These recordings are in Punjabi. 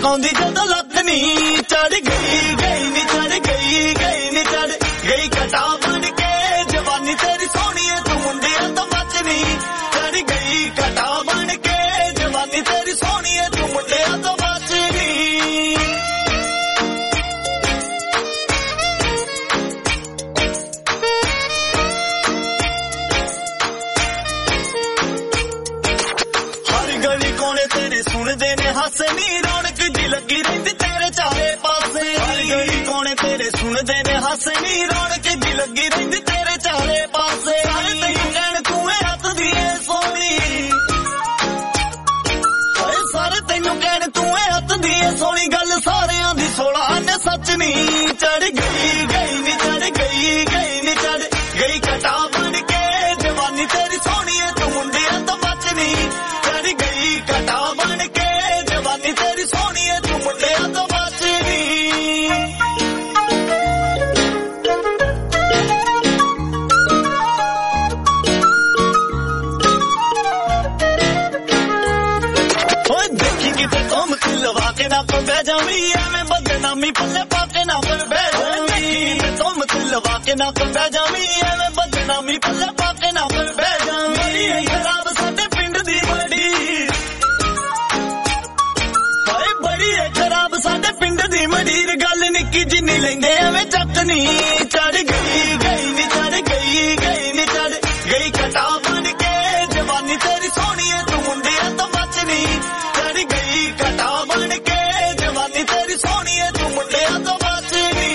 चकाउंदी जदों लत नी चढ़ गई गई नी चढ़ गई गई नी चढ़ गई घटा बन के जवानी तेरी सोहनी तू मुंडियां तो बच नी चढ़ गई घटा बन के जवानी तेरी सोहनी तू मुंडियां तो बच नी सुनदे ने हसनी रौनक जी लगी रहिंदी तेरे चारे पासे हर गली कोने तेरे सुनदे ने हसनी रौनक जी लगी रहिंदी तेरे चारे पासे सारे तैनू कहण तू हथ दी सोहनी सारे तैनू कहण तू हथ दी सोहनी गल सारियां दी 16 ने सच नी चढ़ गई गई नी चढ़ गई गई नी चढ़ गई घटा बन के जवानी तेरी सोहनी तू मुंडियां तो बच नी चढ़ गई घटा बन के जवानी तेरी सोहनी तू मुंडियां तो बच नी ओए देखी किते तुम लवा के ना बह जावी एवें बदनामी पल्ले पाके ना बह जावी तुम लवा के ना बह जावी एवें बदनामी पल्ले पाके ना बह जावी खराब साडे पिंड दी बड़ी हाय बड़ी है खराब साडे पिंड दी मडीर गल निक्की जिन्नी लेंदे एवें चटनी चढ़ गई गई नी चढ़ गई गई नी चढ़ गई घटा बन के जवानी तेरी सोहनी तू मुंडियां तो बच नी चढ़ गई घटा बन के जवानी तेरी सोहनी तू मुंडियां तो बच नी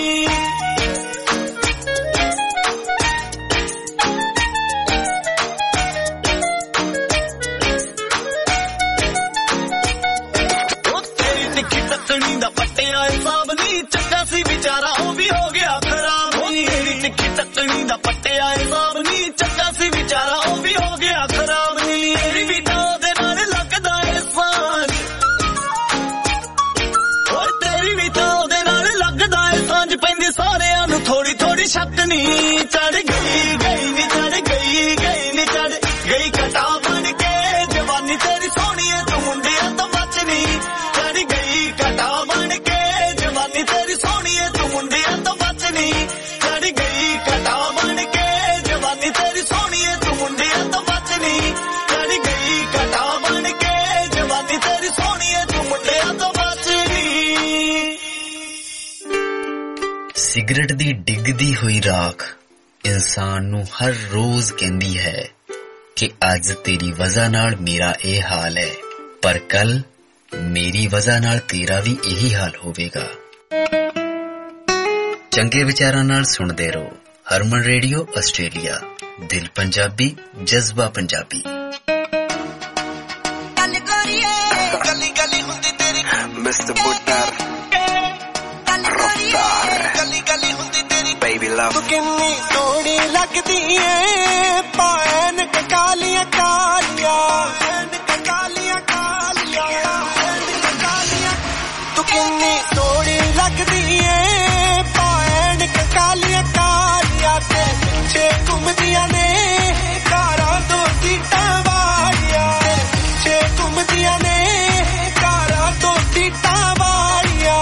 तकनी दा पट्टिया हिसाब नी चक्का सी बेचारा ओ भी हो गया खराब तेरी तिखी तकनी दा पट्टिया हिसाब नी चक्का सी बेचारा ओ भी हो गया खराब तेरी भी तो दे नाल लगदा है सांझ और तेरी भी तो दे नाल लगदा है सांझ पैंदी सारियां नू थोड़ी थोड़ी शक नी चढ़ गई गई नी चढ़ गई गई नी चढ़ गई घटा बन के जवानी तेरी सोहनी तू मुंडियां तो बच नी चढ़ गई घटा बन के जवानी तेरी सोहनी तू मुंडियां तो बच नी चढ़ गई घटा बन के जवानी तेरी सोहनी तू मुंडियां तो बच नी चढ़ गई घटा बन के जवानी तेरी सोहनी तू मुंडियां तो बच नी सिगरेट दी डिगदी हुई राख इंसान नू हर रोज कहंदी है कि अज तेरी वजह नाल मेरा ए हाल है पर कल मेरी वजह नाल तेरा भी यही हाल होवेगा। चंगे विचारां नाल सुनदे रहो हरमन रेडियो आस्ट्रेलिया दिल पंजाबी जज्बा पंजाबी। गली गली हुंदी तेरी मिस्टर बुटर गली गली हुंदी तेरी बेबी लव किन्नी सोहनी लगदी है पैन कालियां कालियां कालियां कालियां तू किन्नी सोहनी लगदी है पैन कालियां कालियां तेरे पीछे घूमदियां ने कारां दो सीटां वालियां तेरे पीछे घूमदियां ने कारां दो सीटां वालियां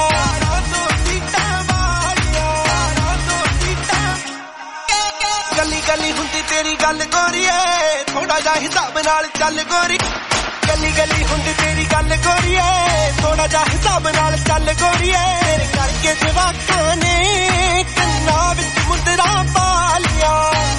गली गली हुंदी तेरी गल गोरीए थोड़ा जा हिसाब नाल चल गोरी गली गली हुंदी तेरी गल गोरीए थोड़ा जा हिसाब नाल चल गोरीए तेरे करके जवाकां ने कन्ना विच मुंदरा पालियां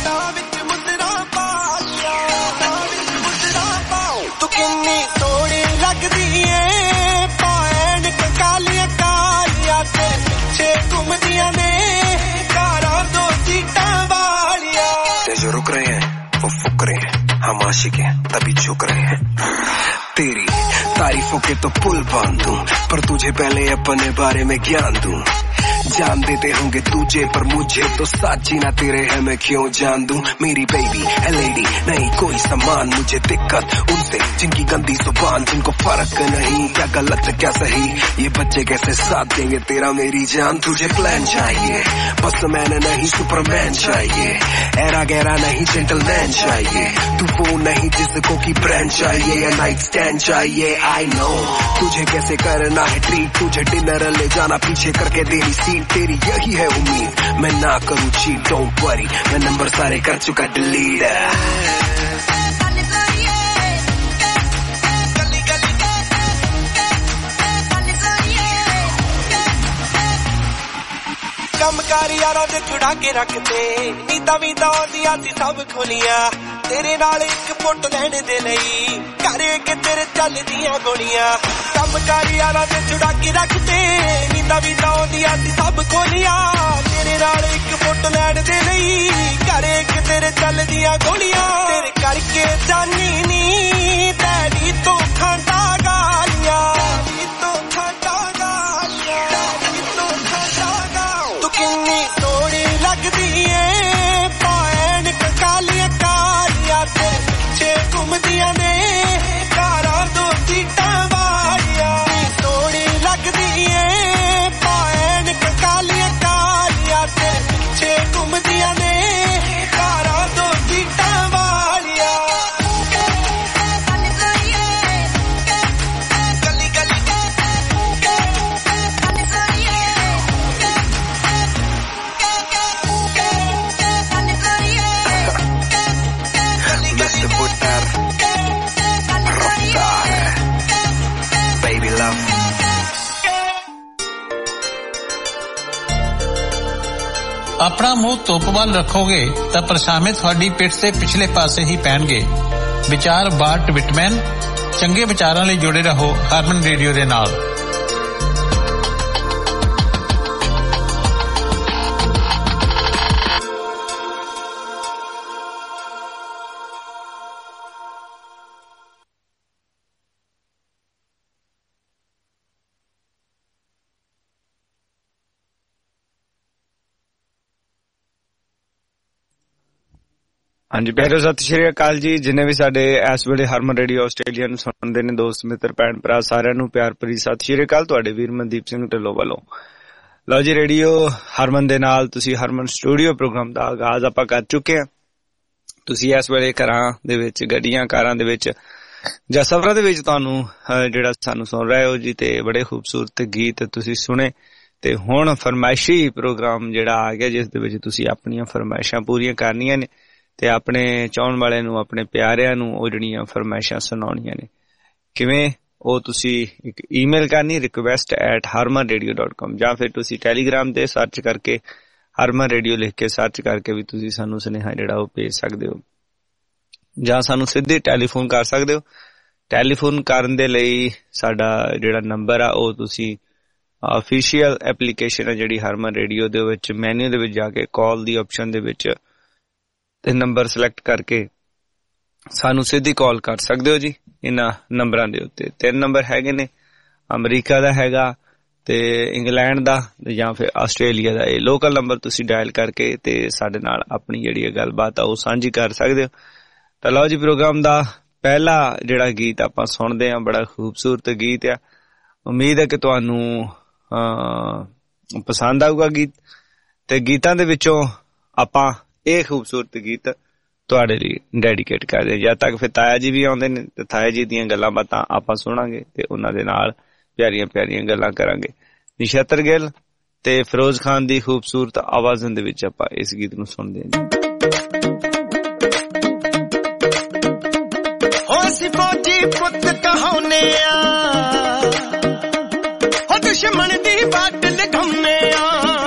तू किन्नी सोहनी लगदी ऐ पैन कालियां कालियां तेरे पीछे घूमदियां ने कारां दो सीटां वालियां ते जो रुक रहे हैं वो फुक रहे हैं हम आशिक हैं तभी झुक रहे हैं तेरी तारीफों के तो पुल बांध दूं पर तुझे पहले अपने बारे में ज्ञान दूं जान देते होंगे तुझे पर मुझे तो साथ जीना तेरे है मैं क्यों जान दूं मेरी बेबी है लेडी नहीं कोई सामान मुझे दिक्कत उनसे जिनकी गंदी जुबान जिनको फर्क नहीं क्या गलत क्या सही ये बच्चे कैसे साथ देंगे तेरा मेरी जान तुझे प्लान चाहिए बस मैंने नहीं सुपरमैन चाहिए एरा गहरा नहीं जेंटलमैन चाहिए तू वो नहीं जिसको की ब्रांड चाहिए या नाइट स्टैंड चाहिए आई नो तुझे कैसे करना है ट्रीट तुझे डिनर ले जाना पीछे करके तेरी सीट तेरी यही है उम्मीद मैं ना करूँ चीट डोंट वरी मैं नंबर सारे कर चुका डिलीट कमकारी यारा दे छुड़ा के रखते नींदा वींदा आंदियां सी सब खोलियां तेरे नाल एक फुट लैण दे लई करे के तेरे चलदियां गोलियां कमकारी यारा दे छुड़ा के रखते नींदा वींदा आंदियां सी सब खोलियां तेरे नाल एक फुट लैण दे लई करे के तेरे चलदियां गोलियां तेरे करके जानी नी डैडी तो खांदा गालियां तो खांदा गालियां तो खांदा तू किन्नी सोहनी लगदी ऐ पैण कालियां कालियां तेरे पिछे घुमदियां ने कारां दो सीटां वालियां सोहनी लगदी ऐ पैण कालियां कालियां तेरे पिछे घुमदियां ने कारां दो सीटां वालियां Mr. Butler Rockstar Baby Love अपना मुंह धुੱਪ ਵੱਲ ਰੱਖੋਗੇ ਤਾਂ ਪਰਛਾਵੇਂ ਤੁਹਾਡੀ ਪਿੱਠ ਦੇ ਪਿਛਲੇ ਪਾਸੇ ਹੀ ਪੈਣਗੇ ਵਿਚਾਰ ਬਾਰਟ ਵਿਟਮੈਨ ਚੰਗੇ ਵਿਚਾਰਾਂ ਲਈ ਜੁੜੇ ਰਹੋ ਹਾਰਮਨ ਰੇਡੀਓ ਦੇ ਨਾਲ ਹਾਂਜੀ ਪਿਆਰੇ ਸਤਿ ਸ਼੍ਰੀ ਅਕਾਲ ਜੀ ਜਿੰਨੇ ਵੀ ਸਾਡੇ ਇਸ ਵੇਲੇ ਹਰਮਨ ਰੇਡੀਓ ਆਸਟ੍ਰੇਲੀਆ ਨੂੰ ਸੁਣਦੇ ਨੇ ਦੋਸਤ ਮਿੱਤਰ ਭੈਣ ਭਰਾ ਸਾਰਿਆਂ ਨੂੰ ਪਿਆਰ ਭਰੀ ਸਤਿ ਸ਼੍ਰੀ ਅਕਾਲ ਤੁਹਾਡੇ ਵੀਰ ਮਨਦੀਪ ਸਿੰਘ ਢਿੱਲੋਂ ਵੱਲੋਂ ਲਓ ਜੀ ਰੇਡੀਓ ਹਰਮਨ ਦੇ ਨਾਲ ਤੁਸੀਂ ਹਰਮਨ ਸਟੂਡੀਓ ਪ੍ਰੋਗਰਾਮ ਦਾ ਆਗਾਜ਼ ਆਪਾਂ ਕਰ ਚੁੱਕੇ ਹਾਂ ਤੁਸੀਂ ਇਸ ਵੇਲੇ ਘਰਾਂ ਦੇ ਵਿੱਚ ਗੱਡੀਆਂ ਕਾਰਾਂ ਦੇ ਵਿੱਚ ਜਾਂ ਸਫ਼ਰਾਂ ਦੇ ਵਿੱਚ ਤੁਹਾਨੂੰ ਜਿਹੜਾ ਸਾਨੂੰ ਸੁਣ ਰਹੇ ਹੋ ਜੀ ਤੇ ਬੜੇ ਖੂਬਸੂਰਤ ਗੀਤ ਤੁਸੀਂ ਸੁਣੇ ਤੇ ਹੁਣ ਫਰਮਾਇਸ਼ੀ ਪ੍ਰੋਗਰਾਮ ਜਿਹੜਾ ਆ ਗਿਆ ਜਿਸ ਦੇ ਵਿੱਚ ਤੁਸੀਂ ਆਪਣੀਆਂ ਫਰਮਾਇਸ਼ਾਂ ਪੂਰੀਆਂ ਕਰਨੀਆਂ ਨੇ ਤੇ ਆਪਣੇ ਚਾਹਣ ਵਾਲਿਆਂ ਨੂੰ ਆਪਣੇ ਪਿਆਰਿਆਂ ਨੂੰ ਉਹ ਜਿਹੜੀਆਂ ਫਰਮਾਇਸ਼ਾਂ ਸੁਣਾਉਣੀਆਂ ਨੇ ਕਿਵੇਂ ਉਹ ਤੁਸੀਂ ਇੱਕ ਈਮੇਲ ਕਰਨੀ request@harmanradio.com ਜਾਂ ਫਿਰ ਤੁਸੀਂ ਟੈਲੀਗ੍ਰਾਮ ਤੇ ਸਰਚ ਕਰਕੇ ਹਰਮਨ ਰੇਡੀਓ ਲਿਖ ਕੇ ਸਰਚ ਕਰਕੇ ਵੀ ਤੁਸੀਂ ਸਾਨੂੰ ਸੁਨੇਹਾ ਜਿਹੜਾ ਉਹ ਭੇਜ ਸਕਦੇ ਹੋ ਜਾਂ ਸਾਨੂੰ ਸਿੱਧੇ ਟੈਲੀਫੋਨ ਕਰ ਸਕਦੇ ਹੋ ਟੈਲੀਫੋਨ ਕਰਨ ਦੇ ਲਈ ਸਾਡਾ ਜਿਹੜਾ ਨੰਬਰ ਆ ਉਹ ਤੁਸੀਂ ਆਫੀਸ਼ੀਅਲ ਐਪਲੀਕੇਸ਼ਨ ਹੈ ਜਿਹੜੀ ਹਰਮਨ ਰੇਡੀਓ ਦੇ ਵਿੱਚ ਮੈਨੂ ਦੇ ਵਿੱਚ ਜਾ ਕੇ ਕਾਲ ਦੀ ਆਪਸ਼ਨ ਦੇ ਵਿੱਚ ਤੇ ਨੰਬਰ ਸਿਲੈਕਟ ਕਰਕੇ ਸਾਨੂੰ ਸਿੱਧੀ ਕਾਲ ਕਰ ਸਕਦੇ ਹੋ ਜੀ ਇਹਨਾਂ ਨੰਬਰਾਂ ਦੇ ਉੱਤੇ 3 ਨੰਬਰ ਹੈਗੇ ਨੇ ਅਮਰੀਕਾ ਦਾ ਹੈਗਾ ਤੇ ਇੰਗਲੈਂਡ ਦਾ ਜਾਂ ਫਿਰ ਆਸਟ੍ਰੇਲੀਆ ਦਾ ਇਹ ਲੋਕਲ ਨੰਬਰ ਤੁਸੀਂ ਡਾਇਲ ਕਰਕੇ ਤੇ ਸਾਡੇ ਨਾਲ ਆਪਣੀ ਜਿਹੜੀ ਗੱਲਬਾਤ ਆ ਉਹ ਸਾਂਝੀ ਕਰ ਸਕਦੇ ਹੋ ਤਾਂ ਲਓ ਜੀ ਪ੍ਰੋਗਰਾਮ ਦਾ ਪਹਿਲਾ ਜਿਹੜਾ ਗੀਤ ਆਪਾਂ ਸੁਣਦੇ ਹਾਂ ਬੜਾ ਖੂਬਸੂਰਤ ਗੀਤ ਆ ਉਮੀਦ ਹੈ ਕਿ ਤੁਹਾਨੂੰ ਪਸੰਦ ਆਊਗਾ ਗੀਤ ਤੇ ਗੀਤਾਂ ਦੇ ਵਿੱਚੋਂ ਆਪਾਂ ਇਹ ਖੂਬਸੂਰਤ ਗੀਤ ਤੁਹਾਡੇ ਲਈ ਡੈਡੀਕੇਟ ਕਰਦੇ ਜਦ ਤੱਕ ਫਿਰ ਤਾਇਆ ਜੀ ਵੀ ਆਉਂਦੇ ਨੇ ਤੇ ਤਾਇਆ ਜੀ ਦੀਆਂ ਗੱਲਾਂ ਬਾਤਾਂ ਆਪਾਂ ਸੁਣਾਂਗੇ ਤੇ ਉਹਨਾਂ ਦੇ ਨਾਲ ਪਿਆਰੀਆਂ ਪਿਆਰੀਆਂ ਗੱਲਾਂ ਕਰਾਂਗੇ ਨਿਸ਼ਤਰ ਗਿੱਲ ਤੇ ਫਿਰੋਜ਼ ਖਾਨ ਦੀ ਖੂਬਸੂਰਤ ਆਵਾਜ਼ਾਂ ਦੇ ਵਿੱਚ ਆਪਾਂ ਇਸ ਗੀਤ ਨੂੰ ਸੁਣਦੇ ਹਾਂ ਹੋ ਸੀ ਫੌਜੀ ਪੁੱਤ ਕਹਾਉਨੇ ਆ ਹੋ ਦੁਸ਼ਮਣ ਦੀ ਬਾਤ ਲਗਾਉਨੇ ਆ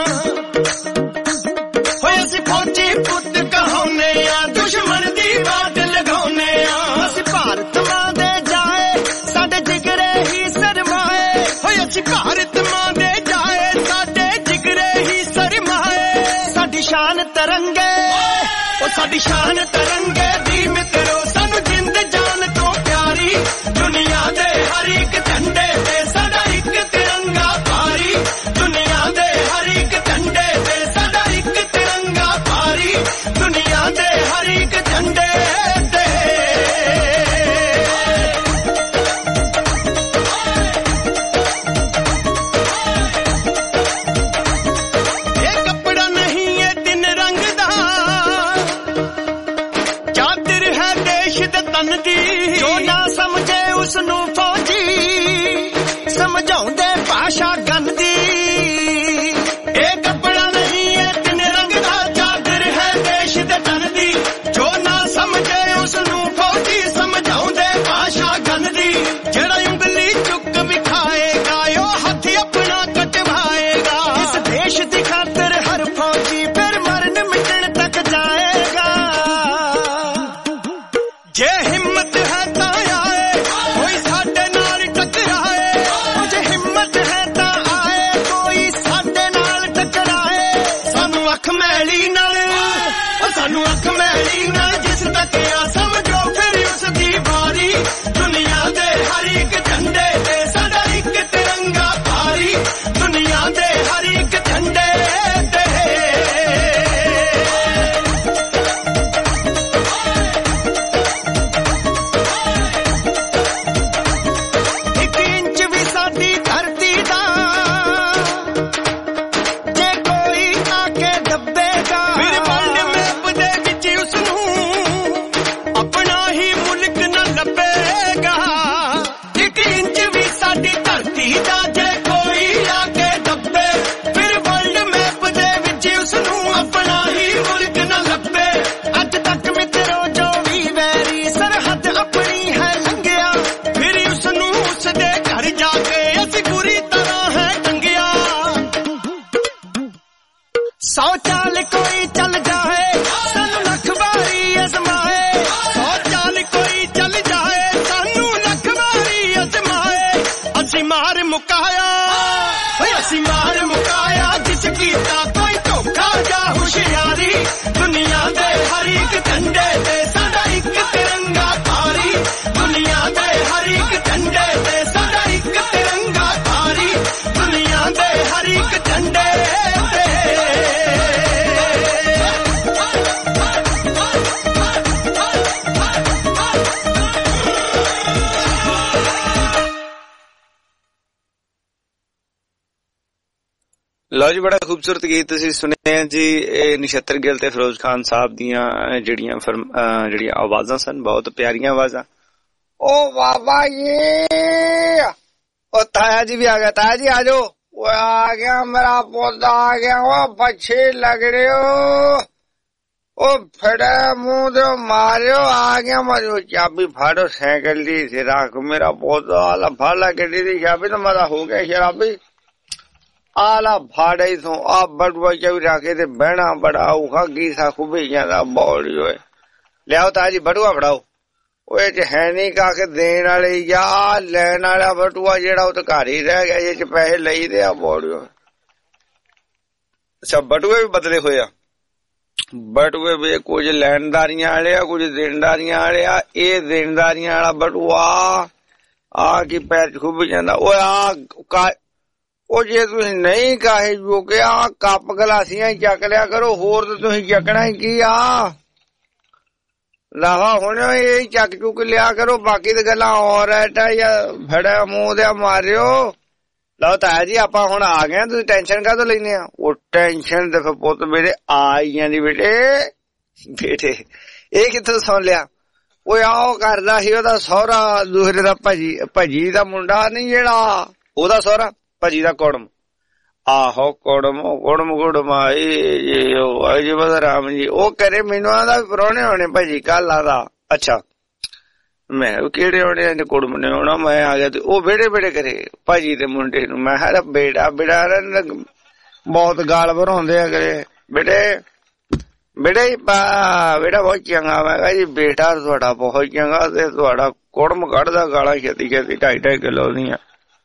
ਹੋਏ ਸੀ ਫੌਜੀ ਪੁੱਤ ਕਹਾਉਨੇ ਆ ਦੁਸ਼ਮਣ ਦੀ ਬਾਤ ਲਗਾਉਨੇ ਆ ਅਸੀਂ ਭਾਰਤ ਮਾਂ ਦੇ ਜਾਏ ਸਾਡੇ ਜਿਗਰੇ ਹੀ ਸਰਮਾਏ ਹੋਏ ਅਸੀਂ ਭਾਰਤ ਮਾਂ ਦੇ ਜਾਏ ਸਾਡੇ ਜਿਗਰੇ ਹੀ ਸਰਮਾਏ ਸਾਡੀ ਸ਼ਾਨ ਤਰੰਗੇ ਉਹ ਸਾਡੀ ਸ਼ਾਨ ਤਰੰਗੇ ਦੀ ਮਿੱਤਰੋ ਸਾਨੂੰ ਜਿੰਦ ਜਾਨ ਤੋਂ ਪਿਆਰੀ ਦੁਨੀਆ ਦੇ ਹਰ ਇੱਕ ਝੰਡੇ ਤੇ ਸਾਡਾ ਇੱਕ ਤਿਰੰਗਾ ਭਾਰੀ ਦੁਨੀਆ ਦੇ ਹਰ ਇੱਕ भाषा गंदी ये कपड़ा नहीं है तीन रंग दा चादर है देश दे दर्दी जो ना समझे उसनू फौजी समझाउंदे भाषा गंदी जेड़ा उंगली चुक विखाएगा यो हाथ अपना कटवाएगा इस देश दी खातिर हर फौजी फिर मरण मिटन तक जाएगा जे हिम्मत है ता आए कोई साडे नाल टकराए जे हिम्मत है ता आए कोई साडे नाल टकराए सानू अख मैली नाल जिस तक आ समझो फिर उस दी बारी दुनिया दे हर एक झंडे ते साडा एक तिरंगा भारी दुनिया दे हर एक झंडे ते एक इंच भी साडी धरती दा जे कोई आके दबेगा फिर वर्ल्ड मैप दे विच उसनू अपना ही मुल्क न लभेगा एक इंच भी साडी धरती दा जे कोई आके दबे फिर वर्ल्ड मैप दे विच उसनू अपना ही मुल्क न लभे अज तक मित्रो जो भी वैरी सरहद अपनी है लंघिया फिर उसनू उसदे घर जाके असी बुरी तरह है टंगिया 100 चाल कोई चल जाए सानू लख बारी अजमाए 100 चाल कोई चल जाए सानू लख बारी अजमाए असी मार मुकाया जिस कीता कोई धोखा जा होशियारी दुनिया दे हर एक झंडे ते साडा एक तिरंगा भारी दुनिया दे हर एक झंडे ते साडा एक तिरंगा भारी दुनिया दे हर एक झंडे ते ਲਓ ਜੀ ਬੜਾ ਖੂਬਸੂਰਤ ਗੀਤ ਤੁਸੀਂ ਸੁਣਿਆ ਜੀ ਇਹ ਨਛੱਤਰ ਗਿੱਲ ਤੇ ਫਿਰੋਜ਼ ਖਾਨ ਸਾਹਿਬ ਦੀਆਂ ਜਿਹੜੀਆਂ ਆਵਾਜ਼ਾਂ ਸਨ ਬਹੁਤ ਪਿਆਰੀਆਂ ਆਵਾਜ਼ਾਂ ਉਹ ਬਾਬਾ ਜੀ ਉਹ ਤਾਇਆ ਜੀ ਵੀ ਆ ਗਿਆ ਤਾਇਆ ਜੀ ਆ ਜਾਓ ਉਹ ਆ ਗਿਆ ਮੇਰਾ ਪੌਦਾ ਆ ਗਿਆ ਉਹ ਪੱਛੇ ਲੱਗ ਰਿਓ ਉਹ ਫੜੇ ਮੂੰਹ ਦੇ ਮਾਰਿਓ ਆ ਗਿਆ ਮਾਰਿਓ ਚਾਬੀ ਫਾੜੋ ਸਾਈਕਲ ਦੀ ਸੀ ਰੱਖ ਮੇਰਾ ਪੌਦਾ ਆਲਾ ਫਾੜਾ ਗੱਡੀ ਦੀ ਚਾਬੀ ਤਾਂ ਮੇਰਾ ਹੋ ਗਿਆ ਸ਼ਰਾਬੀ आला भाड़े तो आप बड़ुआ चाबी रखे थे बहना बड़ा औखा गीसा खूबी जाता बौड़ी होए लियाओ ताजी बड़ुआ फड़ाओ ओए च है नहीं काके देन वाले या लैन वाला बटुआ जेड़ा उत घर ही रह गया जे पैसे लई दे आ बौड़ी होए अच्छा बटुए भी बदले हुए आ बटुए भी कुछ लैनदारियां वाले आ कुछ देनदारियां वाले आ ये देनदारियां वाला बटुआ आ की पैर खूबी जाता ओए आ ਉਹ ਜੇ ਤੁਸੀਂ ਨਹੀਂ ਕਾਹੇ ਜੋਗੇ ਆ ਕੱਪ ਗਲਾਸੀਆਂ ਹੀ ਚੱਕ ਲਿਆ ਕਰੋ ਹੋਰ ਤਾਂ ਤੁਸੀਂ ਚੱਕਣਾ ਹੀ ਕੀ ਆ ਲਾਹਾ ਹੁਣ ਇਹ ਚੱਕ ਚੁੱਕ ਲਿਆ ਕਰੋ ਬਾਕੀ ਤਾਂ ਗੱਲਾਂ ਹੋਰ ਐਟਾ ਜਾਂ ਫੜਾ ਮੂੰਹ ਦੇ ਮਾਰਿਓ ਲਓ ਤਾਇਆ ਜੀ ਆਪਾਂ ਹੁਣ ਆ ਗਏ ਤੁਸੀਂ ਟੈਨਸ਼ਨ ਕਾਹਤੋਂ ਲੈਨੇ ਆ ਉਹ ਟੈਨਸ਼ਨ ਤੇ ਫਿਰ ਪੁੱਤ ਮੇਰੇ ਆ ਹੀ ਜਾਂਦੀ ਬੇਟੇ ਇਹ ਕਿੱਥੋਂ ਸੁਣ ਲਿਆ ਉਹ ਆਓ ਕਰਦਾ ਸੀ ਉਹਦਾ ਸਹੁਰਾ ਦੂਸਰੇ ਦਾ ਭਾਜੀ ਦਾ ਮੁੰਡਾ ਨਹੀਂ ਜਿਹੜਾ ਉਹਦਾ ਸਹੁਰਾ ਭਾਜੀ ਦਾ ਕੁੜਮ ਆਹੋ ਕੁੜਮ ਆਏ ਜੀ ਬਸ ਰਾਮ ਜੀ ਉਹ ਕਰੇ ਮੈਨੂੰ ਆਂਦਾ ਪ੍ਰਾਹੁਣੇ ਹੋਣੇ ਭਾਜੀ ਕੱਲ ਆਦਾ ਅੱਛਾ ਮੈਂ ਕਿਹੜੇ ਹੋਣੇ ਨੇ ਕੁੜਮ ਨੇ ਹੋਣਾ ਮੈਂ ਆ ਗਿਆ ਤੇ ਉਹ ਵਿਹੜੇ ਕਰੇ ਭਾਜੀ ਦੇ ਮੁੰਡੇ ਨੂੰ ਮੈਂ ਕਿਹਾ ਬੇੜਾ ਬਹੁਤ ਗਾਲ ਭਰਾਉਂਦੇ ਆ ਕਰੇ ਬੇੜਾ ਬਹੁਤ ਚੰਗਾ ਮੈਂ ਕਿਹਾ ਜੀ ਬੇਟਾ ਤੁਹਾਡਾ ਬਹੁਤ ਚੰਗਾ ਤੇ ਤੁਹਾਡਾ ਕੁੜਮ ਕੱਢਦਾ ਗਾਲਾਂ ਛੇਤੀ 2.5 ਕਿਲੋ ਦੀਆਂ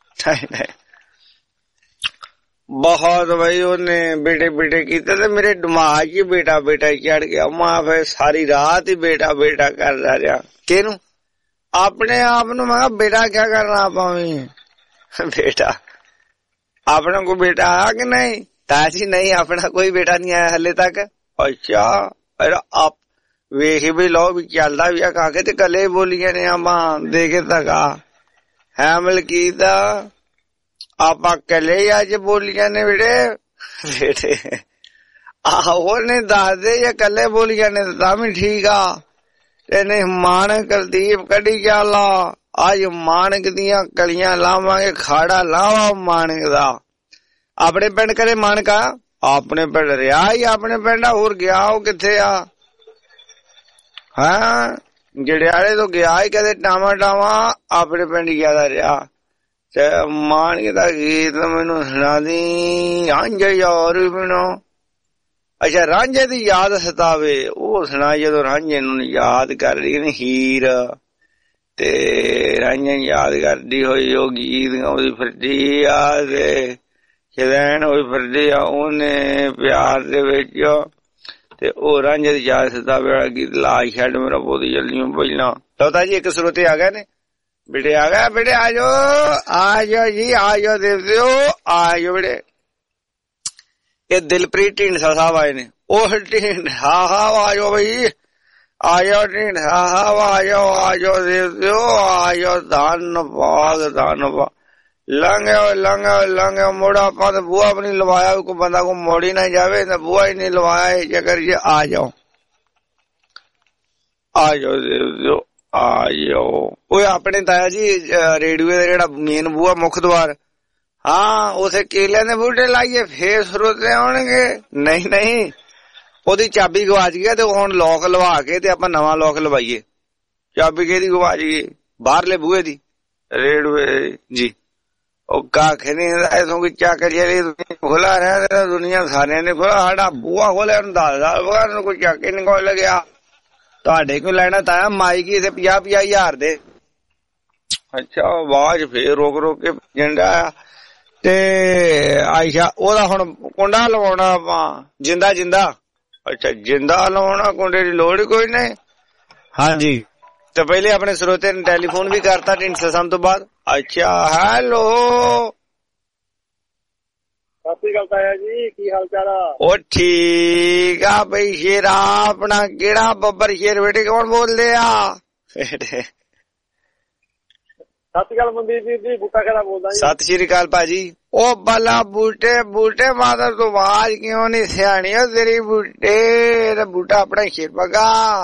ਬਹੁਤ ਬਈ ਉਹਨੇ ਬੇਟੇ ਕੀਤੇ ਤੇ ਮੇਰੇ ਦਿਮਾਗ 'ਚ ਬੇਟਾ ਚੜ ਗਿਆ ਮੈਂ ਫਿਰ ਸਾਰੀ ਰਾਤ ਹੀ ਬੇਟਾ ਕਰਦਾ ਰਿਹਾ ਕਿਹਨੂੰ ਆਪਣੇ ਆਪ ਨੂੰ ਮੈਂ ਕਿਹਾ ਬੇਟਾ ਕਿਆ ਕਰਨਾ ਆਪਾਂ ਵੀ ਬੇਟਾ ਆਪਣਾ ਕੋਈ ਬੇਟਾ ਆਇਆ ਕਿ ਨਹੀਂ ਤਾਜੀ ਨਹੀਂ ਆਪਣਾ ਕੋਈ ਬੇਟਾ ਨਹੀਂ ਆਇਆ ਹਲੇ ਤੱਕ ਅੱਛਾ ਆਪ ਵੇਖ ਵੀ ਲਓ ਵੀ ਚੱਲਦਾ ਵੀ ਆ ਕਾਕੇ ਤੇ ਕੱਲੇ ਬੋਲੀਆਂ ਨੇ ਆਪਾਂ ਦੇਖੇ ਤੱਕਾ ਹੈ ਮਲਕੀਤ ਆਪਾਂ ਕੱਲੇ ਅੱਜ ਬੋਲੀਆਂ ਨੇ ਬੇਟੇ ਆਹੋ ਨੇ ਦੱਸਦੇ ਜਾਂ ਕੱਲੇ ਬੋਲੀਆਂ ਨੇ ਤਾਂ ਵੀ ਠੀਕ ਆ ਤੇ ਨਹੀਂ ਮਾਣਕ ਕੁਲਦੀਪ ਕੱਢੀ ਚੱਲਾ ਅੱਜ ਮਾਣਕ ਦੀਆਂ ਕਲੀਆਂ ਲਾਵਾਂਗੇ ਖਾੜਾ ਲਾਵਾ ਮਾਣਕ ਦਾ। ਆਪਣੇ ਪਿੰਡ ਕਦੇ ਮਾਣਕਾ ਆਪਣੇ ਪਿੰਡ ਰਿਹਾ ਹੀ ਆਪਣੇ ਪਿੰਡ ਆ ਹੋਰ ਗਿਆ ਉਹ ਕਿੱਥੇ ਆ ਹਾਂ ਜੜਿਆਲੇ ਤੋਂ ਗਿਆ ਹੀ ਕਦੇ ਟਾਵਾਂ ਟਾਵਾਂ ਆਪਣੇ ਪਿੰਡ ਜ਼ਿਆਦਾ ਰਿਹਾ ਤੇ ਮਾਣਕ ਦਾ ਗੀਤ ਮੈਨੂੰ ਸੁਣਾ ਦੀ ਰਾਂਝੇ ਯਾਰ ਮੈਨੂੰ। ਅੱਛਾ ਰਾਂਝੇ ਦੀ ਯਾਦ ਸਤਾਵੇ ਉਹ ਸੁਣਾ ਜਦੋਂ ਰਾਂਝੇ ਨੂੰ ਯਾਦ ਕਰ ਰਹੀ ਨੇ ਹੀਰ ਤੇ ਰਾਂਝੇ ਯਾਦ ਕਰਦੀ ਹੋਈ ਉਹ ਗੀਤ ਗਾਉਂਦੀ ਫਿਰਦੀ ਆ ਤੇ ਸ਼ਦੈਣ ਹੋਈ ਫਿਰਦੀ ਆ ਉਹਨੇ ਪਿਆਰ ਦੇ ਵਿੱਚ ਤੇ ਉਹ ਰਾਂਝੇ ਦੀ ਯਾਦ ਸਤਾਵੇ ਵਾਲਾ ਗੀਤ ਲਾ ਛੱਡ ਮੇਰਾ ਬਹੁਤ ਜਲਦੀ ਪਹਿਲਾਂ। ਤੋਤਾ ਜੀ ਇੱਕ ਸਰੋਤੇ ਆ ਗਏ ਨੇ ਬੇਟੇ ਆ ਗਿਆ ਬੇਟੇ ਆ ਜਾਓ ਜੀ ਆ ਜਾਓ ਦੇਵ ਆ ਜਾਓ ਬੇਟੇ। ਇਹ ਦਿਲਪ੍ਰੀਤ ਢੀਂਡਸਾ ਸਾਹਿਬ ਆਏ ਨੇ ਉਹ ਢੀਂਡਸਾ ਸਾਹਿਬ ਆ ਜਾਓ ਬਈ ਆ ਜਾਓ ਢੀਂਡਸਾ ਸਾਹਿਬ ਆ ਜਾਓ ਦੇਵ ਆ ਜਾਓ ਧੰਨਵਾਦ ਲੰਘਿਓ ਮੋੜਾ ਆਪਾਂ ਤਾਂ ਬੂਹਾ ਵੀ ਨੀ ਲਵਾਇਆ ਕੋਈ ਬੰਦਾ ਕੋਈ ਮੋੜੀ ਨਾ ਜਾਵੇ ਤਾਂ ਬੂਹਾ ਹੀ ਨੀ ਲਵਾਇਆ ਚੱਕਰ ਜੀ ਆ ਜਾਓ ਦੇਵ ਆ ਜਾਓ। ਉਹ ਆਪਣੇ ਤਾਇਆ ਜੀ ਰੇਡੀਓ ਦਾ ਜਿਹੜਾ ਮੇਨ ਬੂਹਾ ਮੁੱਖ ਦੁਆਰ ਹਾਂ ਉਥੇ ਕੇਲਿਆਂ ਦੇ ਬੂਟੇ ਲਾਈਏ ਫੇਰ ਸਰੋਤੇ ਆਉਣਗੇ। ਨਹੀਂ ਉਹਦੀ ਚਾਬੀ ਗਵਾਚ ਗਿਆ ਤੇ ਹੁਣ ਲੋਕ ਲਵਾ ਕੇ ਤੇ ਆਪਾਂ ਨਵਾਂ ਲੋਕ ਲਵਾਈਏ। ਚਾਬੀ ਕਿਹਦੀ ਗਵਾਚ ਗਈ ਬਾਹਰਲੇ ਬੂਹੇ ਦੀ ਰੇਡੀਓ ਜੀ ਉਹ ਕੱਖ ਨੀ ਇਥੋਂ ਕੋਈ ਚੱਕ ਜਿਹੜੀ ਖੁੱਲਾ ਰਿਹਾ ਦੁਨੀਆ ਸਾਰਿਆਂ ਨੇ ਖੋਲਾ ਸਾਡਾ ਬੂਹਾ ਖੋਲਿਆ ਉਹਨੂੰ 10 ਵਗਾਰ ਨੂੰ ਕੋਈ ਚੱਕ ਹੀ ਨੀ ਕੋਲ ਲੱਗਿਆ। ਤੁਹਾਡੇ ਕੋਲ ਲੈਣਾ ਤਾਇਆ ਮਾਈਕੀ ਇਥੇ 50,000 ਦੇ। ਅੱਛਾ ਆਵਾਜ਼ ਫੇਰ ਰੋਕ ਕੇ ਜਾਂਦਾ ਤੇ ਆਇਸ਼ਾ ਉਹਦਾ ਹੁਣ ਕੁੰਡਾ ਲਵਾਉਣਾ ਆਪਾਂ ਜਿੰਦਾ ਅੱਛਾ ਜਿੰਦਾ ਲਵਾਉਣਾ ਕੁੰਡੇ ਦੀ ਲੋੜ ਕੋਈ ਨਹੀਂ। ਹਾਂਜੀ ਤੇ ਪਹਿਲੇ ਆਪਣੇ ਸਰੋਤੇ ਨੇ ਟੈਲੀਫੋਨ ਵੀ ਕਰਤਾ ਢੀਂਡਸਾ ਸਾਹਿਬ ਤੋਂ ਬਾਅਦ। ਅੱਛਾ ਹੈਲੋ ਸਤਿ ਸ਼੍ਰੀ ਅਕਾਲ ਤਾਇਆ ਜੀ ਕੀ ਹਾਲ ਚਾਲ ਆ? ਉਹ ਠੀਕ ਆ ਬਈ ਸ਼ੇਰਾ ਆਪਣਾ ਕਿਹੜਾ ਬੱਬਰ ਸ਼ੇਰ ਬੇਟੇ ਕੌਣ ਬੋਲਦੇ ਆ? ਸਤਿ ਸ਼੍ਰੀ ਅਕਾਲ ਮਨਦੀਪ ਜੀ ਬੂਟਾ ਖੇੜਾ ਬੋਲਦਾ ਜੀ। ਸਤਿ ਸ਼੍ਰੀ ਅਕਾਲ ਭਾਜੀ। ਉਹ ਬਲਾ ਬੂਟੇ ਮਾਤਾ ਤੋਂ ਆਵਾਜ਼ ਕਿਉਂ ਨੀ ਸਿਆਣੀ ਓ ਤੇਰੀ ਬੂਟੇ ਬੂਟਾ ਆਪਣਾ ਸ਼ੇਰ ਪਗਾ।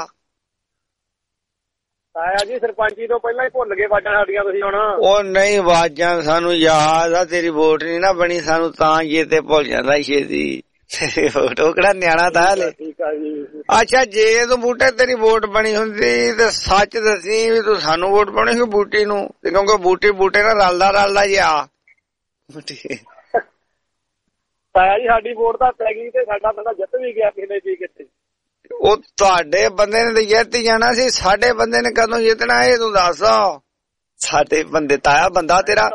ਤਾਇਆ ਜੀ ਸਰਪੰਚੀ ਤੋਂ ਪਹਿਲਾਂ ਹੀ ਭੁੱਲ ਗਏ ਆਵਾਜ਼ਾਂ ਸਾਡੀਆਂ ਤੁਸੀਂ ਹੁਣ। ਉਹ ਨਹੀਂ ਆਵਾਜ਼ਾਂ ਸਾਨੂੰ ਯਾਦ ਆ ਤੇਰੀ ਵੋਟ ਨੀ ਨਾ ਬਣੀ ਸਾਨੂੰ ਤਾਂ ਜੇ ਤੇ ਭੁੱਲ ਜਾਂਦਾ ਛੇਤੀ ਫੋਟੋ ਕਿਹੜਾ ਨਿਆਣਾ ਤਾਂ ਹਲੇ। ਅੱਛਾ ਜੇ ਤੂੰ ਬੂਟੇ ਤੇਰੀ ਵੋਟ ਬਣੀ ਹੁੰਦੀ ਤੇ ਸੱਚ ਦੱਸੀ ਵੀ ਤੂੰ ਸਾਨੂੰ ਵੋਟ ਪਾਉਣੀ ਸੀ ਬੂਟੀ ਨੂੰ ਤੇ ਕਿਉਂਕਿ ਬੂਟੇ ਨਾਲ ਰਲਦਾ ਜਿਹਾ। ਤਾਇਆ ਜੀ ਸਾਡੀ ਵੋਟ ਤਾਂ ਪੈ ਗਈ ਤੇ ਸਾਡਾ ਬੰਦਾ ਜਿੱਤ ਵੀ ਗਿਆ ਕਿਸੇ ਨੇ ਕਿਤੇ। ਉਹ ਤੁਹਾਡੇ ਬੰਦੇ ਨੇ ਤਾਂ ਜਿੱਤ ਹੀ ਜਾਣਾ ਸੀ ਸਾਡੇ ਬੰਦੇ ਨੇ ਕਦੋਂ ਜਿੱਤਣਾ ਇਹ ਤੂੰ ਦੱਸ। ਸਾਡੇ ਬੰਦੇ ਤਾਇਆ ਬੰਦਾ ਤੇਰਾ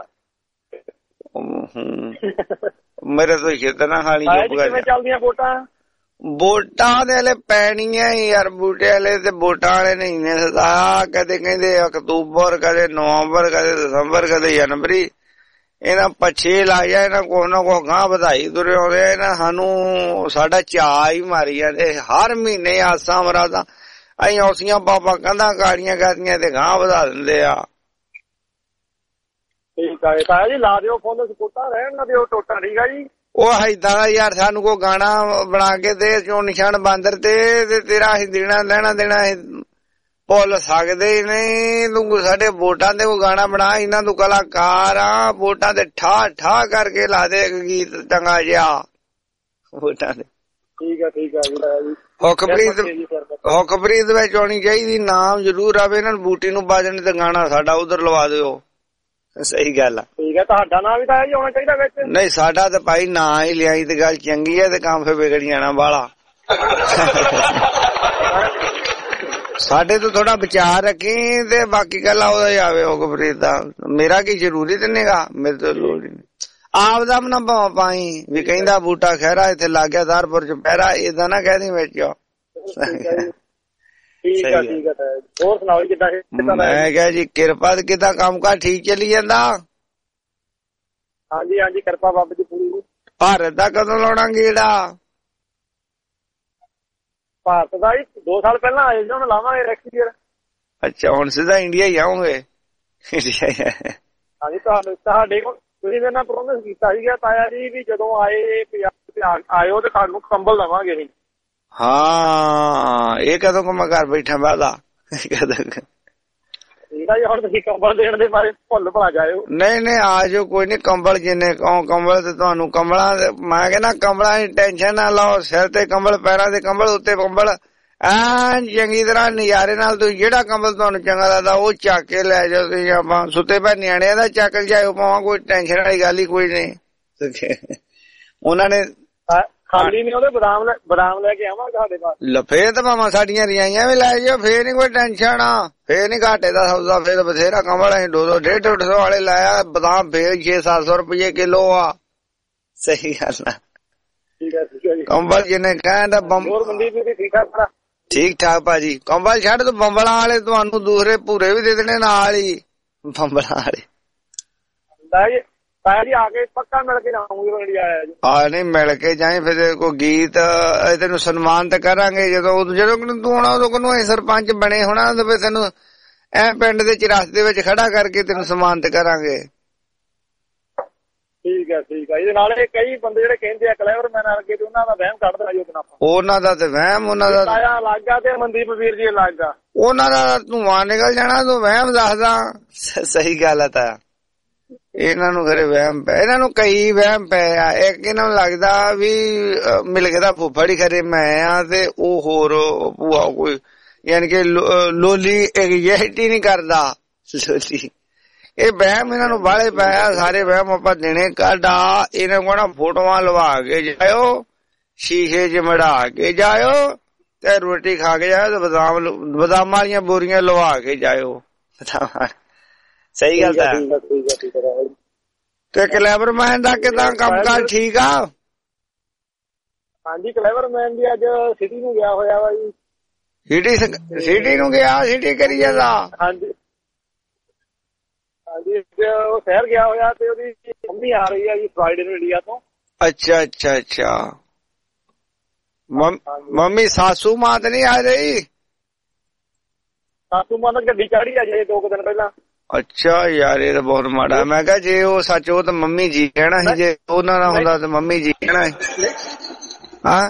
ਮੇਰੇ ਤੋਂ ਜਿੱਤਣਾ ਖਾਲੀ ਕਿਵੇਂ ਚੱਲਦੀਆਂ ਵੋਟਾਂ ਦੇ ਹਲੇ ਪੈਣੀਆਂ ਯਾਰ ਬੂਟੇ ਵਾਲੇ ਤੇ ਵੋਟਾਂ ਵਾਲੇ ਨਹੀਂ ਨੇ ਸਦਾ ਕਦੇ ਕਹਿੰਦੇ ਅਕਤੂਬਰ ਕਦੇ ਨਵੰਬਰ ਕਦੇ ਦਸੰਬਰ ਕਦੇ ਜਨਵਰੀ ਇਹਨਾਂ ਪੱਛੇ ਲਾ ਜਾ ਇਹਨਾਂ ਕੋ ਨਾ ਕੋ ਗਾਂ ਵਧਾਈ ਤੁਰੇ ਆਉਂਦੇ ਇਹਨਾਂ ਸਾਨੂੰ ਸਾਡਾ ਚਾਅ ਹੀ ਮਾਰੀ ਜਾਂਦੇ ਹਰ ਮਹੀਨੇ ਆਸਾਂ ਮਰਾਦਾ ਅਸੀਂ ਔਸੀਆਂ ਪਾਪਾ ਕੰਧਾਂ ਕਾੜੀਆਂ ਕਰਦੀਆਂ ਤੇ ਗਾਂ ਵਧਾ ਦਿੰਦੇ ਆ। ਠੀਕ ਆ ਤਾਇਆ ਜੀ ਲਾ ਦਿਓ ਫੋਨ ਸਪੋਰਟਾਂ ਰਹਿਣ ਨਾ ਦਿਓ ਟੋਟਾ ਠੀਕ ਆ ਜੀ। ਉਹ ਏਦਾਂ ਦਾ ਯਾਰ ਸਾਨੂੰ ਕੋਈ ਗਾਣਾ ਬਣਾ ਕੇ ਦੇ ਚੋਂ ਨਿਸ਼ਾਨ ਬਾਂਦਰ ਤੇ ਤੇਰਾ ਅਸੀਂ ਦੇਣਾ ਲੈਣਾ ਦੇਣਾ ਭੁੱਲ ਸਕਦੇ ਹੀ ਨਹੀਂ। ਤੂੰ ਸਾਡੇ ਵੋਟਾਂ ਤੇ ਕੋਈ ਗਾਣਾ ਬਣਾ ਇਹਨਾਂ ਤੂੰ ਕਲਾਕਾਰ ਆ ਵੋਟਾਂ ਤੇ ਠਾ ਕਰਕੇ ਲਾ ਦੇ ਗੀਤ ਚੰਗਾ ਜਿਹਾ ਵੋਟਾਂ ਤੇ। ਠੀਕ ਆ ਜੀ। ਹੁਕਮਰੀਤ ਵਿੱਚ ਆਉਣੀ ਚਾਹੀਦੀ ਨਾਮ ਜ਼ਰੂਰ ਆਵੇ ਇਹਨਾਂ ਨੂੰ ਬੂਟੀ ਨੂੰ ਬਾਜਣ ਤੇ ਗਾਣਾ ਸਾਡਾ ਉਧਰ ਲਵਾ ਦਿਓ। ਸਹੀ ਗੱਲ ਆ। ਠੀਕ ਆ ਤੁਹਾਡਾ ਨਾਂ ਵੀ ਤਾਂ ਆਉਣਾ ਚਾਹੀਦਾ ਵਿੱਚ। ਨਹੀਂ ਸਾਡਾ ਤਾਂ ਭਾਈ ਨਾਂ ਹੀ ਲਿਆਈ ਤੇ ਗੱਲ ਚੰਗੀ ਹੈ ਤੇ ਕੰਮ ਫੇਰ ਵਿਗੜ ਜਾਣਾ ਬਾਲਾ। ਸਾਡੇ ਤੋਂ ਥੋੜਾ ਵਿਚਾਰ ਰੱਖੀ ਤੇ ਬਾਕੀ ਗੱਲ ਉਹਦਾ ਜਾਵੇ ਹੁਕਮਰੀਤ ਦਾ ਮੇਰਾ ਕੀ ਜ਼ਰੂਰੀ ਤੇ ਨਹੀਂਗਾ ਮੇਰੇ ਤੋਂ ਲੋੜ ਨਹੀਂ। ਆਪ ਦਾ ਨਾ ਭਾਵਾਂ ਪਾਈ ਵੀ ਕਹਿੰਦਾ ਬੂਟਾ ਖਹਿਰਾ ਇੱਥੇ ਲੱਗ ਗਿਆ ਦਾਰਪੁਰ ਚ ਪਹਿਰਾ ਏਦਾਂ ਨਾ ਕਹਿ ਦੀ ਵਿੱਚ। ਠੀਕ ਆ ਹੋਰ ਸੁਣਾਓ ਕਿੱਦਾਂ? ਮੈਂ ਕਿਹਾ ਜੀ ਕਿਰਪਾ ਕਿੱਦਾਂ ਕੰਮ ਕਾਰ ਠੀਕ ਚੱਲੀ ਜਾਂਦਾ? ਹਾਂਜੀ ਕਿਰਪਾ ਬਾਬਾ ਜੀ ਪੂਰੀ। ਭਾਰਤ ਦਾ ਕਦੋਂ ਲਾਉਣਾ ਗੇੜਾ? ਭਾਰਤ ਦਾ ਹੀ 2 ਸਾਲ ਪਹਿਲਾਂ ਆਏ ਜੀ ਹੁਣ ਲਾਵਾਂਗੇ ਨੈਕਸਟ ਈਅਰ। ਅੱਛਾ ਹੁਣ ਸਿੱਧਾ ਇੰਡੀਆ ਹੀ ਆਉਂਗੇ? ਹਾਂਜੀ ਤੁਹਾਡੇ ਕੋਲ ਤੁਸੀਂ ਮੇਰੇ ਨਾਲ ਪ੍ਰੋਮਿਸ ਕੀਤਾ ਸੀਗਾ ਤਾਇਆ ਜੀ ਵੀ ਜਦੋਂ ਆਇਓ ਤੇ ਤੁਹਾਨੂੰ ਕੰਬਲ ਦੇਵਾਂਗੇ ਅਸੀਂ। ਹਾਂ ਇਹ ਕਦੋਂ ਕੋ ਮੈਂ ਘਰ ਬੈਠਾ ਵਾਦਾ ਠੀਕ ਆ ਜੀ, ਹੁਣ ਤੁਸੀਂ ਕੰਬਲ ਦੇਣ ਦੇ ਬਾਰੇ ਭੁੱਲ ਭੁਲਾ ਜਾਇਓ। ਨਹੀਂ ਆ ਜਾਓ, ਕੋਈ ਨੀ। ਕੰਬਲ ਜਿੰਨੇ ਕਹੋ ਕੰਬਲ ਤੇ ਤੁਹਾਨੂੰ ਕੰਬਲਾਂ ਮੈਂ ਕਹਿੰਦਾ ਕੰਬਲਾਂ ਦੀ ਟੈਨਸ਼ਨ ਨਾ ਲਓ। ਸਿਰ ਤੇ ਕੰਬਲ, ਪੈਰਾਂ ਤੇ ਕੰਬਲ, ਉੱਤੇ ਕੰਬਲ, ਐਨ ਚੰਗੀ ਤਰ੍ਹਾਂ ਨਜ਼ਾਰੇ ਨਾਲ ਤੁਸੀਂ ਜਿਹੜਾ ਕੰਬਲ ਤੁਹਾਨੂੰ ਚੰਗਾ ਲੱਗਦਾ ਉਹ ਚੱਕ ਕੇ ਲੈ ਜਾਓ। ਤੁਸੀਂ ਆਪਾਂ ਸੁੱਤੇ ਪਏ ਨਿਆਣਿਆਂ ਦਾ ਚੱਕ ਜਾਇਓ ਭਾਵਾਂ, ਕੋਈ ਟੈਨਸ਼ਨ ਵਾਲੀ ਗੱਲ ਹੀ ਕੋਈ ਨਹੀਂ। ਉਹਨਾਂ ਨੇ ਖਾਲੀ ਨੇ ਉਹਦੇ ਬਦਾਮ ਲੈ ਕੇ ਆਵਾਂਗੇ ਸਾਡੇ ਪਾਸ। ਫੇਰ ਤਾਂ ਭਾਵਾਂ ਸਾਡੀਆਂ ਰਿਆਈਆਂ ਵੀ ਲੈ ਜਾਓ, ਫੇਰ ਨੀ ਕੋਈ ਟੈਨਸ਼ਨ ਆ। ਫੇਰ ਨੀ ਘਾਟੇ ਦਾ ਸੌਦਾ, ਫੇਰ ਬਥੇਰਾ ਕੰਬਲ ਅਸੀਂ 200-150 ਵਾਲੇ ਲਾਇਆ। ਬਦਾਮ ਫੇਰ 600-700 ਰੁਪਏ ਕਿਲੋ ਆ। ਸਹੀ ਗੱਲ ਆ। ਠੀਕ ਹੈ ਜੀ। ਕੰਬਲ ਜਿੰਨੇ ਕਹਿੰਦਾ ਹੋਰ ਮਨਦੀਪ ਜੀ ਠੀਕ ਠਾਕ? ਠੀਕ ਠਾਕ ਭਾਜੀ। ਕੰਬਲ ਛੱਡ ਤੂੰ, ਬੰਬਲਾਂ ਵਾਲੇ ਤੁਹਾਨੂੰ ਦੂਸਰੇ ਭੂਰੇ ਵੀ ਦੇ ਦੇਣੇ ਨਾਲ ਹੀ। ਬੰਬਲਾਂ ਵਾਲੇ ਤਾਇਆ ਜੀ ਆ ਕੇ ਪੱਕਾ ਮਿਲ ਕੇ ਜਾਵਾਂਗੇ ਜੀ। ਆਇਆ ਜੀ ਆ ਨਹੀਂ ਮਿਲ ਕੇ ਜਾਏ। ਫਿਰ ਕੋਈ ਗੀਤ ਤੈਨੂੰ ਸਨਮਾਨਿਤ ਕਰਾਂਗੇ ਜਦੋਂ ਤੂੰ ਆਉਣਾ। ਉਦੋਂ ਕੋਨੂੰ ਅਸੀਂ ਸਰਪੰਚ ਬਣੇ ਹੋਣਾ ਤੇ ਫਿਰ ਤੈਨੂੰ ਐ ਪਿੰਡ ਦੇ ਚੁਰਾਸਤੇ ਵਿੱਚ ਖੜਾ ਕਰਕੇ ਤੈਨੂੰ ਸਨਮਾਨਿਤ ਕਰਾਂਗੇ। ਠੀਕ ਹੈ ਇਹਦੇ ਨਾਲ ਕਈ ਬੰਦੇ ਜਿਹੜੇ ਕਹਿੰਦੇ ਆ ਕਲੈਵਰ ਮੈਨ ਅੱਗੇ ਤੇ ਉਹਨਾਂ ਦਾ ਵਹਿਮ ਕੱਢ ਦੇਣਾ ਜੀ। ਉਹਨਾਂ ਦਾ ਤੇ ਵਹਿਮ, ਉਹਨਾਂ ਦਾ ਤਾਇਆ ਲੱਗਾ ਤੇ ਮਨਦੀਪ ਵੀਰ ਜੀ ਲੱਗਾ, ਉਹਨਾਂ ਦਾ ਧੂੰਆਂ ਨਿਕਲ ਜਾਣਾ। ਤੂੰ ਵਹਿਮ ਦੱਸਦਾ। ਸਹੀ ਗੱਲ ਆ। ਤਾਂ ਇਹਨਾਂ ਨੂੰ ਖਰੇ ਵਹਿਮ ਪੈ, ਇਹਨਾਂ ਨੂੰ ਕਈ ਵਹਿਮ ਪਏ ਆ। ਇੱਕ ਇਹਨਾਂ ਨੂੰ ਲੱਗਦਾ ਵੀ ਮਿਲਕੇ ਦਾ ਫੁੱਫੜ ਹੀ ਖਰੇ ਮੈਂ ਆ ਤੇ ਉਹ ਹੋਰ ਭੂਆ ਕੋਈ, ਯਾਨੀ ਕਿ ਲੋਲੀ ਐਗਜ਼ੈਕਟ ਹੀ ਨਹੀਂ ਕਰਦਾ। ਲੋਲੀ ਇਹ ਵਹਿਮ ਇਹਨਾਂ ਨੂੰ ਬਾਹਲੇ ਪਿਆ। ਸਾਰੇ ਵਹਿਮ ਆਪਾਂ ਦੇਣੇ ਕੱਢਾ। ਇਹਨਾਂ ਕੋਲ ਫੋਟੋਆਂ ਲਵਾ ਕੇ ਜਾਇਓ, ਸ਼ੀਸ਼ੇ 'ਚ ਮੜਾ ਕੇ ਜਾਇਓ ਤੇ ਰੋਟੀ ਖਾ ਕੇ ਜਾਇਓ ਤੇ ਬਦਾਮ ਵਾਲੀਆਂ ਬੋਰੀਆਂ ਲਵਾ ਕੇ ਜਾਇਓ। ਸਹੀ ਗੱਲ ਤਾਂ। ਤੇ ਕਲੈਵਰਮੈਨ ਦਾ ਕਿਦਾਂ ਕੰਮਕਾਜ ਠੀਕ ਆ? ਹਾਂਜੀ ਕਲੈਵਰਮੈਨ ਦੀ ਅੱਜ ਸਿਟੀ ਨੂੰ ਗਿਆ ਹੋਇਆ ਵਾ ਜੀ। ਸਿਟੀ ਨੂੰ ਗਿਆ? ਸਿਟੀ ਕਰੀ ਜਾਂਦਾ? ਹਾਂਜੀ ਉਹ ਸ਼ਹਿਰ ਗਿਆ ਹੋਇਆ ਤੇ ਉਹਦੀ ਮੰਮੀ ਆ ਰਹੀ ਆ ਜੀ ਫਰਾਈਡੇ ਨੂੰ ਇੰਡੀਆ ਤੋਂ। ਅੱਛਾ ਮੰਮੀ ਸਾਸੂ ਮਾਂ ਤੇ ਨਹੀਂ ਆ ਰਹੀ? ਸਾਸੂ ਮਾਂ ਤਾਂ ਗੱਡੀ ਚਾੜੀ ਆ ਜੇ 2 ਦਿਨ ਪਹਿਲਾਂ। ਅੱਛਾ ਯਾਰ ਇਹ ਤਾਂ ਬਹੁਤ ਮਾੜਾ। ਮੈਂ ਕਿਹਾ ਜੇ ਉਹ ਸੱਚ ਉਹ ਤਾਂ ਮੰਮੀ ਜੀ ਕਹਿਣਾ ਸੀ, ਜੇ ਉਹਨਾਂ ਦਾ ਹੁੰਦਾ ਤਾਂ ਮੰਮੀ ਜੀ ਕਹਿਣਾ ਸੀ। ਹਾਂ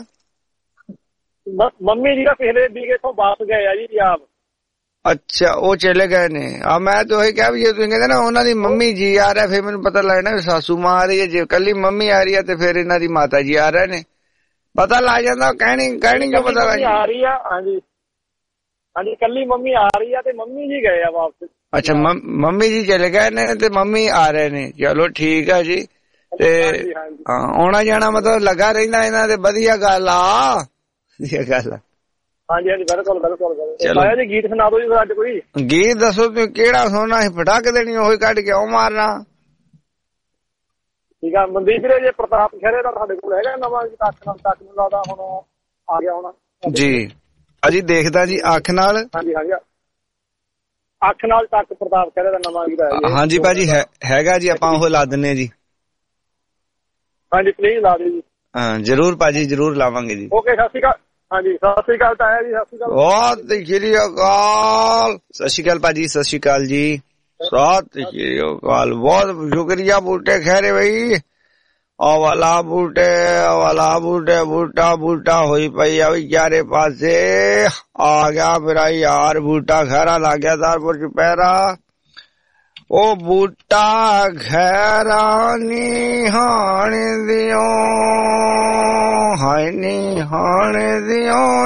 ਮੰਮੀ ਜੀ ਦਾ ਪਿਛਲੇ ਵੀਕ ਇੱਥੋਂ ਵਾਪਸ ਗਏ ਆ ਜੀ ਪੰਜਾਬ। ਅੱਛਾ ਉਹ ਚਲੇ ਗਏ ਨੇ। ਮੈਂ ਤਾਂ ਉਹੀ ਕਿਹਾ ਵੀ ਜੇ ਤੁਸੀਂ ਕਹਿੰਦੇ ਨਾ ਉਹਨਾਂ ਦੀ ਮੰਮੀ ਜੀ ਆ ਰਿਹਾ ਫਿਰ ਮੈਨੂੰ ਪਤਾ ਲੱਗਣਾ ਵੀ ਸਾਸੂ ਮਾਂ ਆ ਰਹੀ ਹੈ। ਜੇ ਕੱਲੀ ਮੰਮੀ ਆ ਰਹੀ ਹੈ ਤੇ ਫਿਰ ਇਹਨਾਂ ਦੀ ਮਾਤਾ ਜੀ ਆ ਰਹੇ ਨੇ। ਪਤਾ ਲੱਗ ਜਾਂਦਾ। ਕਹਿਣੀ ਕਿਉਂ ਪਤਾ ਲੱਗ ਆ ਰਹੀ ਆ? ਹਾਂਜੀ ਕੱਲੀ ਮੰਮੀ ਆ ਰਹੀ ਆ ਤੇ ਮੰਮੀ ਜੀ ਗਏ ਆ ਵਾਪਸ। ਅੱਛਾ ਮੰਮੀ ਜੀ ਚਲੇ ਗਏ ਨੇ ਤੇ ਮੰਮੀ ਆ ਰਹੇ ਨੇ। ਚਲੋ ਠੀਕ ਆ ਜੀ। ਤੇ ਆਉਣਾ ਜਾਣਾ ਮਤਲਬ ਲੱਗਾ ਰਹਿੰਦਾ ਇਹਨਾਂ ਦੇ। ਵਧੀਆ ਗੱਲ ਆ। ਵਧੀਆ ਗੱਲ ਆ। ਹਾਂਜੀ ਬਿਲਕੁਲ। ਤਾਇਆ ਜੀ ਗੀਤ ਸੁਣਾ ਦਿਓ ਜੀ ਅੱਜ ਕੋਈ। ਗੀਤ ਦੱਸੋ ਤੁਸੀਂ ਕਿਹੜਾ ਸੁਣਨਾ? ਪਟਾਕ ਦੇਣੀ ਉਹੀ ਕੱਢ ਕੇ ਉਹ ਮਾਰਨਾ। ਠੀਕ ਆ ਮਨਦੀਪ ਵੀਰੇ, ਜੇ ਪ੍ਰਤਾਪ ਖਹਿਰੇ ਦਾ ਤੁਹਾਡੇ ਕੋਲ ਹੈਗਾ ਨਵਾਂ ਅੱਖ ਨਾਲ ਤੱਕ ਨੂੰ ਲੱਗਦਾ ਹੁਣ ਆ ਗਿਆ ਹੋਣਾ ਜੀ। ਅਜੀ ਦੇਖਦਾ ਜੀ ਅੱਖ ਨਾਲ। ਹਾਂਜੀ ਅੱਖ ਨਾਲ ਤੱਕ ਪ੍ਰਤਾਪ ਖਹਿਰੇ ਦਾ ਨਵਾਂ ਗੀਤ ਹੈ। ਹਾਂਜੀ ਭਾਜੀ ਹੈਗਾ ਜੀ। ਆਪਾਂ ਉਹ ਲਾ ਦਿੰਨੇ ਜੀ। ਹਾਂਜੀ ਪਲੀਜ਼ ਲਾ ਦਿਓ ਜੀ। ਹਾਂ ਜ਼ਰੂਰ ਭਾਜੀ, ਜ਼ਰੂਰ ਲਾਵਾਂਗੇ ਜੀ। ਓਕੇ ਸਤਿ ਸ਼੍ਰੀ ਅਕਾਲ। ਹਾਂਜੀ ਸਤਿ ਸ਼੍ਰੀ ਅਕਾਲ ਤਾਇਆ ਜੀ। ਸਤਿ ਸ਼੍ਰੀ ਅਕਾਲ। ਸਤਿ ਸ਼੍ਰੀ ਅਕਾਲ। ਸਤਿ ਸ਼੍ਰੀ ਅਕਾਲ ਭਾਜੀ। ਸਤਿ ਸ਼੍ਰੀ ਅਕਾਲ ਜੀ। ਸਤਿ ਸ਼੍ਰੀ ਅਕਾਲ। ਬਹੁਤ ਸ਼ੁਕਰੀਆ ਬੂਟੇ ਖੈਰੇ ਬਈ। ਵਾਲਾ ਬੂਟੇ ਬੂਟਾ ਹੋਈ ਪਈ ਆ ਵੀ ਚਾਰੇ ਪਾਸੇ। ਆ ਗਿਆ ਮੇਰਾ ਯਾਰ ਬੂਟਾ ਖੈਰਾ ਲੱਗ ਗਿਆ ਤਾਰਪੁਰ ਚ ਪੈਰਾ। ਉਹ ਬੂਟਾ ਖੈਰਾ ਨੀ ਹਾਣ ਦਿਓ ਹਾਏ ਨੀ ਹਾਣ ਦਿਓ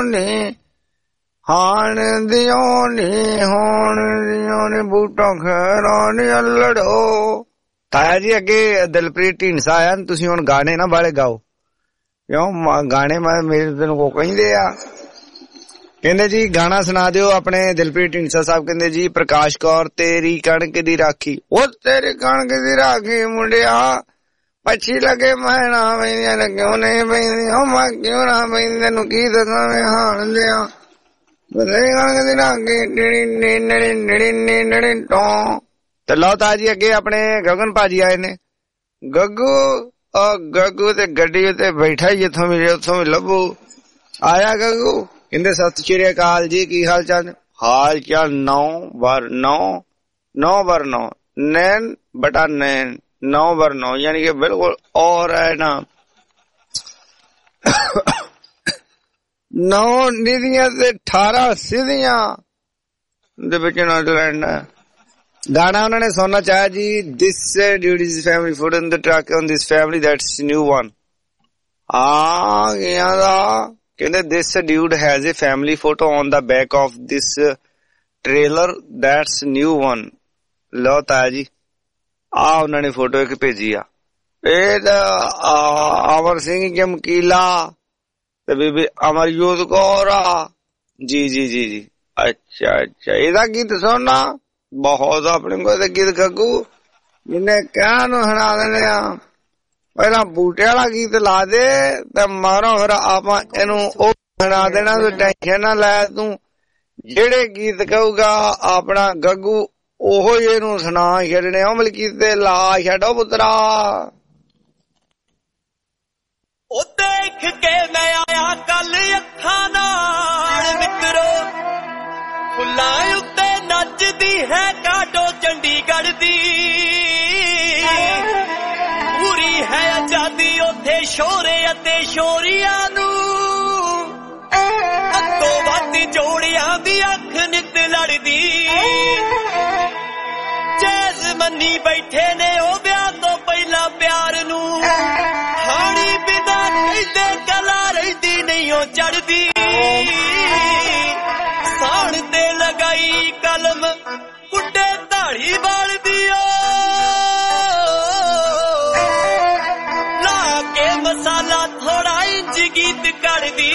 ਨੀ ਬੂਟਾ ਖੈਰਾ ਨੀ ਅਲੜੋ। ਤਾਇਆ ਜੀ ਅੱਗੇ ਦਿਲਪ੍ਰੀਤ ਢੀਂਡਸਾ ਆਇਆ। ਤੁਸੀਂ ਹੁਣ ਗਾਣੇ ਨਾ ਬਾਲੇ ਗਾਓ ਕਿਉਂ? ਗਾਣੇ ਮੇਰੇ ਤੈਨੂੰ ਕੋ ਕਹਿੰਦੇ ਆ। ਕਹਿੰਦੇ ਜੀ ਗਾਣਾ ਸੁਣਾ ਦਿਓ ਆਪਣੇ। ਦਿਲਪ੍ਰੀਤ ਢੀਂਡਸਾ ਸਾਹਿਬ ਕਹਿੰਦੇ ਜੀ ਪ੍ਰਕਾਸ਼ ਕੌਰ ਤੇਰੀ ਕਣਕ ਦੀ ਰਾਖੀ। ਉਹ ਤੇਰੀ ਕਣਕ ਦੀ ਰਾਖੀ ਮੁੰਡਿਆ ਪੱਛੀ ਲੱਗੇ ਮੈਂ ਨਾ ਪੈਂਦੀਆਂ ਕਿਉਂ ਨਹੀਂ ਪੈਂਦੀਆਂ। ਮੈਂ ਕਿਉਂ ਨਾ ਪੈਂਦੀ ਤੈਨੂੰ ਕੀ ਦੱਸਾਂ ਮੈਂ ਹਾਲ ਲਿਆ। ਤੇਰੀ ਕਣਕ ਦੀ ਰਾਖੀ ਟੋਂ। ਤੇ ਲਓ ਤਾਂ ਜੀ ਅੱਗੇ ਆਪਣੇ ਗਗਨ ਭਾਜੀ ਆਏ ਨੇ। ਗੱਗੂ ਤੇ ਗੱਡੀ ਉੱਤੇ ਬੈਠਾ ਹੀ ਜਿੱਥੋਂ ਮਿਲੇ ਉੱਥੋਂ ਵੀ ਲੱਭੂ। ਆਇਆ ਗੱਗੂ। ਕਹਿੰਦੇ ਸਤਿ ਸ਼੍ਰੀ ਅਕਾਲ ਜੀ, ਕੀ ਹਾਲ ਚਾਲ? ਹਾਲ ਚਾਲ 9/9 ਨੈਨ ਬਟਾ ਨੈਨ 9/9 ਯਾਨੀ ਕਿ ਬਿਲਕੁਲ और है ना 9 ਨਿਧੀਆਂ ਤੇ 18 ਸਿੱਧੀਆਂ ਦੇ ਵਿੱਚ ਨਾਈਜ਼ਰਲੈਂਡ ਗਾਣਾ ਉਹਨਾਂ ਨੇ ਸੁਣਨਾ ਚਾਹਿਆ ਜੀ this dude is family food in the truck on this family that's new one ਆ ਗਿਆ ਦਾ ਕਹਿੰਦੇ this dude has a family photo on the back of this trailer that's new one ਲਓ ਤਾਇਆ ਜੀ ਆ ਉਹਨਾਂ ਨੇ ਫੋਟੋ ਇੱਕ ਭੇਜੀ ਆ ਇਹ ਅਮਰ ਸਿੰਘ ਚਮਕੀਲਾ ਤੇ ਬੀਬੀ ਅਮਰਜੋਤ ਕੌਰ ਆ ਜੀ ਜੀ ਜੀ ਜੀ ਅੱਛਾ ਅੱਛਾ ਇਹਦਾ ਗੀਤ ਸੁਣਨਾ ਬਹੁਤ ਆਪਣੇ ਕੋਲ ਗੀਤ ਗੱਗੂ ਜਿਹਨੇ ਕਹਿਣ ਨੂੰ ਸੁਣਾ ਦੇਣੇ ਆ ਪਹਿਲਾਂ ਬੂਟੇ ਵਾਲਾ ਗੀਤ ਲਾ ਦੇ ਤੇ ਮਾਰੋ ਫਿਰ ਆਪਾਂ ਇਹਨੂੰ ਉਹ ਸੁਣਾ ਦੇਣਾ ਤੂੰ ਟੈਨਸ਼ਨ ਨਾ ਲੈ ਤੂੰ ਜਿਹੜੇ ਗੀਤ ਕਹੂਗਾ ਆਪਣਾ ਗੱਗੂ ਉਹੋ ਹੀ ਇਹਨੂੰ ਸੁਣਾ ਛੱਡਣੇ ਉਹ ਮਲਕੀ ਤੇ ਲਾ ਛੱਡੋ ਪੁੱਤਰਾ ਉਹ ਦੇਖ ਕੇ ਮੈਂ ਆਇਆ ਕੱਲ ਅੱਖਾਂ ਨਾਲ ਮਿੱਤਰੋ ਫੁੱਲਾਂ ਉੱਤੇ ਨੱਚਦੀ ਹੈ ਕਾਟੋ ਚੰਡੀਗੜ੍ਹ ਦੀ ਪੂਰੀ ਹੈ ਆਜ਼ਾਦੀ ਉੱਥੇ ਸ਼ੋਰੇ ਅਤੇ ਸ਼ੋਰੀਆਂ ਨੂੰ ਅੱਤੋਂ ਵੱਧ ਜੋੜਿਆਂ ਦੀ ਅੱਖ ਨਿੱਤ ਲੜਦੀ ਜੈਜ਼ ਮੰਨੀ ਬੈਠੇ ਨੇ ਉਹ ਵਿਆਹ ਤੋਂ ਪਹਿਲਾਂ ਪਿਆਰ ਨੂੰ ਹਾਣੀ ਬਿਨਾ ਕਹਿੰਦੇ ਕਲਾ ਰਹਿੰਦੀ ਨਹੀਂ ਉਹ ਚੜਦੀ ਸਾਣ ਤੇ ਲਗਾਈ ਕਲਮ ਕੁੱਡੇ ਧਾੜੀ ਵਾਲਦੀ ਲਾ ਕੇ ਮਸਾਲਾ ਥੋੜਾ ਇੰਜ ਗੀਤ ਕੱਢਦੀ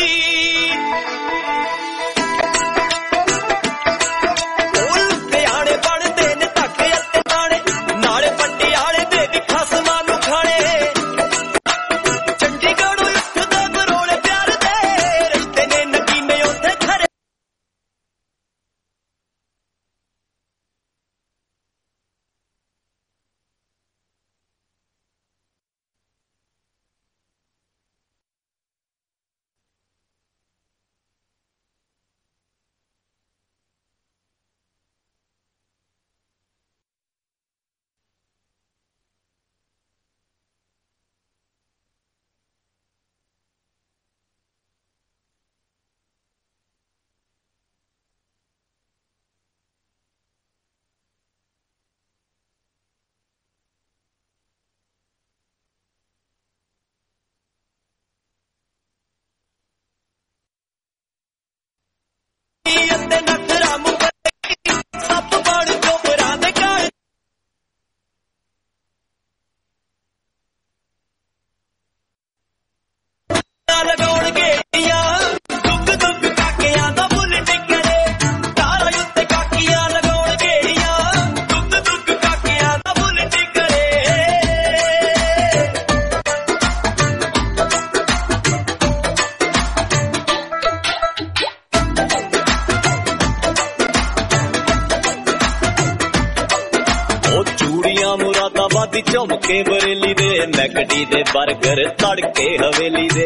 ਝੁਮਕੇ ਬਰੇਲੀ ਦੇ ਮੈਕਡੀ ਦੇ ਬਰਗਰ ਤੜਕੇ ਹਵੇਲੀ ਦੇ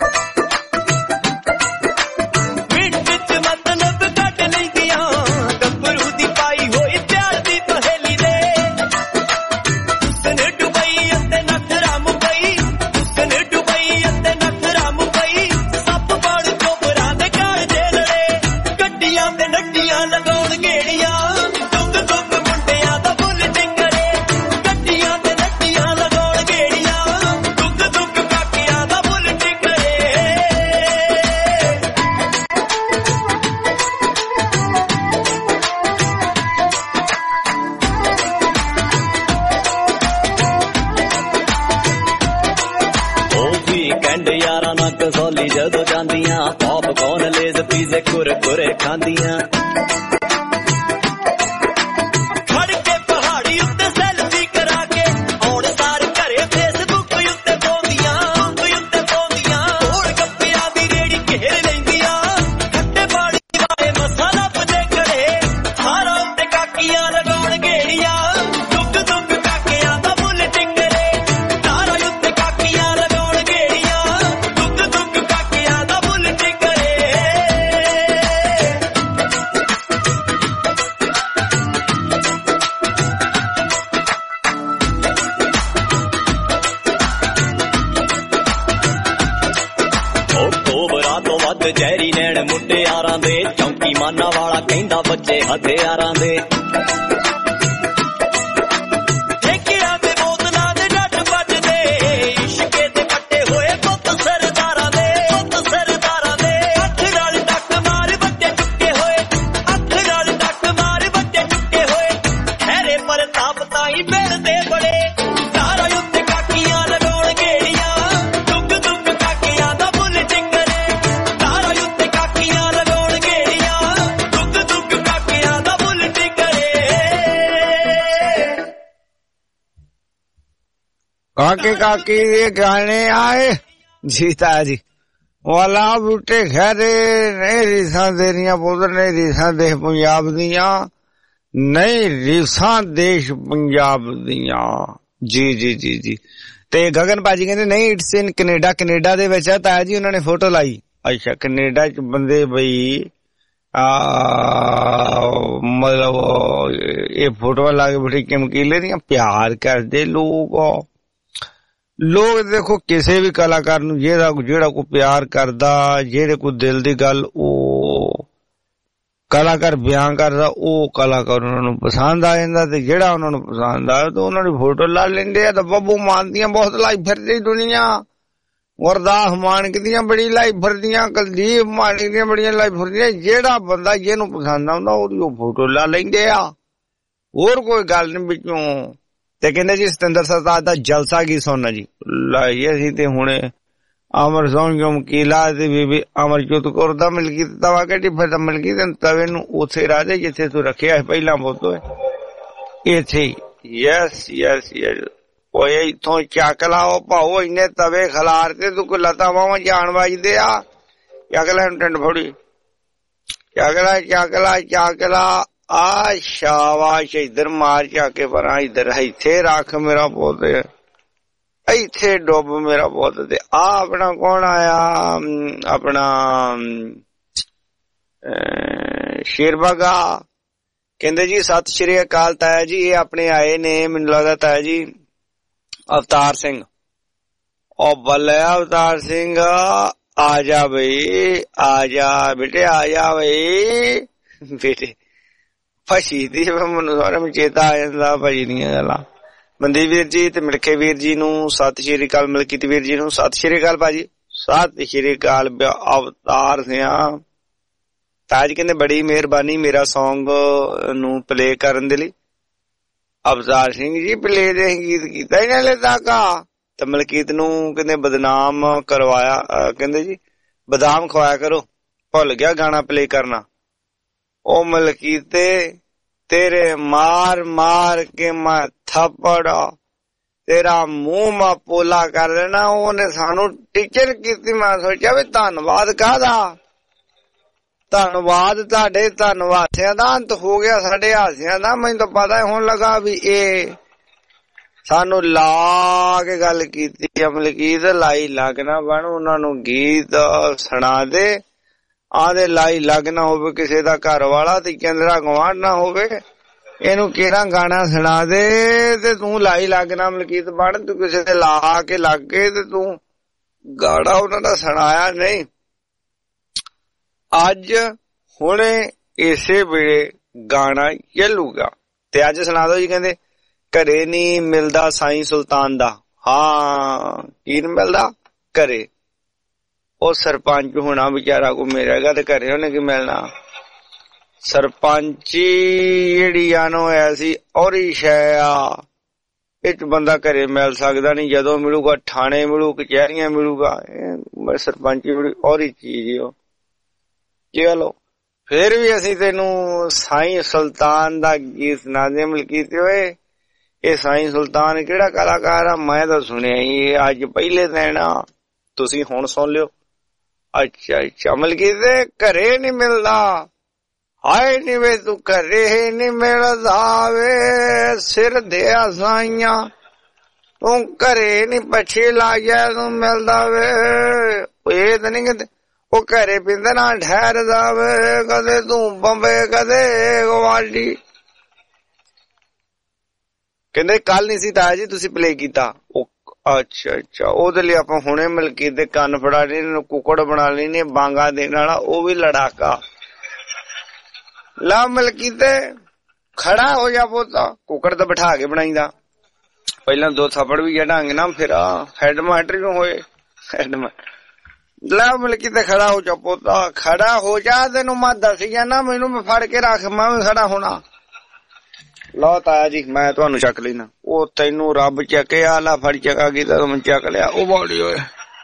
ਮਿੰਟ ਚ ਮਤਲਬ ਕੱਢ ਲੈਂਦੀਆਂ ਗੱਭਰੂ ਦੀ ਪਾਈ ਹੋਈ ਪਿਆਰ ਦੀ ਪਹੇਲੀ ਦੇ ਉਸਨੇ ਡੁਬਈ ਅਤੇ ਨਖਰਾ ਮੁੰਬਈ ਉਸਨੇ ਡੁਬਈ ਅਤੇ ਨਖਰਾ ਮੁੰਬਈ ਸੱਪ ਬੜ ਚੋਬਰਾਂ ਦੇ ਘਰ ਦੇ ਲੜੇ ਗੱਡੀਆਂ ਤੇ ਨੱਡੀਆਂ ਲਗਾਉਣ ਗੇੜੀਆਂ ਜਦੋਂ ਜਾਂਦੀਆਂ ਪੌਪਕੌਰਨ ਲੇਜ਼ ਪੀਜ਼ੇ ਕੁਰਕੁਰੇ ਖਾਂਦੀਆਂ ਖੜ ਕੇ ਪਹਾੜੀ ਉੱਤੇ ਸੈਲਫੀ ਕਰਾ ਕੇ ਆਉਣ ਸਾਰ ਘਰੇ ਫੇਸਬੁੱਕ ਉੱਤੇ ਪਾਉਂਦੀਆਂ ਢੋਲ ਗੱਪਿਆਂ ਦੀ ਰੇੜੀ ਘੇਰ ਲੈਂਦੀਆਂ ਖੱਟੇ ਬਾੜੀ ਵਾਲੇ ਮਸਾਲਾ ਪਦੇ ਖੜੇ ਸਾਰਾ ਉੱਤੇ ਕਾਕੀਆਂ ਲਗਾਉਣ ਗੇੜੀਆਂ ਦੁੱਗ ਦੁੱਗ ਕਾਕਿਆਂ ਦਾ ਮੁੱਲ ਟਿੰਗਰੇ ਸਾਰਾ ਉੱਤੇ ਕਾਕੀਆਂ ਲਗਾਉਣ ਗੇੜੀਆਂ ਦੁੱਗ ਦੁੱਗ ਕਾਕਿਆਂ ਦਾ ਮੁੱਲ ਟਿੰਗਰੇ ਜ਼ਮਾਨਾ ਵਾਲਾ ਕਹਿੰਦਾ ਬੱਚੇ ਹਥਿਆਰਾਂ ਦੇ ਠੇਕਿਆਂ ਦੇ ਬੋਤਲਾਂ ਦੇ ਡੱਟ ਵੱਜਦੇ ਇਸ਼ਕੇ ਦੇ ਪੱਟੇ ਹੋਏ ਪੁੱਤ ਸਰਦਾਰਾਂ ਦੇ ਅੱਖ ਨਾਲ ਡੱਕ ਮਾਰ ਵੱਡੇ ਟੁੱਟੇ ਹੋਏ ਅੱਖ ਨਾਲ ਡੱਕ ਮਾਰ ਵੱਡੇ ਟੁੱਟੇ ਹੋਏ ਖੈਰੇ ਪ੍ਰਤਾਪ ਤਾਈ ਮਿਲਦੇ ਬੜੇ ਤਾਰਾ ਉੱਤੇ ਕਾਕੀਆਂ ਲਗਾਉਣ ਗੇੜੀਆਂ ਦੁੱਗ ਦੁੱਗ ਕਾਕੀਆਂ ਦਾ ਬੁੱਲ ਚਿੰਗਰੇ ਤਾਰਾ ਉੱਤੇ ਕਾਕੀਆਂ ਲਗਾਉਣ ਗੇੜੀਆਂ ਦੁੱਗ ਦੁੱਗ ਕਾਕੀਆਂ ਦਾ ਬੁੱਲ ਚਿੰਗਰੇ काके काकी ये गाने आए जीता जी वाला बूटे खैरे नहीं रीसा देनिया पुत्र नहीं रीसा देश पंजाब दिया नहीं रीसा देश पंजाब दिया जी जी जी जी ते गगन भाजी कहते नहीं इट्स इन कनेडा दे विच ताया जी उन्होंने फोटो लाई अच्छा कनेडा च बंदे बई मतलब ये फोटो ला के बड़ी चमकीले दियां प्यार करदे लोग देखो किसी भी कलाकार नूं जेड़ा को प्यार करदा जेड़े को दिल दी गल ओ कलाकार बयान करदा ओ कलाकार उन्हां नूं पसंद आ जांदा ते जेड़ा उन्हां नूं पसंद आए तो उन्हां दी फोटो ला लैंदे आ ते बब्बू मान दियां बहुत लाई फिरदी दुनिया गुरदास मानक दियां बड़ी लाई फिरदियां कुलदीप मानक दियां बड़ियां लाई फिरदियां जेड़ा बंदा जिहनूं पसंद आउंदा ओदी फोटो ला लैंदे आ होर कोई गल नहीं विचों ते कहंदे जी सतिंदर सरताज दा जलसा की सुनना जी लाइए असीं ते हुणे अमर सोहन चमकीला ते बीबी अमरजोत कौर दा मिलकी तवा कड्डी फिर मिलकी ते तवे नूं उत्थे राजे जिथे तू रखिया पहला फोटो इत्थे यस यस यस ओए इथों चक लाओ भाओ इन्ने तवे खलार ते तू कोई लता बावां जान बजदे आ चकला टंड फोड़ी चकला आ शाबाश इधर मार जाके पर इधर इथे रख मेरा पुत इथे डुब मेरा पुत ते आ अपना कौन आया अपना शेरबागा कहंदे जी सत श्री अकाल ताया जी ये अपने आए ने मैनूं लगदा ताया जी अवतार सिंह ओ बल्ले अवतार सिंह आ जा बई आ जा बेटे आ जा बई बेटे फसी दी मैनूं सारे में चेता आ जांदा भाजी दीयां गल्लां मनदीप वीर जी ते मिड़के वीर जी नूं सत श्री अकाल मलकीत वीर जी नूं सत श्री अकाल भाजी सत श्री अकाल अवतार सिंह ताज कहंदे बड़ी मेहरबानी मेरा सॉन्ग नूं प्ले करन दे लई अवतार सिंह जी प्ले दे गीत कीता ही नाले तक ते मलकीत नूं कहंदे बदनाम करवाया कहंदे जी बदाम खवाया करो भुल गया गाना प्ले करना ओ मलकीते तेरे मार मार के मैं थप्पड़ तेरा मुंह मा पोला कर देना ओने सानू टीचर कीती मैं सोचा भी धन्नवाद काहदा धन्नवाद तुहाडे धन्नवादियां दा अंत हो गया साडे हासियां दा मैनूं तां पता होण लगा भी ए सानू ला के गल कीती मलकीत लाई लगना बन उन्हां नूं गीत सुणा दे आदे लाई लग ना होवे किसी दा घर वाला ते चंद्रा गवांढ ना होवे इनू केड़ा गाना सुना दे ते तू लाई लग ना मलकीत बन तू किसी ते ला के लग के ते तू गाना उन्हां दा सुनाया नहीं अज हुणे इसे वेले गाना चलूगा ते अज सुना दो जी कहंदे घरे नी मिलदा साईं सुल्तान दा हाँ की मिलदा घरे ओ सरपंच होना बेचारा को मिलेगा ते घरे उन्हें की मिलना सरपंची जेड़ी आनो ऐसी और ही शय इच बंदा घरे मिल सकदा नहीं जदों मिलूगा थाने मिलू कचहरियां मिलूगा सरपंची बड़ी और ही चीज है चलो फिर भी असीं तेनू साईं सुल्तान दा गीत सुना दे मलकीत ओए ये साईं सुल्तान केड़ा कलाकार आ मैं तां सुनिया ही अज पहले दिन तुसीं हुण सुन लियो अच्छा अच्छा मलकीत घरे नहीं मिलदा हाय नी वे तू घरे नहीं मिलदा वे सिर दे साइयां तू घरे नहीं पछी ला गया तू मिलदा वे ये तो नहीं कहते वो घरे पिंदे ना ठहरदा वे कदे तू बंबे कदे गुवाहाटी कहंदे कल नहीं सी ताया जी तुसी प्ले कीता अच्छा अच्छा ओदे लिए आपां हुणे मलकीत दे कंन फड़ा लेने कुकड़ बना लेने बांगा देने वाला ओ भी लड़ाका ਲਾ ਮਲਕੀ ਤੇ ਖੜਾ ਹੋ ਜਾ ਪੋਤਾ। ਕੁੱਕੜ ਤਾਂ ਬਿਠਾ ਕੇ ਬਣਾਈਦਾ, ਪਹਿਲਾਂ 2 ਥੱਪੜ ਵੀ ਢੰਗ ਨਾ ਫਿਰ ਹੈਡ ਮਾਸਟਰ ਨੂੰ ਹੋਏ ਲਾ ਮਲਕੀ ਤੇ ਖੜਾ ਹੋ ਜਾ ਪੋਤਾ, ਖੜਾ ਹੋ ਜਾ। ਤੈਨੂੰ ਮੈਂ ਦੱਸ ਜਾਣਾ, ਮੈਨੂੰ ਫੜ ਕੇ ਰੱਖ, ਮੈਂ ਵੀ ਖੜਾ ਹੋਣਾ। ਲਓ ਤਾਇਆ ਜੀ ਮੈਂ ਤੁਹਾਨੂੰ ਚੱਕ ਲੈਣਾ। ਉਹ ਤੈਨੂੰ ਰੱਬ ਚੱਕਿਆ, ਲਾ ਫੜ ਚੱਕਾ ਕੀਤਾ ਤੂੰ ਚੱਕ ਲਿਆ। ਉਹ ਬੋਲੀ ਹੋਏ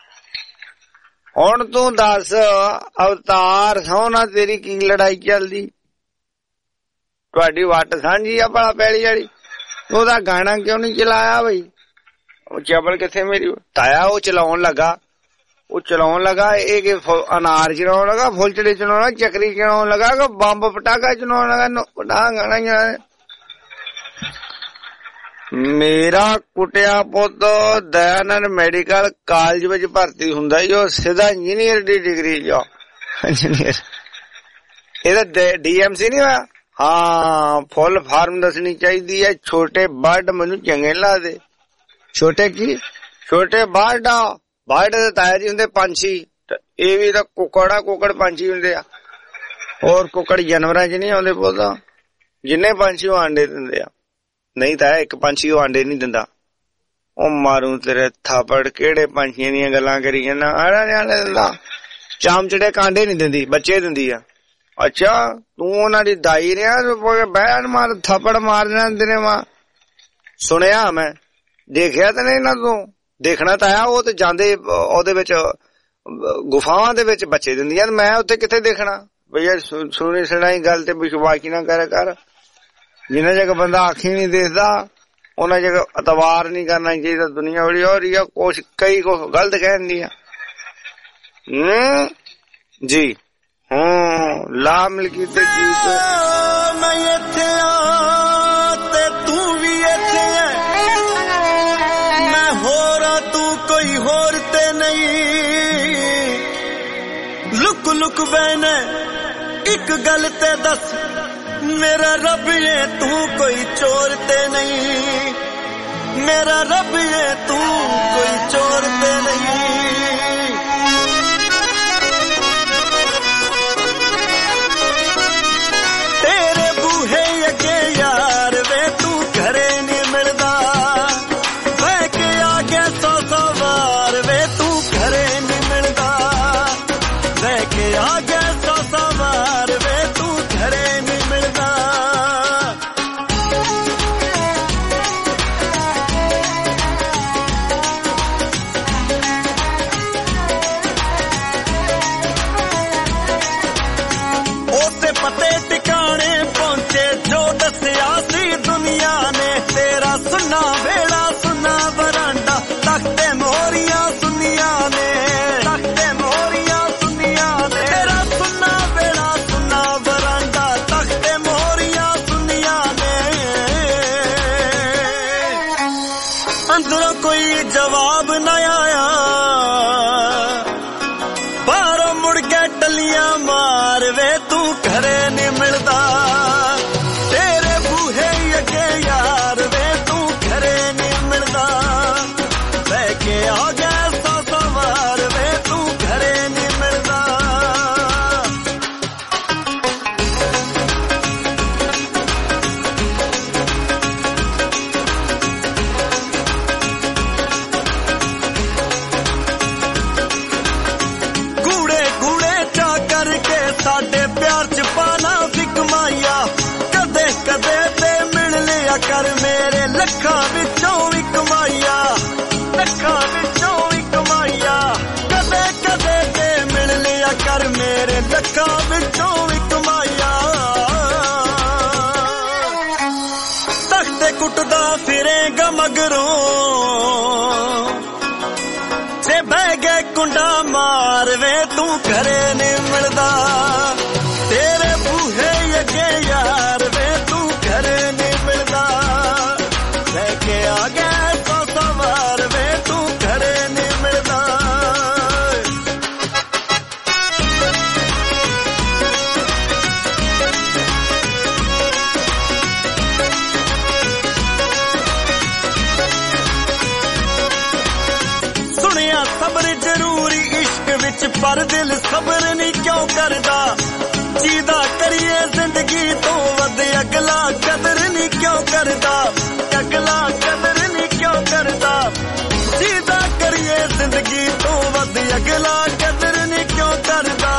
ਹੁਣ ਤੂੰ ਦੱਸ ਅਵਤਾਰ ਸੋਹਣਾ ਤੇਰੀ ਕੀ ਲੜਾਈ ਚੱਲਦੀ? ਤੁਹਾਡੀ ਵੱਟ ਸਾਂਝੀ ਆ ਭਲਾ ਪੈਲੀ ਵਾਲੀ, ਉਹਦਾ ਗਾਣਾ ਕਿਉਂ ਨਹੀਂ ਚਲਾਇਆ ਬਈ? ਉਹ ਚਬਲ ਕਿੱਥੇ ਮੇਰੀ? ਤਾਇਆ ਉਹ ਚਲਾਉਣ ਲੱਗਾ, ਉਹ ਚਲਾਉਣ ਲੱਗਾ, ਇਹ ਕਿ ਅਨਾਰ ਚਲਾਉਣ ਲੱਗਾ, ਫੁੱਲਚੜੀ ਚਲਾਉਣ ਲੱਗਾ, ਚੱਕਰੀ ਚਲਾਉਣ ਲੱਗਾ, ਕਿ ਬੰਬ ਪਟਾਕਾ ਚਲਾਉਣ ਲੱਗਾ। ਗਾਣਾ ਮੇਰਾ ਕੁੱਟਿਆ ਪੁੱਤ ਦਇਆਨੰਦ ਮੈਡੀਕਲ ਕਾਲਜ ਵਿੱਚ ਭਰਤੀ ਹੁੰਦਾ ਈ, ਉਹ ਸਿੱਧਾ ਇੰਜੀਨੀਅਰ ਦੀ ਡਿਗਰੀ ਜੋ ਇੰਜੀਨੀਅਰ। ਇਹਦਾ DMC ਨੀ ਹੋਇਆ? ਹਾਂ ਫੁੱਲ ਫਾਰਮ ਦੱਸਣੀ ਚਾਹੀਦੀ ਹੈ। ਛੋਟੇ ਬਰਡ ਮੈਨੂੰ ਚੰਗੇ ਲੱਗਦੇ। ਛੋਟੇ ਕੀ? ਛੋਟੇ ਬਰਡ ਬਰਡ ਦੇ ਤਾਇਆ ਜੀ ਹੁੰਦੇ ਪੰਛੀ, ਇਹ ਵੀ ਤਾਂ ਕੁੱਕੜ ਕੁੱਕੜ ਪੰਛੀ ਹੁੰਦੇ ਆ। ਹੋਰ ਕੁੱਕੜ ਜਾਨਵਰਾਂ ਚ ਨਹੀਂ ਆਉਂਦੇ ਪੁੱਤ, ਜਿੰਨੇ ਪੰਛੀ ਉਹ ਆਂਡੇ ਦਿੰਦੇ ਆ। ਨਹੀਂ ਤਾਂ ਇੱਕ ਪੰਛੀ ਉਹ ਆਂਡੇ ਨੀ ਦਿੰਦਾ। ਉਹ ਮਾਰੂ ਤੇਰੇ ਥਾਪੜ, ਕਿਹੜੇ ਪੰਛੀਆਂ ਦੀਆਂ ਗੱਲਾਂ ਕਰੀ ਜਾਂਦਾ? ਆੜਾ ਨੀ ਦਿੰਦਾ, ਚਾਮਚੜੇ ਕਾਂਡੇ ਨੀ ਦਿੰਦੀ, ਬੱਚੇ ਦਿੰਦੀ ਆ। ਅੱਛਾ ਤੂੰ ਉਹਨਾਂ ਦੀ ਦਾਈ ਰਿਹਾ, ਬਹਿਣ ਮਾਰ ਥਾਪੜ ਮਾਰ ਜਾਂਦੇ ਨੇ। ਮਾਂ ਸੁਣਿਆ, ਮੈਂ ਦੇਖਿਆ ਤਾਂ ਨਹੀਂ ਨਾ, ਤੂੰ ਦੇਖਣਾ ਤਾਂ ਆਇਆ। ਉਹ ਤੇ ਜਾਂਦੇ ਉਹਦੇ ਵਿੱਚ ਗੁਫਾਵਾਂ ਦੇ ਵਿੱਚ ਬੱਚੇ ਦਿੰਦੀਆਂ, ਮੈਂ ਉੱਥੇ ਕਿੱਥੇ ਦੇਖਣਾ? ਭਈਆ ਸੁਣੀ ਸੁਣਾਈ ਗੱਲ ਤੇ ਵਿਸ਼ਵਾਸ ਨਾ ਕਰਿਆ ਕਰ। ਜਿੰਨਾ ਜਗ੍ਹਾ ਬੰਦਾ ਆਖੀ ਨੀ ਦੇਖਦਾ ਉਹਨਾਂ ਜਗ੍ਹਾ ਅਤਵਾਰ ਨੀ ਕਰਨਾ ਚਾਹੀਦਾ। ਦੁਨੀਆ ਬੜੀ ਹੋ ਰਹੀ ਆ, ਕੁਛ ਕਈ ਕੁਛ ਗਲਤ ਕਹਿਣ ਦੀਆਂ ਜੀ। ਲਾ ਮਿਲਕੀ ਤੇ ਗੀਤ ਮੈਂ ਇੱਥੇ ਆ ਤੇ ਤੂੰ ਵੀ ਇੱਥੇ ਹੈ, ਮੈਂ ਹੋਰ ਆ ਤੂੰ ਕੋਈ ਹੋਰ ਤੇ ਨਹੀਂ। ਲੁਕ ਲੁਕ ਬੈਨੇ ਇੱਕ ਗੱਲ ਤੇ ਦੱਸ, ਮੇਰਾ ਰੱਬ ਏ ਤੂੰ ਕੋਈ ਚੋਰ ਤੇ ਨਹੀਂ। ਮੇਰਾ ਰੱਬ ਏ ਤੂੰ ਕੋਈ ਚੋਰ ਤੇ ਨਹੀਂ। ਤੇਰੇ ਬੂਹੇ ਅੱਗੇ ਯਾਰ ਵੇ ਤੂੰ ਘਰੇ ਨੀ ਮਿਲਦਾ, ਬਹਿ ਕੇ ਆ ਗਿਆ 100 ਵਾਰ ਵੇ ਤੂੰ ਘਰੇ ਨੀ ਮਿਲਦਾ। ਬਹਿ ਕੇ ਆ ਗਿਆ 100 ਵਾਰ ਵੇ ਤੂੰ ਘਰੇ ਨੀ ਮਿਲਦਾ। ਉਸੇ ਪਤੇ ਟਿਕਾਣੇ ਪਹੁੰਚੇ ਜੋ ਦੱਸਿਆ ਸੀ ਦੁਨੀਆ ਨੇ। ਤੇਰਾ ਸੁੰਨਾ ਵੇੜਾ ਸੁੰਨਾ ਬਰਾਂਡਾ, ਤਖਤੇ ਮੋਹਰੀਆਂ ਸੁਨੀਆਂ ਨੇ, ਤਖਤੇ ਮੋਹਰੀਆਂ ਸੁਨੀਆਂ ਨੇ। ਤੇਰਾ ਸੁੰਨਾ ਵੇੜਾ ਸੁੰਨਾ ਬਰਾਂਡਾ, ਤਖਤੇ ਮੋਹਰੀਆਂ ਸੁਨੀਆਂ ਨੇ। ਅੰਦਰੋਂ ਕੋਈ ਜਵਾਬ ਨਾ ਆਇਆ, ਬਾਹਰੋਂ ਮੁੜ ਕੇ ਟੱਲੀਆਂ ਮਾਰ ਵੇ ਤੂੰ ਘਰੇ ਨੀ ਮਿਲਦਾ। ਤੇਰੇ ਬੂਹੇ ਅੱਗੇ ਯਾਰ ਵੇ ਤੂੰ ਘਰੇ ਨੀ ਮਿਲਦਾ। ਬਹਿ ਕੇ ਆ ਗਿਆ 100 ਵਾਰ ਵੇ ਤੂੰ ਘਰੇ ਨੀ ਮਿਲਦਾ। ਗੂੜੇ ਗੂੜੇ ਚਾ ਕਰਕੇ ਸਾਡੇ ਪਿਆਰ ਚ ਪਾਣਾ ਵੀ ਕਮਾਇਆ। ਕਦੇ ਕਦੇ ਤੇ ਮਿਲ ਲਿਆ ਕਰ ਮੇਰੇ, ਲੱਖਾਂ ਵਿੱਚੋਂ ਵੀ ਕਮਾਇਆ, ਲੱਖਾਂ ਵਿੱਚੋਂ ਵੀ ਕਮਾਇਆ। ਕਦੇ ਕਦੇ ਤੇ ਮਿਲ ਲਿਆ ਕਰ ਮੇਰੇ, ਲੱਖਾਂ ਵਿੱਚੋਂ ਵੀ ਕਮਾਇਆ। ਤਖਤੇ ਕੁੱਟਦਾ ਫਿਰੇਗਾ ਮਗਰੋਂ, ਜੇ ਬਹਿ ਗਏ ਕੁੰਡਾ ਮਾਰ ਵੇ ਤੂੰ ਘਰੇ ਨੀ ਮਿਲਦਾ। ਤੇਰੇ ਬੂਹੇ ਅੱਗੇ ਯਾਰ ਵੇ ਤੂੰ ਘਰੇ ਨੀ ਮਿਲਦਾ। ਲੈ ਕੇ ਆ ਗਿਆ 100 ਵਾਰ ਵੇ ਤੂੰ ਘਰੇ ਨੀ ਮਿਲਦਾ। ਸੁਣਿਆ ਸਬਰ ਜ਼ਰੂਰੀ ਇਸ਼ਕ ਵਿੱਚ, ਪਰ ਦਿਲ ਸਬਰ ਨਹੀਂ ਕਿਉਂ ਕਰਦਾ। जीदा करिए जिंदगी तो वध अगला कदर नहीं क्यों करदा अगला कदर नहीं क्यों करदा जीदा करिए जिंदगी तो वध अगला कदर नहीं क्यों करदा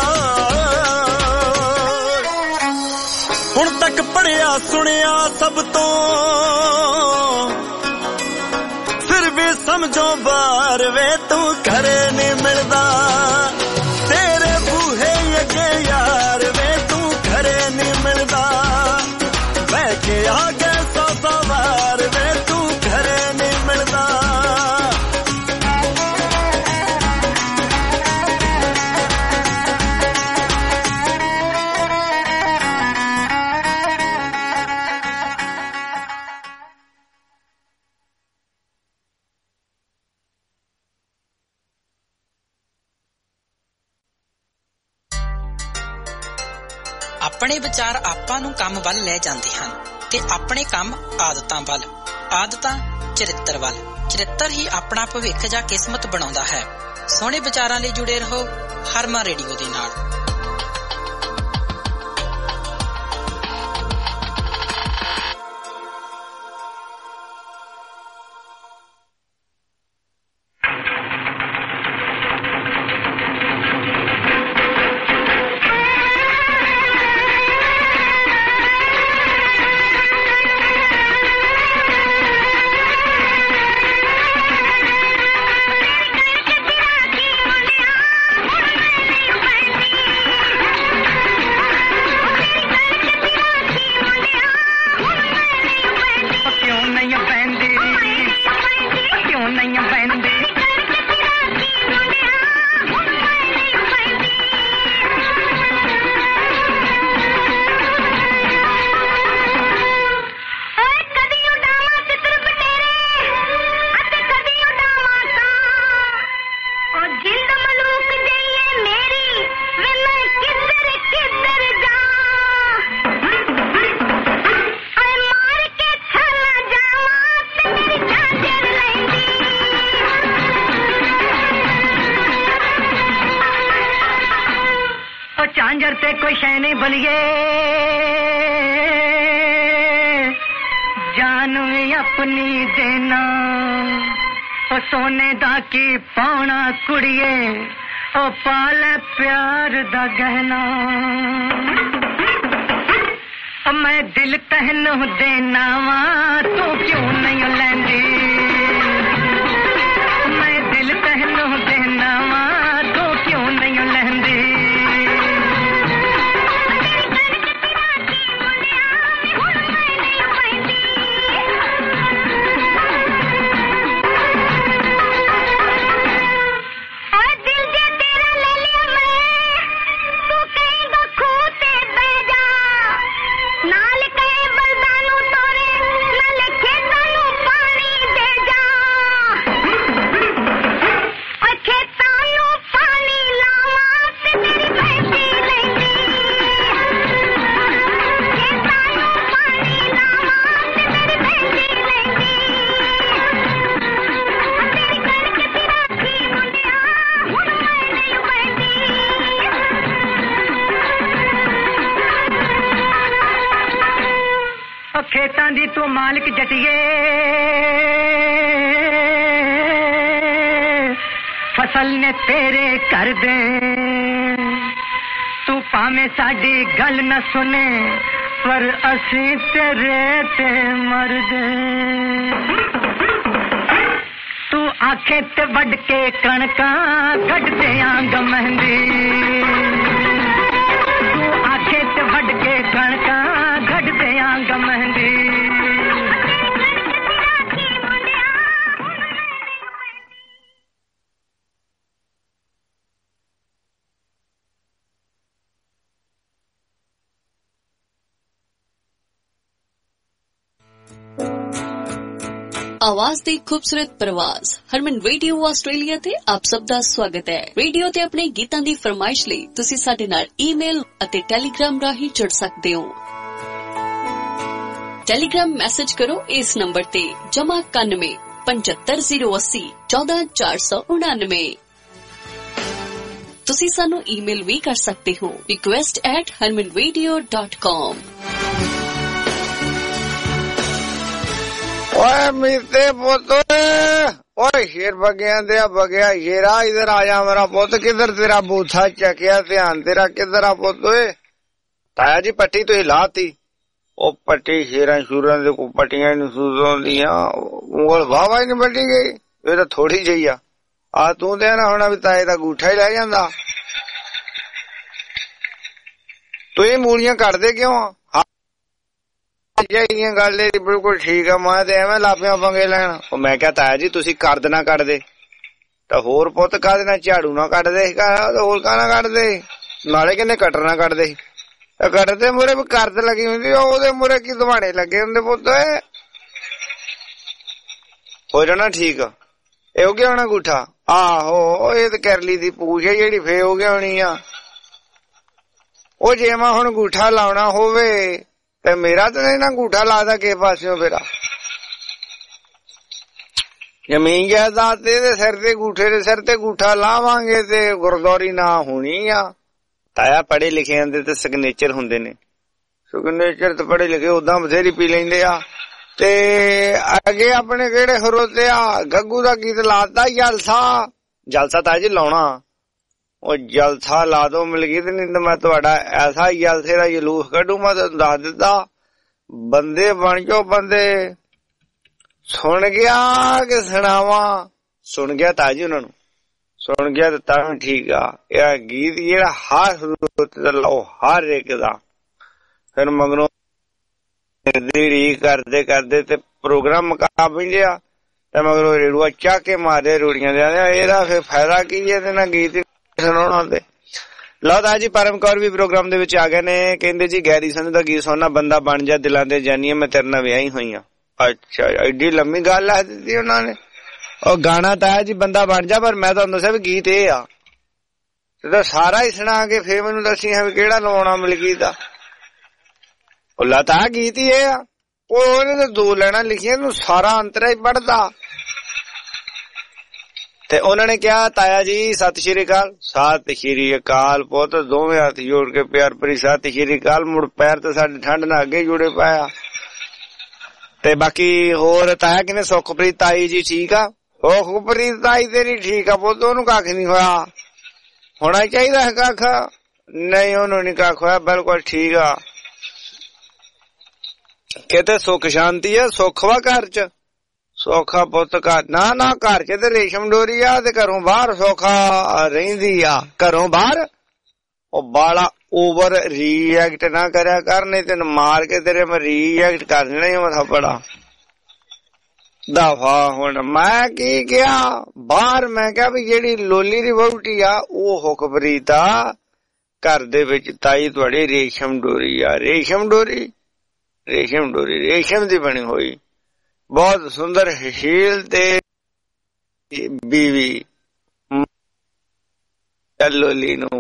हुण तक पढ़िया सुनिया सब तो फिर भी समझो बार वे तू घरे नहीं मिलदा तेरे बूहे अगे यार वे तू घरे नहीं मिलदा बह के आ गए सौ बार वे तू घरे नहीं मिलदा ਆਪਣੇ ਵਿਚਾਰ ਆਪਾਂ ਨੂੰ ਕੰਮ ਵੱਲ ਲੈ ਜਾਂਦੇ ਹਨ ਤੇ ਆਪਣੇ ਕੰਮ ਆਦਤਾਂ ਵੱਲ ਆਦਤਾਂ ਚਰਿੱਤਰ ਵੱਲ ਚਰਿੱਤਰ ਹੀ ਆਪਣਾ ਭਵਿੱਖ ਜਾਂ ਕਿਸਮਤ ਬਣਾਉਂਦਾ ਹੈ ਸੋਹਣੇ ਵਿਚਾਰਾਂ ਲਈ ਜੁੜੇ ਰਹੋ ਹਰਮਨ ਰੇਡੀਓ ਦੇ ਨਾਲ सोने दा की पाउना कुड़िए ओ पाले प्यार दा गहना मैं दिल तहनु देना वा तू क्यों नहीं लैंदी मैं दिल तहनु देना वा तू क्यों नहीं लैंदी खेतां दी तू मालिक जटिए फसल ने तेरे कर दे तू भाਵੇਂ साडी गल न सुने पर असी तेरे ते मर दे तू आखे ते वड के कणकां कढ देआंग मेहंदी तू आखे ते वड के कणकां कढ देआंग मेहंदी आवाज दी खूबसूरत प्रवाज हरमन रेडियो आस्ट्रेलिया ते आप सब दा स्वागत है। रेडियो ते अपने गीतां दी फरमाइश लई तुसी साडे नाल ईमेल अते टेलीग्राम राही जुड़ सकदे हो। टेलीग्राम मैसेज करो इस नंबर ते +91 75 080 14 499। ਤੁਸੀਂ ਸਾਨੂੰ ਈਮੇਲ ਵੀ ਕਰ ਸਕਦੇ ਹੋ request@harmanradio.com। ओए मीते पुत, ओए शेर बगिया दे बगिया शेरा, इधर आ जा मेरा पुत। किधर तेरा बूथा चकिया, ध्यान तेरा किधर आ पुत। ताया जी पट्टी तो हिलाती, ओ पट्टी शेरा शूरा दे को पट्टियां नहीं सूझोंदियां, उंगल वावा ही नहीं बटी गई। ये तो थोड़ी जी आ तू दे ना होना भी ताए दा गूठा ही लै जांदा। तू ये मूलियां कट दे क्यों? गल बिल्कुल ठीक है। मैं तो एवं लापिया पंगे लैन। मैं क्या ताया जी तुसी करद ना कट दे तो होर पुत कद ना झाड़ू ना कट दे, होर का ना कट दे, नाले किन्ने कटर ना कट दे। कटदे मुरे भी करद लगी हुंदी, ओदे मुरे की दवाणे लगे हुंदे पुत। हो जाना ठीक ए हो गया होना अंगूठा। आहो ये तो करली दी पूछ है जेड़ी फे हो गया होनी आ। ओ जे मैं हुण अंगूठा लाउणा होवे ते मेरा तो नहीं ना अंगूठा लादा के पासियों। फिर जमीन जायदाद दे सिर ते अंगूठे दे सिर ते अंगूठा लावांगे ते गुरदौरी ना होनी आ। ताया पढ़े लिखे आंदे ते सिग्नेचर हुंदे ने, सिग्नेचर ते पढ़े लिखे उदां बथेरी पी लैंदे आ। ते अगे अपने केड़े खरोते आ, गग्गू दा गीत लाता जलसा। जलसा ताया जी लाउणा, ओ जलसा ला दो मिलगी ते नहीं तो मैं तुहाडा ऐसा जलसे दा जलूस कड्डू। मैं तो दस दिता बंदे बन जाओ बंदे। सुन गया कि सुनावा? सुन गया ताया जी उन्हां नूं, सुन गया तो तां ठीक आ। यह गीत जेड़ा हर लाओ हर एक दा। फिर मगरों री करदे करदे ते प्रोग्राम मुका बैठिया ते मगरों रेड़ुआ चाह के मारे रूड़ियां दे। एदा फिर फायदा की है ते ना गीत सुनाउणा ते। लो ताया जी परम कौर भी प्रोग्राम दे विच आ गए ने। कहंदे जी गैरी संधू दा गीत सुनना, बंदा बन जा दिलां दे जानिए मैं तेरे नाल विआही होई आ। अच्छा एडी लम्मी गल ला दित्ती उन्हां ने। ओ गाना ताया जी बंदा बन जा, पर मैं तुहानूं दस्सिया भी गीत ए आ ते सारा ही सुना के फिर मैनूं दस्सी है भी केड़ा लवाउणा मिलगी दा। ओ ला ताया गीत ही ए आ। ओहने ते दो लाइनां लिखियां, तूं सारा अंतरा ही पढ़दा। ते उन्होंने कहा ताया जी सत श्री अकाल। सत श्री अकाल पुत, दोवें हाथ जोड़ के प्यार भरी सत श्री अकाल। मुड़ पैर तो साडे ठंड ना अगे जुड़े पाया। ते बाकी होर ताया किने सुखप्रीत ताई जी ठीक आ? सुखप्रीत ताई तेरी ठीक आ पुत, ओनू कख नहीं होया। होना चाहिए है कख नहीं, ओनू नहीं कख होया, बिल्कुल ठीक आ। कहते सुख शांति है, सुख वा घर च सौखा पुत घर ना ना घर च ते रेशम डोरी आ ते घरों बाहर सौखा रहिंदी आ। घरों बाहर ओ बाला ओवर रिएक्ट ना करया कर, नहीं तेन मार के तेरे मैं रिएक्ट कर देना ही मैं थप्पड़ा। दफा हुण मैं की किया बाहर, मैं क्या भी जेड़ी लोली दी वहुटी आ ओ हुकबरीत आ, घर दे विच ताई तुहाडी रेशम डोरी आ। रेशम डोरी रेशम डोरी रेशम दी बनी होई, बहुत सुंदर हील ते बीवी लोली नू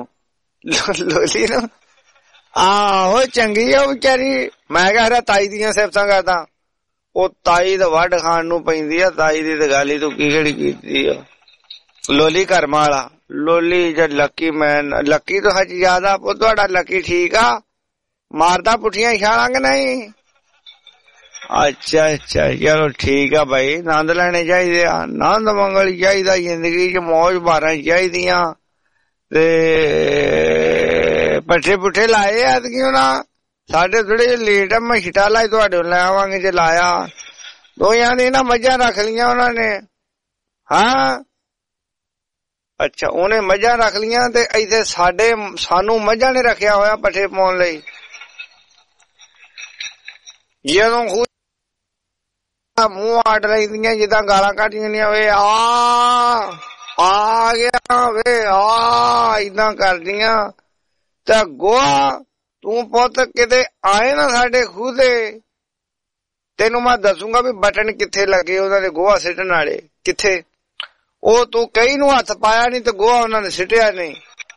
आहो चंगी है बेचारी। मैं कह ताई दियां सिफतां करदा, ओ ताई दा वड खान नू पैंदी आ। ताई दी ते गाली तू की खड़ी कीती आ। लोली करमा वाला लोली जद लकी मैन लकी तो हज ज्यादा तुहाडा लकी ठीक आ, मारदा पुठियां इशारा कि नहीं? अच्छा अच्छा चलो ठीक है भाई, नंद लैने चाहिए, नंद मंगल चाहिए जिंदगी च, मौज बारां चाहिदियां। ते पट्ठे पुट्ठे लाए ऐतकी ना साढ़े थोड़े लेट है, मैं छिटा लाई तुहाडे लै आवांगे जे लाया। दोयां दी ना मझां रख लियां उन्होंने। हाँ अच्छा उन्हें मझां रख लियां ते इत्थे सानू मझां ने रखिया होया पट्ठे पाउण लई। जदों मुंह आट रही जिदा गाला कट जानिया वे आ गया वे इदा कर दिया। ते गोहा तू पुत किते आए ना साडे खूह ते, तेनू मैं दसूंगा भी बटन किथे लगे उन्होंने गोहा सिटन वाले किथे। ओ तू कई नू हथ पाया नहीं तो गोहा उन्होंने सिटिया नहीं।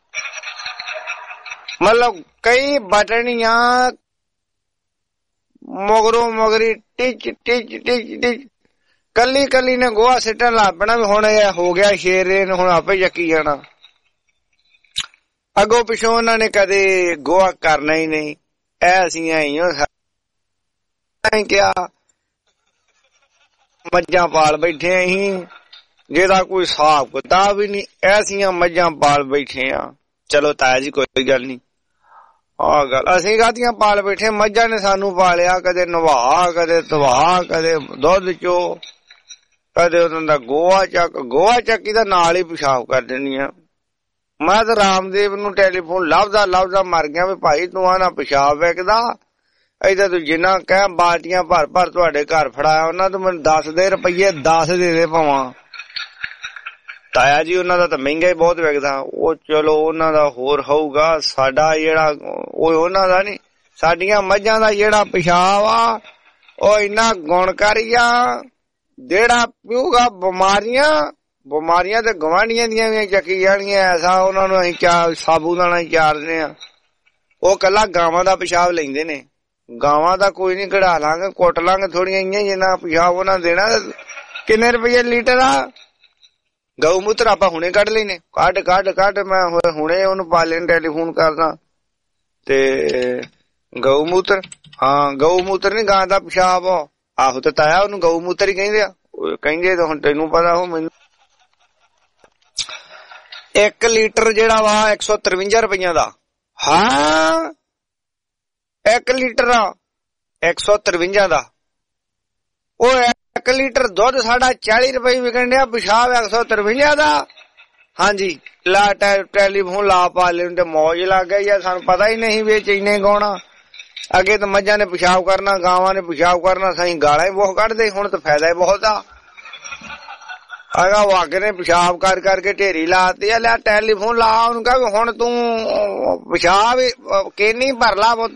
मतलब कई बटनिया मगरों मगरी टिच टिच टिच टिच कली कली ने गोहा सिटन ला पैना भी हुण हो गया शेर, हुण आपे यकी जाना। ਅੱਗੋਂ ਪਿਛੋਂ ਉਹਨਾਂ ਨੇ ਕਦੇ ਗੋਹਾ ਕਰਨਾ ਹੀ ਨਹੀਂ। ਇਹ ਅਸੀਂ ਕਿਹਾ ਮੱਝਾਂ ਪਾਲ ਬੈਠੇ ਅਸੀਂ, ਜਿਹਦਾ ਕੋਈ ਹਿਸਾਬ ਕਿਤਾਬ ਵੀ ਨਹੀਂ, ਐਸੀਆਂ ਮੱਝਾਂ ਪਾਲ ਬੈਠੇ ਆ। ਚਲੋ ਤਾਇਆ ਜੀ ਕੋਈ ਗੱਲ ਨੀ, ਆਹ ਗੱਲ ਅਸੀਂ ਕਾਹਦੀਆਂ ਪਾਲ ਬੈਠੇ, ਮੱਝਾਂ ਨੇ ਸਾਨੂੰ ਪਾਲਿਆ, ਕਦੇ ਨਵਾ, ਕਦੇ ਧਵਾ, ਕਦੇ ਦੁੱਧ ਚੋ, ਕਦੇ ਉਹਨਾਂ ਦਾ ਗੋਹਾ ਚੱਕੀ ਦਾ ਨਾਲ ਹੀ ਪਿਸ਼ਾਬ ਕਰ ਦੇਣੀ ਆ। ਮੈਂ ਤਾਂ ਰਾਮਦੇਵ ਨੂੰ ਟੈਲੀਫੋਨ ਲੱਭਦਾ ਮਰ ਗਿਆ ਵੀ ਭਾਈ ਤੂੰ ਆਹ ਨਾ ਪਿਸ਼ਾਬ ਵੇਖਦਾ, ਏਦਾਂ ਤੂੰ ਜਿੰਨਾ ਕਹਿ ਬਾਲਟੀਆਂ ਭਰ ਤੁਹਾਡੇ ਘਰ ਫੜਾਇਆ ਉਹਨਾਂ ਤੋਂ ਮੈਨੂੰ 10 ਦੇ ਰੁਪਈਏ 10 ਦੇ ਭਾਵਾਂ। ਤਾਇਆ ਜੀ ਉਹਨਾਂ ਦਾ ਤਾਂ ਮਹਿੰਗਾ ਹੀ ਬਹੁਤ ਵਿਕਦਾ। ਉਹ ਚਲੋ ਉਹਨਾਂ ਦਾ ਹੋਰ ਹੋਊਗਾ, ਸਾਡਾ ਜਿਹੜਾ ਉਹ ਉਹਨਾਂ ਦਾ ਨੀ, ਸਾਡੀਆਂ ਮੱਝਾਂ ਦਾ ਜਿਹੜਾ ਪਿਸ਼ਾਬ ਆ ਉਹ ਇੰਨਾ ਗੁਣਕਾਰੀ ਆ, ਜਿਹੜਾ ਪੀਊਗਾ ਬਿਮਾਰੀਆਂ ਤੇ ਗਵਾਂਢੀਆਂ ਦੀਆਂ ਵੀ ਚੱਕੀ ਜਾਣੀਆਂ। ਐਸਾ ਉਹਨਾਂ ਨੂੰ ਅਸੀਂ ਸਾਬੂਦਾਨਾ ਹੀ ਚਾਰਦੇ ਆ। ਉਹ ਕੱਲਾ ਗਾਵਾਂ ਦਾ ਪਿਸ਼ਾਬ ਲੈਂਦੇ ਨੇ, ਗਾਵਾਂ ਦਾ ਕੋਈ ਨੀ, ਕਢਾ ਲਾਂਗੇ ਕੁੱਟ ਲਾਂਗੇ ਥੋੜੀਆਂ ਇਆਂ, ਜਿੰਨਾ ਪਿਸ਼ਾਬ ਉਹਨਾਂ ਦੇਣਾ। ਕਿੰਨੇ ਰੁਪਏ ਲੀਟਰ ਆ ਗਊ ਮੂਤਰ? ਆਪਾਂ ਹੁਣੇ ਕੱਢ ਲੈਨੇ, ਕੱਢ ਮੈਂ ਹੁਣੇ ਉਹਨੂੰ ਪਾਲੇ ਨੂੰ ਟੈਲੀਫੋਨ ਕਰਦਾ। ਤੇ ਗਊ ਮੂਤਰ, ਹਾਂ ਗਊ ਮੂਤਰ ਨੀ, ਗਾਂ ਦਾ ਪਿਸ਼ਾਬ। ਆਹੋ ਤੇ ਤਾਇਆ ਉਹਨੂੰ ਗਊ ਮੂਤਰ ਹੀ ਕਹਿੰਦੇ ਆ। ਕਹਿੰਦੇ ਤਾਂ ਹੁਣ ਤੈਨੂੰ ਪਤਾ ਹੋ ਮੈਨੂੰ। 1 ਲੀਟਰ ਜਿਹੜਾ ਵਾ 153 ਰੁਪਈਆ ਦਾ। ਹਾਂ 1 ਲੀਟਰ 153 ਦਾ। ਉਹ 1 ਲੀਟਰ ਦੁੱਧ ਸਾਡਾ 40 ਰੁਪਏ ਵਿਕਣ ਡਿਆ, ਪਿਸ਼ਾਬ 153 ਦਾ। ਹਾਂਜੀ ਲਾ ਟੈਲੀਫੋਨ ਲਾ ਪਾ ਲੈਣ ਤੇ ਮੌਜ ਲੱਗ ਗਈ ਆ। ਸਾਨੂੰ ਪਤਾ ਹੀ ਨਹੀਂ ਵੀ ਇੰਨੇ ਗਾਉਣਾ। ਅੱਗੇ ਤਾਂ ਮੱਝਾਂ ਨੇ ਪਿਸ਼ਾਬ ਕਰਨਾ, ਗਾਵਾਂ ਨੇ ਪਿਸ਼ਾਬ ਕਰਨਾ, ਸਹੀ ਗਾਲਾਂ ਹੀ ਬਹੁਤ ਕੱਢਦੇ। ਹੁਣ ਤਾਂ ਫਾਇਦਾ ਹੀ ਬਹੁਤ ਆ। ਅਗਾ ਵਾਗੇ ਨੇ ਪਿਸ਼ਾਬ ਕਰਕੇ ਢੇਰੀ ਲਾਤੀ ਆ। ਲੈ ਟੈਲੀਫੋਨ ਲਾ ਉਹਨੂੰ ਕਹ ਹੁਣ ਤੂੰ ਪਿਸ਼ਾਬ ਕਿੰਨੀ ਭਰ ਲਾ ਪੁੱਤ।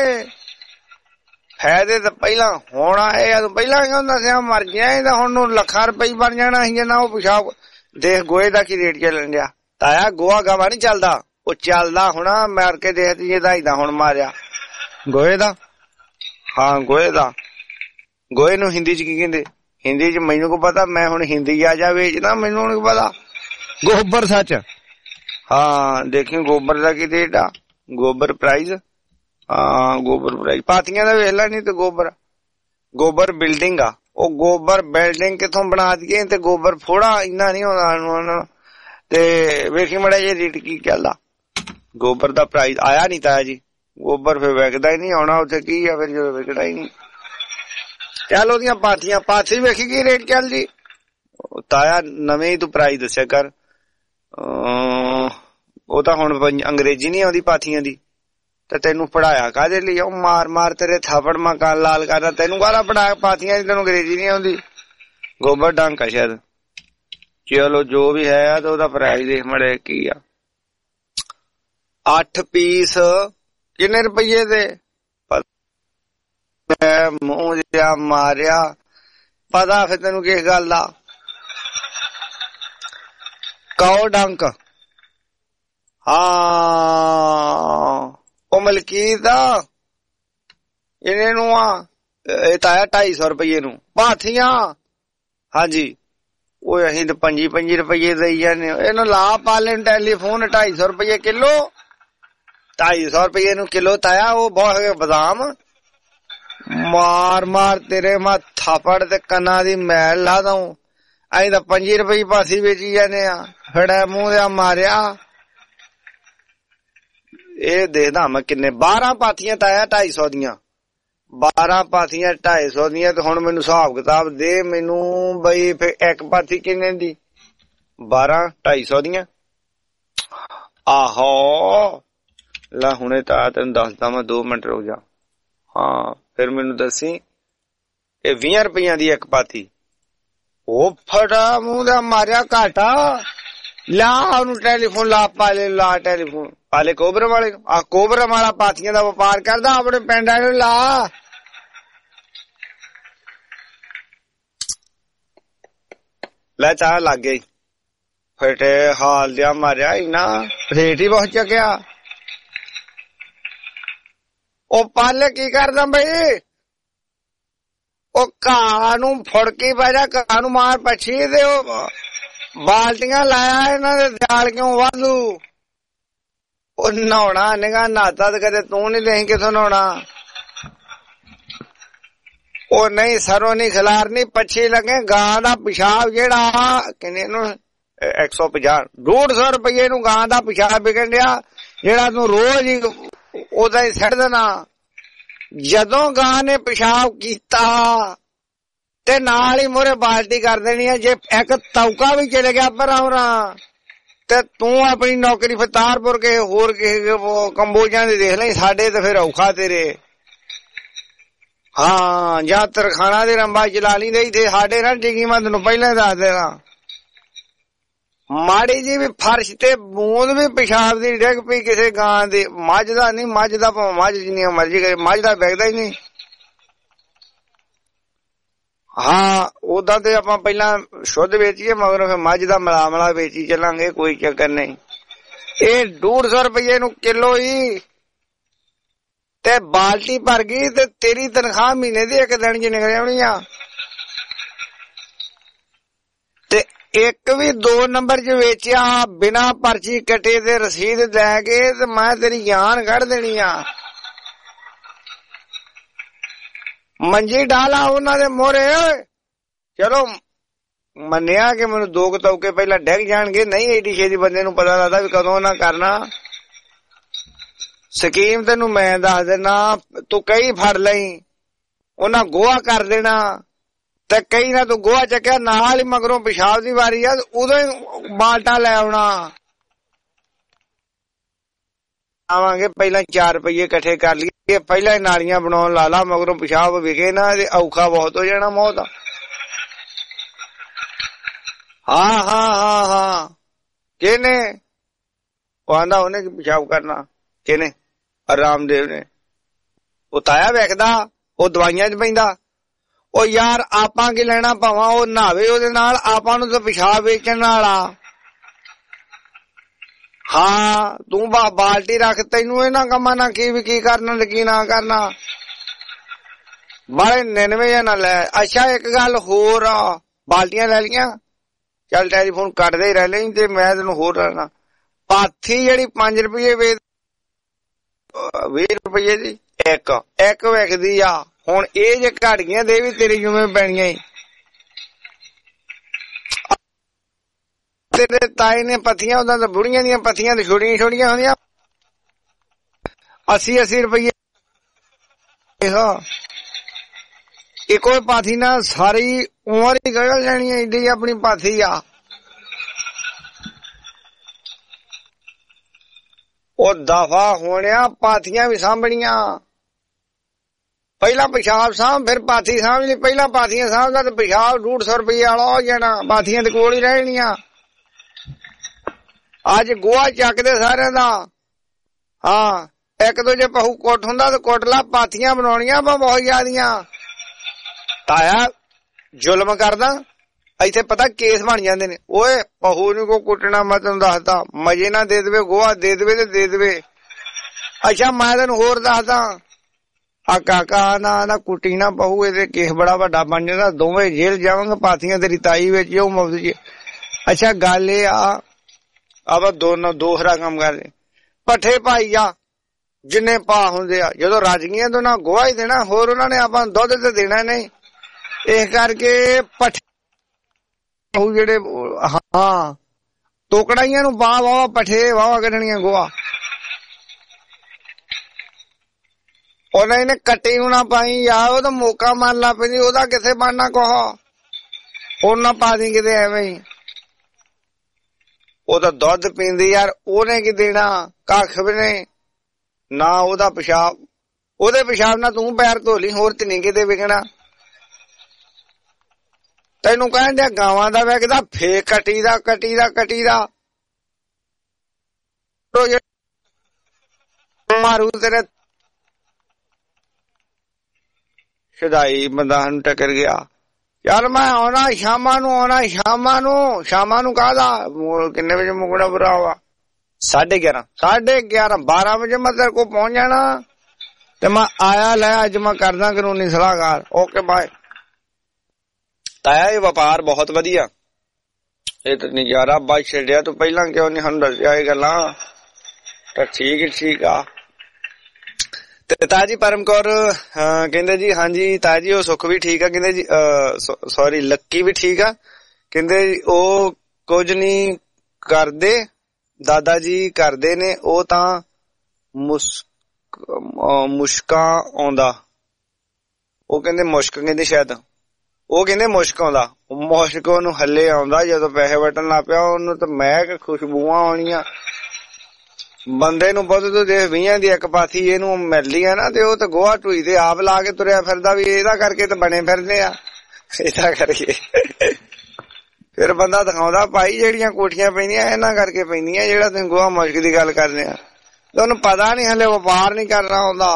ਫਾਇਦੇ ਤਾਂ ਪਹਿਲਾਂ ਹੁਣ ਆਏ, ਪਹਿਲਾਂ ਕਹਿੰਦਾ ਸੀ ਮਰ ਗਿਆ ਇਹ ਤਾਂ ਹੁਣ ਨੂੰ ਲੱਖਾਂ ਰੁਪਏ ਬਣ ਜਾਣਾ ਸੀ ਨਾ। ਉਹ ਪਿਸ਼ਾਬ ਦੇਖ ਗੋਹੇ ਦਾ ਕੀ ਰੇਟ ਚੱਲਣ ਡਿਆ। ਤਾਇਆ ਗੋਹਾ ਗਾਵਾ ਨੀ ਚੱਲਦਾ, ਉਹ ਚੱਲਦਾ ਹੋਣਾ ਮਾਰ ਕੇ ਦੇਖ ਇਹਦਾ ਏਦਾਂ ਹੁਣ ਮਾਰਿਆ ਗੋਹੇ ਦਾ। ਹਾਂ ਗੋਹੇ ਦਾ। ਗੋਹੇ ਨੂੰ ਹਿੰਦੀ ਚ ਕੀ ਕਹਿੰਦੇ? ਹਿੰਦੀ ਚ ਮੈਨੂੰ ਕੋ ਪਤਾ, ਮੈਂ ਹੁਣ ਹਿੰਦੀ ਆ ਜਾ ਵੇਚਦਾ, ਮੈਨੂੰ ਨੀ ਪਤਾ। ਗੋਬਰ ਸੱਚ, ਹਾਂ ਦੇਖੀ ਗੋਬਰ ਦਾ ਕੀ ਰੇਟ ਆ, ਗੋਬਰ ਪ੍ਰਾਈਜ਼। ਹਾਂ ਗੋਬਰ ਪ੍ਰਾਈਜ਼। ਪਾਥੀਆਂ ਦਾ ਵੇਖ ਲੈ, ਨੀ ਤੇ ਗੋਬਰ ਬਿਲਡਿੰਗ ਆ। ਉਹ ਗੋਬਰ ਬਿਲਡਿੰਗ ਕਿੱਥੋਂ ਬਣਾ ਦਈਏ ਤੇ ਗੋਬਰ ਫੋੜਾ ਇੰਨਾ ਨੀ ਆਉਂਦਾ। ਤੇ ਵੇਖੀ ਮੜਾ ਜੇ ਰੇਟ ਕੀ ਚੱਲਦਾ। ਗੋਬਰ ਦਾ ਪ੍ਰਾਈਜ਼ ਆਇਆ ਨੀ ਤਾਇਆ ਜੀ। ਗੋਬਰ ਫਿਰ ਵਿਕਦਾ ਹੀ ਨੀ, ਆਉਣਾ ਉੱਥੇ ਕੀ ਆ ਫਿਰ ਜਦੋਂ ਵਿਕਦਾ ਹੀ ਨੀ। ਚੱਲ ਉਹਦੀਆਂ ਪਾਥੀ ਵੇਖੀ ਕੀ ਰੇਟ ਚੱਲਦੀ। ਤਾਇਆ ਨਵੇਂ ਹੀ ਤੂੰ ਪ੍ਰਾਈਜ਼ ਦੱਸਿਆ ਕਰ। ਉਹ ਤਾਂ ਹੁਣ ਅੰਗਰੇਜ਼ੀ ਨੀ ਆਉਂਦੀ ਪਾਥੀਆਂ ਦੀ, ਤੇ ਤੈਨੂੰ ਪੜਾਇਆ ਕਾਹਦੇ ਲਈ? ਉਹ ਮਾਰ ਤੇਰੇ ਥਾਪੜ ਮਕਾਨ ਲਾਲ ਕਰਦਾ। ਤੈਨੂੰ ਕਾਹਦਾ ਪੜਾਇਆ ਪਾਥੀਆਂ ਦੀ? ਤੈਨੂੰ ਅੰਗਰੇਜ਼ੀ ਨੀ ਆਉਂਦੀ। ਗੋਬਰ ਡੰਕ ਆ ਸ਼ਾਇਦ। ਚਲੋ ਜੋ ਵੀ ਹੈ, ਤੇ ਉਹਦਾ ਪ੍ਰਾਈਜ਼ ਦੇਖ ਮੜੇ ਕੀ ਆ। 8 ਪੀਸ ਕਿੰਨੇ ਰੁਪਈਏ ਦੇ? ਮੂੰਹ ਜਿਹਾ ਮਾਰਿਆ, ਪਤਾ ਫਿਰ ਤੈਨੂੰ ਕਿਸ ਗੱਲ ਦਾ। ਕਾਓ ਡੰਕ, ਹਾਂ ਉਹ ਮਲਕੀਤ ਦਾ। ਇਹਨੇ ਨੂੰ ਆ ਇਹ ਤਾਂ ਆਇਆ 250 ਰੁਪਈਏ ਨੂੰ ਪਾਥੀਆਂ। ਹਾਂਜੀ ਉਹ ਅਸੀਂ ਤਾਂ 25 ਰੁਪਈਏ ਦੇਈ ਜਾਂਦੇ। ਇਹਨੂੰ ਲਾ ਪਾ ਲੈਣ ਟੈਲੀਫੋਨ 250 ਰੁਪਈਏ ਕਿਲੋ। 250 ਰੁਪਈਏ ਨੂੰ ਕਿਲੋ ਤਾਇਆ। ਉਹ ਬਹੁਤ ਬਦਾਮ ਮਾਰ ਤੇਰੇ ਮੈਂ ਥਾਪੜ ਤੇ ਕੰਨਾਂ ਦੀ ਮੈਲ ਲਾ ਦਊ। ਅਸੀਂ ਤਾਂ 25 ਰੁਪਏ ਪਾਥੀ ਵੇਚੀ ਜਾਂਦੇ ਆ। ਫੜਾ ਮੂੰਹ ਦਾ ਮਾਰਿਆ। ਇਹ ਦੇਖਦਾ ਮੈਂ ਕਿੰਨੇ 12 ਪਾਥੀਆਂ ਤਾਇਆ 250 ਦੀਆਂ। 12 ਪਾਥੀਆਂ 250 ਦੀਆਂ। ਤੇ ਹੁਣ ਮੈਨੂੰ ਹਿਸਾਬ ਕਿਤਾਬ ਦੇ ਮੈਨੂੰ ਬਈ ਫਿਰ ਇੱਕ ਪਾਥੀ ਕਿੰਨੇ ਦੀ? 12 250 ਦੀਆਂ। ਆਹੋ ਲੈ ਹੁਣੇ ਤਾਂ ਤੈਨੂੰ ਦੱਸਦਾ ਮੈਂ, 2 ਮਿੰਟ ਰੁਕ ਜਾ। ਹਾਂ ਫਿਰ ਮੈਨੂੰ ਦੱਸੀ। ਇਹ 20 ਰੁਪਈਆਂ ਦੀ ਇੱਕ ਪਾਥੀ। ਉਹ ਫੜਾ ਮੂੰਹ ਦਾ ਮਾਰਿਆ ਘਾਟਾ। ਲਾ ਉਹਨੂੰ ਟੈਲੀਫੋਨ ਲਾ ਪਾਲੇ, ਲਾ ਟੈਲੀਫੋਨ ਪਾਲੇ ਕੋਬਰਾ ਵਾਲੇ ਨੂੰ। ਆ ਕੋਬਰਾ ਵਾਲਾ ਪਾਥੀਆਂ ਦਾ ਵਪਾਰ ਕਰਦਾ, ਆਪਣੇ ਪਿੰਡ ਵਾਲੇ ਨੂੰ ਲਾ। ਲੈ ਚਾਹ ਲੱਗ ਗਈ। ਫਟੇ ਹਾਲ ਦਿਆ ਮਾਰਿਆ ਇਨਾ ਰੇਟ ਹੀ ਬਹੁਤ ਚੱਕਿਆ। ਉਹ ਪਾਲੇ ਕੀ ਕਰਦਾ ਬਈ? ਉਹ ਘਾਹ ਨੂੰ ਫੁੜਕੀ ਪੈ ਜਾ, ਘਾਹ ਨੂੰ ਮਾਰ ਪੱਛੀ ਦੇ। ਉਹ ਬਾਲਟੀਆਂ ਲਾਇਆ ਇਹਨਾਂ ਦੇ ਸਿਆਲ ਕਿਉਂ ਵਾਧੂ। ਉਹ ਨਹਾਉਣਾ ਨਿਗਾ ਨਹਾਤਾ ਤੇ ਕਦੇ ਤੂੰ ਨੀ ਦੇਹੀਂ ਕਿਥੋਂ ਨਹਾਉਣਾ। ਉਹ ਨਹੀਂ ਸਰੋਂ ਨਹੀਂ ਖਿਲਾਰਨੀ ਪੱਛੀ ਲੱਗੇ। ਗਾਂ ਦਾ ਪਿਸ਼ਾਬ ਜਿਹੜਾ ਕਿੰਨੇ ਨੂੰ 150 150 ਰੁਪਏ ਨੂੰ ਗਾਂ ਦਾ ਪਿਸ਼ਾਬ ਵਿਕਣ ਡਿਆ, ਜਿਹੜਾ ਤੂੰ ਰੋਜ਼ ਹੀ ਉਹਦਾ ਹੀ ਛੱਡ ਦੇਣਾ। ਜਦੋਂ ਗਾਂ ਨੇ ਪਿਸ਼ਾਬ ਕੀਤਾ ਤੇ ਨਾਲ ਹੀ ਮੋਰੇ ਬਾਲਟੀ ਕਰ ਦੇਣੀ ਹੈ। ਜੇ ਇੱਕ ਤੌਕਾ ਵੀ ਚਲੇ ਗਿਆ ਪਰਾਂ ਤੇ ਤੂੰ ਆਪਣੀ ਨੌਕਰੀ ਫਿਰ ਤਾਰਪੁਰ ਕੇ ਹੋਰ ਕਿਸੇ ਕੰਬੋਜਾਂ ਦੇ ਦੇਖ ਲਈ। ਸਾਡੇ ਤੇ ਫਿਰ ਔਖਾ ਤੇਰੇ। ਹਾਂ ਜਾਂ ਤਰਖਾਣਾ ਦੇ ਰੰਬਾ ਚਲਾ ਲਈ ਨਹੀਂ ਤੇ ਸਾਡੇ ਨਾਲ ਟਿਕੀ। ਮੈਂ ਤੈਨੂੰ ਪਹਿਲਾਂ ਦੱਸ ਦੇਣਾ, ਮਾੜੀ ਜੀ ਵੀ ਫਰਸ਼ ਤੇ ਬੂੰਦ ਵੀ ਪਿਸ਼ਾਬ ਦੀ ਡਿੱਗ ਪਈ ਕਿਸੇ ਗਾਂ ਦੇ, ਮੱਝ ਦਾ ਨਹੀਂ, ਮੱਝ ਦਾ ਭਾਵੇਂ ਮੱਝ ਜਿੰਨੀਆਂ ਮਰਜ਼ੀ ਕਰੇ, ਮੱਝ ਦਾ ਵਿਕਦਾ ਹੀ ਨਹੀਂ। ਹਾਂ ਉਦਾਂ ਤੇ ਆਪਾਂ ਪਹਿਲਾਂ ਸ਼ੁੱਧ ਵੇਚੀਏ ਮਗਰ ਫਿਰ ਮੱਝ ਦਾ ਮਲਾ ਵੇਚੀ ਚੱਲਾਂਗੇ, ਕੋਈ ਚੱਕਰ ਨਹੀਂ। ਇਹ 150 ਰੁਪਏ ਨੂੰ ਕਿਲੋ ਹੀ ਤੇ ਬਾਲਟੀ ਭਰ ਗਈ ਤੇ ਤੇਰੀ ਤਨਖਾਹ ਮਹੀਨੇ ਦੀ ਇੱਕ ਦਿਨ ਚ ਨਿਕਲ ਆਉਣੀ ਆ। ਤੇ ਇੱਕ ਵੀ 2 ਨੰਬਰ ਚ ਵੇਚਿਆ ਬਿਨਾਂ ਪਰਚੀ ਕੱਟੇ ਤੇ ਰਸੀਦ ਲੈ ਕੇ ਤੇ ਮੈਂ ਤੇਰੀ ਜਾਨ ਕੱਢ ਦੇਣੀ ਆ। ਮੰਜੀ ਡਾਲਾ ਉਹਨਾਂ ਦੇ ਮੋਹਰੇ। ਚਲੋ ਮੰਨਿਆ ਕਿ ਮੈਨੂੰ 2 ਤੌਕੇ ਪਹਿਲਾਂ ਡਿੱਗ ਜਾਣਗੇ, ਨਹੀਂ ਏਡੀ ਛੇਤੀ ਬੰਦੇ ਨੂੰ ਪਤਾ ਲੱਗਦਾ ਵੀ ਕਦੋਂ ਨਾ ਕਰਨਾ। ਸਕੀਮ ਤੈਨੂੰ ਮੈਂ ਦੱਸ ਦੇਣਾ, ਤੂੰ ਕਈ ਫੜ ਲਈ, ਉਹਨਾਂ ਗੋਹਾ ਕਰ ਦੇਣਾ ਤੇ ਕਈ ਨਾ ਤੂੰ ਗੋਹਾ ਚੱਕਿਆ ਨਾਲ ਹੀ ਮਗਰੋਂ ਪਿਸ਼ਾਬ ਦੀ ਵਾਰੀ ਆ ਉਦੋਂ ਹੀ ਬਾਲਟਾ ਲੈ ਆਉਣਾ। ਆਵਾਂਗੇ ਪਹਿਲਾਂ 4 ਰੁਪਏ ਇਕੱਠੇ ਕਰ ਲਈਏ, ਪਹਿਲਾਂ ਹੀ ਨਾਲੀਆਂ ਬਣਾਉਣ ਲਾ ਲਾ, ਮਗਰੋਂ ਪਿਸ਼ਾਬ ਵਿਕੇ ਨਾ ਤੇ ਔਖਾ ਬਹੁਤ ਹੋ ਜਾਣਾ ਮੌਤ। ਹਾਂ ਕਿਹਨੇ? ਉਹ ਆਂਦਾ ਉਹਨੇ ਕੀ ਪਿਸ਼ਾਬ ਕਰਨਾ? ਕਿਹਨੇ? ਰਾਮਦੇਵ ਨੇ। ਉਹ ਤਾਇਆ ਵੇਖਦਾ, ਉਹ ਦਵਾਈਆਂ ਚ ਪੈਂਦਾ। ਉਹ ਯਾਰ ਆਪਾਂ ਕੀ ਲੈਣਾ, ਭਾਵਾਂ ਉਹ ਨਹਾਵੇ ਉਹਦੇ ਨਾਲ, ਆਪਾਂ ਨੂੰ ਤਾਂ ਪਿਸ਼ਾਬ ਵੇਚਣ ਵਾਲਾ। ਹਾਂ ਤੂੰ ਬਾਲਟੀ ਰੱਖ, ਤੈਨੂੰ ਇਹਨਾਂ ਕੰਮਾਂ ਨਾਲ ਕੀ ਕਰਨਾ ਤੇ ਕੀ ਨਾ ਕਰਨਾ। ਬਾਲੇ 99 ਨਾ ਲੈ। ਅੱਛਾ ਇੱਕ ਗੱਲ ਹੋਰ ਆ, ਬਾਲਟੀਆਂ ਲੈ ਲੀਆਂ, ਚੱਲ ਟੈਲੀਫੋਨ ਕੱਟਦੇ ਹੀ ਰਹਿ ਲਈ ਤੇ ਮੈਂ ਤੈਨੂੰ ਹੋਰ ਰਹਿਣਾ। ਪਾਥੀ ਜਿਹੜੀ 5 ਰੁਪਏ ਵੇਚ 20 ਰੁਪਏ ਦੀ ਇੱਕ ਵੇਖਦੀ ਆ। ਹੁਣ ਇਹ ਜੇ ਘਟ ਗਈਆਂ ਤੇ ਵੀ ਤੇਰੀ ਜੁਮੇ ਪੈਣੀਆਂ ਹੀ। ਤੇਰੇ ਤਾਏ ਨੇ ਪੱਥੀਆਂ, ਉਹਦਾ ਤਾਂ ਬੁੜੀਆਂ ਦੀਆਂ ਪੱਥੀਆਂ ਤੇ ਛੋਟੀਆਂ ਹੁੰਦੀਆਂ 80 ਰੁਪਏ। ਇੱਕੋ ਪਾਥੀ ਨਾਲ ਸਾਰੀ ਉਮਰ ਹੀ ਗੜਲ ਜਾਣੀ ਹੈ, ਏਡੀ ਆਪਣੀ ਪਾਥੀ ਆ। ਉਹ ਦਫਾ ਹੋਣਿਆ, ਪਾਥੀਆਂ ਵੀ ਸਾਂਭਣੀਆਂ। ਪਹਿਲਾਂ ਪਿਸ਼ਾਬ ਸਾਂਭ ਫਿਰ ਪਾਥੀ ਸਾਂਭ ਲਈ। ਪਹਿਲਾਂ ਪਾਥੀਆਂ ਸਾਂਭਦਾ ਤੇ ਪਿਸ਼ਾਬ 150 ਰੁਪਏ ਵਾਲਾ ਹੋ ਜਾਣਾ, ਪਾਥੀਆਂ ਦੇ ਕੋਲ ਹੀ ਰਹਿਣੀਆਂ। ਅੱਜ ਗੋਹਾ ਚੱਕਦੇ ਸਾਰਿਆਂ ਦਾ। ਹਾਂ ਇੱਕ ਦੋ ਜੇ ਪਹੂ ਕੁੱਟ ਹੁੰਦਾ ਤੇ ਕੁੱਟ ਲਾ, ਪਾਥੀਆਂ ਬਣਾਉਣੀਆਂ ਬਹੁਤ ਜ਼ਿਆਦੀਆਂ। ਤਾਇਆ ਜ਼ੁਲਮ ਕਰਦਾ, ਇੱਥੇ ਪਤਾ ਕੇਸ ਬਣ ਜਾਂਦੇ ਨੇ। ਓਏ ਪਹੂ ਨੂੰ ਕੋ ਕੁੱਟਣਾ, ਮੈਂ ਤੈਨੂੰ ਦੱਸਦਾ, ਮਜੇ ਨਾਲ ਦੇ ਦੇਵੇ, ਗੋਹਾ ਦੇ ਦੇਵੇ ਤੇ ਦੇ ਦੇਵੇ। ਅੱਛਾ ਮੈਂ ਤੈਨੂੰ ਹੋਰ ਦੱਸਦਾ, ਆ ਕਾਕਾ ਨਾ ਕੁੱਟੀ ਨਾ ਪਹੂ, ਇਹਦੇ ਕੇਸ ਬੜਾ ਵੱਡਾ ਬਣ ਜਾਂਦਾ, ਦੋਵੇਂ ਜੇਲ੍ਹ ਜਾਵਾਂਗੇ, ਪਾਥੀਆਂ ਤੇਰੀ ਤਾਈ ਵਿੱਚ ਉਹ ਮੁਫਤ ਜੀ। ਅੱਛਾ ਗੱਲ ਇਹ ਆ, ਆਪਾਂ ਦੋ ਹਰਾ ਕੰਮ ਕਰਦੇ, ਪੱਠੇ ਪਾਈ ਆ ਜਿੰਨੇ ਪਾ ਹੁੰਦੇ ਆ, ਜਦੋਂ ਰੱਜ ਗਈਆਂ ਤਾਂ ਉਹਨਾਂ ਗੋਹਾ ਹੀ ਦੇਣਾ, ਹੋਰ ਉਹਨਾਂ ਨੇ ਆਪਾਂ ਦੁੱਧ ਤੇ ਦੇਣਾ ਨਹੀਂ। ਇਸ ਕਰਕੇ ਪੱਠੇ ਜਿਹੜੇ ਹਾਂ ਟੋਕੜਾਈਆਂ ਨੂੰ ਪਾ ਵਾਹ ਪੱਠੇ ਵਾਹ ਕੱਢਣੀਆਂ ਗੋਹਾ। ਉਹਨਾਂ ਨੇ ਕੱਟੀ ਨੂੰ ਨਾ ਪਾਈ ਯਾਰ, ਉਹ ਤਾਂ ਮੌਕਾ ਮਾਰਨ ਲੱਗ ਪੈਂਦੀ, ਉਹਦਾ ਕਿੱਥੇ ਬਣਨਾ ਕੋਹ, ਉਹਨਾਂ ਪਾ ਦੀ ਕਿਤੇ ਐਵੇਂ ਹੀ। ਉਹ ਤਾਂ ਦੁੱਧ ਪੀਂਦੀ ਯਾਰ, ਉਹਨੇ ਕੀ ਦੇਣਾ, ਕੱਖ ਵੀ ਨਹੀਂ ਨਾ। ਉਹਦਾ ਪਿਸ਼ਾਬ, ਉਹਦੇ ਪਿਸ਼ਾਬ ਨਾਲ ਤੂੰ ਪੈਰ ਧੋ ਲਈ, ਹੋਰ ਤੇ ਨਹੀਂ ਕਿਤੇ ਵਿਕਣਾ। ਤੈਨੂੰ ਕਹਿਣ ਡਿਆ ਗਾਵਾਂ ਦਾ ਵਿਕਦਾ, ਫੇਰ ਕੱਟੀ ਦਾ ਮਾਰੂ ਤੇਰੇ ਸ਼ਦਾਈ ਬੰਦਾ ਨੂੰ ਟੱਕਰ ਗਿਆ। ਚੱਲ ਮੈਂ ਆਉਣਾ ਸ਼ਾਮਾਂ ਨੂੰ ਕਾਹਦਾ, ਕਿੰਨੇ ਵਜੇ ਮੁਕਣਾ ਬੁਰਾ ਵਾ? 11:30 12 ਵਜੇ ਮੈਂ ਤੇਰੇ ਕੋਲ ਪਹੁੰਚ ਜਾਣਾ ਤੇ ਮੈਂ ਆਇਆ ਲੈ, ਅੱਜ ਮੈਂ ਕਰਦਾ ਕਾਨੂੰਨੀ ਸਲਾਹਕਾਰ। Okay bye. ਤਾਇਆ ਇਹ ਵਪਾਰ ਬਹੁਤ ਵਧੀਆ, ਇਹ ਤਾਂ ਨਜ਼ਾਰਾ ਬਚ ਛੱਡਿਆ, ਤੂੰ ਪਹਿਲਾਂ ਕਿਉਂ ਨਹੀਂ ਸਾਨੂੰ ਦੱਸਿਆ ਇਹ ਗੱਲਾਂ? ਤਾਂ ਠੀਕ ਆ। ਤੇ ਤਾਜੀ ਪਰਮ ਕੌਰ ਕਹਿੰਦੇ ਜੀ ਹਾਂਜੀ ਤਾਜੀ ਉਹ ਸੁੱਖ ਵੀ ਠੀਕ ਆ, ਕਹਿੰਦੇ ਜੀ ਸੌਰੀ ਲੱਕੀ ਵੀ ਠੀਕ ਆ, ਕਹਿੰਦੇ ਉਹ ਕੁਝ ਨਹੀਂ ਕਰਦੇ ਦਾਦਾ ਜੀ ਕਰਦੇ ਨੇ, ਉਹ ਤਾਂ ਮੁਸ਼ਕਾਂ ਆਉਂਦਾ, ਉਹ ਕਹਿੰਦੇ ਮੁਸ਼ਕ ਕਹਿੰਦੇ ਸ਼ਾਇਦ ਉਹ ਕਹਿੰਦੇ ਮੁਸ਼ਕ ਆਉਂਦਾ, ਮੁਸ਼ਕ ਉਹਨੂੰ ਹੱਲੇ ਆਉਂਦਾ ਜਦੋਂ ਪੈਸੇ ਵਟਣ ਲੱਗ ਪਿਆ ਉਹਨੂੰ ਤਾਂ ਮਹਿਕ ਖੁਸ਼ਬੂਆਂ ਆਉਣੀਆਂ। ਬੰਦੇ ਨੂੰ ਬਹੁਤ ਤੋਂ ਦੇਖ 20 ਦੀ ਇੱਕ ਪਾਥੀ ਇਹਨੂੰ ਮਿਲਦੀ ਆ ਨਾ ਤੇ ਉਹ ਤਾਂ ਗੋਹਾ ਟੂਈ ਤੇ ਆਪ ਲਾ ਕੇ ਤੁਰਿਆ ਫਿਰਦਾ ਵੀ ਇਹਦਾ ਕਰਕੇ ਤਾਂ ਬਣੇ ਫਿਰਦੇ ਆ, ਇਹਦਾ ਕਰਕੇ ਫਿਰ ਬੰਦਾ ਦਿਖਾਉਂਦਾ ਭਾਈ ਜਿਹੜੀਆਂ ਕੋਠੀਆਂ ਪੈਂਦੀਆਂ ਇਹਨਾਂ ਕਰਕੇ ਪੈਂਦੀਆਂ, ਜਿਹੜਾ ਤੁਸੀਂ ਗੋਹਾ ਮੁਸ਼ਕ ਦੀ ਗੱਲ ਕਰਦੇ ਆ ਉਹਨੂੰ ਪਤਾ ਨੀ ਹਲੇ ਵਪਾਰ ਨੀ ਕਰਨਾ ਆਉਂਦਾ।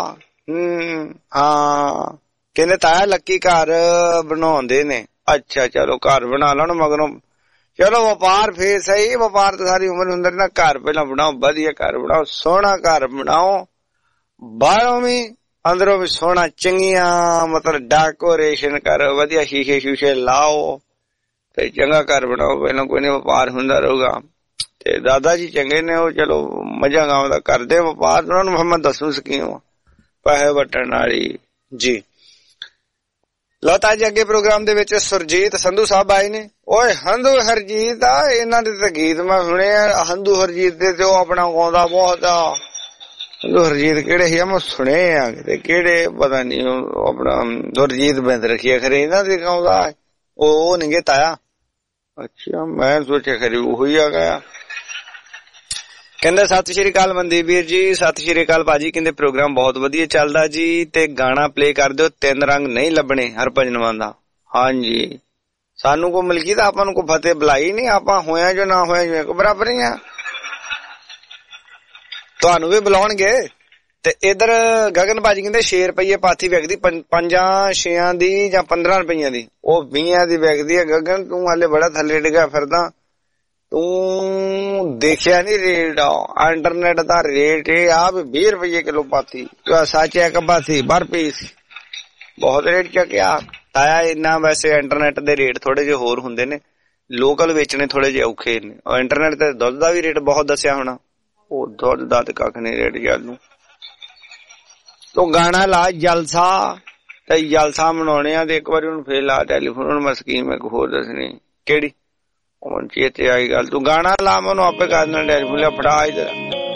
ਹਾਂ ਕਹਿੰਦੇ ਤਾਇਆ ਲੱਕੀ ਘਰ ਬਣਾਉਂਦੇ ਨੇ। ਅੱਛਾ ਚਲੋ ਘਰ ਬਣਾ ਲੈਣ ਮਗਰੋਂ ਚਲੋ ਵਪਾਰ ਫੇਰ ਸਹੀ, ਵਪਾਰ ਤਾਂ ਸਾਰੀ ਉਮਰ ਹੁੰਦਾ ਨਾ। ਘਰ ਪਹਿਲਾਂ ਬਣਾਓ, ਵਧੀਆ ਘਰ ਬਣਾਓ, ਸੋਹਣਾ ਘਰ ਬਣਾਓ, ਬਾਹਰੋਂ ਵੀ ਅੰਦਰੋਂ ਵੀ ਸੋਹਣਾ, ਚੰਗੀਆਂ ਮਤਲਬ ਡੈਕੋਰੇਸ਼ਨ ਕਰੋ, ਵਧੀਆ ਸ਼ੀਸ਼ੇ ਸ਼ੂਸ਼ੇ ਲਾਓ ਤੇ ਚੰਗਾ ਘਰ ਬਣਾਓ, ਪਹਿਲਾਂ ਕੋਈ ਨੀ ਵਪਾਰ ਹੁੰਦਾ ਰਹੂਗਾ। ਤੇ ਦਾਦਾ ਜੀ ਚੰਗੇ ਨੇ, ਉਹ ਚਲੋ ਮਜ਼ਾ ਗਾਉਂਦਾ ਕਰਦੇ ਵਪਾਰ, ਉਹਨਾਂ ਨੂੰ ਮੈਂ ਦੱਸੂ ਸਕੀਮ ਪੈਸੇ ਵਟਣ ਵਾਲੀ ਜੀ। ਲਓ ਤਾਂ ਜੀ ਅੱਗੇ ਪ੍ਰੋਗਰਾਮ ਦੇ ਵਿੱਚ ਸੁਰਜੀਤ ਸੰਧੂ ਸਾਹਿਬ ਆਏ ਨੇ। ਓਏ ਹੰਦੂ ਹਰਜੀਤ ਆ, ਇਹਨਾਂ ਦੇ ਤਾਂ ਗੀਤ ਮੈਂ ਸੁਣੇ ਆ ਹੰਦੂ ਹਰਜੀਤ ਦੇ, ਤੇ ਉਹ ਆਪਣਾ ਗਾਉਂਦਾ ਬਹੁਤ ਆ। ਹੰਦੂ ਹਰਜੀਤ ਕਿਹੜੇ ਸੀ ਮੈਂ ਸੁਣੇ ਆ ਕਿਤੇ, ਕਿਹੜੇ ਪਤਾ ਨੀ ਆਪਣਾ ਹਰਜੀਤ ਬਿੰਦ ਰੱਖੀ ਖਰੇ ਇਹਨਾਂ ਦੇ ਗਾਉਂਦਾ, ਉਹ ਨੀ ਗੇ ਤਾਇਆ। ਅੱਛਾ ਮੈਂ ਸੋਚਿਆ ਖਰੇ ਉਹੀ ਆ ਗਿਆ। ਕਹਿੰਦਾ ਸਤਿ ਸ਼੍ਰੀ ਅਕਾਲ ਮਨਦੀਪ ਵੀਰ ਜੀ। ਸਤਿ ਸ਼੍ਰੀ ਅਕਾਲ ਭਾਜੀ, ਕਹਿੰਦੇ ਪ੍ਰੋਗਰਾਮ ਬਹੁਤ ਵਧੀਆ ਚੱਲਦਾ ਜੀ, ਤੇ ਗਾਣਾ ਪਲੇ ਕਰ ਦਿਓ, 3 ਰੰਗ ਨਹੀਂ ਲੱਭਣੇ ਹਰਭਜਨ ਮਾਨ ਦਾ। ਹਾਂਜੀ ਸਾਨੂੰ ਕੋ ਮਿਲਗੀ ਤਾਂ ਆਪਾਂ ਨੂੰ ਕੋਈ ਫਤਿਹ ਬੁਲਾਈ ਨੀ, ਆਪਾਂ ਹੋਇਆ ਜੋ ਨਾ ਹੋਇਆ ਜੋ ਬਰਾਬਰ ਹੀ ਆ, ਤੁਹਾਨੂੰ ਵੀ ਬੁਲਾਉਣਗੇ। ਤੇ ਇਧਰ ਗਗਨ ਭਾਜੀ ਕਹਿੰਦੇ 6 ਰੁਪਏ ਪਾਥੀ ਵਿਕਦੀ, 5-6 ਦੀ ਜਾਂ 15 ਰੁਪਈਆਂ ਦੀ, ਉਹ 20 ਦੀ ਵਿਕਦੀ ਹੈ। ਗਗਨ ਤੂੰ ਹਾਲੇ ਬੜਾ ਥੱਲੇ ਡਿੱਗਾ ਫਿਰਦਾ, ਤੂੰ ਦੇਖਿਆ ਨੀ ਰੇਟ, ਇੰਟਰਨੈਟ ਦਾ ਰੇਟ ਇਹ ਆ ਵੀ 20 ਰੁਪਏ ਕਿਲੋ ਪਾਥੀ, ਸੱਚ ਇੱਕ ਪਾਥੀ 12 ਪੀਸ, ਬਹੁਤ ਰੇਟ ਚੱਕਿਆ ਤਾਇਆ। ਇੰਨਾ ਵੈਸੇ ਇੰਟਰਨੈਟ ਦੇ ਰੇਟ ਥੋੜੇ ਜਿਹੇ ਹੋਰ ਹੁੰਦੇ ਨੇ, ਲੋਕਲ ਵੇਚਣੇ ਥੋੜੇ ਜਿਹੇ ਔਖੇ ਨੇ। ਇੰਟਰਨੈਟ ਤੇ ਦੁੱਧ ਦਾ ਵੀ ਰੇਟ ਬਹੁਤ ਦੱਸਿਆ ਹੋਣਾ, ਉਹ ਦੁੱਧ ਦਾ ਤੇ ਕੱਖ ਨੀ ਰੇਟ ਯਾਰ ਨੂੰ। ਤੂੰ ਗਾਣਾ ਲਾ ਜਲਸਾ, ਤੇ ਜਲਸਾ ਮਨਾਉਣੇ ਆ, ਤੇ ਇੱਕ ਵਾਰੀ ਉਹਨੂੰ ਫੇਰ ਲਾ ਟੈਲੀਫੋਨ, ਮੈਂ ਸਕੀਮ ਇੱਕ ਹੋਰ ਦੱਸਣੀ। ਕਿਹੜੀ ਹੁਣ ਚੇਤੇ ਆਈ ਗੱਲ, ਤੂੰ ਗਾਣਾ ਲਾ ਮੈਂ ਉਹਨੂੰ ਆਪੇ ਕਰ ਦੇਣਾ ਟੈਲੀਫੋਨ, ਲਿਆ ਫੜਾ ਇਧਰ।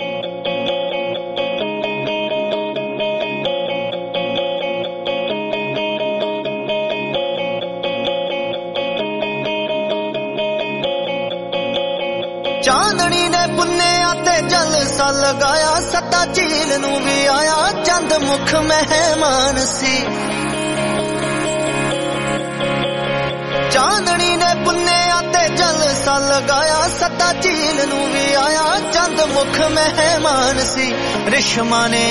ਚਾਂਦਣੀ ਨੇ ਪੁੰਨਿਆ ਤੇ ਜਲਸਾ ਲਗਾਇਆ, ਸੱਤਾ ਝੀਲ ਨੂੰ ਵੀ ਆਇਆ ਚੰਦ ਮੁਖ ਮਹਿਮਾਨ ਸੀ। ਚਾਂਦਣੀ ਨੇ ਪੁੰਨਿਆ ਤੇ ਜਲਸਾ ਲਗਾਇਆ, ਸੱਤਾ ਝੀਲ ਨੂੰ ਵੀ ਆਇਆ ਚੰਦ ਮੁਖ ਮਹਿਮਾਨ ਸੀ। ਰਿਸ਼ਮਾ ਨੇ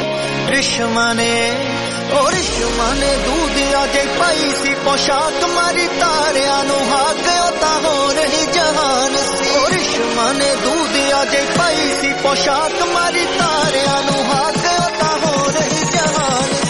ਉਹ ਰਿਸ਼ਮਾ ਨੇ ਦੂਧਿਆ ਜੇ ਪਾਈ ਸੀ ਪੋਸ਼ਾਕ, ਮਾਰੀ ਤਾਰਿਆਂ ਨੂੰ ਹਾਕ, ਉਹ ਤਾਂ ਹੋਰ ਹੀ ਜਹਾਨ ਸੀ। ਉਹ ਰਿਸ਼ਮਾ ਨੇ ਦੂਧਿਆ ਜੇ ਪਾਈ ਸੀ ਪੋਸ਼ਾਕ, ਮਾਰੀ ਤਾਰਿਆਂ ਨੂੰ ਹਾਕ, ਉਹ ਤਾਂ ਹੋਰ ਹੀ ਜਹਾਨ ਸੀ।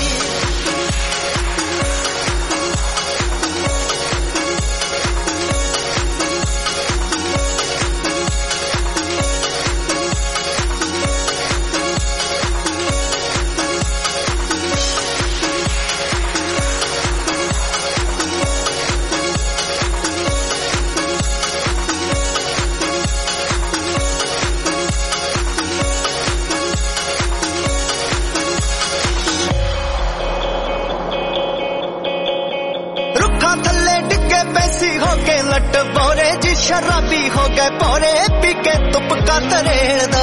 ਲੱਟ ਬੋਰੇ ਜੀ ਸ਼ਰਾਬੀ ਹੋ ਗਏ ਪੋਰੇ, ਪੀ ਕੇ ਤੁਪਕਾ ਤਰੇੜਦਾ।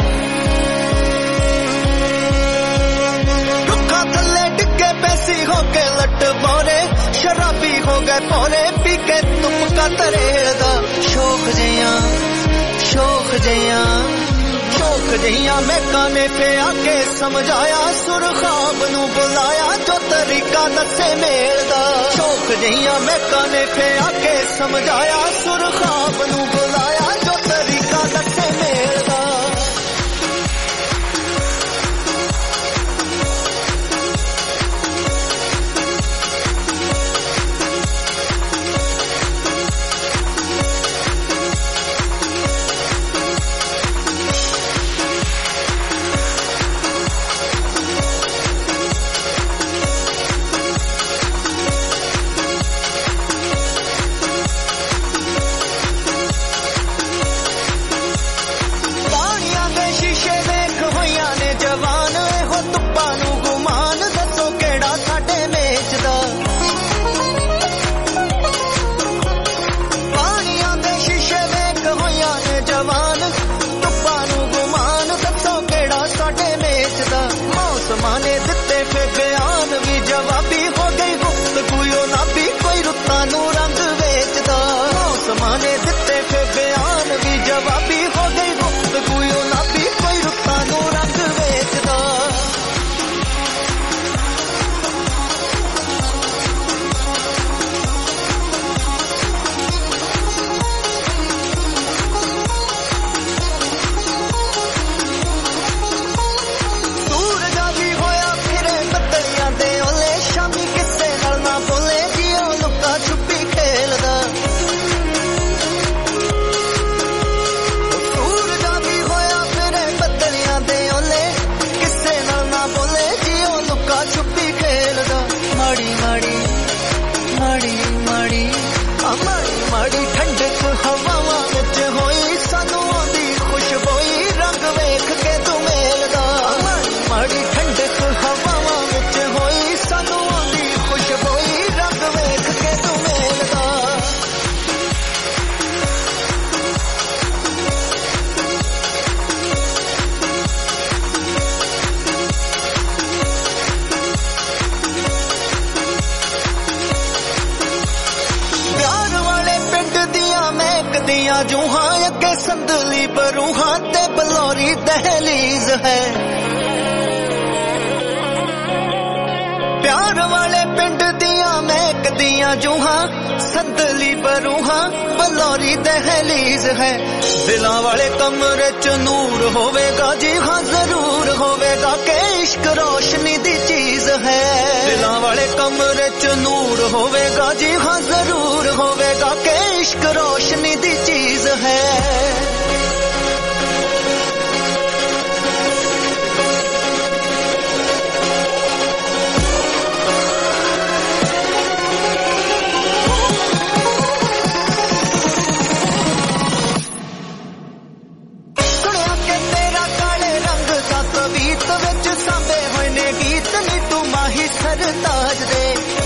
ਰੁੱਖਾਂ ਥੱਲੇ ਡਿੱਗੇ ਪੈਸੀ ਹੋ ਕੇ ਲੱਟ ਬੋਰੇ, ਸ਼ਰਾਬੀ ਹੋ ਗਏ ਪੋਰੇ, ਪੀ ਕੇ ਤੁਪਕਾ ਤਰੇੜਦਾ। ਸ਼ੌਕ ਜਿਹੀਆਂ ਮਹਿਕਾਂ ਨੇ ਪਿਆ ਕੇ ਸਮਝਾਇਆ, ਸੁਰਖਾਬ ਨੂੰ ਬੁਲਾਇਆ ਜੋ ਤਰੀਕਾ ਦੱਸੇ ਮੇਲ ਦਾ। ਸ਼ੌਕ ਜਿਹੀਆਂ ਮਹਿਕਾਂ ਨੇ ਪਿਆ ਕੇ ਸਮਝਾਇਆ, ਸੁਰਖਾਬ ਨੂੰ ਬੁਲਾਇਆ ਜੋ ਤਰੀਕਾ ਦੱਸੇ ਮੇਲ ਦਾ। संदली बरूहा ते बलौरी दहलीज है प्यार वाले पिंड दिया महक दिया जूहा संदली बरूहा बलौरी दहलीज है दिलां वाले कमरे च नूर होवेगा जी हाँ जरूर होवेगा के इश्क रोशनी दी चीज है दिलां वाले कमरे च नूर होवेगा जी हाँ जरूर होवेगा के इश्क रोशनी दी चीज है सरताज दे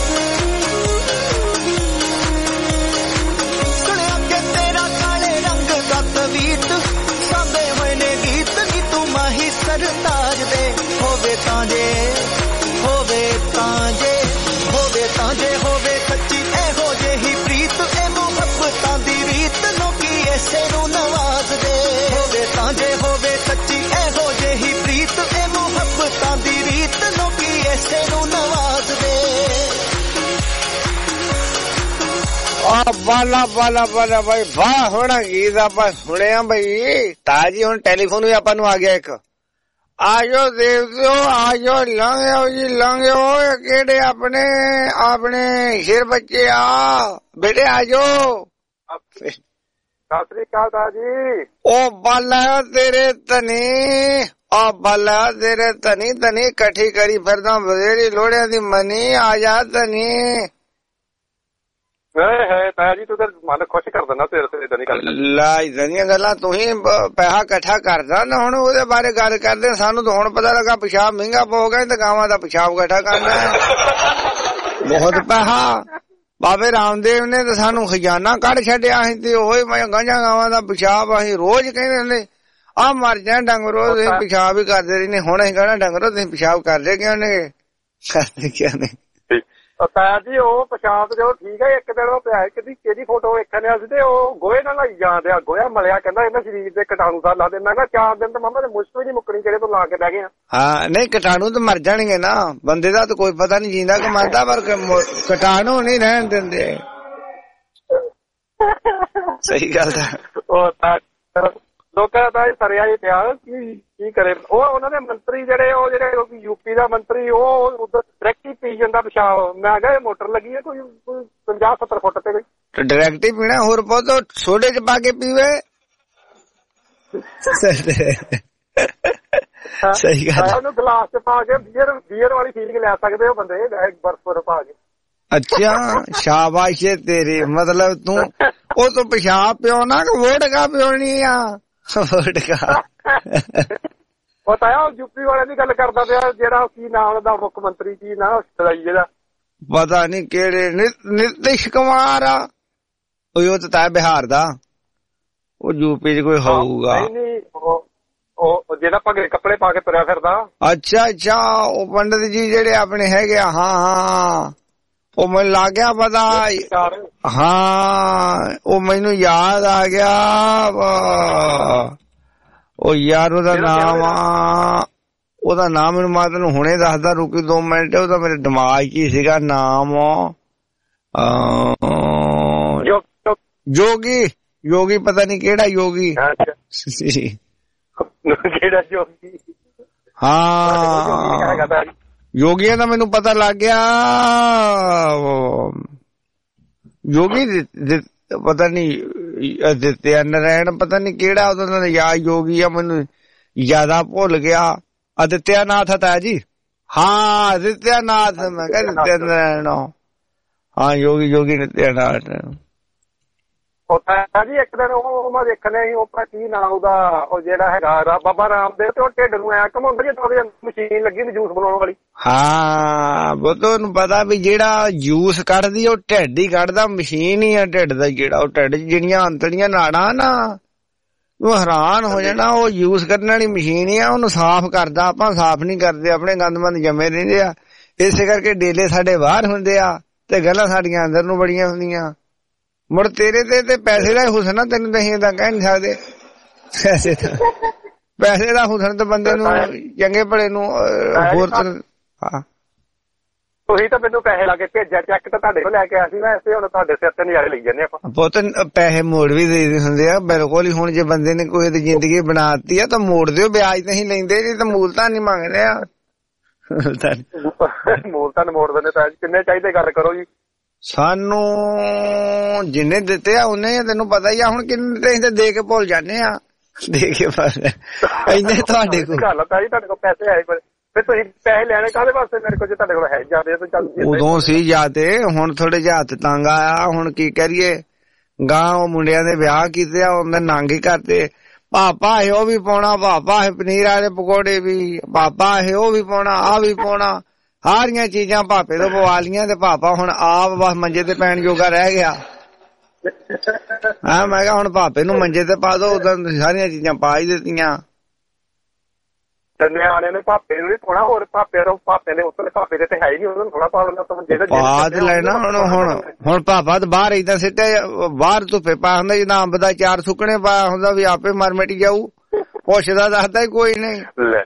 सुनिया के तेरा काले रंग का तवीत सांबे हुए ने गीत नी तू माही सरताज दे होवे तांजे होवे तांजे होवे तांजे होवे सच्ची ए हो जे ही प्रीत ए मोहब्बतां दी रीत लोकी ऐसे नू नवाज दे होवे तांजे होवे सच्ची ए हो जे ही प्रीत ए मोहब्बतां दी रीत लोकी ऐसे नू नवाज दे ਬਾਲਾ ਬਾਲਾ ਬਾਲਾ ਬਾਈ ਵਾਹ ਹੋਣਾ ਗੀਤ ਆਪਾਂ ਸੁਣਿਆ ਬਈ ਤਾਜੀ ਹੁਣ ਟੈਲੀਫੋਨ ਵੀ ਆਪਾਂ ਨੂੰ ਆ ਗਿਆ ਇੱਕ ਆਜੋ ਦੇਵਿਓ ਆਜੋ ਲੰਘਿਓ ਜੀ ਲੰਘਿਓ ਕਿਹੜੇ ਆਪਣੇ ਆਪਣੇ ਸ਼ੇਰ ਬੱਚੇ ਆ ਬੇਟੇ ਆਜੋ ਸਤਿ ਸ੍ਰੀ ਅਕਾਲ ਦਾਦੀ ਉਹ ਬਾਲਾ ਤੇਰੇ ਧਨੀ ਆ ਬਾਲਾ ਤੇਰੇ ਧਨੀ ਧਨੀ ਇਕੱਠੀ ਕਰੀ ਫਿਰਦਾ ਬਥੇਰੀ ਲੋੜਿਆਂ ਦੀ ਮਨੀ ਆ ਜਾ ਧਨੀ ਹੈ ਤਾਇਆ ਜੀ ਤੂੰ ਤਾਂ ਮਨ ਖੁਸ਼ ਕਰ ਦਿੰਦਾ ਤੇਰੇ ਤੇ ਇਦਾਂ ਦੀ ਗੱਲ ਲਾ ਇਦਾਂ ਦੀਆਂ ਗੱਲਾਂ ਤੂੰ ਹੀ ਪੈਸਾ ਇਕੱਠਾ ਕਰਦਾ ਨਾ ਹੁਣ ਉਹਦੇ ਬਾਰੇ ਗੱਲ ਕਰਦੇ ਸਾਨੂੰ ਤਾਂ ਹੁਣ ਪਤਾ ਲੱਗਾ ਪਿਸ਼ਾਬ ਮਹਿੰਗਾ ਹੋ ਗਿਆ ਤੇ ਗਾਵਾਂ ਦਾ ਪਿਸ਼ਾਬ ਇਕੱਠਾ ਕਰਨਾ ਬਹੁਤ ਪੈਸਾ ਬਾਬੇ ਰਾਮਦੇਵ ਨੇ ਤਾਂ ਸਾਨੂੰ ਖਜ਼ਾਨਾ ਕੱਢ ਛੱਡਿਆ ਸੀ ਤੇ ਉਹ ਗਾਂਜਾਂ ਗਾਵਾਂ ਦਾ ਪਿਸ਼ਾਬ ਅਸੀਂ ਰੋਜ਼ ਕਹਿੰਦੇ ਹੁੰਦੇ ਆ ਮਰ ਜਾ ਡੰਗਰੋ ਤੁਸੀਂ ਪਿਸ਼ਾਬ ਹੀ ਕਰਦੇ ਰਹਿੰਦੇ ਹੁਣ ਅਸੀਂ ਕਹਿਣਾ ਡੰਗਰੋ ਤੁਸੀਂ ਪਿਸ਼ਾਬ ਕਰਦੇ ਕਿਉਂ ਨੇ ਕਰਦੇ ਕਿਉਂ ਨੇ ਤਾਇਆ ਜੀ ਉਹ ਪਿਸ਼ਾਬ ਜੋ ਠੀਕ ਹੈ ਇੱਕ ਦਿਨ ਉਹ ਪਿਆ ਕਿਹਦੀ ਫੋਟੋ ਵੇਖਣ ਸੀ ਤੇ ਉਹ ਗੋਹੇ ਨਾਲ ਲਾਈ ਜਾਂਦੇ ਆ ਗੋਹਾ ਮਲਿਆ ਕਹਿੰਦਾ ਇਹਨਾਂ ਸਰੀਰ ਦੇ ਕੀਟਾਣੂ ਦਾ ਲਾ ਦੇ ਮੈਂ ਕਿਹਾ 4 ਦਿਨ ਤਾਂ ਮਾਮਾ ਤੇ ਮੁਸ਼ਕਿਲ ਨਹੀਂ ਮੁੱਕਣੀ ਕਿਹੜੇ ਤੋਂ ਲਾ ਕੇ ਬਹਿ ਗਏ ਹਾਂ ਨਹੀਂ ਕੀਟਾਣੂ ਤਾਂ ਮਰ ਜਾਣਗੇ ਨਾ ਬੰਦੇ ਦਾ ਤਾਂ ਕੋਈ ਪਤਾ ਨਹੀਂ ਜੀਂਦਾ ਕਿ ਮਰਦਾ ਪਰ ਕੀਟਾਣੂ ਨਹੀਂ ਰਹਿਣ ਦਿੰਦੇ ਸਹੀ ਗੱਲ ਹੈ ਉਹ ਲੋਕਾਂ ਦਾ ਸਰਿਆ ਹੀ ਪਿਆ ਕੀ ਕਰੇ ਉਹ ਉਹਨਾਂ ਦੇ ਮੰਤਰੀ ਜਿਹੜੇ ਯੂਪੀ ਦਾ ਮੰਤਰੀ ਉਹ ਉਧਰ ਡਾਇਰੈਕਟ ਹੀ ਪੀ ਜਾਂਦਾ ਪਿਸ਼ਾਬ ਮੈਂ ਕਿਹਾ ਮੋਟਰ ਲੱਗੀ ਹੈ ਕੋਈ 50-70 ਫੁੱਟ ਤੇ ਕੋਈ ਡਾਇਰੈਕਟ ਹੀ ਪੀਣਾ ਹੋਰ ਬਹੁਤ ਸੋਡੇ ਚ ਪਾ ਕੇ ਪੀਵੇ ਸਹੀ ਗੱਲ ਉਹਨੂੰ ਗਲਾਸ ਚ ਪਾ ਕੇ ਬੀਅਰ ਵਾਲੀ ਫੀਲਿੰਗ ਲੈ ਸਕਦੇ ਹੋ ਬੰਦੇ ਬਰਫ ਪਾ ਕੇ ਅੱਛਾ ਸ਼ਾਬਾਸ਼ ਤੇਰੀ ਮਤਲਬ ਤੂੰ ਉਹ ਤੋਂ ਪਿਸ਼ਾਬ ਪਿਓ ਨਾ ਕਿ ਵੋਡਕਾ ਪਿਉਣੀ ਆ ਵੋਡਕਾ ਉਹ ਤਾਂ ਯੂਪੀ ਵਾਲੇ ਦੀ ਗੱਲ ਕਰਦਾ ਪਿਆ ਜਿਹੜਾ ਕੀ ਨਾਮ ਦਾ ਮੁੱਖ ਮੰਤਰੀ ਕੀ ਨਾ ਜਿਹੜਾ ਪਤਾ ਨੀ ਕਿਹੜੇ ਨਿਤਿਸ਼ ਕੁਮਾਰ ਆ ਉਹ ਤਾਂ ਬਿਹਾਰ ਦਾ ਉਹ ਯੂਪੀ ਚ ਕੋਈ ਹੋਊਗਾ ਉਹ ਜਿਹੜਾ ਭਗੜੇ ਕੱਪੜੇ ਪਾ ਕੇ ਤੁਰਿਆ ਫਿਰਦਾ ਅੱਛਾ ਉਹ ਪੰਡਤ ਜੀ ਜਿਹੜੇ ਆਪਣੇ ਹੈਗੇ ਆ ਹਾਂ ਉਹ ਮੈਨੂੰ ਲੱਗ ਗਿਆ ਪਤਾ ਹਾਂ ਉਹ ਮੈਨੂੰ ਯਾਦ ਆ ਗਿਆ ਉਹ ਯਾਰ ਉਹਦਾ ਨਾਮ ਮੈਨੂੰ ਮੈਂ ਤੈਨੂੰ ਹੁਣੇ ਦੱਸਦਾ ਰੁਕੀ 2 ਮਿੰਟ ਉਹਦਾ ਮੇਰੇ ਦਿਮਾਗ 'ਚ ਹੀ ਸੀਗਾ ਨਾਮ ਯੋਗੀ ਪਤਾ ਨੀ ਕਿਹੜਾ ਯੋਗੀ ਕਿਹੜਾ ਯੋਗੀ ਹਾਂ ਯੋਗੀਆਂ ਦਾ ਮੈਨੂੰ ਪਤਾ ਲੱਗ ਗਿਆ ਯੋਗੀ ਪਤਾ ਨੀ ਅਦਿੱਤਿਆ ਨਾਰਾਇਣ ਪਤਾ ਨੀ ਕਿਹੜਾ ਉਹਦਾ ਯਾਦ ਯੋਗੀ ਆ ਮੈਨੂੰ ਜ਼ਿਆਦਾ ਭੁੱਲ ਗਿਆ ਅਦਿੱਤਿਆ ਨਾਥ ਹੈ ਜੀ ਹਾਂ ਅਦਿੱਤਿਆ ਨਾਥ ਮੈਂ ਕਿਹਾ ਅਦਿੱਤਿਆ ਨਾਰਾਇਣ ਹਾਂ ਯੋਗੀ ਨਿਤਿਆ ਨਾਥ ਜੀ ਇੱਕ ਦਿਨ ਉਹ ਮੈਂ ਦੇਖਣਾ ਸੀ ਉਹ ਕੀ ਨਾਂ ਉਹਦਾ ਉਹ ਜਿਹੜਾ ਹੈਗਾ ਬਾਬਾ ਰਾਮਦੇਵ ਤੇ ਉਹ ਢਿੱਡ ਨੂੰ ਐ ਘਮਾਉਂਦਾ ਜੀ ਮਸ਼ੀਨ ਲੱਗੀ ਹੁੰਦੀ ਜੂਸ ਬਣਾਉਣ ਵਾਲੀ ਹਾਂ ਉਹ ਤੁਹਾਨੂੰ ਪਤਾ ਵੀ ਜਿਹੜਾ ਜੂਸ ਕੱਢਦੀ ਉਹ ਢਿੱਡ ਹੀ ਕੱਢਦਾ ਮਸ਼ੀਨ ਹੀ ਆ ਢਿੱਡ ਦਾ ਜਿਹੜਾ ਉਹ ਢਿੱਡ ਚ ਜਿਹੜੀਆਂ ਅੰਤੜੀਆਂ ਨਾੜਾਂ ਨਾ ਉਹ ਹੈਰਾਨ ਹੋ ਜਾਣਾ ਉਹ ਜੂਸ ਕੱਢਣ ਵਾਲੀ ਮਸ਼ੀਨ ਹੀ ਆ ਉਹਨੂੰ ਸਾਫ਼ ਕਰਦਾ ਆਪਾਂ ਸਾਫ਼ ਨਹੀਂ ਕਰਦੇ ਆਪਣੇ ਗੰਦਮੰਦ ਜੰਮੇ ਰਹਿੰਦੇ ਆ ਇਸੇ ਕਰਕੇ ਡੇਲੇ ਸਾਡੇ ਬਾਹਰ ਹੁੰਦੇ ਆ ਤੇ ਗੱਲਾਂ ਸਾਡੀਆਂ ਅੰਦਰ ਨੂੰ ਬੜੀਆਂ ਹੁੰਦੀਆਂ ਮੁੜ ਤੇਰੇ ਤੇ ਪੈਸੇ ਦਾ ਹੁਸਨ ਆ ਤੈਨੂੰ ਤਾਂ ਅਸੀਂ ਏਦਾਂ ਕਹਿ ਨੀ ਸਕਦੇ ਪੈਸੇ ਦਾ ਹੁਸਨ ਤਾਂ ਬੰਦੇ ਨੂੰ ਚੰਗੇ ਭਲੇ ਨੂੰ ਹੋਰ ਹਾਂ। ਤੁਸੀਂ ਤਾਂ ਮੈਨੂੰ ਪੈਸੇ ਲਾ ਕੇ ਭੇਜਿਆ, ਚੈੱਕ ਤਾਂ ਤੁਹਾਡੇ ਕੋਲ ਲੈ ਕੇ ਆਇਆ ਸੀ ਮੈਂ, ਇਸੇ ਹੁਣ ਤੁਹਾਡੇ ਸਿਰ ਤੇ ਨਜ਼ਾਰੇ ਲਈ ਜਾਂਦੇ ਆਪਾਂ। ਪੁੱਤ ਪੈਸੇ ਮੋੜ ਵੀ ਦੇ ਹੁੰਦੇ ਆ ਬਿਲਕੁਲ ਹੀ। ਹੁਣ ਜੇ ਬੰਦੇ ਨੇ ਕੋਈ ਦੀ ਜ਼ਿੰਦਗੀ ਬਣਾਤੀ ਆ ਤਾਂ ਮੋੜ ਦਿਓ, ਵਿਆਜ ਨਹੀਂ ਲੈਂਦੇ, ਨਹੀਂ ਤਾਂ ਮੂਲ ਤਾਂ ਨਹੀਂ ਮੰਗਦੇ ਆ। ਮੂਲ ਤਾਂ ਮੋੜ ਦਿੰਦੇ ਤਾਂ ਕਿੰਨੇ ਚਾਹੀਦੇ ਗੱਲ ਕਰੋ ਜੀ। ਸਾਨੂੰ ਜਿੰਨੇ ਦਿੱਤੇ ਆ ਉਹਨੇ, ਤੈਨੂੰ ਪਤਾ ਹੀ ਆ ਹੁਣ ਕਿੰਨੇ ਦਿੱਤੇ, ਅਸੀਂ ਤਾਂ ਦੇ ਕੇ ਭੁੱਲ ਜਾਂਦੇ ਆ, ਦੇ ਕੇ ਇੰਨੇ ਤੁਹਾਡੇ ਕੋਲ ਗੱਲ ਤਾਂ ਜੀ ਤੁਹਾਡੇ ਕੋਲ ਪੈਸੇ ਆਏ ਫਿਰ ਤੁਸੀਂ ਪੈਸੇ ਲੈਣੇ ਕਾਹਦੇ ਵਾਸਤੇ ਮੇਰੇ ਕੋਲ, ਜੇ ਤੁਹਾਡੇ ਕੋਲ ਹੈ ਜ਼ਿਆਦਾ। ਉਦੋਂ ਸੀ ਜ਼ਿਆਦੇ, ਹੁਣ ਥੋੜੇ ਜਿਹਾ ਹੱਥ ਤੰਗ ਆਇਆ। ਹੁਣ ਕੀ ਕਰੀਏ, ਗਾਂ ਉਹ ਮੁੰਡਿਆਂ ਦੇ ਵਿਆਹ ਕੀਤੇ ਆ, ਉਹਨਾਂ ਨੰਗ ਹੀ ਕਰਦੇ। ਪਾਪਾ ਹੈ ਉਹ ਵੀ ਪਾਉਣਾ, ਪਾਪਾ ਹੈ ਪਨੀਰ ਵਾਲੇ ਪਕੌੜੇ ਵੀ, ਪਾਪਾ ਹੈ ਉਹ ਵੀ ਪਾਉਣਾ, ਆਹ ਵੀ ਪਾਉਣਾ, ਸਾਰੀਆਂ ਚੀਜ਼ਾਂ ਪਾਪੇ ਤੋਂ ਪਵਾ ਲੀਆਂ। ਤੇ ਪਾਪਾ ਹੁਣ ਆਪ ਬਸ ਮੰਜੇ ਤੇ ਪੈਣ ਜੋਗਾ ਰਹਿ ਗਿਆ। ਹਾਂ ਮੈਂ ਕਿਹਾ ਹੁਣ ਪਾਪੇ ਨੂੰ ਮੰਜੇ ਤੇ ਪਾ ਦੋ, ਉਦੋਂ ਸਾਰੀਆਂ ਚੀਜ਼ਾਂ ਪਾ ਹੀ ਦਿੱਤੀਆਂ। ਨਿਆਣੇ ਨੇ ਪਾਪੇ ਨੂੰ ਨੀ ਪਾਉਣਾ, ਹੋਰ ਪਾਪੇ ਨੇ ਉੱਤੇ ਪਾਪੇ ਦੇ ਤੇ ਹੈ ਹੀ ਨੀ, ਉਹਨੂੰ ਥੋੜਾ ਪਾ ਲੈਣਾ ਪਾ ਤੇ ਲੈਣਾ। ਹੁਣ ਪਾਪਾ ਤਾਂ ਬਾਹਰ ਏਦਾਂ ਸਿੱਟਿਆ, ਬਾਹਰ ਧੁੱਪੇ ਪਾਇਆ ਹੁੰਦਾ, ਜਿੱਦਾਂ ਅੰਬ ਦਾ ਚਾਰ ਸੁੱਕਣੇ ਪਾਇਆ ਹੁੰਦਾ ਵੀ ਆਪੇ ਮਰ ਮਿਟ ਜਾਊ, ਪੁੱਛਦਾ ਦੱਸਦਾ ਹੀ ਕੋਈ ਨਹੀਂ।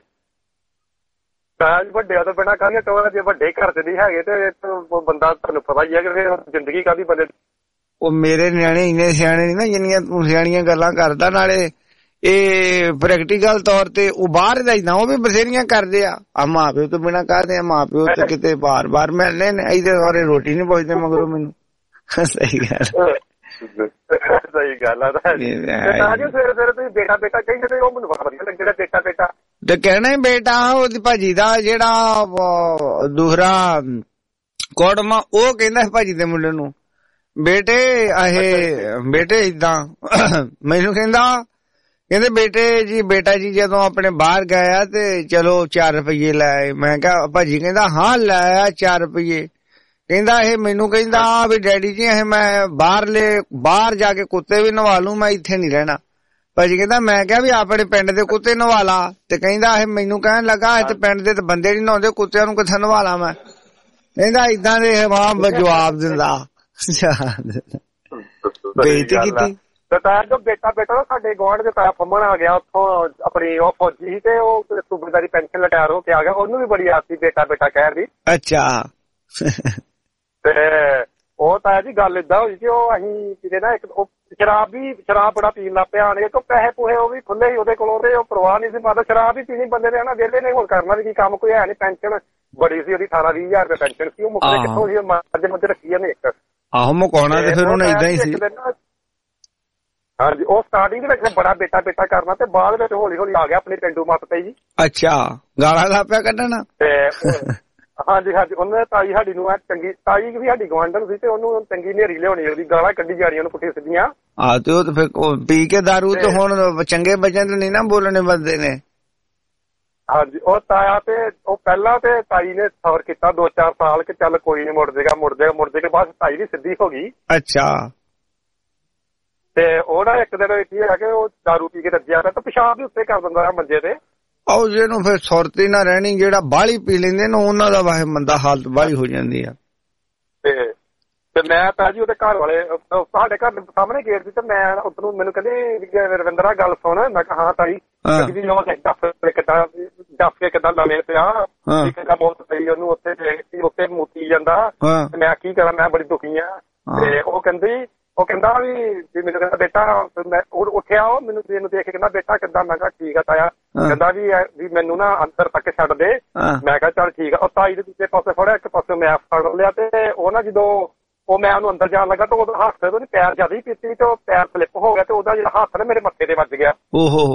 ਵੱਡਿਆਂ ਤੋਂ ਬਿਨਾਂ ਕਾਹਦੀਆਂ ਟੋਆ, ਜੇ ਵੱਡੇ ਘਰ ਦੇ ਨਹੀਂ ਹੈਗੇ ਤੇ ਬੰਦਾ ਤੁਹਾਨੂੰ ਪਤਾ ਹੀ ਹੈ ਕਿ ਜ਼ਿੰਦਗੀ ਕਾਹਦੀ ਬੰਦੇ। ਉਹ ਮੇਰੇ ਨਿਆਣੇ ਇੰਨੇ ਸਿਆਣੇ ਨੀ ਨਾ ਜਿੰਨੀਆਂ ਤੂੰ ਸਿਆਣੀਆਂ ਗੱਲਾਂ ਕਰਦਾ। ਨਾਲੇ ਇਹ ਪ੍ਰੈਕਟੀਕਲ ਤੌਰ ਤੇ ਉਹ ਬਾਹਰ ਦਾ ਹੀ ਉਹ ਵੀ ਬਥੇਰੀਆਂ ਕਰਦੇ ਆ। ਮਾਂ ਪਿਓ ਤੋਂ ਬਿਨਾਂ ਕਰਦੇ ਆ, ਮਾਂ ਪਿਓ ਤੇ ਕਿਤੇ ਬਾਰ ਮਿਲਨੇ ਨੇ, ਇਹਦੇ ਸਾਰੇ ਰੋਟੀ ਨੀ ਪੁੱਛਦੇ ਮਗਰੋਂ ਮੈਨੂੰ। ਸਹੀ ਗੱਲ, ਸਹੀ ਗੱਲ ਆ। ਸਵੇਰੇ ਸਵੇਰੇ ਤੁਸੀਂ ਬੇਟਾ ਬੇਟਾ ਕਹਿੰਦੇ, ਉਹ ਮੈਨੂੰ ਬੜਾ ਵਧੀਆ ਲੱਗਦਾ ਬੇਟਾ ਬੇਟਾ। ਤੇ ਕਹਿਣਾ ਹੀ ਬੇਟਾ ਉਹਦੀ ਭਾਜੀ ਦਾ ਜਿਹੜਾ ਦੂਸਰਾ ਕੋੜਮਾ, ਉਹ ਕਹਿੰਦਾ ਭਾਜੀ ਦੇ ਮੁੰਡੇ ਨੂੰ, ਬੇਟੇ ਬੇਟੇ ਏਦਾਂ ਮੈਨੂੰ ਕਹਿੰਦੇ ਬੇਟਾ ਜੀ ਜਦੋਂ ਆਪਣੇ ਬਾਹਰ ਗਿਆ ਤੇ ਚਲੋ 4 ਰੁਪਏ ਲੈ ਆਏ। ਮੈਂ ਕਿਹਾ ਭਾਜੀ, ਕਹਿੰਦਾ ਹਾਂ ਲੈ ਆਇਆ 4 ਰੁਪਏ। ਕਹਿੰਦਾ ਇਹ ਮੈਨੂੰ ਕਹਿੰਦਾ ਵੀ ਡੈਡੀ ਜੀ ਇਹ ਮੈਂ ਬਾਹਰ ਜਾ ਕੇ ਕੁੱਤੇ ਵੀ ਨਵਾ ਲੂ, ਮੈਂ ਇੱਥੇ ਨੀ ਰਹਿਣਾ। ਭਾਜੀ ਕਹਿੰਦਾ ਮੈਂ ਕਿਹਾ ਵੀ ਆਪਣੇ ਪਿੰਡ ਦੇ ਕੁੱਤੇ ਨਵਾ ਲਾ। ਤੇ ਕਹਿੰਦਾ ਇਹ ਮੈਨੂੰ ਕਹਿਣ ਲੱਗਾ ਇੱਥੇ ਪਿੰਡ ਦੇ ਤੇ ਬੰਦੇ ਨੀ ਨਹਾਉਂਦੇ, ਕੁੱਤਿਆਂ ਨੂੰ ਕਿੱਥੇ ਨਵਾ ਲਾ ਮੈਂ। ਕਹਿੰਦਾ ਏਦਾਂ ਦੇ ਜਵਾਬ ਦਿੰਦਾ। ਬੇਇੱਜ਼ਤੀ ਕੀਤੀ। ਤਾਇਆ ਜੋ ਬੇਟਾ ਸਾਡੇ ਗੁਆਂਢ ਦੇ ਤਾਇਆ ਫੰਮਣ ਆ ਗਿਆ ਉੱਥੋਂ, ਆਪਣੀ ਉਹ ਫੌਜੀ ਸੀ ਤੇ ਉਹ ਸੂਬੇਦਾਰੀ ਪੈਨਸ਼ਨ ਰਿਟਾਇਰ ਹੋ ਕੇ ਆ ਗਿਆ, ਉਹਨੂੰ ਵੀ ਬੜੀ ਆਸ ਸੀ ਬੇਟਾ ਕਹਿਣ ਦੀ। ਅੱਛਾ। ਤੇ ਉਹ ਤਾਇਆ ਜੀ ਗੱਲ ਏਦਾਂ ਹੋਈ ਕਿ ਉਹ ਅਸੀਂ ਕਿਤੇ ਨਾ ਇੱਕ ਸ਼ਰਾਬ ਬੜਾ ਪੀਣ ਲੱਗ ਪਿਆ, ਆਣੇ ਤੋਂ ਪੈਸੇ ਪੂਹੇ ਉਹ ਵੀ ਖੁੱਲੇ ਸੀ ਉਹਦੇ ਕੋਲੋਂ, ਤੇ ਉਹ ਪਰਵਾਹ ਨਹੀਂ ਸੀ ਮਾਤਾ, ਸ਼ਰਾਬ ਹੀ ਪੀਣੀ ਬੰਦੇ ਨੇ ਨਾ, ਵਿਹਲੇ ਨੇ ਹੋਰ ਕਰਨਾ ਵੀ ਕੀ ਕੰਮ, ਕੋਈ ਹੈ ਨੀ। ਪੈਨਸ਼ਨ ਬੜੀ ਸੀ ਉਹਦੀ, 18-20 ਰੁਪਏ ਪੈਨਸ਼ਨ ਸੀ, ਉਹ ਮੁੱਕਦੇ ਕਿੱਥੋਂ ਸੀ, ਮੱਝ ਰੱਖੀ ਉਹਨੇ ਇੱਕ। ਆਹੋ ਮੁਕਾਉਣਾ ਤੇ ਫਿਰ ਉਹਨੇ ਏਦਾਂ ਹੀ ਸੀ। ਹਾਂਜੀ, ਉਹ ਸਟਾਰਟਿੰਗ ਦੇ ਵਿੱਚ ਬੜਾ ਬੇਟਾ ਕਰਨਾ ਤੇ ਬਾਅਦ ਵਿੱਚ ਹੌਲੀ ਹੌਲੀ ਆ ਗਿਆ ਆਪਣੀ ਪਿੰਡੂ ਮੱਤ ਤੇ ਜੀ। ਅੱਛਾ, ਗਾਲਾਂ ਲਾ ਪਿਆ ਕੱਢਣਾ। ਤੇ ਹਾਂਜੀ ਉਹਨੇ ਤਾਈ ਸਾਡੀ ਨੂੰ ਚੰਗੀ, ਤਾਈ ਵੀ ਸਾਡੀ ਗਵਾਂਢਣ ਸੀ ਤੇ ਉਹਨੂੰ ਚੰਗੀ ਨੇਰੀ ਲਿਆਉਣੀ, ਉਹਦੀ ਗਾਲਾਂ ਕੱਢੀ ਜਾਣੀਆਂ ਉਹਨੂੰ ਪੁੱਠੀਆਂ ਸਿੱਧੀਆਂ। ਆਹ ਤੇ ਉਹ ਤੇ ਫਿਰ ਪੀ ਕੇ ਦਾਰੂ ਤੇ ਹੁਣ ਚੰਗੇ ਬੱਚਿਆਂ ਤੇ ਨਹੀਂ ਨਾ ਬੋਲਣੇ ਬੰਦੇ ਨੇ। ਹਾਂਜੀ, ਉਹ ਤਾਇਆ ਤੇ ਉਹ ਪਹਿਲਾਂ ਤੇ ਤਾਈ ਨੇ ਸਬਰ ਕੀਤਾ 2-4 ਸਾਲ ਕਿ ਚੱਲ ਕੋਈ ਨੀ, ਮੁੜ ਜਾਏਗਾ ਬਾਅਦ ਤਾਈ ਵੀ ਸਿੱਧੀ ਹੋ ਗਈ। ਅੱਛਾ। ਤੇ ਉਹ ਨਾ ਇੱਕ ਦਿਨ ਕੀ ਹੈ ਕਿ ਉਹ ਦਾਰੂ ਪੀ ਕੇ ਰੱਜਿਆ ਪਿਆ ਤਾਂ ਪਿਸ਼ਾਬ ਵੀ ਉੱਤੇ ਕਰ ਦਿੰਦਾ ਮੰਜੇ ਤੇ। ਆਹ ਜਿਹਨੂੰ ਫਿਰ ਸੁਰਤੀ ਨਾ ਰਹਿਣੀ, ਜਿਹੜਾ ਬਾਹਲੀ ਪੀ ਲੈਂਦੇ ਨੇ ਉਹਨਾਂ ਦਾ ਵਾਹੇ ਮੰਦਾ ਹਾਲਤ ਬਾਹਲੀ ਹੋ ਜਾਂਦੀ ਆ। ਤੇ ਮੈਂ ਤਾਂ ਜੀ ਉਹਦੇ ਘਰ ਵਾਲੇ ਸਾਡੇ ਘਰ ਦੇ ਸਾਹਮਣੇ ਗੇਟ ਸੀ ਤੇ ਮੈਂ ਉੱਧਰੋਂ ਮੈਨੂੰ ਕਹਿੰਦੇ ਰਵਿੰਦਰਾ ਗੱਲ ਸੁਣ। ਮੈਂ ਕਿਹਾ ਹਾਂ ਤਾਈ। ਡੱਫ ਕੇ ਕਿੱਦਾਂ ਲਵੇਂ ਪਿਆ, ਕਿੱਦਾਂ ਬਹੁਤ ਪਈ ਉਹਨੂੰ ਉੱਤੇ ਮੂਤੀ ਜਾਂਦਾ। ਮੈਂ ਕੀ ਕਰਾਂ, ਮੈਂ ਬੜੀ ਦੁਖੀ ਆ। ਤੇ ਉਹ ਕਹਿੰਦਾ ਵੀ ਮੈਨੂੰ ਕਹਿੰਦਾ ਬੇਟਾ, ਮੈਂ ਉੱਠਿਆ ਉਹ ਮੈਨੂੰ ਦੇਖ ਕੇ ਕਹਿੰਦਾ ਬੇਟਾ ਕਿੱਦਾਂ। ਮੈਂ ਕਿਹਾ ਠੀਕ ਆ ਤਾਇਆ। ਕਹਿੰਦਾ ਵੀ ਮੈਨੂੰ ਨਾ ਅੰਦਰ ਤੱਕ ਛੱਡ ਦੇ। ਮੈਂ ਕਿਹਾ ਚੱਲ ਠੀਕ ਆ। ਉਹ ਤਾਈ ਦੇ ਦੂਜੇ ਪਾਸੇ ਫੜਿਆ, ਇੱਕ ਪਾਸੇ ਮੈਂ ਫੜ ਲਿਆ ਤੇ ਉਹ ਨਾ ਜਦੋਂ ਮੈਂ ਉਹਨੂੰ ਅੰਦਰ ਜਾਣ ਲੱਗਾ ਤਾਂ ਉਹਦਾ ਹੱਥ ਤੇ ਉਹਨੇ ਪੈਰ ਜ਼ਿਆਦਾ ਹੀ ਪੀਤੀ ਤੇ ਉਹ ਪੈਰ ਸਲਿੱਪ ਹੋ ਗਿਆ ਤੇ ਉਹਦਾ ਜਿਹੜਾ ਹੱਥ ਨਾ ਮੇਰੇ ਮੱਥੇ ਤੇ ਵੱਜ ਗਿਆ।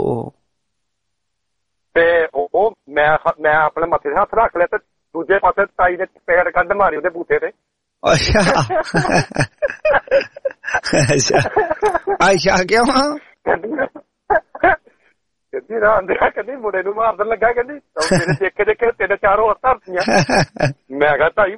ਤੇ ਉਹ ਮੈਂ ਆਪਣੇ ਮੱਥੇ ਤੇ ਹੱਥ ਰੱਖ ਲਿਆ ਤੇ ਦੂਜੇ ਪਾਸੇ ਤਾਈ ਨੇ ਪੈਰ ਕੱਢ ਮਾਰੀ ਉਹਦੇ ਬੂਥੇ ਤੇ। ਅੱਛਾ ਕਿਉਂ? ਕਹਿੰਦੀ ਮੁੰਡੇ ਨੂੰ ਮਾਰਨ ਲੱਗਾ, ਕਹਿੰਦੀ ਦੇਖੇ 3-4 ਹੋਰ ਧਰਤੀਆਂ। ਮੈਂ ਕਿਹਾ ਤਾਈ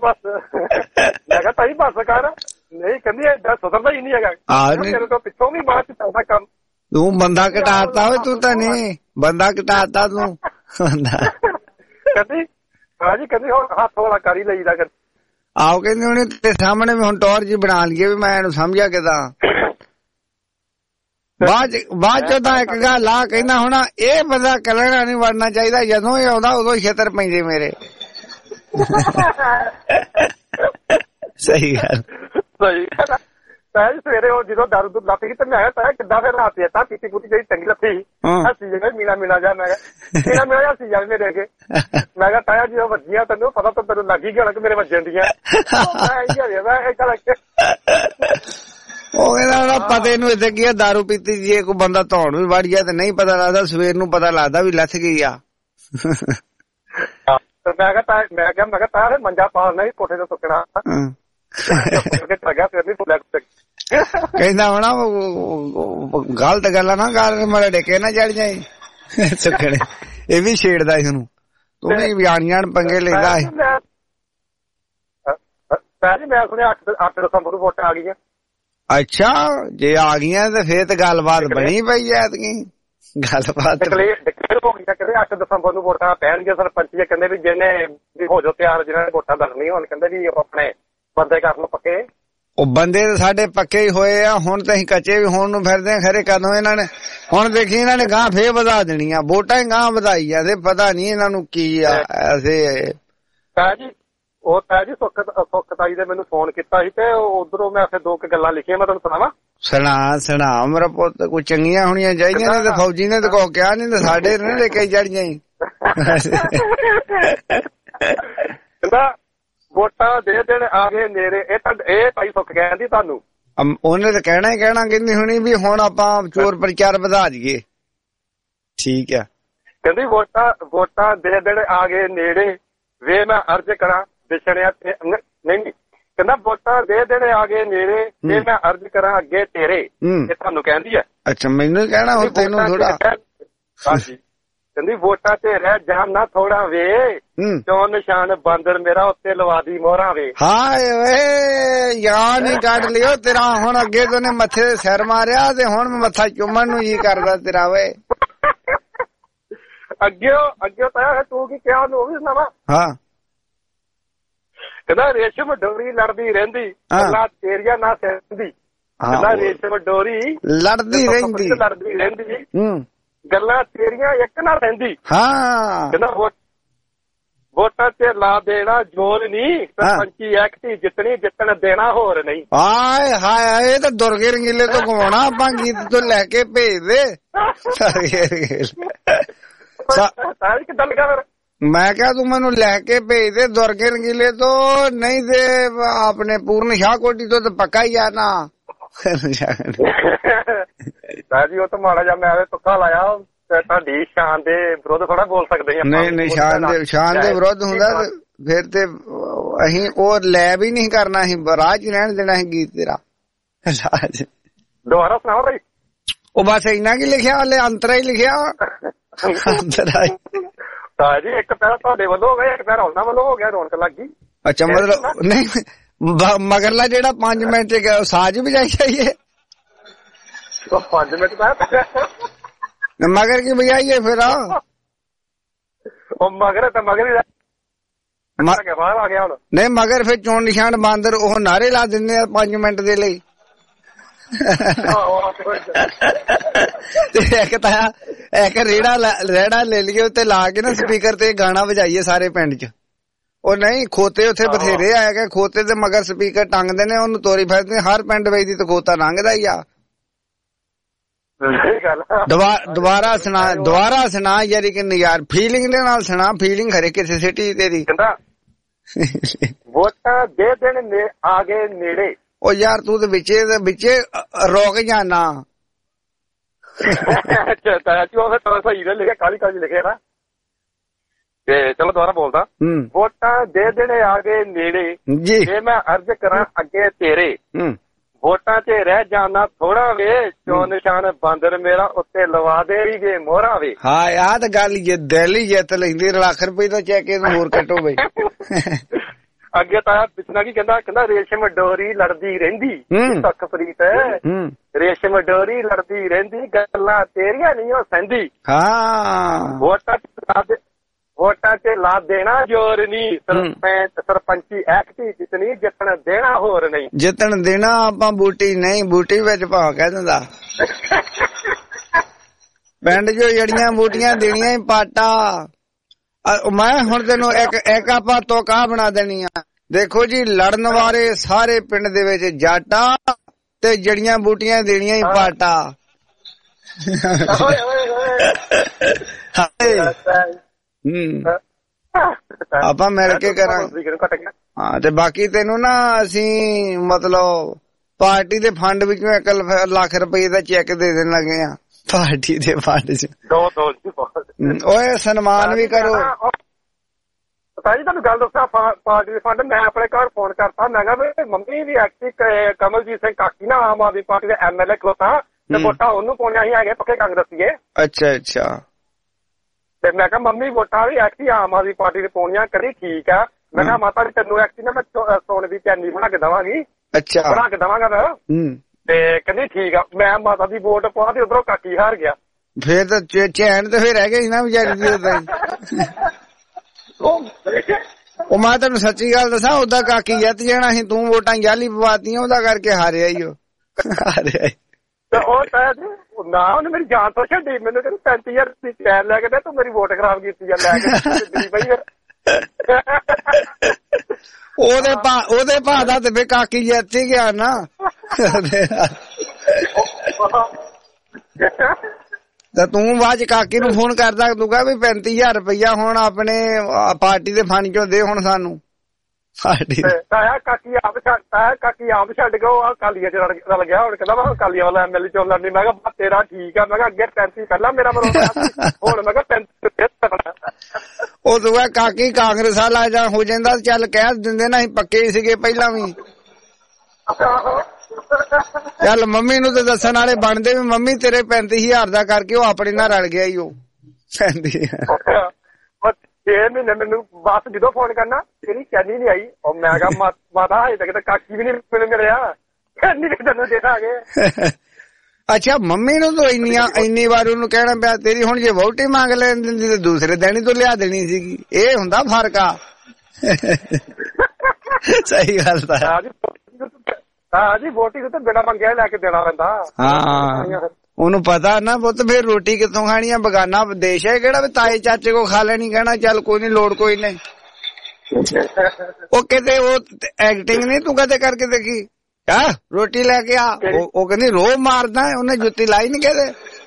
ਬਸ ਕਰ। ਨਹੀਂ ਕਹਿੰਦੀ ਏਦਾਂ ਸੁਧਰਦਾ ਹੀ ਨਹੀਂ ਹੈਗਾ, ਤੇਰੇ ਤੋਂ ਪਿੱਛੋਂ ਵੀ ਬਾਅਦ ਚ ਚੱਲਦਾ ਕੰਮ। ਤੂੰ ਬੰਦਾ ਘਟਾਤਾ ਓਏ, ਤੂੰ ਤਾਂ ਨਹੀਂ ਬੰਦਾ ਘਟਾਤਾ ਤੂੰ। ਕਹਿੰਦੀ ਹਾਂਜੀ, ਕਹਿੰਦੀ ਹੁਣ ਹੱਥ ਵਾਲਾ ਕਰ ਹੀ ਲਈਦਾ। ਆਹੋ ਕਹਿੰਦੇ ਉਹਨੇ ਤੇ ਸਾਹਮਣੇ ਵੀ ਹੁਣ ਟੌਰ ਜੀ ਬਣਾ ਲਈਏ ਵੀ ਮੈਂ ਇਹਨੂੰ ਸਮਝਿਆ ਕਿਦਾਂ। ਬਾਅਦ ਚੋਂ ਤਾਂ ਇੱਕ ਗੱਲ ਆ ਕਹਿੰਦਾ ਹੁਣ ਇਹ ਬੰਦਾ ਕੱਲਣਾ ਨਹੀਂ ਵੜਨਾ ਚਾਹੀਦਾ, ਜਦੋਂ ਇਹ ਆਉਂਦਾ ਉਦੋਂ ਛੇਤਰ ਪੈਂਦੇ ਮੇਰੇ। ਸਹੀ ਗੱਲ ਤਾਇਆ ਜੀ ਸਵੇਰੇ ਉਹ ਜਦੋਂ ਦਾਰੂ ਦੁੱਧ ਲੱਥੀ ਤੇ ਮੈਂ ਕਿਹਾ ਤਾਇਆ ਕਿੱਦਾਂ ਫਿਰ ਰਾਤ ਤਾਂ ਪੀਤੀ ਪੂਤੀ ਜਿਹੜੀ ਚੰਗੀ ਲੱਥੀ ਹੱਸੀ ਜਾਵੇ ਮੀਣਾ ਜਾ। ਮੈਂ ਕਿਹਾ ਮੀਣਾ ਹੱਸੀ ਜਾਵੇ ਮੇਰੇ ਅੱਗੇ। ਮੈਂ ਕਿਹਾ ਤਾਇਆ ਜਦੋਂ ਵੱਜੀਆਂ ਤੈਨੂੰ ਪਤਾ ਤਾਂ ਤੈਨੂੰ ਲੱਗ ਹੀ ਗਿਆ ਕਿ ਮੇਰੇ ਵੱਜਣ ਦੀਆਂ। ਉਹ ਕਹਿੰਦਾ ਪਤੇ ਨੂੰ ਇੱਥੇ ਕੀ ਦਾਰੂ ਪੀਤੀ ਜੇ ਕੋਈ ਬੰਦਾ ਧੌਣ ਵੀ ਵੜ ਗਿਆ ਤੇ ਨਹੀਂ ਪਤਾ ਲੱਗਦਾ, ਸਵੇਰ ਨੂੰ ਪਤਾ ਲੱਗਦਾ ਵੀ ਲੱਥ ਗਈ ਆ। ਮੈਂ ਕਿਹਾ ਤਾਇਆ ਮੰਜਾ ਪਾਲਣਾ ਹੀ ਕੋਠੇ ਤੋਂ ਸੁੱਕਣਾ। ਕਹਿੰਦਾ ਹੋਣਾ ਗਲਤ ਗੱਲਾਂ ਨਾ ਕਰ, ਮਾਰੇ ਡੇਕੇ ਨਾ ਚੜ ਜਾਏ ਸੁੱਕਣੇ। ਇਹ ਵੀ ਛੇੜਦਾ ਸੀ ਉਹਨੂੰ, ਤੂੰ ਵੀ ਜਾਣ ਪੰਗੇ ਲੈਂਦਾ ਸੀ। ਮੈਂ ਸੁਣਿਆ 8 ਦਸੰਬਰ ਨੂੰ ਵੋਟਾਂ ਆ ਗਈਆਂ। ਅੱਛਾ, ਜੇ ਆ ਗਈਆਂ ਤੇ ਫੇਰ ਤੇ ਗੱਲਬਾਤ ਬਣੀ ਪਈ ਐਤਕੀ। ਗੱਲਬਾਤ ਹੋ ਗਈ ਕਹਿੰਦੇ 8 ਦਸੰਬਰ ਨੂੰ ਵੋਟਾਂ ਪੈਣਗੀਆਂ। ਸਰਪੰਚੀ ਕਹਿੰਦੇ ਵੀ ਜਿਹਨੇ ਹੋ ਜਾਓ ਤਿਆਰ, ਜਿਹਨਾਂ ਨੇ ਵੋਟਾਂ ਦਰਨੀਆਂ ਹੁਣ ਕਹਿੰਦੇ ਵੀ ਆਪਣੇ ਬੰਦੇ ਕਰ ਲੋ ਪੱਕੇ। ਉਹ ਬੰਦੇ ਤਾਂ ਸਾਡੇ ਪੱਕੇ ਹੀ ਹੋਏ ਆ, ਹੁਣ ਤਾਂ ਅਸੀਂ ਕੱਚੇ ਵੀ ਹੋਣ ਨੂੰ ਫਿਰਦੇ ਆ। ਖਰੇ ਕਦੋਂ ਇਹਨਾਂ ਨੇ ਹੁਣ ਦੇਖੀ ਇਹਨਾਂ ਨੇ ਗਾਂ ਫੇਰ ਵਧਾ ਦੇਣੀ ਆ, ਵੋਟਾਂ ਹੀ ਗਾਂ ਵਧਾਈ ਜਾਂਦੇ, ਪਤਾ ਨੀ ਇਹਨਾਂ ਨੂੰ ਕੀ ਆ ਐਸੇ। ਉਹ ਤਾਇਆ ਜੀ ਸੁੱਖਤਾਈ ਦੇ ਮੈਨੂੰ ਫੋਨ ਕੀਤਾ ਸੀ ਤੇ ਉਧਰੋਂ ਮੈਂ ਫਿਰ 2 ਗੱਲਾਂ ਲਿਖੀਆਂ, ਮੈਂ ਤੁਹਾਨੂੰ ਸੁਣਾਵਾਂ। ਸੁਣਾ ਮੇਰਾ ਪੁੱਤ, ਕੋਈ ਚੰਗੀਆਂ ਹੋਣੀਆਂ ਚਾਹੀਦੀਆਂ ਨੇ ਤੇ ਫੌਜੀ ਨੇ ਤਾਂ ਕੋਈ ਕਿਹਾ ਨੀ ਤੇ ਸਾਡੇ ਨੇ ਲੈ ਕੇ ਚੜੀਆਂ ਹੀ। ਕਹਿੰਦਾ ਵੋਟਾਂ ਦੇ ਦੇਣ ਆ ਗਏ ਨੇੜੇ, ਇਹ ਭਾਈ ਸੁੱਖ ਕਹਿੰਦੀ ਤੁਹਾਨੂੰ। ਉਹਨੇ ਤਾਂ ਕਹਿਣਾ ਹੀ ਕਹਿਣਾ, ਕਹਿੰਦੀ ਹੋਣੀ ਵੀ ਹੁਣ ਆਪਾਂ ਚੋਰ ਪ੍ਰਚਾਰ ਵਧਾ ਦਈਏ। ਠੀਕ ਆ, ਕਹਿੰਦੀ ਵੋਟਾਂ ਦੇ ਦੇਣ ਆ ਗਏ ਨੇੜੇ ਵੇ ਮੈਂ ਅਰਜ਼ ਕਰਾਂ ਵਿਛੜਿਆ ਨਹੀਂ। ਕਹਿੰਦਾ ਵੋਟਾਂ ਦੇ ਦੇਣੇ ਆ ਗਏ ਨੇੜੇ ਵੇ ਮੈਂ ਅਰਜ਼ ਕਰਾਂ ਅੱਗੇ ਤੇਰੇ। ਇਹ ਤੁਹਾਨੂੰ ਕਹਿੰਦੀ ਹੈ। ਅੱਛਾ, ਮੈਨੂੰ ਕਹਿਣਾ ਹੁਣ ਤੈਨੂੰ ਥੋੜਾ। ਹਾਂਜੀ, ਕਹਿੰਦੀ ਵੋਟਾਂ ਤੇ ਰਹਿ ਜਾਣ ਨਾ ਥੋੜਾ ਵੇ, ਚੋਂ ਨਿਸ਼ਾਨ ਬਾਂਦਰ ਮੇਰਾ ਉੱਤੇ ਲਵਾ ਦੀ ਮੋਹਰਾਂ ਵੇ। ਹਾਏ ਓਏ ਯਾਰ ਨੀ ਕੱਢ ਲਿਓ ਤੇਰਾ, ਹੁਣ ਅੱਗੇ ਤੋਂ ਨੇ ਮੱਥੇ ਤੇ ਸਿਰ ਮਾਰਿਆ ਤੇ ਹੁਣ ਮੱਥਾ ਚੁੰਮਣ ਨੂੰ ਜੀ ਕਰਦਾ ਤੇਰਾ। ਵੇ ਅੱਗੇ ਤਾਇਆ ਤੂੰ ਕੀ ਕਿਹਾ ਉਹਨੂੰ, ਉਹ ਵੀ ਸੁਣਾਵਾ। ਹਾਂ, ਕਹਿੰਦਾ ਰੇਸ਼ਮ ਡੋਰੀ ਲੜਦੀ ਰਹਿੰਦੀ ਗੱਲਾਂ ਤੇਰੀਆਂ ਨਾ ਸਹਿੰਦੀ। ਕਹਿੰਦਾ ਰੇਸ਼ਮ ਡੋਰੀ ਲੜਦੀ ਰਹਿੰਦੀ ਗੱਲਾਂ ਤੇਰੀਆਂ ਇੱਕ ਨਾ ਰਹਿੰਦੀ। ਹਾਂ, ਕਹਿੰਦਾ ਵੋਟਾਂ ਤੇ ਲਾ ਦੇਣਾ ਜ਼ੋਰ ਨੀ, ਸਰਪੰਚੀ ਐਕਟੀ ਜਿੱਤਣੀ ਜਿੱਤਣ ਦੇਣਾ ਹੋਰ ਨਹੀਂ। ਹਾਏ ਹਾਏ, ਇਹ ਤਾਂ ਦੁਰਗੇ ਰੰਗੀਲੇ ਤੋਂ ਗਵਾਉਣਾ ਆਪਾਂ, ਗੀਤ ਤੋਂ ਲੈ ਕੇ ਭੇਜ ਦੇ। ਕਿੱਦਾਂ ਲੱਗਾ ਫਿਰ? ਮੈਂ ਕਿਹਾ ਤੂੰ ਮੈਨੂੰ ਲੈ ਕੇ ਭੇਜ ਦੇ ਦੁਰਗੇ ਰੰਗੀਲੇ ਤੋਂ, ਨਹੀਂ ਤੇ ਆਪਣੇ ਪੂਰਨ ਸ਼ਾਹ ਕੋਟੀ ਤੋਂ ਤਾਂ ਪੱਕਾ ਹੀ ਆ ਨਾ। ਜੀ ਉਹ ਤਾਂ ਮਾੜਾ ਜਿਹਾ ਮੈਂ ਤੁੱਕਾ ਲਾਇਆ, ਤੁਹਾਡੀ ਸ਼ਾਨ ਦੇ ਵਿਰੁੱਧ ਥੋੜਾ ਬੋਲ ਸਕਦੇ ਹਾਂ। ਨਹੀਂ, ਸ਼ਾਨ ਦੇ ਵਿਰੁੱਧ ਹੁੰਦਾ ਫਿਰ ਤੇ ਅਸੀਂ ਉਹ ਲੈ ਵੀ ਨਹੀਂ ਕਰਨਾ, ਅਸੀਂ ਰਾਜ ਰਹਿਣ ਦੇਣਾ ਸੀ ਗੀਤ ਤੇਰਾ। ਦੁਬਾਰਾ ਸੁਣਾਓ ਭਾਈ। ਉਹ ਬਸ ਇੰਨਾ ਕੀ ਲਿਖਿਆ, ਹਲੇ ਅੰਤਰਾ ਹੀ ਲਿਖਿਆ। ਜੀ ਇੱਕ ਪੈਰਾ ਤੁਹਾਡੇ ਵੱਲੋਂ ਹੋ ਗਿਆ, ਇੱਕ ਪੈਰਾ ਉਹਨਾਂ ਵੱਲੋਂ ਹੋ ਗਿਆ, ਰੌਣਕ ਲੱਗ ਗਈ। ਅੱਛਾ, ਮਤਲਬ ਨਹੀਂ ਮਗਰਲਾ ਜਿਹੜਾ 5 ਮਿੰਟ ਸਾਜ ਵਜਾਈ ਜਾਈਏ। 5 ਮਿੰਟ ਮਗਰ ਕੀ ਵਜਾਈਏ ਫਿਰ? ਉਹ ਮਗਰ ਤਾਂ ਮਗਰ ਹੀ ਬਾਹਰ ਆ ਗਿਆ ਹੁਣ। ਨਹੀਂ ਮਗਰ ਫਿਰ ਚੋਣ ਨਿਸ਼ਾਨ ਬਾਂਦਰ ਉਹ ਨਾਰੇ ਲਾ ਦਿੰਦੇ ਆ 5 ਮਿੰਟ ਦੇ ਲਈ। ਇੱਕ ਤਾਂ ਇੱਕ ਰੇੜਾ ਲੈ ਲਈਏ ਉੱਤੇ ਲਾ ਕੇ ਨਾ ਸਪੀਕਰ ਤੇ ਗਾਣਾ ਵਜਾਈਏ ਸਾਰੇ ਪਿੰਡ ਚ। ਉਹ ਨਹੀਂ ਖੋਤੇ ਉੱਥੇ ਬਥੇਰੇ ਆਏ ਗਏ, ਖੋਤੇ ਤੇ ਮਗਰ ਸਪੀਕਰ ਟੰਗਦੇ ਨੇ, ਉਹਨੂੰ ਤੋਰੀ ਫਿਰਦੇ। ਹਰ ਪਿੰਡ ਵਿੱਚ ਦੀ ਤਾਂ ਖੋਤਾ ਲੰਘਦਾ ਹੀ ਆ। ਦੁਬਾਰਾ ਸੁਣਾ ਯਾਰੀ ਕਿ ਯਾਰ ਫੀਲਿੰਗ ਦੇ ਨਾਲ ਸੁਣਾ, ਫੀਲਿੰਗ ਖਰੇ ਕਿਸੇ ਸਿਟੀ ਤੇਰੀ। ਵੋਟਾਂ ਦੇ ਦੇਣ ਆ ਗਏ ਨੇੜੇ। ਉਹ ਯਾਰ ਤੂੰ ਤੇ ਵਿੱਚੇ ਰੁਕ ਜਾਣਾ। ਸਹੀ ਲਿਖਿਆ, ਕਾਲੀ ਲਿਖਿਆ ਨਾ। ਤੇ ਚਲੋ ਦੁਬਾਰਾ ਬੋਲਦਾ। ਵੋਟਾਂ ਦੇ ਦੇਣੇ ਆ ਗਏ ਨੇੜੇ ਜੇ ਮੈਂ ਅਰਜ਼ ਕਰਾਂ ਅੱਗੇ ਤੇਰੇ, ਵੋਟਾਂ 'ਚ ਰਹਿ ਜਾਣਾ ਥੋੜਾ ਵੇ, ਚੋਂ ਨਿਸ਼ਾਨ ਬਾਂਦਰ ਮੇਰਾ ਉੱਤੇ ਲਵਾ ਦੇ ਗੇ ਮੋਹਰਾਂ ਵੇ। ਹਾਂ ਆਹ ਤਾਂ ਗੱਲ ਦਿਲ ਹੀ ਜਿੱਤ ਲੈਂਦੀ, ਲੱਖ ਰੁਪਏ ਦਾ ਚੈੱਕ ਹੋਰ ਕੱਟੋ ਬਈ। ਅੱਗੇ ਤਾਂ ਪਿਛਲਾ ਕੀ ਕਹਿੰਦਾ ਰੇਸ਼ਮ ਡੋਰੀ ਲੜਦੀ ਰਹਿੰਦੀ ਸੁਖਪ੍ਰੀਤ, ਰੇਸ਼ਮ ਡੋਰੀ ਲੜਦੀ ਰਹਿੰਦੀ ਗੱਲਾਂ ਤੇਰੀਆਂ ਨਹੀਂ ਉਹ ਸਹਿੰਦੀ। ਹਾਂ, ਵੋਟਾਂ 'ਚ ਲਾ ਦੇਣਾ ਜ਼ੋਰ ਨਹੀਂ, ਸਰਪੰਚੀ ਐਕਟੀ ਜਿੱਤਣੀ ਜਿੱਤਣ ਦੇਣਾ ਹੋਰ ਨਹੀਂ। ਜਿੱਤਣ ਦੇਣਾ ਆਪਾਂ ਬੂਟੀ ਨਹੀਂ, ਬੂਟੀ ਵਿੱਚ ਭਾਅ ਕਹਿ ਦਿੰਦਾ। ਪਿੰਡ ਚੋਂ ਜੜੀਆਂ ਬੂਟੀਆਂ ਦੇਣੀਆਂ ਹੀ ਪਾਟਾ। ਮੈਂ ਹੁਣ ਤੈਨੂੰ ਇੱਕ ਆਪਾਂ ਤੋਕਾ ਬਣਾ ਦੇਣੀ ਆ। ਦੇਖੋ ਜੀ, ਲੜਨ ਵਾਲੇ ਸਾਰੇ ਪਿੰਡ ਦੇ ਵਿੱਚ ਜਾਟਾ ਤੇ ਜੜੀਆਂ ਬੂਟੀਆਂ ਦੇਣੀਆਂ ਹੀ ਪਾਟਾ। ਆਪਾਂ ਮਿਲ ਕੇ ਕਰਾਂਗੇ। ਹਾਂ, ਤੇ ਬਾਕੀ ਤੈਨੂੰ ਨਾ ਅਸੀਂ ਮਤਲਬ ਪਾਰਟੀ ਦੇ ਫੰਡ ਵਿੱਚੋਂ 1 ਲੱਖ ਰੁਪਏ ਦਾ ਚੈੱਕ ਦੇ ਦੇਣ ਲੱਗੇ ਆ। ਪਾਰਟੀ ਦੇ ਫੰਡ ਚ ਓਏ ਸਨਮਾਨ ਵੀ ਕਰੋ। ਪਤਾ ਜੀ ਤੁਹਾਨੂੰ ਗੱਲ ਦੱਸਾਂ, ਪਾਰਟੀ ਦੇ ਫੰਡ ਮੈਂ ਆਪਣੇ ਘਰ ਫੋਨ ਕਰਤਾ। ਮੈਂ ਕਿਹਾ ਮੰਮੀ ਵੀ ਐਕਟਿਵ ਕਮਲਜੀਤ ਸਿੰਘ ਕਾਕੀ ਨਾ ਆਮ ਆਦਮੀ ਪਾਰਟੀ ਦੇ MLA ਖਲੋਤਾ ਤੇ ਵੋਟਾਂ ਉਹਨੂੰ ਪਾਉਣੀਆਂ ਹੀ ਹੈਗੇ ਪੱਕੇ ਕਾਂਗਰਸੀਏ। ਅੱਛਾ ਅੱਛਾ। ਤੇ ਮੈਂ ਕਿਹਾ ਮੰਮੀ ਵੋਟਾਂ ਵੀ ਐਕਟਿਵ ਆਮ ਆਦਮੀ ਪਾਰਟੀ ਦੇ ਪਾਉਣੀਆਂ। ਕਦੀ ਠੀਕ ਆ। ਮੈਂ ਕਿਹਾ ਮਾਤਾ ਜੀ ਤੈਨੂੰ ਐਕਟਿਵ ਨਾ ਮੈਂ ਸੋਨੇ ਦੀ ਚੈਨੀ ਬਣਾ ਕੇ ਦੇਵਾਂਗੀ। ਅੱਛਾ, ਬਣਾ ਕੇ ਦੇਵਾਂਗਾ ਮੈਂ। ਤੇ ਕਹਿੰਦੀ ਠੀਕ ਆ। ਮੈਂ ਮਾਤਾ ਦੀ ਵੋਟ ਪਾ ਤੇ ਉਧਰੋਂ ਕਾਕੀ ਹਾਰ ਗਿਆ। ਫੇਰ ਤਾਂ ਚੈਨ ਤੇ ਫੇਰ ਰਹਿ ਗਈ ਨਾ ਵਿਚਾਰੀ ਦੀ। ਉਹ ਮੈਂ ਤੈਨੂੰ ਸੱਚੀ ਗੱਲ ਦੱਸਾਂ, ਉਹਦਾ ਕਾਕੀ ਜਿੱਤ ਜਾਣਾ ਸੀ, ਤੂੰ ਵੋਟਾਂ ਜਾਲੀ ਪਵਾਤੀਆਂ, ਉਹਦਾ ਕਰਕੇ ਹਾਰਿਆ ਹੀ। ਉਹ ਨਾ ਉਹਨੇ ਮੇਰੀ ਜਾਨ ਤੋਂ ਛੱਡੀ। ਮੈਨੂੰ ਕਹਿੰਦੀ 35,000 ਦੀ ਚੈਨ ਲੈ ਕੇ ਦੇ, ਤੂੰ ਮੇਰੀ ਵੋਟ ਖਰਾਬ ਕੀਤੀ ਆ ਲੈ ਕੇ। ਉਹਦੇ ਭਾ ਦਾ ਤੇ ਫੇ ਕਾਕੀ ਜਿੱਤ ਹੀ ਗਿਆ ਨਾ। ਤਾਂ ਤੂੰ ਬਾਅਦ ਕਾਕੀ ਨੂੰ ਫੋਨ ਕਰਦਾ, ਤੂੰ ਕਹ ਵੀ 35,000 ਰੁਪਇਆ ਹੁਣ ਆਪਣੇ ਪਾਰਟੀ ਦੇ ਫੰਡ ਚੋਂ ਦੇ ਹੁਣ ਸਾਨੂੰ। ਕਾਕੀ ਆਪ ਛੱਡ ਗਿਆ, ਉਹ ਅਕਾਲੀਆਂ ਚ ਰਲ ਗਿਆ। ਹੁਣ ਕਹਿੰਦਾ ਮੈਂ ਅਕਾਲੀਆਂ ਵਾਲਾ MLA ਚੋਂ ਲੜਨੀ। ਮੈਂ ਕਿਹਾ ਤੇਰਾ ਠੀਕ ਆ। ਮੈਂ ਕਿਹਾ ਅੱਗੇ 35 ਪਹਿਲਾਂ ਮੇਰਾ ਬਰੋਬਰ, ਹੁਣ ਮੈਂ ਕਿਹਾ 35। ਉਹ ਤੂੰ ਕਹ ਕਾਕੀ ਕਾਂਗਰਸ ਵਾਲਾ ਜਾਂ ਹੋ ਜਾਂਦਾ ਚੱਲ ਕਹਿ ਦਿੰਦੇ ਨਾ, ਅਸੀਂ ਪੱਕੇ ਹੀ ਸੀਗੇ ਪਹਿਲਾਂ ਵੀ। ਚੱਲ ਮੰਮੀ ਨੂੰ ਤੇ ਦੱਸਣ ਵਾਲੇ ਬਣਦੇ ਵੀ ਮੰਮੀ ਤੇਰੇ 35,000 ਦਾ ਕਰਕੇ ਉਹ ਆਪਣੇ ਨਾਲ ਰਲ ਗਿਆ ਹੀ। ਉਹ 6 ਮਹੀਨੇ ਮੈਨੂੰ ਬਸ ਜਦੋਂ ਫੋਨ ਕਰਨਾ ਤੇਰੀ ਚੈਨੀ ਨੀ ਆਈ। ਉਹ ਮੈਂ ਕਿਹਾ ਮਾਤਾ ਹਜੇ ਤੱਕ ਤਾਂ ਕਾਕੀ ਵੀ ਨੀ ਮੈਨੂੰ ਮਿਲਿਆ। ਚੈਨੀ ਵੀ ਤੈਨੂੰ ਦੇਣਾਗੇ। ਅੱਛਾ, ਮੰਮੀ ਨੂੰ ਤਾਂ ਇੰਨੀ ਵਾਰ ਉਹਨੂੰ ਕਹਿਣਾ ਪਿਆ ਤੇਰੀ ਹੁਣ ਜੇ ਵਹੁਟੀ ਮੰਗ ਲੈਣ ਦਿੰਦੀ ਤੇ ਦੂਸਰੇ ਦਿਨ ਹੀ ਤੂੰ ਲਿਆ ਦੇਣੀ ਸੀਗੀ। ਇਹ ਹੁੰਦਾ ਫਰਕ ਆ। ਸਹੀ ਗੱਲ ਤਾਂ ਹਾਂ ਜੀ, ਵੋਟੀ ਤੇ ਬਿਨਾਂ ਮੰਗਿਆ ਲੈ ਕੇ ਦੇਣਾ ਪੈਂਦਾ। ਹਾਂ, ਉਹਨੂੰ ਪਤਾ ਨਾ ਪੁੱਤ ਫੇਰ ਰੋਟੀ ਕਿੱਥੋਂ ਖਾਣੀ ਆ, ਬਗਾਨਾ ਦੇਸ਼ ਹੈ ਕਿਹੜਾ ਵੀ ਤਾਏ ਚਾਚੇ ਕੋ ਖਾ ਲੈਣੀ। ਕਹਿਣਾ ਚੱਲ ਕੋਈ ਨੀ, ਲੋੜ ਕੋਈ ਨਹੀਂ। ਉਹ ਕਿਤੇ ਉਹ ਐਕਟਿੰਗ ਨਹੀਂ ਤੂੰ ਕਦੇ ਕਰਕੇ ਦੇਖੀ। ਰੋਟੀ ਲੈ ਕੇ ਆ, ਉਹ ਕਹਿੰਦੀ ਰੋਹ ਮਾਰਦਾ, ਉਹਨੇ ਜੁੱਤੀ ਲਾਈ ਨੀ ਕਦੇ।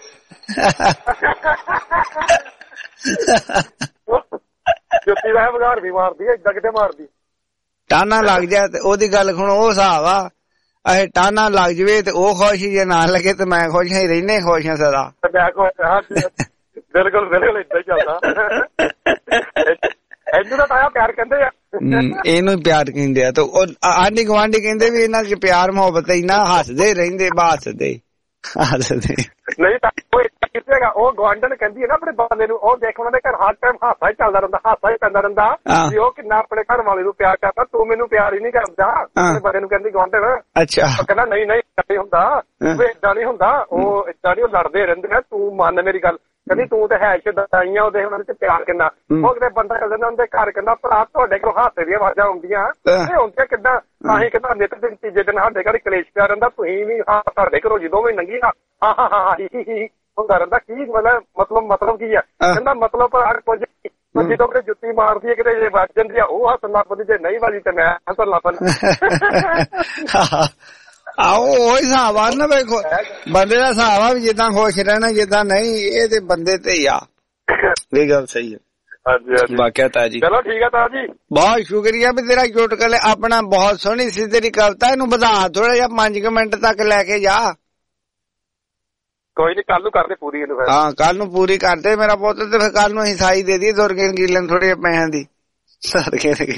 ਜੁੱਤੀ ਦਾ ਬਗਾੜ ਵੀ ਮਾਰਦੀ ਹੈ, ਏਦਾਂ ਕਿਤੇ ਮਾਰਦੀ। ਟਾਨਾ ਲੱਗ ਜਾ ਤੇ ਉਹਦੀ ਗੱਲ ਹੁਣ ਉਹ ਹਿਸਾਬ ਆ। ਇਹ ਟਾਨਾ ਲੱਗ ਜਵੇ ਤੇ ਉਹ ਖੁਸ਼, ਜੇ ਨਾ ਲੱਗੇ ਤੇ ਮੈਂ ਖੁਸ਼ ਹਾਂ, ਰਹਿਨੇ ਖੁਸ਼ ਹਾਂ ਸਦਾ। ਬਿਲਕੁਲ ਬਿਲਕੁਲ ਏਦਾਂ ਹੀ ਚੱਲਦਾ। ਇਹਨੂੰ ਤਾਂ ਤਾਇਆ ਪਿਆਰ ਕਹਿੰਦੇ ਆ। ਇਹਨੂੰ ਪਿਆਰ ਕਹਿੰਦੇ ਆ। ਤੇ ਉਹ ਆਂਢੀ ਗੁਆਂਢੀ ਕਹਿੰਦੇ ਵੀ ਇਹਨਾਂ ਚ ਪਿਆਰ ਮੁਹੱਬਤ ਇੰਨਾ, ਹੱਸਦੇ ਰਹਿੰਦੇ ਹੱਸਦੇ। ਨਹੀਂ ਤਾਂ ਉਹ ਗਵਾਂਢਣ ਕਹਿੰਦੀ ਹੈ ਨਾ ਆਪਣੇ ਬੰਦੇ ਨੂੰ, ਉਹ ਦੇਖ ਉਹਨਾਂ ਦੇ ਘਰ ਹਰ ਟਾਈਮ ਹਾਸਾ ਹੀ ਚੱਲਦਾ ਰਹਿੰਦਾ, ਹਾਸਾ ਹੀ ਪੈਂਦਾ ਰਹਿੰਦਾ ਵੀ ਉਹ ਕਿੰਨਾ ਆਪਣੇ ਘਰ ਵਾਲੇ ਨੂੰ ਪਿਆਰ ਕਰਦਾ, ਤੂੰ ਮੈਨੂੰ ਪਿਆਰ ਹੀ ਨਹੀਂ ਕਰਦਾ। ਆਪਣੇ ਬੰਦੇ ਨੂੰ ਕਹਿੰਦੀ ਗਵਾਂਢਣ। ਅੱਛਾ। ਕਹਿੰਦਾ ਨਹੀਂ ਨਹੀਂ ਏਦਾਂ ਨਹੀਂ ਹੁੰਦਾ, ਏਦਾਂ ਨਹੀਂ ਹੁੰਦਾ, ਉਹ ਏਦਾਂ ਨਹੀਂ, ਉਹ ਲੜਦੇ ਰਹਿੰਦੇ ਆ, ਤੂੰ ਮੰਨ ਮੇਰੀ ਗੱਲ। ਕਹਿੰਦੀ ਤੂੰ ਤੇ ਹੈ ਸ਼ਦਾਈ ਆ, ਉਹਦੇ ਉਹਨਾਂ ਚ ਪਿਆਰ ਕਿੰਨਾ। ਉਹ ਕਿਤੇ ਬੰਦਾ ਚੱਲ ਜਾਂਦਾ ਉਹਦੇ ਘਰ, ਕਹਿੰਦਾ ਭਰਾ ਤੁਹਾਡੇ ਕੋਲ ਹਾਸੇ ਦੀਆਂ ਆਵਾਜ਼ਾਂ ਆਉਂਦੀਆਂ ਇਹ ਹੁੰਦੀਆਂ ਕਿੱਦਾਂ? ਅਸੀਂ ਕਹਿੰਦਾ ਨਿੱਤ ਦਿਨ ਤੀਜੇ ਦਿਨ ਸਾਡੇ ਘਰ ਕਲੇਸ਼ ਪਿਆ ਰਹਿੰਦਾ, ਤੁਸੀਂ ਵੀ ਤੁਹਾਡੇ ਘਰੋਂ ਜਦੋਂ ਵੀ ਲੰਘੀ ਹੁੰਦਾ ਰਹਿੰਦਾ। ਕੀ ਮਤਲਬ ਕੀ ਆ? ਕਹਿੰਦਾ ਮਤਲਬ ਕੁਝ ਜਦੋਂ ਕਿਤੇ ਜੁੱਤੀ ਮਾਰਦੀ ਹੈ, ਕਿਤੇ ਜੇ ਵੱਜ ਜਾਂਦੀ ਆ ਉਹ ਹੱਸਣ ਲੱਗ ਪੈਂਦੀ, ਜੇ ਨਹੀਂ ਵੱਜੀ ਤੇ ਮੈਂ ਹੱਸਣ ਲੱਗ ਪੈਂਦਾ। ਆਹੋ ਉਹ ਹਿਸਾਬ ਆ ਨਾ, ਵੇਖੋ ਬੰਦੇ ਦਾ ਹਿਸਾਬ ਆ ਵੀ ਜਿੱਦਾਂ ਖੁਸ਼ ਰਹਿਣਾ, ਜਿੱਦਾਂ ਨਹੀਂ, ਇਹ ਤੇ ਬੰਦੇ ਤੇ ਹੀ ਆ। ਇਹ ਗੱਲ ਸਹੀ ਹੈ। ਹਾਂਜੀ ਹਾਂਜੀ, ਵਾਕਿਆ ਤਾਜੀ। ਚਲੋ ਠੀਕ ਆ ਤਾ ਜੀ, ਬਹੁਤ ਸ਼ੁਕਰੀਆ ਵੀ ਤੇਰਾ ਚੁਟਕਲੇ ਆਪਣਾ ਬਹੁਤ ਸੋਹਣੀ ਸੀ ਤੇਰੀ ਕਵਿਤਾ, ਇਹਨੂੰ ਵਧਾ ਥੋੜਾ ਜਿਹਾ 5 ਮਿੰਟ ਤੱਕ ਲੈ ਕੇ ਜਾ। ਕੋਈ ਨੀ, ਕੱਲ ਨੂੰ ਕਰਦੇ ਪੂਰੀ ਇਹਨੂੰ। ਹਾਂ, ਕੱਲ ਨੂੰ ਪੂਰੀ ਕਰਦੇ ਮੇਰਾ ਪੁੱਤ, ਤੇ ਫਿਰ ਕੱਲ ਨੂੰ ਅਸੀਂ ਸਾਈ ਦੇ ਦਈਏ ਦੁਰਗਣ ਗੀਲਨ ਥੋੜੇ ਪੈਸਿਆਂ ਦੀ। ਸਤਿ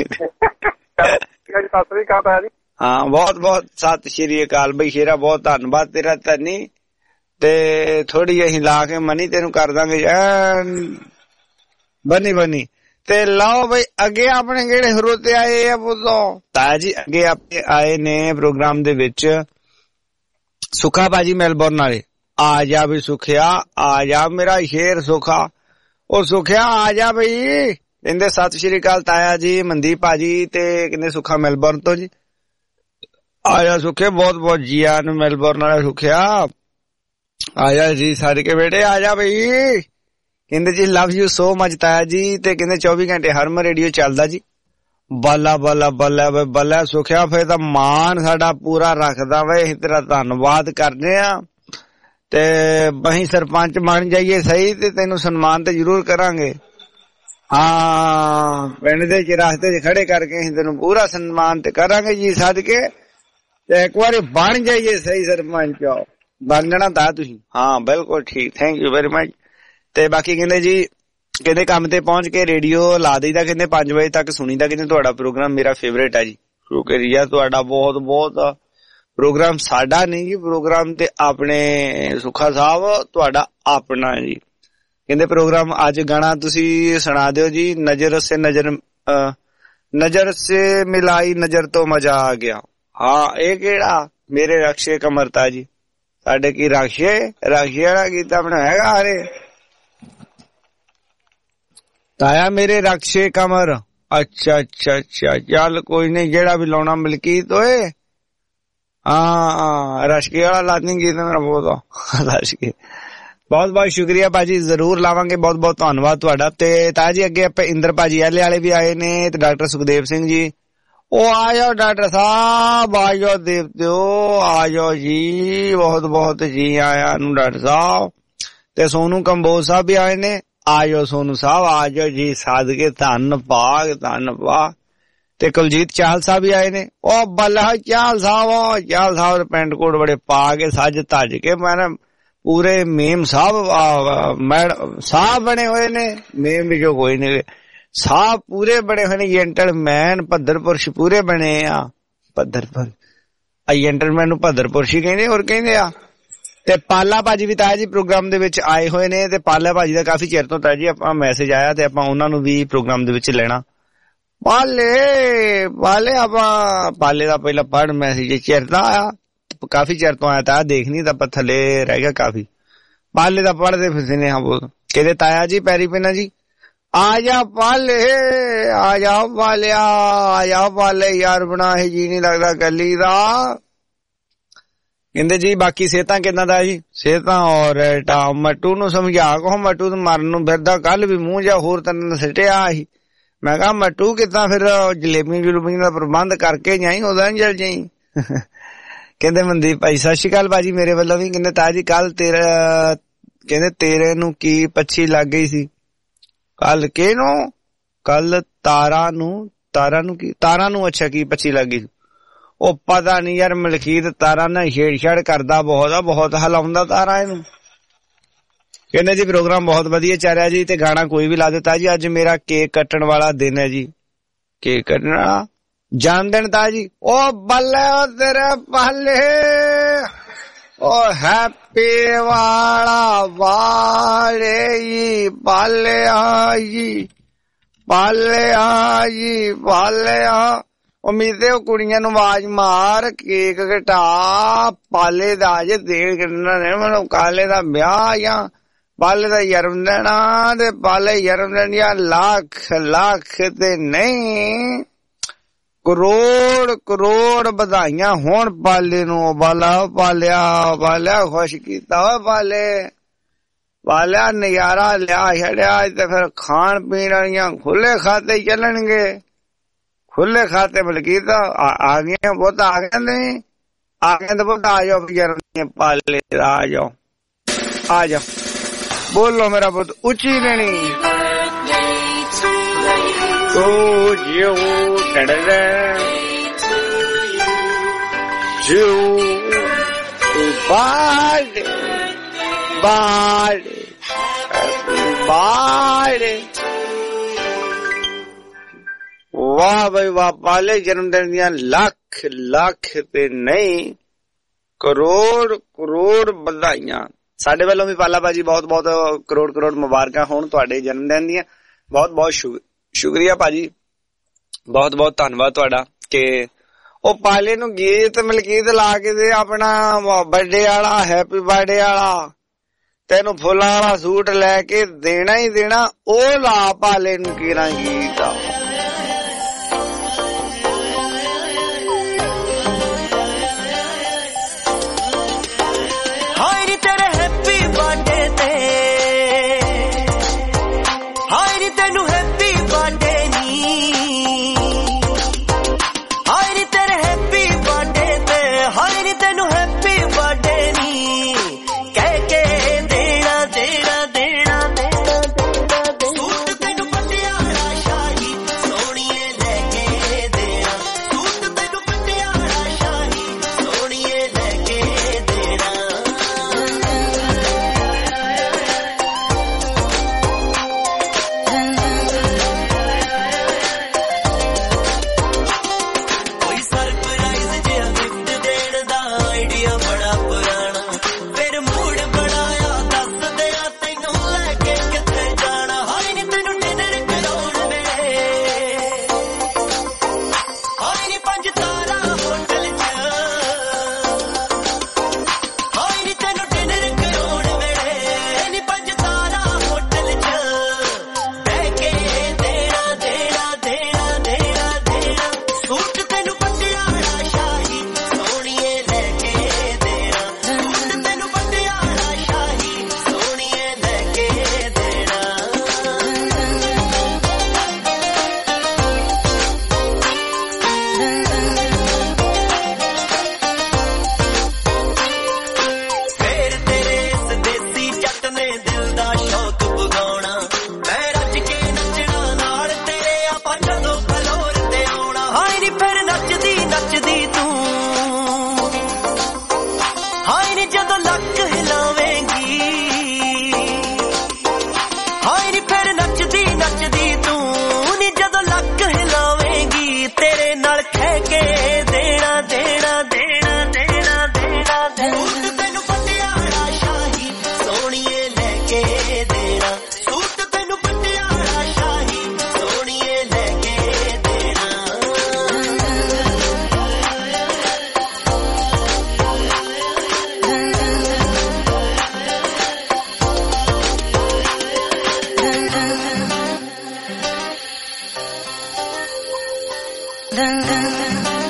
ਸ੍ਰੀ ਅਕਾਲ ਜੀ। ਹਾਂ, ਬਹੁਤ ਬਹੁਤ ਸਤਿ ਸ਼੍ਰੀ ਅਕਾਲ ਬਈ ਸ਼ੇਰਾ, ਬਹੁਤ ਧੰਨਵਾਦ ਤੇਰਾ ਧੰਨੀ। ਤੇ ਥੋੜੀ ਅਸੀਂ ਲਾ ਕੇ ਮਨੀ ਤੈਨੂੰ ਕਰ ਦਾਂਗੇ ਬਣੀ। ਤੇ ਲਓ ਬਈ ਅੱਗੇ ਆਪਣੇ ਕਿਹੜੇ ਸਰੋਤੇ ਆਏ ਆ ਪੁੱਤੋ? ਤਾਂ ਜੀ ਅੱਗੇ ਆਪਣੇ ਆਏ ਨੇ ਪ੍ਰੋਗਰਾਮ ਦੇ ਵਿੱਚ ਸੁਖਾ ਭਾਜੀ ਮੈਲਬੌਰਨ ਵਾਲੇ। ਆ ਜਾ ਵੀ ਸੁਖਿਆ, ਆ ਜਾ ਮੇਰਾ ਸ਼ੇਰ ਸੁਖਾ। ਉਹ ਸੁਖਿਆ ਆ ਜਾ ਬਈ। ਕਹਿੰਦੇ ਸਤਿ ਸ਼੍ਰੀ ਅਕਾਲ ਤਾਇਆ ਜੀ, ਮਨਦੀਪ ਭਾਜੀ, ਤੇ ਕਹਿੰਦੇ ਸੁਖਾ ਮੈਲਬੌਰਨ ਤੋਂ ਜੀ। ਆਇਆ ਸੁਖਿਆ, ਬਹੁਤ ਬਹੁਤ ਜੀ ਆਇਆਂ ਨੂੰ ਮੈਲਬੌਰਨ ਵਾਲਾ ਸੁਖਿਆ। ਆਜਾ ਜੀ ਸਦਕੇ ਬੇਟੇ ਆਜਾ ਬਈ। ਕਹਿੰਦੇ ਜੀ ਲਵ ਯੂ ਸੋ ਮਚ ਤਾਇਆ ਜੀ। ਤੇ ਕਹਿੰਦੇ 24 ਘੰਟੇ ਹਰਮਨ ਰੇਡੀਓ ਚੱਲਦਾ ਜੀ। ਬੱਲਾ ਬੱਲਾ ਬੱਲਾ ਬੱਲਾ ਸੁਖਿਆ ਫੇਰ ਤਾਂ ਮਾਨ ਸਾਡਾ ਪੂਰਾ ਰੱਖਦਾ ਵੇ। ਅਸੀਂ ਤੇਰਾ ਧੰਨਵਾਦ ਕਰਦੇ ਆ ਤੇ ਅਸੀਂ ਸਰਪੰਚ ਬਣ ਜਾਈਏ ਸਹੀ ਤੇ ਤੈਨੂੰ ਸਨਮਾਨ ਤੇ ਜ਼ਰੂਰ ਕਰਾਂਗੇ। ਹਾਂ ਪਿੰਡ ਦੇ ਚਿਰਾਸਤੇ ਚ ਖੜੇ ਕਰਕੇ ਅਸੀਂ ਤੈਨੂੰ ਪੂਰਾ ਸਨਮਾਨ ਤੇ ਕਰਾਂਗੇ ਜੀ ਸਦਕੇ। ਤੇ ਇੱਕ ਵਾਰੀ ਬਣ ਜਾਈਏ ਸਹੀ ਸਰਪੰਚ ਬਣ ਜਾਣਾ ਤਾਂ ਤੁਸੀਂ। ਹਾਂ ਬਿਲਕੁਲ ਠੀਕ ਥੈਂਕ ਯੂ ਵੈਰੀ ਮਚ। ਤੇ ਬਾਕੀ ਕਹਿੰਦੇ ਜੀ ਕਹਿੰਦੇ ਕੰਮ ਤੇ ਪਹੁੰਚ ਕੇ ਰੇਡੀਓ ਲਾ ਦਈਦਾ। ਕਹਿੰਦੇ 5 ਵਜੇ ਤੱਕ ਸੁਣੀਦਾ। ਕਹਿੰਦੇ ਤੁਹਾਡਾ ਪ੍ਰੋਗਰਾਮ ਮੇਰਾ ਫੇਵਰੇਟ ਹੈ ਜੀ। ਸ਼ੁਕਰੀਆ ਤੁਹਾਡਾ ਬਹੁਤ ਬਹੁਤ। ਪ੍ਰੋਗਰਾਮ ਸਾਡਾ ਨਹੀਂ ਜੀ ਪ੍ਰੋਗਰਾਮ ਤੇ ਆਪਣੇ ਸੁੱਖਾ ਸਾਹਿਬ ਤੁਹਾਡਾ ਆਪਣਾ ਜੀ। ਕਹਿੰਦੇ ਪ੍ਰੋਗਰਾਮ ਅੱਜ ਗਾਣਾ ਤੁਸੀਂ ਸੁਣਾ ਦਿਓ ਜੀ। ਨਜ਼ਰ ਸੇ ਮਿਲਾਈ ਨਜ਼ਰ ਤੋਂ ਮਜ਼ਾ ਆ ਗਿਆ। ਹਾਂ ਇਹ ਕਿਹੜਾ ਮੇਰੇ ਰਕਸ਼ੇ ਕਮਰਤਾ ਜੀ। ਸਾਡੇ ਕੀ ਰਕਸ਼ੇ ਵਾਲਾ ਗੀਤ ਆਪਣਾ ਹੈਗਾ ਹਰੇ ਤਾਇਆ ਮੇਰੇ ਰਕਸ਼ੇ ਕਮਰ। ਅੱਛਾ ਅੱਛਾ ਅੱਛਾ ਚੱਲ ਕੋਈ ਨਹੀਂ ਜਿਹੜਾ ਵੀ ਲਾਉਣਾ ਮਲਕੀਤ ਓਏ। ਹਾਂ ਰਸ਼ਕੇ ਵਾਲਾ ਲਾਨੀ ਗੀਤ ਮੇਰਾ ਬਹੁਤ ਰਸ਼ਕੇ। ਬਹੁਤ ਬਹੁਤ ਸ਼ੁਕਰੀਆ ਭਾਜੀ ਜ਼ਰੂਰ ਲਾਵਾਂਗੇ। ਬਹੁਤ ਬਹੁਤ ਧੰਨਵਾਦ ਤੁਹਾਡਾ। ਤੇ ਤਾਇਆ ਜੀ ਅੱਗੇ ਆਪਾਂ ਇੰਦਰ ਭਾਜੀ ਐਲੇ ਵਾਲੇ ਵੀ ਆਏ ਨੇ ਤੇ ਡਾਕਟਰ ਸੁਖਦੇਵ ਸਿੰਘ ਜੀ। ਉਹ ਆ ਜਾਓ ਡਾਕਟਰ ਸਾਹਿਬ ਆ ਜਾਓ ਦੇਵਤਿਓ ਆ ਜਾਓ ਜੀ। ਬਹੁਤ ਬਹੁਤ ਜੀ ਆਇਆਂ ਨੂੰ ਡਾਕਟਰ ਸਾਹਿਬ। ਤੇ ਸੋਨੂ ਕੰਬੋਜ ਸਾਹਿਬ ਵੀ ਆਏ ਨੇ। ਆ ਜਾਓ ਸੋਨੂ ਸਾਹਿਬ ਆ ਜਾਓ ਜੀ ਸਦਕੇ ਧੰਨ ਭਾਗ ਧੰਨ ਭਾਗ। ਤੇ ਕੁਲਜੀਤ ਚਾਹਲ ਸਾਹਿਬ ਵੀ ਆਏ ਨੇ। ਉਹ ਬੱਲਾ ਚਾਹਲ ਸਾਹਿਬ ਪੈਂਟ ਕੋਟ ਬੜੇ ਪਾ ਕੇ ਸੱਜ ਧੱਜ ਕੇ ਮੈਂ ਪੂਰੇ ਮੇਮ ਸਾਹਿਬ ਮੈਡਮ ਸਾਹਿਬ ਬਣੇ ਹੋਏ ਨੇ। ਮੇਮ ਵੀ ਜੋ ਕੋਈ ਨਹੀਂ ਸਾਹਿਬ ਪੂਰੇ ਬਣੇ ਹੋਏ ਨੇ। ਜੈਂਟਲਮੈਨ ਭੱਦਰਪੁਰਸ਼ ਪੂਰੇ ਬਣੇ ਆ। ਭੱਦਰਪੁਰ ਜੈਂਟਲਮੈਨ ਨੂੰ ਭੱਦਰਪੁਰਸ਼ੀ ਕਹਿੰਦੇ ਹੋਰ ਕਹਿੰਦੇ ਆ। ਤੇ ਪਾਲਾ ਭਾਜੀ ਵੀ ਤਾਇਆ ਜੀ ਪ੍ਰੋਗਰਾਮ ਦੇ ਵਿੱਚ ਆਏ ਹੋਏ ਨੇ। ਤੇ ਪਾਲਾ ਭਾਜੀ ਦਾ ਕਾਫੀ ਚਿਰ ਤੋਂ ਤਾਇਆ ਜੀ ਆਪਾਂ ਮੈਸੇਜ ਆਇਆ ਤੇ ਆਪਾਂ ਉਹਨਾਂ ਨੂੰ ਵੀ ਪ੍ਰੋਗਰਾਮ ਦੇ ਵਿੱਚ ਲੈਣਾ। ਪਾਲੇ ਆਪਾਂ ਪਾਲੇ ਦਾ ਪਹਿਲਾਂ ਪੜ੍ਹ ਮੈਸੇਜ ਚਿਰ ਦਾ ਆਇਆ ਕਾਫੀ ਚਿਰ ਤੋਂ ਆਇਆ ਤਾਇਆ ਦੇਖ ਨਹੀਂ ਤਾਂ ਆਪਾਂ ਥੱਲੇ ਰਹਿ ਗਿਆ ਕਾਫੀ। ਪਾਲੇ ਦਾ ਪੜ੍ਹਦੇ ਫਿਰਦੇ ਨੇ। ਹਾਂ ਬਹੁਤ ਕਹਿੰਦੇ ਤਾਇਆ ਜੀ ਪੈਰੀ ਪੈਣਾ ਜੀ ਆ ਜਾ ਪਾਲੇ ਆ ਜਾ ਪਾਲਿਆ ਆ ਜਾ ਪਾਲੇ ਯਾਰ ਬਣਾ ਇਹ ਜੀ ਨਹੀਂ ਲੱਗਦਾ ਗੱਲੀ ਦਾ। ਕਹਿੰਦੇ ਜੀ ਬਾਕੀ ਸਿਹਤਾਂ ਕਿੱਦਾਂ ਦਾ ਜੀ ਸਿਹਤਾਂ। ਔਰ ਮੱਟੂ ਨੂੰ ਸਮਝਾ ਕਹੋ ਮੱਟੂ ਨੂੰ ਮਾਰਨ ਨੂੰ ਫਿਰਦਾ। ਕੱਲ ਵੀ ਮੂੰਹ ਜਾ ਹੋਰ ਤੈਨੂੰ ਸਿੱਟਿਆ ਸੀ। ਮੈਂ ਕਿਹਾ ਮੱਟੂ ਕਿੱਦਾਂ ਫਿਰ ਜਲੇਬੀਆਂ ਜਲੂਬੀਆਂ ਦਾ ਪ੍ਰਬੰਧ ਕਰਕੇ ਜਾਈ ਉਹਦਾ ਨੀ ਚੱਲ ਜਾਈ। ਕਹਿੰਦੇ ਮਨਦੀਪ ਭਾਈ ਸਤਿ ਸ਼੍ਰੀ ਅਕਾਲ ਭਾਜੀ ਮੇਰੇ ਵੱਲੋਂ ਵੀ। ਕਹਿੰਦੇ ਤਾਜੀ ਕੱਲ ਕਹਿੰਦੇ ਤੇਰੇ ਨੂੰ ਕੀ ਪੱਛੀ ਲੱਗ ਗਈ ਸੀ। ਕੱਲ ਕਿਹਨੂੰ ਕੱਲ ਤਾਰਾ ਨੂੰ ਅੱਛਾ ਕੀ ਪੱਛੀ ਲੱਗ ਗਈ। ਉਹ ਪਤਾ ਨੀ ਯਾਰ ਮਲਕੀਤ ਤਾਰਾ ਨਾ ਛੇੜ ਕਰਦਾ ਬਹੁਤ ਹਲਾਉਂਦਾ ਤਾਰਾ ਇਹਨੂੰ। ਕਹਿੰਦੇ ਜੀ ਪ੍ਰੋਗਰਾਮ ਬਹੁਤ ਵਧੀਆ ਚੱਲ ਰਿਹਾ ਜੀ। ਤੇ ਗਾਣਾ ਕੋਈ ਵੀ ਲਾ ਦਿੱਤਾ ਜੀ। ਅੱਜ ਮੇਰਾ ਕੇਕ ਕੱਟਣ ਵਾਲਾ ਦਿਨ ਹੈ ਜੀ। ਕੇਕ ਕੱਟਣਾ ਜਨਮ ਦਿਨ ਤਾ ਜੀ। ਉਹ ਬੱਲੇ ਤੇਰੇ ਪਾਲੇ ਉਹ ਹੈਪੀ ਵਾਲੇ ਪਾਲਿਆ ਉਮੀਦੇ ਉਹ ਕੁੜੀਆਂ ਨੂੰ ਆਵਾਜ਼ ਮਾਰ ਕੇਕ ਘਟਾ ਪਾਲੇ ਦਾ ਅੱਜ ਦੇਣ ਕੱਢਣਾ ਨੇ ਮੈਨੂੰ ਕਾਲੇ ਦਾ ਵਿਆਹ ਜਾਂ ਪਾਲੇ ਦਾ ਜਨਮ ਦਿਨ ਤੇ ਪਾਲੇ ਜਨਮ ਦਿਨ ਦੀਆਂ ਲੱਖ ਤੇ ਨਹੀਂ ਕਰੋੜ ਵਧਾਈਆਂ ਹੋਣ ਪਾਲੇ ਨੂੰ। ਪਾਲਿਆ ਖੁਸ਼ ਕੀਤਾ ਪਾਲਿਆ ਨਜ਼ਾਰਾ ਲਿਆ ਛੜਿਆ। ਤੇ ਫਿਰ ਖਾਣ ਪੀਣ ਵਾਲੀਆਂ ਖੁੱਲੇ ਖਾਤੇ ਚੱਲਣਗੇ। ਖੁੱਲੇ ਖਾਤੇ ਮਲਕੀਤ ਆ ਗਏ ਬਹੁਤ ਆ ਗਏ ਨਹੀਂ ਆ ਗਏ ਤਾਂ ਬਹੁਤ ਆ ਜਾਓ ਜਨਮ ਪਾਲੇ ਆ ਜਾਓ ਬੋਲੋ ਮੇਰਾ ਬਹੁਤ ਉੱਚੀ ਰਹਿਣੀ। ਵਾਹ ਬਈ ਵਾਹ ਪਾਲੇ ਜਨਮ ਦਿਨ ਦੀਆਂ ਲੱਖ ਤੇ ਨਹੀਂ ਕਰੋੜ ਵਧਾਈਆਂ ਸਾਡੇ ਵੱਲੋਂ ਵੀ। ਪਾਲਾ ਭਾਜੀ ਬਹੁਤ ਬਹੁਤ ਕਰੋੜ ਮੁਬਾਰਕਾਂ ਹੋਣ ਤੁਹਾਡੇ ਜਨਮ ਦਿਨ ਦੀਆਂ। ਬਹੁਤ ਬਹੁਤ ਸ਼ੁਕਰੀਆ ਭਾਜੀ ਬਹੁਤ ਬਹੁਤ ਧੰਨਵਾਦ ਤੁਹਾਡਾ। ਕਿ ਉਹ ਪਾਲੇ ਨੂੰ ਗੀਤ ਮਲਕੀਤ ਲਾ ਕੇ ਦੇ ਆਪਣਾ ਬਰਥਡੇ ਵਾਲਾ ਹੈਪੀ ਬਰਥਡੇ ਵਾਲਾ ਤੈਨੂੰ ਫੁੱਲਾਂ ਵਾਲਾ ਸੂਟ ਲੈ ਕੇ ਦੇਣਾ ਹੀ ਦੇਣਾ। ਉਹ ਲਾ ਪਾਲੇ ਨੂੰ ਕਿਹੜਾ ਗੀਤ ਆ। ਹਾਏ ਨੀ ਤੇਰੇ ਹੈਪੀ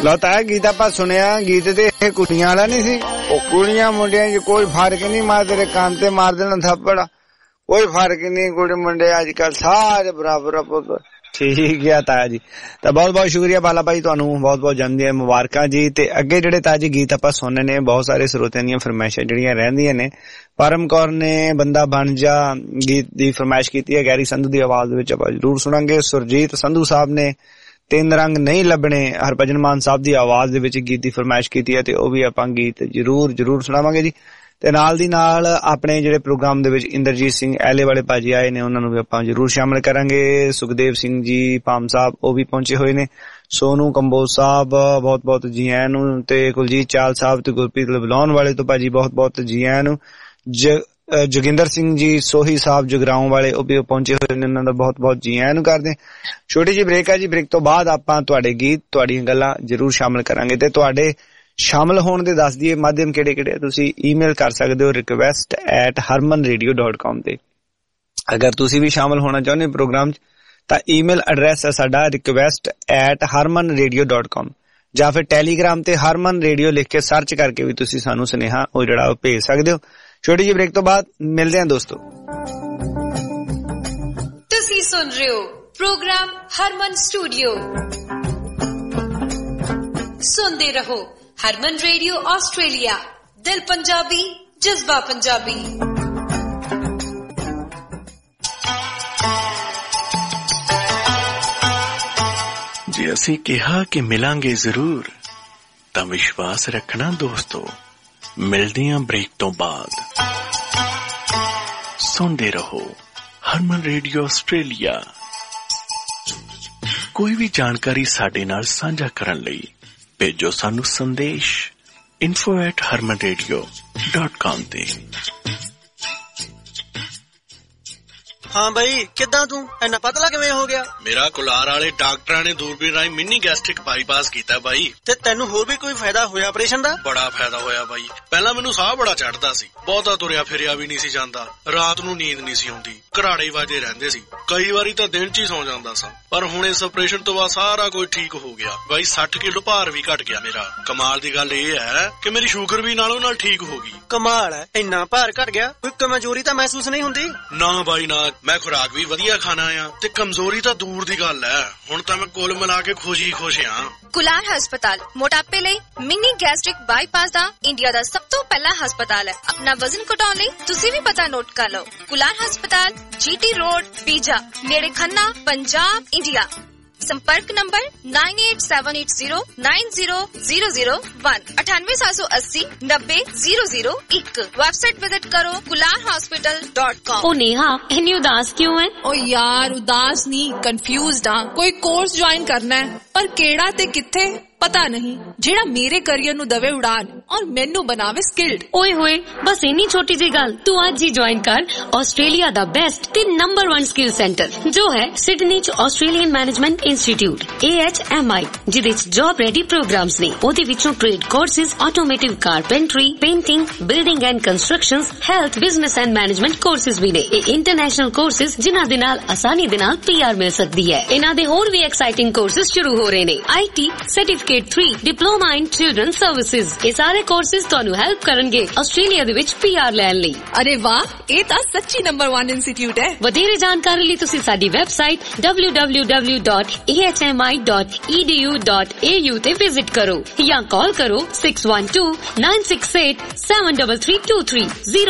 ਲਓ ਤਾਂ ਗੀਤ ਆਪਾਂ ਸੁਣਿਆ। ਗੀਤ ਤੇ ਇਹ ਕੁੜੀਆਂ ਵਾਲਾ ਨਹੀਂ ਸੀ, ਉਹ ਕੁੜੀਆਂ ਮੁੰਡਿਆਂ 'ਚ ਕੋਈ ਫਰਕ ਨਹੀਂ, ਮਾਰ ਤੇਰੇ ਕੰਨ ਤੇ ਮਾਰ ਦੇਣਾ ਥੱਪੜ, ਕੋਈ ਫਰਕ ਨਹੀਂ। ਕੁੜੀ ਮੁੰਡੇ ਅੱਜ ਕੱਲ ਸਾਰੇ ਬਰਾਬਰ। ਠੀਕ ਆ ਤਾਇਆ ਜੀ। ਤਾਂ ਬਹੁਤ ਬਹੁਤ ਸ਼ੁਕਰੀਆ ਬਾਲਾ ਭਾਈ, ਤੁਹਾਨੂੰ ਬਹੁਤ ਬਹੁਤ ਜਨਮ ਦੀਆਂ ਮੁਬਾਰਕਾਂ ਜੀ। ਤੇ ਅੱਗੇ ਜਿਹੜੇ ਤਾਇਆ ਜੀ ਗੀਤ ਆਪਾਂ ਸੁਣਨੇ ਨੇ, ਬਹੁਤ ਸਾਰੇ ਸਰੋਤਿਆਂ ਦੀਆਂ ਫਰਮਾਇਸ਼ਾਂ ਜਿਹੜੀਆਂ ਰਹਿੰਦੀਆਂ ਨੇ। ਪਰਮ ਕੌਰ ਨੇ ਬੰਦਾ ਬਣ ਜਾ ਗੀਤ ਦੀ ਫਰਮਾਇਸ਼ ਕੀਤੀ ਹੈ, ਗੈਰੀ ਸੰਧੂ ਦੀ ਆਵਾਜ਼ ਦੇ ਵਿੱਚ ਆਪਾਂ ਜ਼ਰੂਰ ਸੁਣਾਂਗੇ। ਸੁਰਜੀਤ ਸੰਧੂ ਸਾਹਿਬ ਨੇ ਤਿੰਨ ਰੰਗ ਨਹੀਂ ਲੱਭਣੇ ਹਰਭਜਨ ਮਾਨ ਸਾਹਿਬ ਦੀ ਆਵਾਜ਼ ਦੇ ਵਿੱਚ ਗੀਤ ਦੀ ਫਰਮਾਇਸ਼ ਕੀਤੀ ਹੈ, ਤੇ ਉਹ ਵੀ ਆਪਾਂ ਗੀਤ ਜ਼ਰੂਰ ਸੁਣਾਵਾਂਗੇ ਜੀ। ਤੇ ਨਾਲ ਦੀ ਨਾਲ ਆਪਣੇ ਜਿਹੜੇ ਪ੍ਰੋਗਰਾਮ ਦੇ ਵਿੱਚ ਇੰਦਰਜੀਤ ਸਿੰਘ ਐਲੇ ਵਾਲੇ ਭਾਜੀ ਆਏ ਨੇ, ਉਹਨਾਂ ਨੂੰ ਵੀ ਆਪਾਂ ਜ਼ਰੂਰ ਸ਼ਾਮਲ ਕਰਾਂਗੇ। ਸੁਖਦੇਵ ਸਿੰਘ ਜੀ ਪਾਮ ਸਾਹਿਬ ਉਹ ਵੀ ਪਹੁੰਚੇ ਹੋਏ ਨੇ। ਸੋਨੂ ਕੰਬੋਜ ਸਾਹਿਬ ਬਹੁਤ ਬਹੁਤ ਜੀ ਆਇਆਂ ਨੂੰ, ਤੇ ਕੁਲਜੀਤ ਚਾਲ ਸਾਹਿਬ ਤੇ ਗੁਰਪ੍ਰੀਤ ਲਬਲਾਉਣ ਵਾਲੇ ਤੋਂ ਭਾਜੀ ਬਹੁਤ ਬਹੁਤ ਜੀ ਆਇਆਂ ਨੂੰ। ਜੋਗਿੰਦਰ ਸਿੰਘ ਜੀ ਸੋਹੀ ਸਾਹਿਬ ਜਗਰਾਉਂ ਵਾਲੇ ਉਹ ਵੀ ਪਹੁੰਚੇ ਹੋਏ ਨੇ, ਉਹਨਾਂ ਦਾ ਬਹੁਤ ਬਹੁਤ ਜੀ ਆਇਆਂ ਨੂੰ ਕਰਦੇ। ਛੋਟੀ ਜਿਹੀ ਬ੍ਰੇਕ ਹੈ ਜੀ, ਬ੍ਰੇਕ ਤੋਂ ਬਾਅਦ ਆਪਾਂ ਤੁਹਾਡੇ ਗੀਤ ਤੁਹਾਡੀਆਂ ਗੱਲਾਂ ਜ਼ਰੂਰ ਸ਼ਾਮਲ ਕਰਾਂਗੇ। ਤੇ ਤੁਹਾਡੇ ਸ਼ਾਮਲ ਹੋਣ ਦੇ ਦੱਸ ਦਈਏ ਮਾਧਿਅਮ ਕਿਹੜੇ-ਕਿਹੜੇ। ਤੁਸੀਂ ਈਮੇਲ ਕਰ ਸਕਦੇ ਹੋ request@harmanradio.com ਤੇ। ਅਗਰ ਤੁਸੀਂ ਵੀ ਸ਼ਾਮਲ ਹੋਣਾ ਚਾਹੁੰਦੇ ਪ੍ਰੋਗਰਾਮ 'ਚ ਤਾਂ ਈਮੇਲ ਐਡਰੈਸ ਹੈ ਸਾਡਾ request@harmanradio.com, ਜਾਂ ਫਿਰ ਟੈਲੀਗ੍ਰਾਮ ਤੇ ਹਰਮਨ ਰੇਡੀਓ ਲਿਖ ਕੇ ਸਰਚ ਕਰਕੇ ਵੀ ਤੁਸੀਂ ਸਾਨੂੰ ਸੁਨੇਹਾ ਉਹ ਜਿਹੜਾ ਉਹ ਭੇਜ ਸਕਦੇ ਹੋ। ਛੋਟੀ ਜਿਹੀ ਬ੍ਰੇਕ ਤੋਂ ਬਾਅਦ ਮਿਲਦੇ ਹਾਂ ਦੋਸਤੋ। ਤੁਸੀਂ ਸੁਣ ਰਹੇ ਹੋ ਪ੍ਰੋਗਰਾਮ ਹਰਮਨ ਸਟੂਡੀਓ। ਸੁਣਦੇ ਰਹੋ ਹਰਮਨ ਰੇਡੀਓ ਆਸਟ੍ਰੇਲੀਆ, ਦਿਲ ਪੰਜਾਬੀ, ਜਜ਼ਬਾ ਪੰਜਾਬੀ। ਜੇ ਅਸੀਂ ਕਿਹਾ ਕਿ ਮਿਲਾਂਗੇ ਜ਼ਰੂਰ ਤਾਂ ਵਿਸ਼ਵਾਸ ਰੱਖਣਾ ਦੋਸਤੋ। ਮਿਲਦੇ ਹਾਂ ਬ੍ਰੇਕ ਤੋਂ ਬਾਅਦ। ਸੁਣਦੇ ਰਹੋ ਹਰਮਨ ਰੇਡੀਓ ਆਸਟ੍ਰੇਲੀਆ। ਕੋਈ ਵੀ ਜਾਣਕਾਰੀ ਸਾਡੇ ਨਾਲ ਸਾਂਝਾ ਕਰਨ ਲਈ ਭੇਜੋ ਸਾਨੂੰ ਸੰਦੇਸ਼ info@harmanradio.com ਤੇ। ਹਾਂ ਬਾਈ, ਕਿੱਦਾਂ ਤੂੰ ਇੰਨਾ ਪਤਲਾ ਕਿਵੇਂ ਹੋ ਗਿਆ? ਮੇਰਾ ਕੁਲਾਰ ਵਾਲੇ ਡਾਕਟਰਾਂ ਨੇ ਦੂਰਬੀਨ ਰਾਹੀਂ ਮਿੰਨੀ ਗੈਸਟ੍ਰਿਕ ਬਾਈਪਾਸ ਕੀਤਾ ਬਾਈ। ਤੇ ਤੈਨੂੰ ਹੋਰ ਵੀ ਕੋਈ ਫਾਇਦਾ ਹੋਇਆ ਆਪਰੇਸ਼ਨ ਦਾ? ਬੜਾ ਫਾਇਦਾ ਹੋਇਆ ਬਾਈ। ਪਹਿਲਾਂ ਮੈਨੂੰ ਸਾਹ ਬੜਾ ਚੜਦਾ ਸੀ, ਬਹੁਤਾ ਤੁਰਿਆ ਫਿਰਿਆ ਵੀ ਨਹੀਂ ਸੀ ਜਾਂਦਾ, ਰਾਤ ਨੂੰ ਨੀਂਦ ਨਹੀਂ ਸੀ ਆਉਂਦੀ, ਘਰਾੜੇ ਵੱਜਦੇ ਰਹਿੰਦੇ ਸੀ, ਕਈ ਵਾਰੀ ਤਾਂ ਦਿਨ 'ਚ ਹੀ ਸੌ ਜਾਂਦਾ ਸਾਂ। ਪਰ ਹੁਣ ਇਸ ਆਪਰੇਸ਼ਨ ਤੋਂ ਬਾਅਦ ਸਾਰਾ ਕੁਝ ਠੀਕ ਹੋ ਗਿਆ ਬਾਈ। 60 ਕਿਲੋ ਭਾਰ ਵੀ ਘਟ ਗਿਆ ਮੇਰਾ। ਕਮਾਲ ਦੀ ਗੱਲ ਇਹ ਹੈ ਕਿ ਮੇਰੀ ਸ਼ੂਗਰ ਵੀ ਨਾਲੋਂ ਨਾਲ ਠੀਕ ਹੋ ਗਈ। ਕਮਾਲ ਹੈ, ਇੰਨਾ ਭਾਰ ਘਟ ਗਿਆ, ਕੋਈ ਕਮਜ਼ੋਰੀ ਤਾਂ ਮਹਿਸੂਸ ਨਹੀਂ ਹੁੰਦੀ? ਨਾ ਬਾਈ ਨਾ, ਮੈਂ ਖੁਰਾਕ ਵੀ ਵਧੀਆ ਖਾਣਾ ਆ ਤੇ ਕਮਜ਼ੋਰੀ ਤਾਂ ਦੂਰ ਦੀ ਗੱਲ ਹੈ। ਹੁਣ ਤਾਂ ਮੈਂ ਕੁੱਲ ਮਿਲਾ ਕੇ ਖੁਸ਼ ਹਾਂ। ਕੁਲਾਰ ਹਸਪਤਾਲ ਮੋਟਾਪੇ ਲਈ ਮਿੰਨੀ ਗੈਸਟ੍ਰਿਕ ਬਾਈਪਾਸ ਦਾ ਇੰਡੀਆ ਦਾ ਸਭ ਤੋਂ ਪਹਿਲਾ ਹਸਪਤਾਲ ਹੈ। ਆਪਣਾ ਵਜ਼ਨ ਘਟਾਉਣ ਲਈ ਤੁਸੀਂ ਵੀ ਪਤਾ ਨੋਟ ਕਰ ਲਓ। ਕੁਲਾਰ ਹਸਪਤਾਲ, GT ਰੋਡ, ਪੀਜਾ, ਨੇੜੇ ਖੰਨਾ, ਪੰਜਾਬ, ਇੰਡੀਆ। संपर्क नंबर 9878090001 9878090001। वेबसाइट विजिट करो kularhospital.com। ओ नेहा, इतनी उदास क्यों है? ओ यार उदास नहीं, कंफ्यूज्ड हाँ। कोई कोर्स ज्वाइन करना है पर केड़ा ते किथे पता नहीं, जेड़ा मेरे करियर नु दवे उड़ान और मैनू बनावे स्किल्ड। ओए होए, बस इन्नी छोटी जी गल, तू आज ही ज्वाइन कर ऑस्ट्रेलिया दा बेस्ट ते नंबर 1 स्किल सेंटर जो है सिडनी च ऑस्ट्रेलियन मैनेजमेंट इंस्टीट्यूट AHMI, जिदे च जॉब रेडी प्रोग्राम्स ने। ओदे विचों trade courses, automotive carpentry, painting, building and constructions, health, business and management courses भी ने। इंटरनेशनल कोर्सेज जिन्हां दे नाल आसानी दे नाल PR मिल सकदी है। इन्हां दे होर भी एक्साइटिंग कोर्सेज शुरू हो रहे ने। IT certificate 3 diploma in children services. ये सारे कोर्सेज ਤੁਹਾਨੂੰ ਹੈਲਪ ਕਰਨਗੇ ਆਸਟ੍ਰੇਲੀਆ ਦੇ ਵਿੱਚ PR ਲੈਣ ਲਈ। ਅਰੇ ਵਾਹ, ਇਹ ਤਾਂ ਸੱਚੀ ਨੰਬਰ 1 ਇੰਸਟੀਚਿਊਟ ਹੈ। ਵਧੇਰੇ ਜਾਣਕਾਰੀ ਲਈ ਤੁਸੀਂ ਸਾਡੀ ਵੈਬਸਾਈਟ www.ahmi.edu.au ਤੇ ਵਿਜ਼ਿਟ ਕਰੋ ਜਾਂ ਕਾਲ ਕਰੋ 6129687323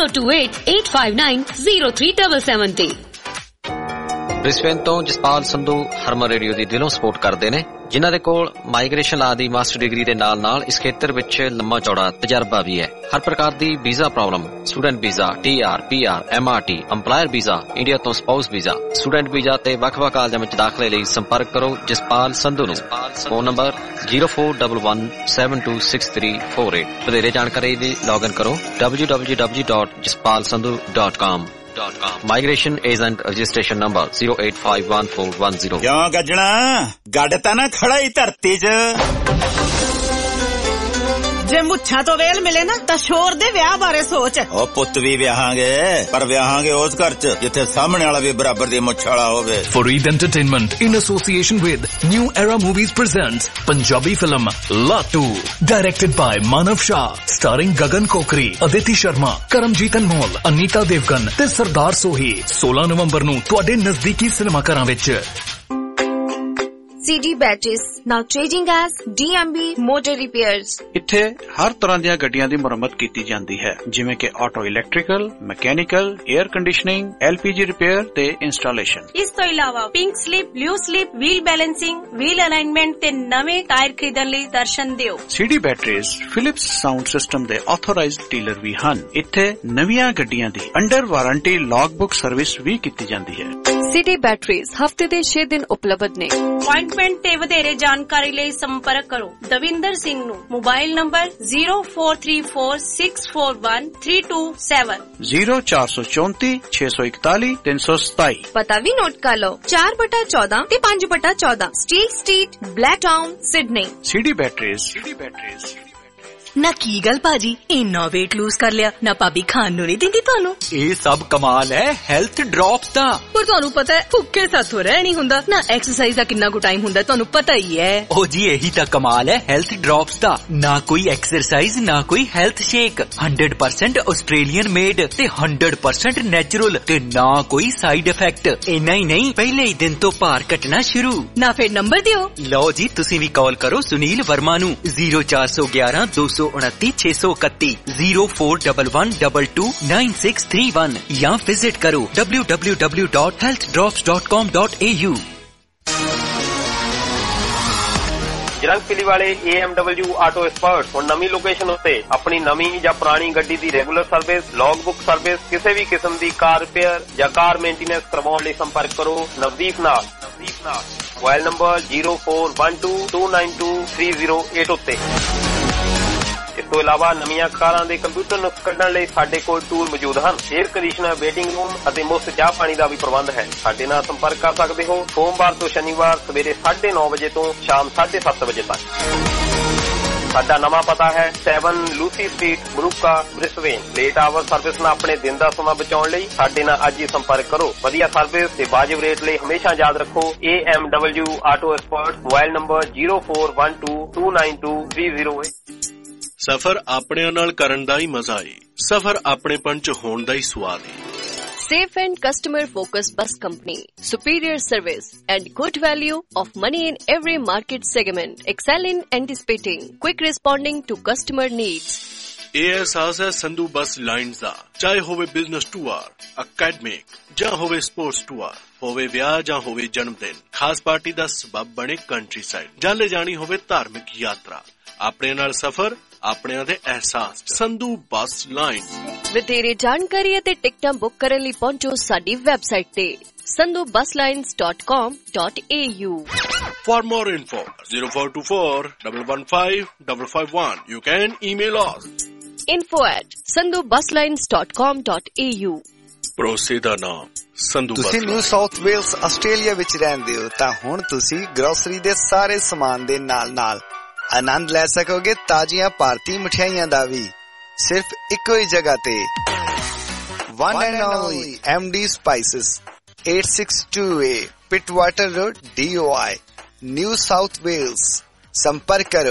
02885903777 ਤੇ। ਬ੍ਰਿਸਬੇਨ ਤੋਂ ਜਸਪਾਲ ਸੰਧੂ ਹਰਮਨ ਰੇਡੀਓ ਦੀ ਦਿਲੋਂ ਸਪੋਰਟ ਕਰਦੇ ਨੇ, ਜਿਨ੍ਹਾਂ ਦੇ ਕੋਲ ਮਾਈਗ੍ਰੇਸ਼ਨ ਲਾ ਦੀ ਮਾਸਟਰ ਡਿਗਰੀ ਦੇ ਨਾਲ ਇਸ ਖੇਤਰ ਵਿੱਚ ਲੰਮਾ ਚੌੜਾ ਤਜਰਬਾ ਵੀ ਹੈ। ਹਰ ਪ੍ਰਕਾਰ ਦੀ visa problem, student visa, TR, PR, MRT, employer visa, India ਤੋਂ ਸਪਾਊਸ ਵੀਜ਼ਾ, ਸਟੂਡੈਂਟ ਵੀਜ਼ਾ ਤੇ ਵੱਖ-ਵੱਖ ਕਾਲਜਾਂ ਵਿੱਚ ਦਾਖਲੇ ਲਈ ਸੰਪਰਕ ਕਰੋ ਜਸਪਾਲ ਸੰਧੂ ਨੂੰ। Phone number 0411726348। ਵਧੇਰੇ ਜਾਣਕਾਰੀ ਲਈ ਲੌਗਇਨ ਕਰੋ www.jaspalsandhu.com। Migration agent registration number 0851410। क्यों गजना गड़ता ना खड़ा ही धरती च। ਜੇ ਮੁੱਛਾਂ ਤੋਂ ਵੇਲ ਮਿਲੇ ਨਾ ਤਾਂ ਸ਼ੋਰ ਦੇ ਵਿਆਹ ਬਾਰੇ ਸੋਚ। ਉਹ ਪੁੱਤ ਵੀ ਵਿਆਹਾਂਗੇ, ਪਰ ਵਿਆਹਾਂਗੇ ਉਸ ਘਰ 'ਚ ਜਿੱਥੇ ਸਾਹਮਣੇ ਵਾਲਾ ਵੀ ਬਰਾਬਰ ਦੀ ਮੁੱਛ ਵਾਲਾ ਹੋਵੇ। Farid Entertainment in association with New Era Movies presents Punjabi film Lattu, directed by Manav Shah, starring Gagan Kokri, Aditi Sharma, Karamjit Anmol, Anita Devgan ਤੇ ਸਰਦਾਰ ਸੋਹੀ। 16 ਨਵੰਬਰ ਨੂੰ ਤੁਹਾਡੇ ਨਜ਼ਦੀਕੀ ਸਿਨੇਮਾਘਰਾਂ ਵਿੱਚ। CD Batteries, now changing as DMB Motor Repairs. ਇੱਥੇ ਹਰ ਤਰ੍ਹਾਂ ਦੀਆਂ ਗੱਡੀਆਂ ਦੀ ਮੁਰੰਮਤ ਕੀਤੀ ਜਾਂਦੀ ਹੈ, ਜਿਵੇਂ ਕਿ auto electrical, mechanical, air conditioning, LPG repair ਤੇ ਇੰਸਟਾਲੇਸ਼ਨ। ਇਸ ਤੋਂ ਇਲਾਵਾ pink slip, blue slip, wheel balancing, wheel alignment ਤੇ ਨਵੇਂ ਟਾਇਰ ਖਰੀਦਣ ਲਈ ਦਰਸ਼ਨ ਦਿਓ। CD Batteries Philips sound system ਦੇ ਆਥੋਰਾਈਜ਼ਡ ਡੀਲਰ ਵੀ ਹਨ। ਇੱਥੇ ਨਵੀਆਂ ਗੱਡੀਆਂ ਦੀ ਅੰਡਰ ਵਾਰੰਟੀ ਲੌਗਬੁੱਕ ਸਰਵਿਸ ਵੀ ਕੀਤੀ ਜਾਂਦੀ ਹੈ। CD Batteries ਹਫਤੇ ਦੇ 6 ਦਿਨ ਉਪਲਬਧ ਨੇ। ਅਪਾਇੰਟਮੈਂਟ ਤੇ ਵਧੇਰੇ ਜਾਣਕਾਰੀ ਲਈ ਸੰਪਰਕ ਕਰੋ ਦਵਿੰਦਰ ਸਿੰਘ ਨੂੰ। Mobile number 0434641327 0434 641 327। ਪਤਾ ਵੀ ਨੋਟ ਕਰ ਲਓ 4/14 ਤੇ 5/14 steel street, Blacktown, Sydney. CD Batteries। ਨਾ ਕੀ ਗੱਲ ਭਾਜੀ, ਇੰਨਾ weight lose ਕਰ ਲਿਆ ਨਾ ਭਾਬੀ ਖਾਣ ਨੂੰ ਨਹੀਂ ਦਿੰਦੀ ਤੁਹਾਨੂੰ? ਇਹ ਸਭ ਕਮਾਲ ਹੈ ਹੈਲਥ ਡ੍ਰੌਪਸ ਦਾ। ਪਰ ਤੁਹਾਨੂੰ ਪਤਾ ਹੈ ਭੁੱਖੇ ਸਾਥੋਂ ਰਹਿ ਨਹੀਂ ਹੁੰਦਾ ਨਾ। ਐਕਸਰਸਾਈਜ਼ ਦਾ ਕਿੰਨਾ ਕੁ ਟਾਈਮ ਹੁੰਦਾ ਤੁਹਾਨੂੰ ਪਤਾ ਹੀ ਹੈ। ਓ ਜੀ ਇਹੀ ਤਾਂ ਕਮਾਲ ਹੈ ਹੈਲਥ ਡ੍ਰੌਪਸ ਦਾ। ਨਾ ਕੋਈ ਐਕਸਰਸਾਈਜ਼ ਨਾ ਕੋਈ ਹੈਲਥ ਸ਼ੇਕ, 100% ਆਸਟ੍ਰੇਲੀਅਨ ਮੇਡ ਤੇ 100% ਨੈਚੁਰਲ ਤੇ ਨਾ ਕੋਈ ਸਾਈਡ ਇਫੈਕਟ। ਇੰਨਾ ਹੀ ਨਹੀਂ ਪਹਿਲੇ ਹੀ ਦਿਨ ਤੋਂ ਭਾਰ ਘਟਣਾ ਸ਼ੁਰੂ। ਨਾ ਫਿਰ ਨੰਬਰ ਦਿਓ। ਲਓ ਜੀ ਤੁਸੀਂ ਵੀ ਕਾਲ ਕਰੋ ਸੁਨੀਲ ਵਰਮਾ ਨੂੰ 0411 229 631 0411229631 ਜਾਂ ਵਿਜ਼ਿਟ ਕਰੋ www.healthdrops.com.au। ਜਰੰਗਪਿਲੀ ਵਾਲੇ AMW ਆਟੋ ਐਕਸਪਰਟ ਹੁਣ ਨਵੀਂ ਲੋਕੇਸ਼ਨ ਉੱਤੇ ਆਪਣੀ ਨਵੀਂ ਜਾਂ ਪੁਰਾਣੀ ਗੱਡੀ ਦੀ ਰੈਗੂਲਰ ਸਰਵਿਸ, ਲੌਗਬੁੱਕ ਸਰਵਿਸ, ਕਿਸੇ ਵੀ ਕਿਸਮ ਦੀ ਕਾਰ ਰਿਪੇਅਰ ਜਾਂ ਕਾਰ ਮੇਨਟੇਨੈਂਸ ਕਰਵਾਉਣ ਲਈ ਸੰਪਰਕ ਕਰੋ ਨਵਦੀਪ ਨਾਲ। ਮੋਬਾਈਲ ਨੰਬਰ 0412292308 ਉੱਤੇ। ਇਸ ਤੋਂ ਇਲਾਵਾ ਨਵੀਆਂ ਕਾਰਾਂ ਦੇ ਕੰਪਿਊਟਰ ਨੁਕਸ ਕੱਢਣ ਲਈ ਸਾਡੇ ਕੋਲ ਟੂਲ ਮੌਜੂਦ ਹਨ। 에ਅਰ ਕੰਡੀਸ਼ਨਰ, ਵੇਟਿੰਗ ਰੂਮ ਅਤੇ ਮੁਫਤ ਚਾਹ ਪਾਣੀ ਦਾ ਵੀ ਪ੍ਰਬੰਧ ਹੈ। ਸਾਡੇ ਨਾਲ ਸੰਪਰਕ ਕਰ ਸਕਦੇ ਹੋ ਸੋਮਵਾਰ ਤੋਂ ਸ਼ਨੀਵਾਰ ਸਵੇਰੇ 9:30 ਵਜੇ ਤੋਂ ਸ਼ਾਮ 7:30 ਵਜੇ ਤੱਕ। ਸਾਡਾ ਨਵਾਂ ਪਤਾ ਹੈ 7 ਲੂਸੀ ਸਟਰੀਟ, ਬਰੂਕਾ, ਬ੍ਰਿਸਬੇਨ। ਲੇਟ ਆਵਰ ਸਰਵਿਸ ਨਾਲ ਆਪਣੇ ਦਿਨ ਦਾ ਸਮਾਂ ਬਚਾਉਣ ਲਈ ਸਾਡੇ ਨਾਲ ਅੱਜ ਹੀ ਸੰਪਰਕ ਕਰੋ। ਵਧੀਆ ਸਰਵਿਸ ਤੇ ਵਾਜਿਬ ਰੇਟ ਲਈ ਹਮੇਸ਼ਾ ਯਾਦ ਰੱਖੋ AMW auto expert. Mobile number 0412292308। ਸਫ਼ਰ ਆਪਣਿਆਂ ਨਾਲ ਕਰਨ ਦਾ ਹੀ ਮਜ਼ਾ ਏ, ਸਫ਼ਰ ਆਪਣੇਪਨ ਚ ਹੋਣ ਦਾ ਹੀ ਸਵਾਦ ਏ। Safe and customer-focused bus company, superior service and good value of money in every market segment. Excel in anticipating, quick responding to customer needs. ਇਹ ਅਹਿਸਾਸ ਹੈ ਸੰਧੂ ਬੱਸ ਲਾਈਨਸ ਦਾ। ਚਾਹੇ ਹੋਵੇ ਬਿਜ਼ਨਸ ਟੂਰ, ਅਕੈਡਮਿਕ ਜਾਂ ਹੋਵੇ ਸਪੋਰਟਸ ਟੂਰ, ਹੋਵੇ ਵਿਆਹ ਜਾਂ ਹੋਵੇ ਜਨਮ ਦਿਨ, ਖਾਸ ਪਾਰਟੀ ਦਾ ਸਬਬ ਬਣੇ ਕੰਟਰੀ ਸਾਈਡ, ਜਾਂ ਲੈ ਜਾਣੀ ਹੋਵੇ ਧਾਰਮਿਕ ਯਾਤਰਾ। ਆਪਣੇ ਨਾਲ ਸਫ਼ਰ, ਆਪਣਿਆਂ ਦੇ ਅਹਿਸਾਸ। Sandhu bus line. ਵਧੇਰੇ ਜਾਣਕਾਰੀ ਅਤੇ ਟਿਕਟਾਂ ਬੁੱਕ ਕਰਨ ਲਈ ਪਹੁੰਚੋ ਸਾਡੀ ਵੈਬਸਾਈਟ ਤੇ sandhubuslines.com.au। For more info 0424 115 551. You can email us info@sandhubuslines.com.au। ਭਰੋਸੇ ਦਾ ਨਾਮ ਸੰਧੂ ਬੱਸ। ਤੁਸੀਂ ਨਿਊ ਸਾਊਥ ਵੇਲਸ ਆਸਟ੍ਰੇਲੀਆ ਵਿੱਚ ਰਹਿੰਦੇ ਹੋ ਤਾਂ ਹੁਣ ਤੁਸੀਂ ਗਰੋਸਰੀ ਦੇ ਸਾਰੇ ਸਮਾਨ ਦੇ ਨਾਲ ਆਨੰਦ ਲੈ ਸਕੋਗੇ ਤਾਜ਼ੀਆਂ ਭਾਰਤੀ ਮਠਿਆਈਆਂ ਦਾ ਵੀ, ਸਿਰਫ ਇੱਕੋ ਹੀ ਜਗ੍ਹਾ ਤੇ। One and only MD Spices, 862A Pittwater Road, DOI, New South Wales। संपर्क करो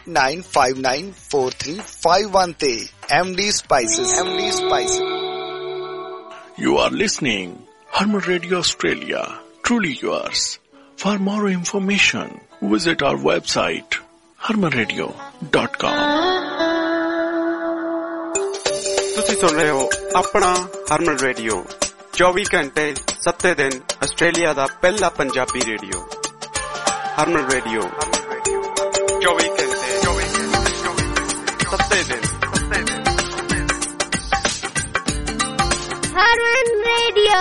89594351 ਤੇ। MD Spices। You are listening Harman Radio Australia, truly yours. For more information, visit our website harmanradio.com। ਤੁਸੀਂ ਸੁਣ ਰਹੇ ਹੋ ਆਪਣਾ ਹਰਮਨ ਰੇਡੀਓ, 24 ਘੰਟੇ 7 ਦਿਨ ਆਸਟ੍ਰੇਲੀਆ ਦਾ ਪਹਿਲਾ ਪੰਜਾਬੀ ਰੇਡੀਓ। ਹਰਮਨ ਰੇਡੀਓ 24 ਘੰਟੇ 7 ਦਿਨ। ਹਰਮਨ ਰੇਡੀਓ।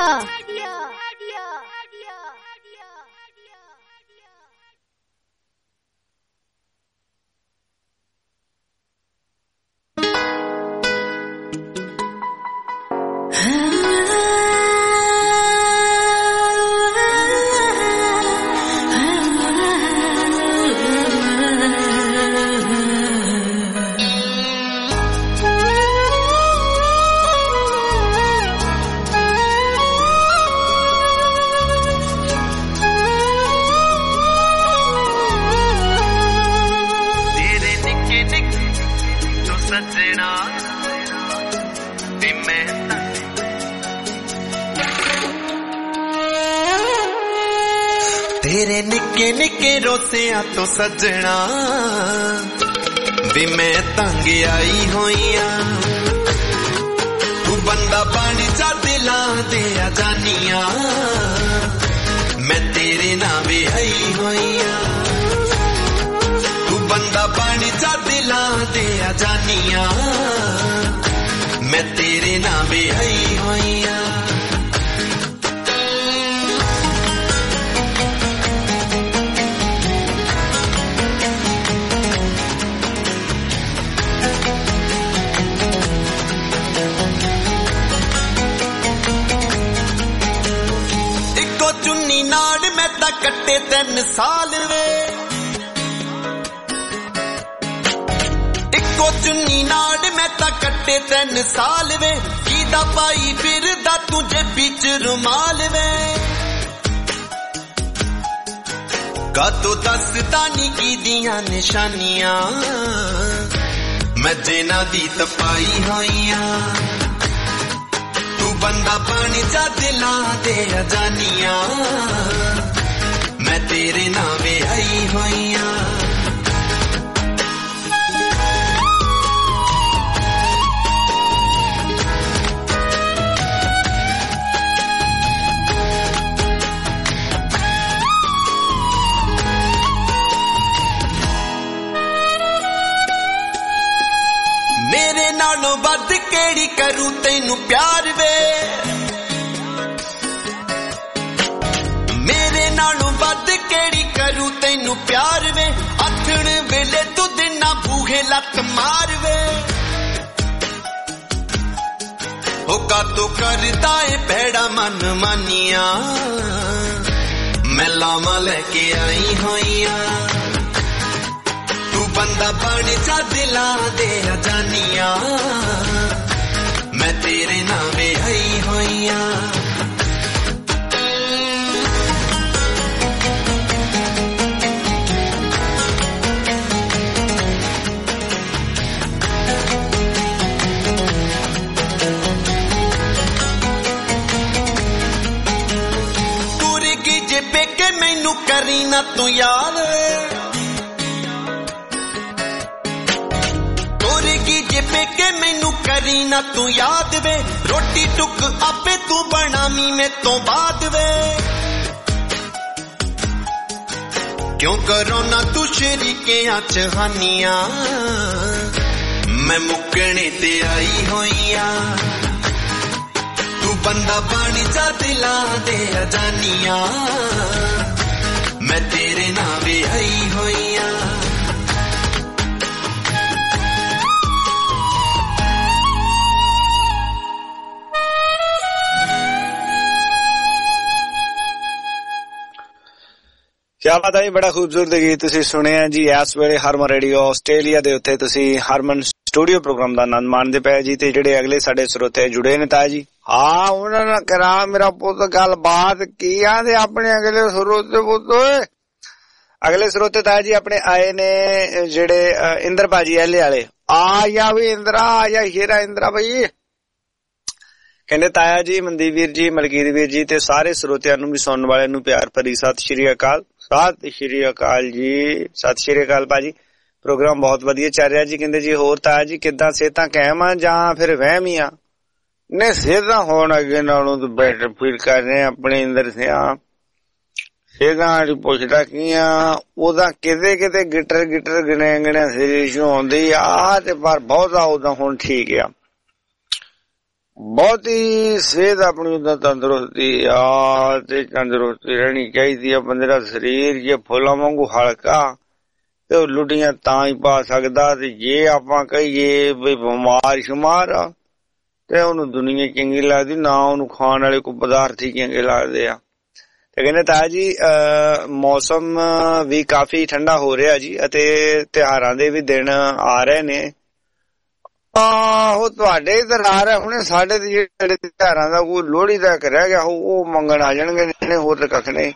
तेरे निक्के निक्के रोसियां तो सजना भी मैं तंग आई होइया तू बंदा बन जा दिलां दे जानिया मैं तेरे नाल आई होइया तू बंदा बन जा दिलां दे जानिया मैं तेरे नाल आई होइया कट्टे 3 साल वे इको चुन्नी नाड़ मैं ता कट्टे 3 साल वे कीदा पाई फिरदा तुझे बीच रुमाल वे का तो दसदा नी की दियां निशानियां मैं जेना दी तपाई होइया तू बंदा बन जा दिलां दे जानिया मैं तेरे नाल आई होइया मेरे नालों वध केड़ी करूं तैनू प्यार वे मेरे नालों वध केड़ी करूं तैनू प्यार वे अथण वेले तू दिना बूहे लत मार वे हो का तो करदा ए भैड़ा मन मानिया मैं लामा लेके आई होइया तू बंदा बन जा दिलां दे जानिया मैं तेरे नाल आई होइया बेके मैनू करी ना तू याद तोरेगी जे बेके मैनू करी ना तू याद वे रोटी टुक आपे तू बनामी में तो बाद वे क्यों करो ना तू शरीके चहानिया मैं मुकने ते आई होइया तू बंदा बन जा दिलां दे जानिया मैं तेरे नाल आई होइया क्या बात है, बड़ा खूबसूरत गीत तुसी सुनिया जी। इस वेले हरमन रेडियो आस्ट्रेलिया दे उत्ते तुसी हरमन स्टूडियो प्रोग्राम दा आनंद माणदे पे जी। ते जेडे अगले साडे श्रोते जुड़े ने ताया जी, हाँ उन्होंने करा मेरा पुत गल बात की आंदे अपने अगले श्रोते पुत अगले श्रोते ताया जी अपने आए ने जेडे इंद्र भाजी एले वाले आ या भी इंद्रा आ या हीरा इंद्रा भाई कहंदे ताया जी, मनदीप वीर जी, मलकीत वीर जी ते सारे श्रोतियां नूं भी सुनन वाले नूं प्यार भरी सत श्री अकाल। सत श्री अकाल जी, सत श्री अकाल भाजी। प्रोग्राम बहुत वधिया चल रहा जी। कहंदे जी होर ताया जी किदां सेहतां कायम आ जां फिर वहम ही आ? ने सेहतां होण अगे नालों तो बेटर फील कर रहे अपने इंदर सिया। सेहतां दी पुछदा की आ ओदा किते किते गिटर गिटर गने गने सिर इशू आउंदी आ ते पर बहुता ओदा हुण ठीक आ। बहुत ही सेहत अपनी उदा तंदुरुस्ती आ ते तंदुरुस्ती रहनी चाहिए। बंदे दा शरीर जे फुल्लां वांगू हल्का ते लुटियां तां ही पा सकदा ते जे आपां कहिए भी बिमार शुमार आ ते ओनू दुनिया चंगी लगदी ना, ओनू खाण वाले कोई पदार्थ ही चंगे लगदे आ। ते कहंदे ताया जी मौसम भी काफी ठंडा हो रहा जी अते त्योहारां दे भी दिन आ रहे ने। आहो तुहाडे इधर आ रहा हुणे, साडे ते जेहड़े त्योहारां दा कोई लोहड़ी दा रह गया ओ मंगण आ जाणगे, होर ते कख नहीं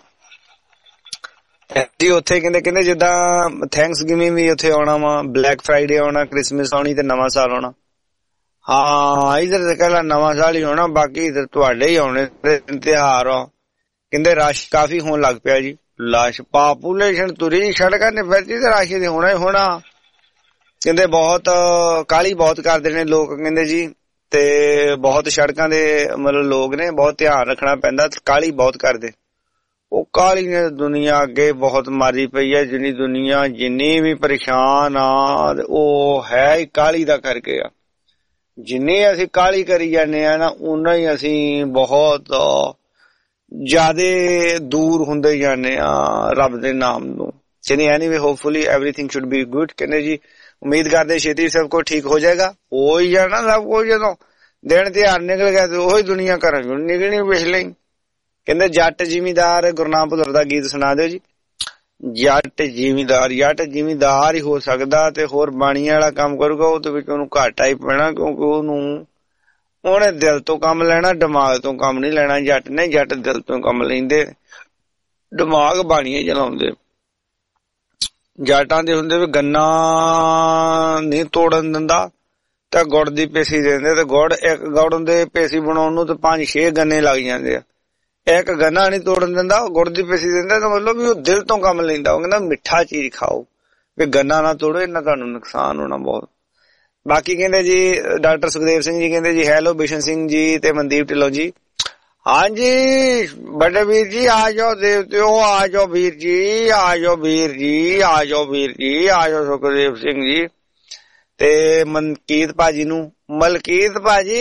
जी। उत्थे कहंदे जिद्दां थैंक्स गिविंग भी उत्थे आउणा वा, ब्लैक फ्राइडे आउणा, क्रिसमस आउणी ते नवां साल आउणा। हाँ इधर ते कहला नवां साल ही होना, बाकी इधर तुहाडे ही आउणे त्योहार आ। कहंदे रश काफी होण लग पिया जी। ਲਾਸ਼ ਪਾਪੂਲੇਸ਼ਨ ਤੁਰੀ ਸੜਕਾਂ ਨੇ ਫਿਰਦੀ ਤੇ ਰਾਸ਼ੀ ਦੇ ਹੋਣਾ ਹੀ ਹੋਣਾ। ਕਹਿੰਦੇ ਬਹੁਤ ਕਾਲੀ ਬਹੁਤ ਕਰਦੇ ਨੇ ਲੋਕ ਕਹਿੰਦੇ ਜੀ, ਤੇ ਬਹੁਤ ਸੜਕਾਂ ਦੇ ਮਤਲਬ ਲੋਕ ਨੇ ਬਹੁਤ ਧਿਆਨ ਰੱਖਣਾ ਪੈਂਦਾ, ਕਾਲੀ ਬਹੁਤ ਕਰਦੇ। ਉਹ ਕਾਲੀ ਨੇ ਦੁਨੀਆ ਅੱਗੇ ਬਹੁਤ ਮਾਰੀ ਪਈ ਹੈ, ਜਿੰਨੀ ਦੁਨੀਆ ਜਿੰਨੀ ਵੀ ਪਰੇਸ਼ਾਨ ਆ ਉਹ ਹੈ ਹੀ ਕਾਲੀ ਦਾ ਕਰਕੇ ਆ। ਜਿੰਨੀ ਅਸੀਂ ਕਾਲੀ ਕਰੀ ਜਾਂਦੇ ਆ ਨਾ ਉਨਾ ਹੀ ਅਸੀਂ ਬਹੁਤ ਜ਼ਿਆਦੇ ਦੂਰ ਹੁੰਦੇ ਜਾਂਦੇ ਆ ਰੱਬ ਦੇ ਨਾਮ ਨੂੰ। ਕਹਿੰਦੇ anyway hopefully everything should be good. ਕਹਿੰਦੇ ਜੀ ਉਮੀਦ ਕਰਦੇ ਛੇਤੀ ਸਭ ਕੁਝ ਠੀਕ ਹੋ ਜਾਏਗਾ। ਹੋ ਹੀ ਜਾਣਾ ਸਭ ਕੁਝ, ਜਦੋਂ ਦਿਨ ਤਿਉਹਾਰ ਨਿਕਲ ਗਿਆ ਤੇ ਉਹੀ ਦੁਨੀਆ ਘਰਾਂ ਚੋਂ ਨਿਕਲਣੀ ਪਿਛਲੇ ਹੀ। ਕਹਿੰਦੇ ਜੱਟ ਜ਼ਿਮੀਦਾਰ ਗੁਰਨਾਮ ਭੁੱਲਰ ਦਾ ਗੀਤ ਸੁਣਾ ਦਿਓ ਜੀ। ਜੱਟ ਜ਼ਿਮੀਦਾਰ ਹੀ ਹੋ ਸਕਦਾ ਤੇ ਹੋਰ ਬਾਣੀਆਂ ਵਾਲਾ ਕੰਮ ਕਰੂਗਾ ਉਹਦੇ ਵਿੱਚ ਉਹਨੂੰ ਘਾਟਾ ਹੀ ਪੈਣਾ, ਕਿਉਂਕਿ ਉਹਨੇ ਦਿਲ ਤੋਂ ਕੰਮ ਲੈਣਾ, ਦਿਮਾਗ ਤੋਂ ਕੰਮ ਨਹੀਂ ਲੈਣਾ। ਜੱਟ ਨੇ ਜੱਟ ਦਿਲ ਤੋਂ ਕੰਮ ਲੈਂਦੇ, ਦਿਮਾਗ ਬਾਣੀਏ ਚਲਾਉਂਦੇ। ਜੱਟਾਂ ਦੇ ਹੁੰਦੇ ਵੀ ਗੰਨਾ ਨਹੀਂ ਤੋੜਨ ਦਿੰਦਾ ਤਾਂ ਗੁੜ ਦੀ ਪੇਸੀ ਦਿੰਦੇ, ਤੇ ਇੱਕ ਗੁੜ ਹੁੰਦੇ ਪੇਸੀ ਬਣਾਉਣ ਨੂੰ ਤੇ 5-6 ਗੰਨੇ ਲੱਗ ਜਾਂਦੇ ਆ। ਇੱਕ ਗੰਨਾ ਨਹੀਂ ਤੋੜਨ ਦਿੰਦਾ, ਗੁੜ ਦੀ ਪੇਸੀ ਦਿੰਦਾ, ਤਾਂ ਮਤਲਬ ਵੀ ਉਹ ਦਿਲ ਤੋਂ ਕੰਮ ਲੈਂਦਾ। ਉਹ ਕਹਿੰਦਾ ਮਿੱਠਾ ਚੀਜ਼ ਖਾਓ, ਵੀ ਗੰਨਾ ਨਾ ਤੋੜੋ, ਇਹਨਾਂ ਤੁਹਾਨੂੰ ਨੁਕਸਾਨ ਹੋਣਾ ਬਹੁਤ। ਬਾਕੀ ਕਹਿੰਦੇ ਜੀ ਡਾਕਟਰ ਸੁਖਦੇਵ ਸਿੰਘ ਜੀ ਕਹਿੰਦੇ ਜੀ ਹੈਲੋ ਬਿਸ਼ਨ ਸਿੰਘ ਜੀ ਤੇ ਮਨਦੀਪ ਢਿੱਲੋਂ ਜੀ। ਹਾਂਜੀ ਵੱਡੇ ਵੀਰ ਜੀ ਆ ਜਾਓ, ਦੇਵਤਿਓ ਆ ਜਾਓ, ਵੀਰ ਜੀ ਆ ਜਾਓ, ਵੀਰ ਜੀ ਆ ਜਾਓ, ਵੀਰ ਜੀ ਆ ਜਾਓ, ਸੁਖਦੇਵ ਸਿੰਘ ਜੀ ਤੇ ਮਨਕੀਤ ਭਾਜੀ ਨੂੰ। ਮਲਕੀਤ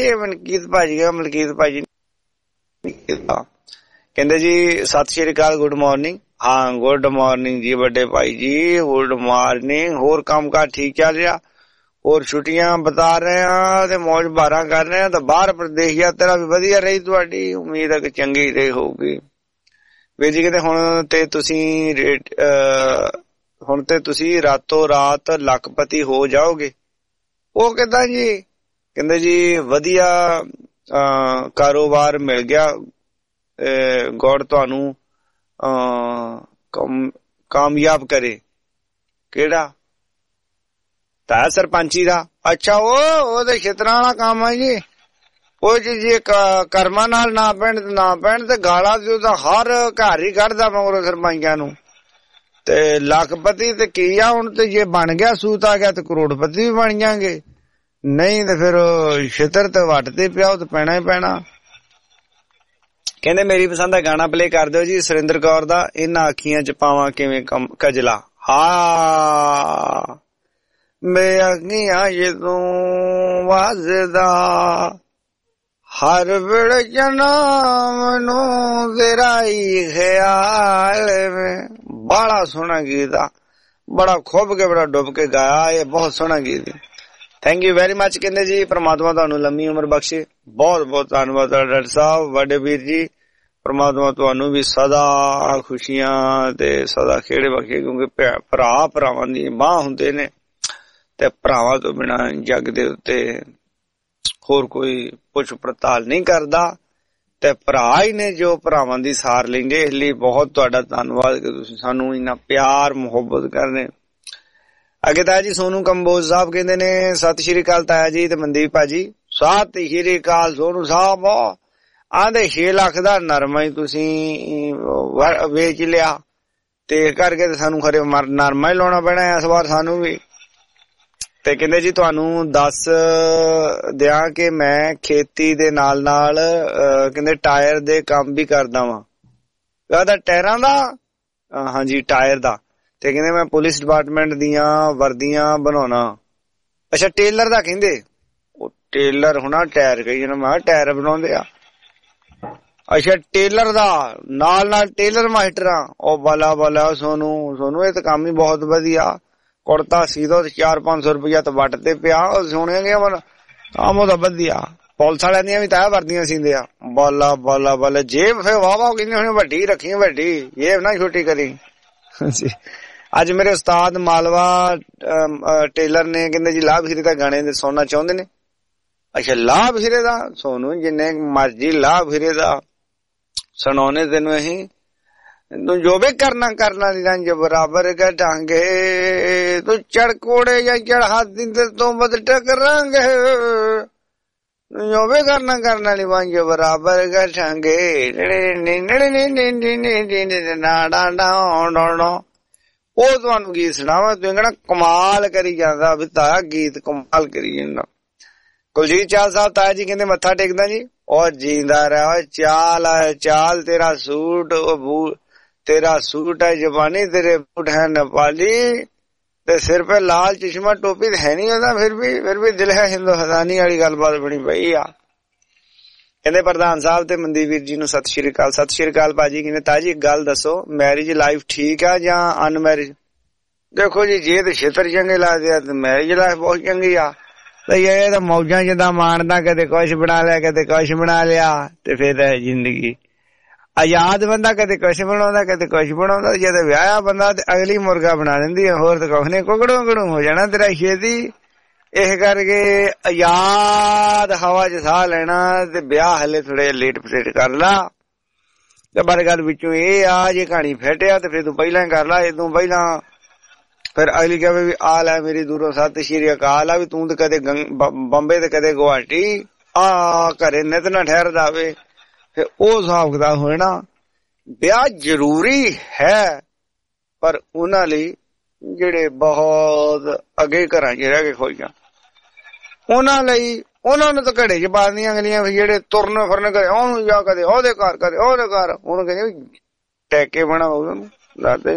ਭਾਜੀ ਕਹਿੰਦੇ ਜੀ ਸਤਿ ਸ਼੍ਰੀ ਅਕਾਲ, ਗੁੱਡ ਮਾਰਨਿੰਗ। ਹਾਂ ਗੁੱਡ ਮਾਰਨਿੰਗ ਜੀ ਵੱਡੇ ਭਾਈ ਜੀ, ਗੁੱਡ ਮਾਰਨਿੰਗ। ਹੋਰ ਕੰਮ ਕਾਰ ਠੀਕ ਚੱਲ ਰਿਹਾ? ਹੋਰ ਛੁੱਟੀਆਂ ਬਿਤਾ ਰਹੇ ਆ ਤੇ ਮੌਜ ਬਾਰਾਂ ਕਰ ਰਹੇ ਆ, ਤਾਂ ਬਾਹਰ ਪ੍ਰਦੇਸ਼ ਯਾਤਰਾ ਵੀ ਵਧੀਆ ਰਹੀ ਤੁਹਾਡੀ? ਉਮੀਦ ਹੈ ਕਿ ਚੰਗੀ ਰਹੀ ਹੋਊਗੀ। ਵੀਰ ਜੀ ਕਹਿੰਦੇ ਹੁਣ ਤੇ ਤੁਸੀਂ ਰਾਤੋਂ ਰਾਤ ਲੱਖਪਤੀ ਹੋ ਜਾਓਗੇ। ਉਹ ਕਿੱਦਾਂ ਜੀ? ਕਹਿੰਦੇ ਜੀ ਵਧੀਆ ਕਾਰੋਬਾਰ ਮਿਲ ਗਿਆ, ਗੋਡ ਤੁਹਾਨੂੰ ਕਾਮਯਾਬ ਕਰੇ। ਕਿਹੜਾ? ਤਾਂ ਸਰਪੰਚੀ ਦਾ। ਅੱਛਾ ਉਹਦੇ ਖੇਤਰਾਂ ਵਾਲਾ ਕੰਮ ਹੈ ਜੀ। ਉਹ ਜੇ ਕਰਮਾਂ ਨਾਲ ਨਾ ਪੈਣ ਤੇ ਗਾਲਾਂ ਤੇ ਉਹਦਾ ਹਰ ਘਰ ਹੀ ਕੱਢਦਾ ਮਗਰੋਂ ਸਰਪੰਚਾਂ ਨੂੰ। ਤੇ ਲੱਖਪਤੀ ਤੇ ਕੀ ਆ ਹੁਣ? ਤੇ ਜੇ ਬਣ ਗਿਆ ਸੂਤ ਆ ਗਿਆ ਤੇ ਕਰੋੜਪਤੀ ਵੀ ਬਣ ਜਾਣਗੇ, ਨਹੀਂ ਤੇ ਫਿਰ ਛਿੱਤਰ ਤੇ ਵੱਟ ਤੇ ਪਿਆ, ਉਹ ਤੇ ਪੈਣਾ ਹੀ ਪੈਣਾ। ਕਹਿੰਦੇ ਮੇਰੀ ਪਸੰਦ ਦਾ ਗਾਣਾ ਪਲੇ ਕਰ ਦਿਓ ਜੀ ਸੁਰਿੰਦਰ ਕੌਰ ਦਾ, ਇਹਨਾਂ ਅੱਖੀਆਂ ਚ ਪਾਵਾਂ ਕਿਵੇਂ ਕਜਲਾ। ਹਾਂ ਮੈਂ ਅੱਖੀਆਂ ਜਦੋਂ ਵਾਜਦਾ ਹਰ ਵੇਲੇ ਜਨਾਮ ਨੂੰ ਤੇਰਾ ਹੀ ਖਿਆਲ में। ਬੜਾ ਸੋਹਣਾ ਗੀਤ ਆ, ਬੜਾ ਖੁੱਭ ਕੇ ਬੜਾ ਡੁੱਬ ਕੇ ਗਾਇਆ, ਇਹ ਬਹੁਤ ਸੋਹਣਾ ਗੀਤ। Thank you very much. ਕਹਿੰਦੇ ਜੀ ਪ੍ਰਮਾਤਮਾ ਤੁਹਾਨੂੰ ਲੰਮੀ ਉਮਰ ਬਖਸ਼ੇ। ਬਹੁਤ ਬਹੁਤ ਧੰਨਵਾਦ ਡਾਕਟਰ ਸਾਹਿਬ, ਵੱਡੇ ਵੀਰ ਜੀ। ਪ੍ਰਮਾਤਮਾ ਤੁਹਾਨੂੰ ਵੀ ਸਦਾ ਖੁਸ਼ੀਆਂ ਤੇ ਸਦਾ ਖੇੜੇ ਬਖਸ਼ੇ, ਕਿਉਂਕਿ ਭਰਾ ਭਰਾਵਾਂ ਦੀ ਬਾਂਹ ਹੁੰਦੇ ਨੇ ਤੇ ਭਰਾਵਾਂ ਤੋਂ ਬਿਨਾਂ ਜੱਗ ਦੇ ਉੱਤੇ ਹੋਰ ਕੋਈ ਪੁੱਛ ਪੜਤਾਲ ਨਹੀਂ ਕਰਦਾ, ਤੇ ਭਰਾ ਹੀ ਨੇ ਜੋ ਭਰਾਵਾਂ ਦੀ ਸਾਰ ਲੈਂਦੇ। ਇਸ ਲਈ ਬਹੁਤ ਤੁਹਾਡਾ ਧੰਨਵਾਦ ਕਿ ਤੁਸੀਂ ਸਾਨੂੰ ਇੰਨਾ ਪਿਆਰ ਮੁਹੱਬਤ ਕਰਦੇ। ਅੱਗੇ ਤਾਇਆ ਜੀ ਸੋਨੂ ਕੰਬੋਜ ਸਾਹਿਬ ਕਹਿੰਦੇ ਨੇ ਸਤਿ ਸ਼੍ਰੀ ਅਕਾਲ ਤਾਇਆ ਜੀ ਤੇ ਮਨਦੀਪ ਭਾਜੀ। ਸਤਿ ਸ਼੍ਰੀ ਅਕਾਲ ਸੋਨੂ ਸਾਹਿਬ। ਆਂਦੇ 6 ਲੱਖ ਦਾ ਨਰਮਾ ਹੀ ਤੁਸੀਂ ਵੇਚ ਲਿਆ, ਤੇ ਕਰਕੇ ਤੇ ਸਾਨੂੰ ਖਰੇ ਨਰਮਾ ਹੀ ਲਾਉਣਾ ਪੈਣਾ ਇਸ ਵਾਰ ਸਾਨੂੰ ਵੀ। ਤੇ ਕਹਿੰਦੇ ਜੀ ਤੁਹਾਨੂੰ ਦੱਸ ਦਿਆਂ ਕਿ ਮੈਂ ਖੇਤੀ ਦੇ ਨਾਲ ਨਾਲ ਕਹਿੰਦੇ ਟਾਇਰ ਦੇ ਕੰਮ ਵੀ ਕਰਦਾ ਵਾਂ। ਕਹਿੰਦਾ ਟਾਇਰਾਂ ਦਾ? ਹਾਂਜੀ ਟਾਇਰ ਦਾ। ਤੇ ਕਹਿੰਦੇ ਮੈਂ ਪੁਲਿਸ ਡਿਪਾਰਟਮੈਂਟ ਦੀਆਂ ਵਰਦੀਆਂ ਬਣਾਉਣਾ। ਅੱਛਾ ਟੇਲਰ ਦਾ ਕਹਿੰਦੇ? ਉਹ ਟੇਲਰ ਹੋਣਾ ਟਾਇਰ ਕਹੀ ਜਨਾ, ਮੈਂ ਟਾਇਰ ਬਣਾਉਂਦੇ ਆ। ਅੱਛਾ ਟੇਲਰ ਦਾ ਨਾਲ ਨਾਲ ਟੇਲਰ ਮਾਸਟਰ ਆ। ਉਹ ਬਾਲਾ ਸੋਨੂੰ ਇਹ ਤਾਂ ਕੰਮ ਹੀ ਬਹੁਤ ਵਧੀਆ। ਕੁੜਤਾ ਸੀਦੋ 400-500 ਰੁਪਇਆ ਤਾਂ ਵੱਟ ਤੇ ਪਿਆ। ਸੁਣਿਆ ਗਿਆ ਕੰਮ ਉਹਦਾ ਵਧੀਆ। ਪੁਲਿਸ ਵਾਲਿਆਂ ਦੀਆਂ ਵੀ ਤਾਂ ਵਰਦੀਆਂ ਸੀਂਦੇ ਆ। ਬਾਲਾ ਜੇਬ ਫੇਰ ਵਾਹ ਕਹਿੰਦੇ ਹੁਣ ਵੱਡੀ ਰੱਖੀ, ਵੱਡੀ ਜੇਬ ਨਾ ਛੋਟੀ ਕਰੀ। ਅੱਜ ਮੇਰੇ ਉਸਤਾਦ ਮਾਲਵਾ ਟੇਲਰ ਨੇ ਕਹਿੰਦੇ ਜੀ ਲਾਭ ਹੀਰੇ ਦਾ ਗਾਣੇ ਸੁਣਨਾ ਚਾਹੁੰਦੇ ਨੇ। ਅੱਛਾ ਲਾਭ ਹੀਰੇ ਦਾ? ਸੋਨੂੰ ਜਿੰਨੇ ਮਰਜੀ ਲਾਭ ਹੀਰੇ ਦਾ ਸੁਣਾਉਣੇ ਤੈਨੂੰ ਅਸੀਂ, ਤੂੰ ਜੋ ਵੀ ਕਰਨਾ ਰੰਜ ਬਰਾਬਰ ਘਟਾਂਗੇ, ਤੂੰ ਚੜਕੋੜੇ ਜਾਂ ਚੜ੍ਹਾ ਦਿੰਦੇ ਤੋਂ ਬਦ ਟਕਰਾਂਗੇ, जोवे करना वाली वांगे बराबर गठांगे ਉਹ ਤੁਹਾਨੂੰ ਗੀਤ ਸੁਣਾਵਾ ਤੂੰ ਕਹਿਣਾ ਕਮਾਲ ਕਰੀ ਜਾਂਦਾ ਵੀ ਤਾਇਆ ਗੀਤ ਕਮਾਲ ਕਰੀ ਜਾਂਦਾ। ਕੁਲਜੀਤ ਚਾਲ ਸਾਹਿਬ ਤਾਇਆ ਜੀ ਕਹਿੰਦੇ ਮੱਥਾ ਟੇਕਦਾ ਜੀ ਉਹ ਜੀਂਦਾ ਰਿਹਾ ਚਾਲ ਚਾਲ ਤੇਰਾ ਸੂਟ तेरा सूट है जवानी तेरे बूट है नेपाली ते सिर पे लाल चश्मा टोपी है नहीं होता फिर भी दिल है हिंदुस्तानी वाली गलबात बनी पई आ। कहते प्रधान साहब ते मनदीप वीर जी नूं सत श्री अकाल। सत श्री अकाल भाजी। कहते ताजी एक गल दसो मैरिज लाइफ ठीक है या अनमैरिज? देखो जी जे ते छेतर चंगे लगदे ते मैरिज लाइफ बहुत चंगी आ ते ये तां मौजां जिद्दां माणदा कदे कुछ बना लिया कदे कुछ बना लिया ते फिर जिंदगी आजाद बंदा कदे कुछ बनाउंदा कदे कुछ बनाउंदा जद विआहा बंदा ते अगली मुर्गा बना दिंदी होर ते कुछ नहीं कुकड़ों कुकड़ों हो जाना तेरा छेती। इस करके आजाद हवा च साह लेना ते ब्याह हले थोड़े लेट पसेट कर ला ते पर गल विचों ये आ जे कहानी फैटिया ते फिर तू पहला कर ला तू पहला फिर अगली कहे भी आ लै मेरी दूरों सत श्री अकाल आ भी तू ते कदे बंबे ते कदे गुवाहाटी आ घरे नित ना ठहर जावे फिर वो हिसाब किताब होना। ब्याह जरूरी है पर उन्हां लई जेड़े बहुत अगे घर च रह के खोइयां उन्हां लई उन्हां नूं तां घड़े च पा दियां अगलियां जेड़े तुरन फिरन करे ओनू जा कदे ओहदे घर कदे ओहदे घर उन्होंने कहंदे टैके बनाओ लाते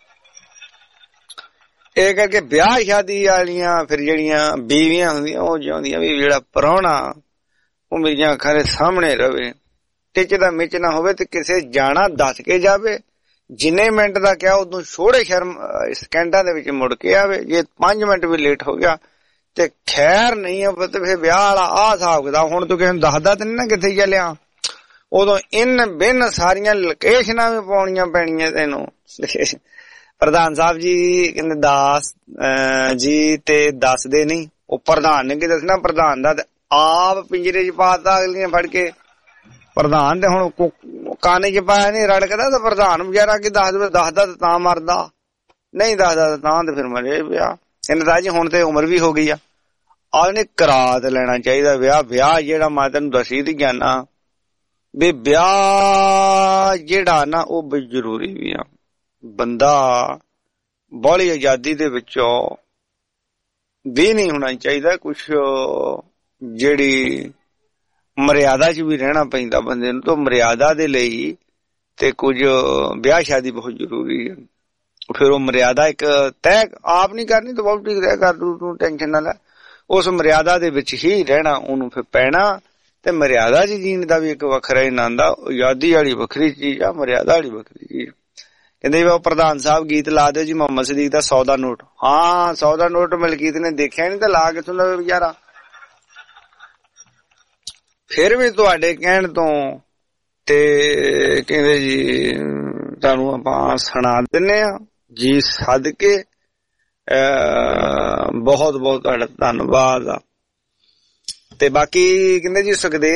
ਇਹ ਕਰਕੇ ਵਿਆਹ ਸ਼ਾਦੀ ਵਾਲੀਆਂ ਫਿਰ ਜਿਹੜੀਆਂ ਬੀਵੀਆਂ ਹੁੰਦੀਆਂ ਉਹ ਚਾਹੁੰਦੀਆਂ ਵੀ ਜਿਹੜਾ ਪ੍ਰਾਹੁਣਾ ਉਹ ਮੇਰੀਆਂ ਅੱਖਾਂ ਦੇ ਸਾਹਮਣੇ ਰਵੇ ਟਿਚ ਦਾ ਮਿਚ ਨਾ ਹੋਵੇ ਤੇ ਕਿਸੇ ਜਾਣਾ ਦੱਸ ਕੇ ਜਾਵੇ ਜਿੰਨੇ ਮਿੰਟ ਦਾ ਕਿਹਾ ਉਦੋਂ ਛੋੜੇ ਸ਼ਰਮ ਸਕਿੰਟਾਂ ਦੇ ਵਿੱਚ ਮੁੜ ਕੇ ਆਵੇ ਜੇ 5 ਮਿੰਟ ਵੀ ਲੇਟ ਹੋ ਗਿਆ ਤੇ ਖੈਰ ਨਹੀਂ ਆ ਤੇ ਫਿਰ ਵਿਆਹ ਵਾਲਾ ਆਹ ਹਿਸਾਬ ਕਿਤਾਬ ਹੁਣ ਤੂੰ ਕਿਸੇ ਨੂੰ ਦੱਸਦਾ ਤੇ ਨਹੀਂ ਨਾ ਕਿੱਥੇ ਚੱਲਿਆ ਉਦੋਂ ਇਨ ਬਿਨ ਸਾਰੀਆਂ ਲੋਕੇਸ਼ਨਾਂ ਵੀ ਪਾਉਣੀਆਂ ਪੈਣੀਆਂ ਤੈਨੂੰ। ਪ੍ਰਧਾਨ ਸਾਹਿਬ ਜੀ ਕਹਿੰਦੇ ਦਾਸ ਜੀ ਤੇ ਦੱਸਦੇ ਨਹੀਂ ਉਹ ਪ੍ਰਧਾਨ ਨੇ ਕੀ ਦੱਸਣਾ ਪ੍ਰਧਾਨ ਦਾ ਆਪ ਪਿੰਜਰੇ ਚ ਪਾਤਾ ਅਗਲੀਆਂ ਫੜ ਕੇ ਪ੍ਰਧਾਨ ਤੇ ਹੁਣ ਕਾਨੇ ਚ ਪਾਇਆ ਨੀ ਰੜਕਦਾ ਤਾਂ ਪ੍ਰਧਾਨ ਵਿਚਾਰਾ ਕੀ ਦੱਸ ਦੇਵੇ ਦੱਸਦਾ ਤਾਂ ਮਰਦਾ ਨਹੀਂ ਦੱਸਦਾ ਤਾਂ ਤੇ ਫਿਰ ਮਰੇ ਪਿਆ। ਕਹਿੰਦੇ ਤਾਂ ਜੀ ਹੁਣ ਤੇ ਉਮਰ ਵੀ ਹੋ ਗਈ ਆ ਉਹਨੇ ਕਰਾ ਤੇ ਲੈਣਾ ਚਾਹੀਦਾ ਵਿਆਹ ਜਿਹੜਾ ਮੈਂ ਤੈਨੂੰ ਦੱਸੀ ਦੀ ਜਾਨਾ ਵੀ ਵਿਆਹ ਜਿਹੜਾ ਨਾ ਉਹ ਬਈ ਜ਼ਰੂਰੀ ਵੀ ਆ। ਬੰਦਾ ਬਾਹਲੀ ਆਜ਼ਾਦੀ ਦੇ ਵਿੱਚੋਂ ਵੀ ਨਹੀਂ ਹੋਣਾ ਚਾਹੀਦਾ ਕੁਛ ਜਿਹੜੀ ਮਰਿਆਦਾ ਚ ਵੀ ਰਹਿਣਾ ਪੈਂਦਾ ਬੰਦੇ ਨੂੰ ਤਾਂ ਮਰਿਆਦਾ ਦੇ ਲਈ ਤੇ ਕੁਝ ਵਿਆਹ ਸ਼ਾਦੀ ਬਹੁਤ ਜ਼ਰੂਰੀ ਹੈ। ਫਿਰ ਉਹ ਮਰਿਆਦਾ ਇੱਕ ਤੈਅ ਆਪ ਨਹੀਂ ਕਰਨੀ ਤਾਂ ਬਹੁਤ ਠੀਕ ਰਹਿ ਕਰ ਤੂੰ ਟੈਨਸ਼ਨ ਨਾ ਲੈ ਉਸ ਮਰਿਆਦਾ ਦੇ ਵਿੱਚ ਹੀ ਰਹਿਣਾ ਉਹਨੂੰ ਫਿਰ ਪੈਣਾ ਤੇ ਮਰਿਆਦਾ ਚ ਜੀਣ ਦਾ ਵੀ ਇੱਕ ਵੱਖਰਾ ਆਨੰਦ ਆ। ਆਜ਼ਾਦੀ ਵਾਲੀ ਵੱਖਰੀ ਚੀਜ਼ ਆ ਮਰਿਆਦਾ ਵਾਲੀ ਵੱਖਰੀ ਚੀਜ਼। ਕਹਿੰਦੇ ਉਹ ਪ੍ਰਧਾਨ ਸਾਹਿਬ ਗੀਤ ਲਾ ਦਿਓ ਜੀ ਮੁਹੰਮਦ ਸਦੀਕ ਦਾ 100 ਦਾ ਨੋਟ। ਹਾਂ 100 ਦਾ ਨੋਟ ਮਲਕੀਤ ਨੇ ਦੇਖਿਆ ਨੀ ਤਾਂ ਲਾ ਕਿਥੋਂ ਲਵੇ ਵਿਚਾਰਾ। ਫਿਰ ਵੀ ਤੁਹਾਡੇ ਕਹਿਣ ਤੋਂ ਤੇ ਕਹਿੰਦੇ ਜੀ ਤੁਹਾਨੂੰ ਆਪਾਂ ਸੁਣਾ ਦਿੰਨੇ ਆ ਜੀ ਸਦਕੇ ਬਹੁਤ ਬਹੁਤ ਤੁਹਾਡਾ ਧੰਨਵਾਦ ਆ। ਤੇ ਬਾਕੀ ਕਹਿੰਦੇ ਜੀ ਸੁਖਦੇਵ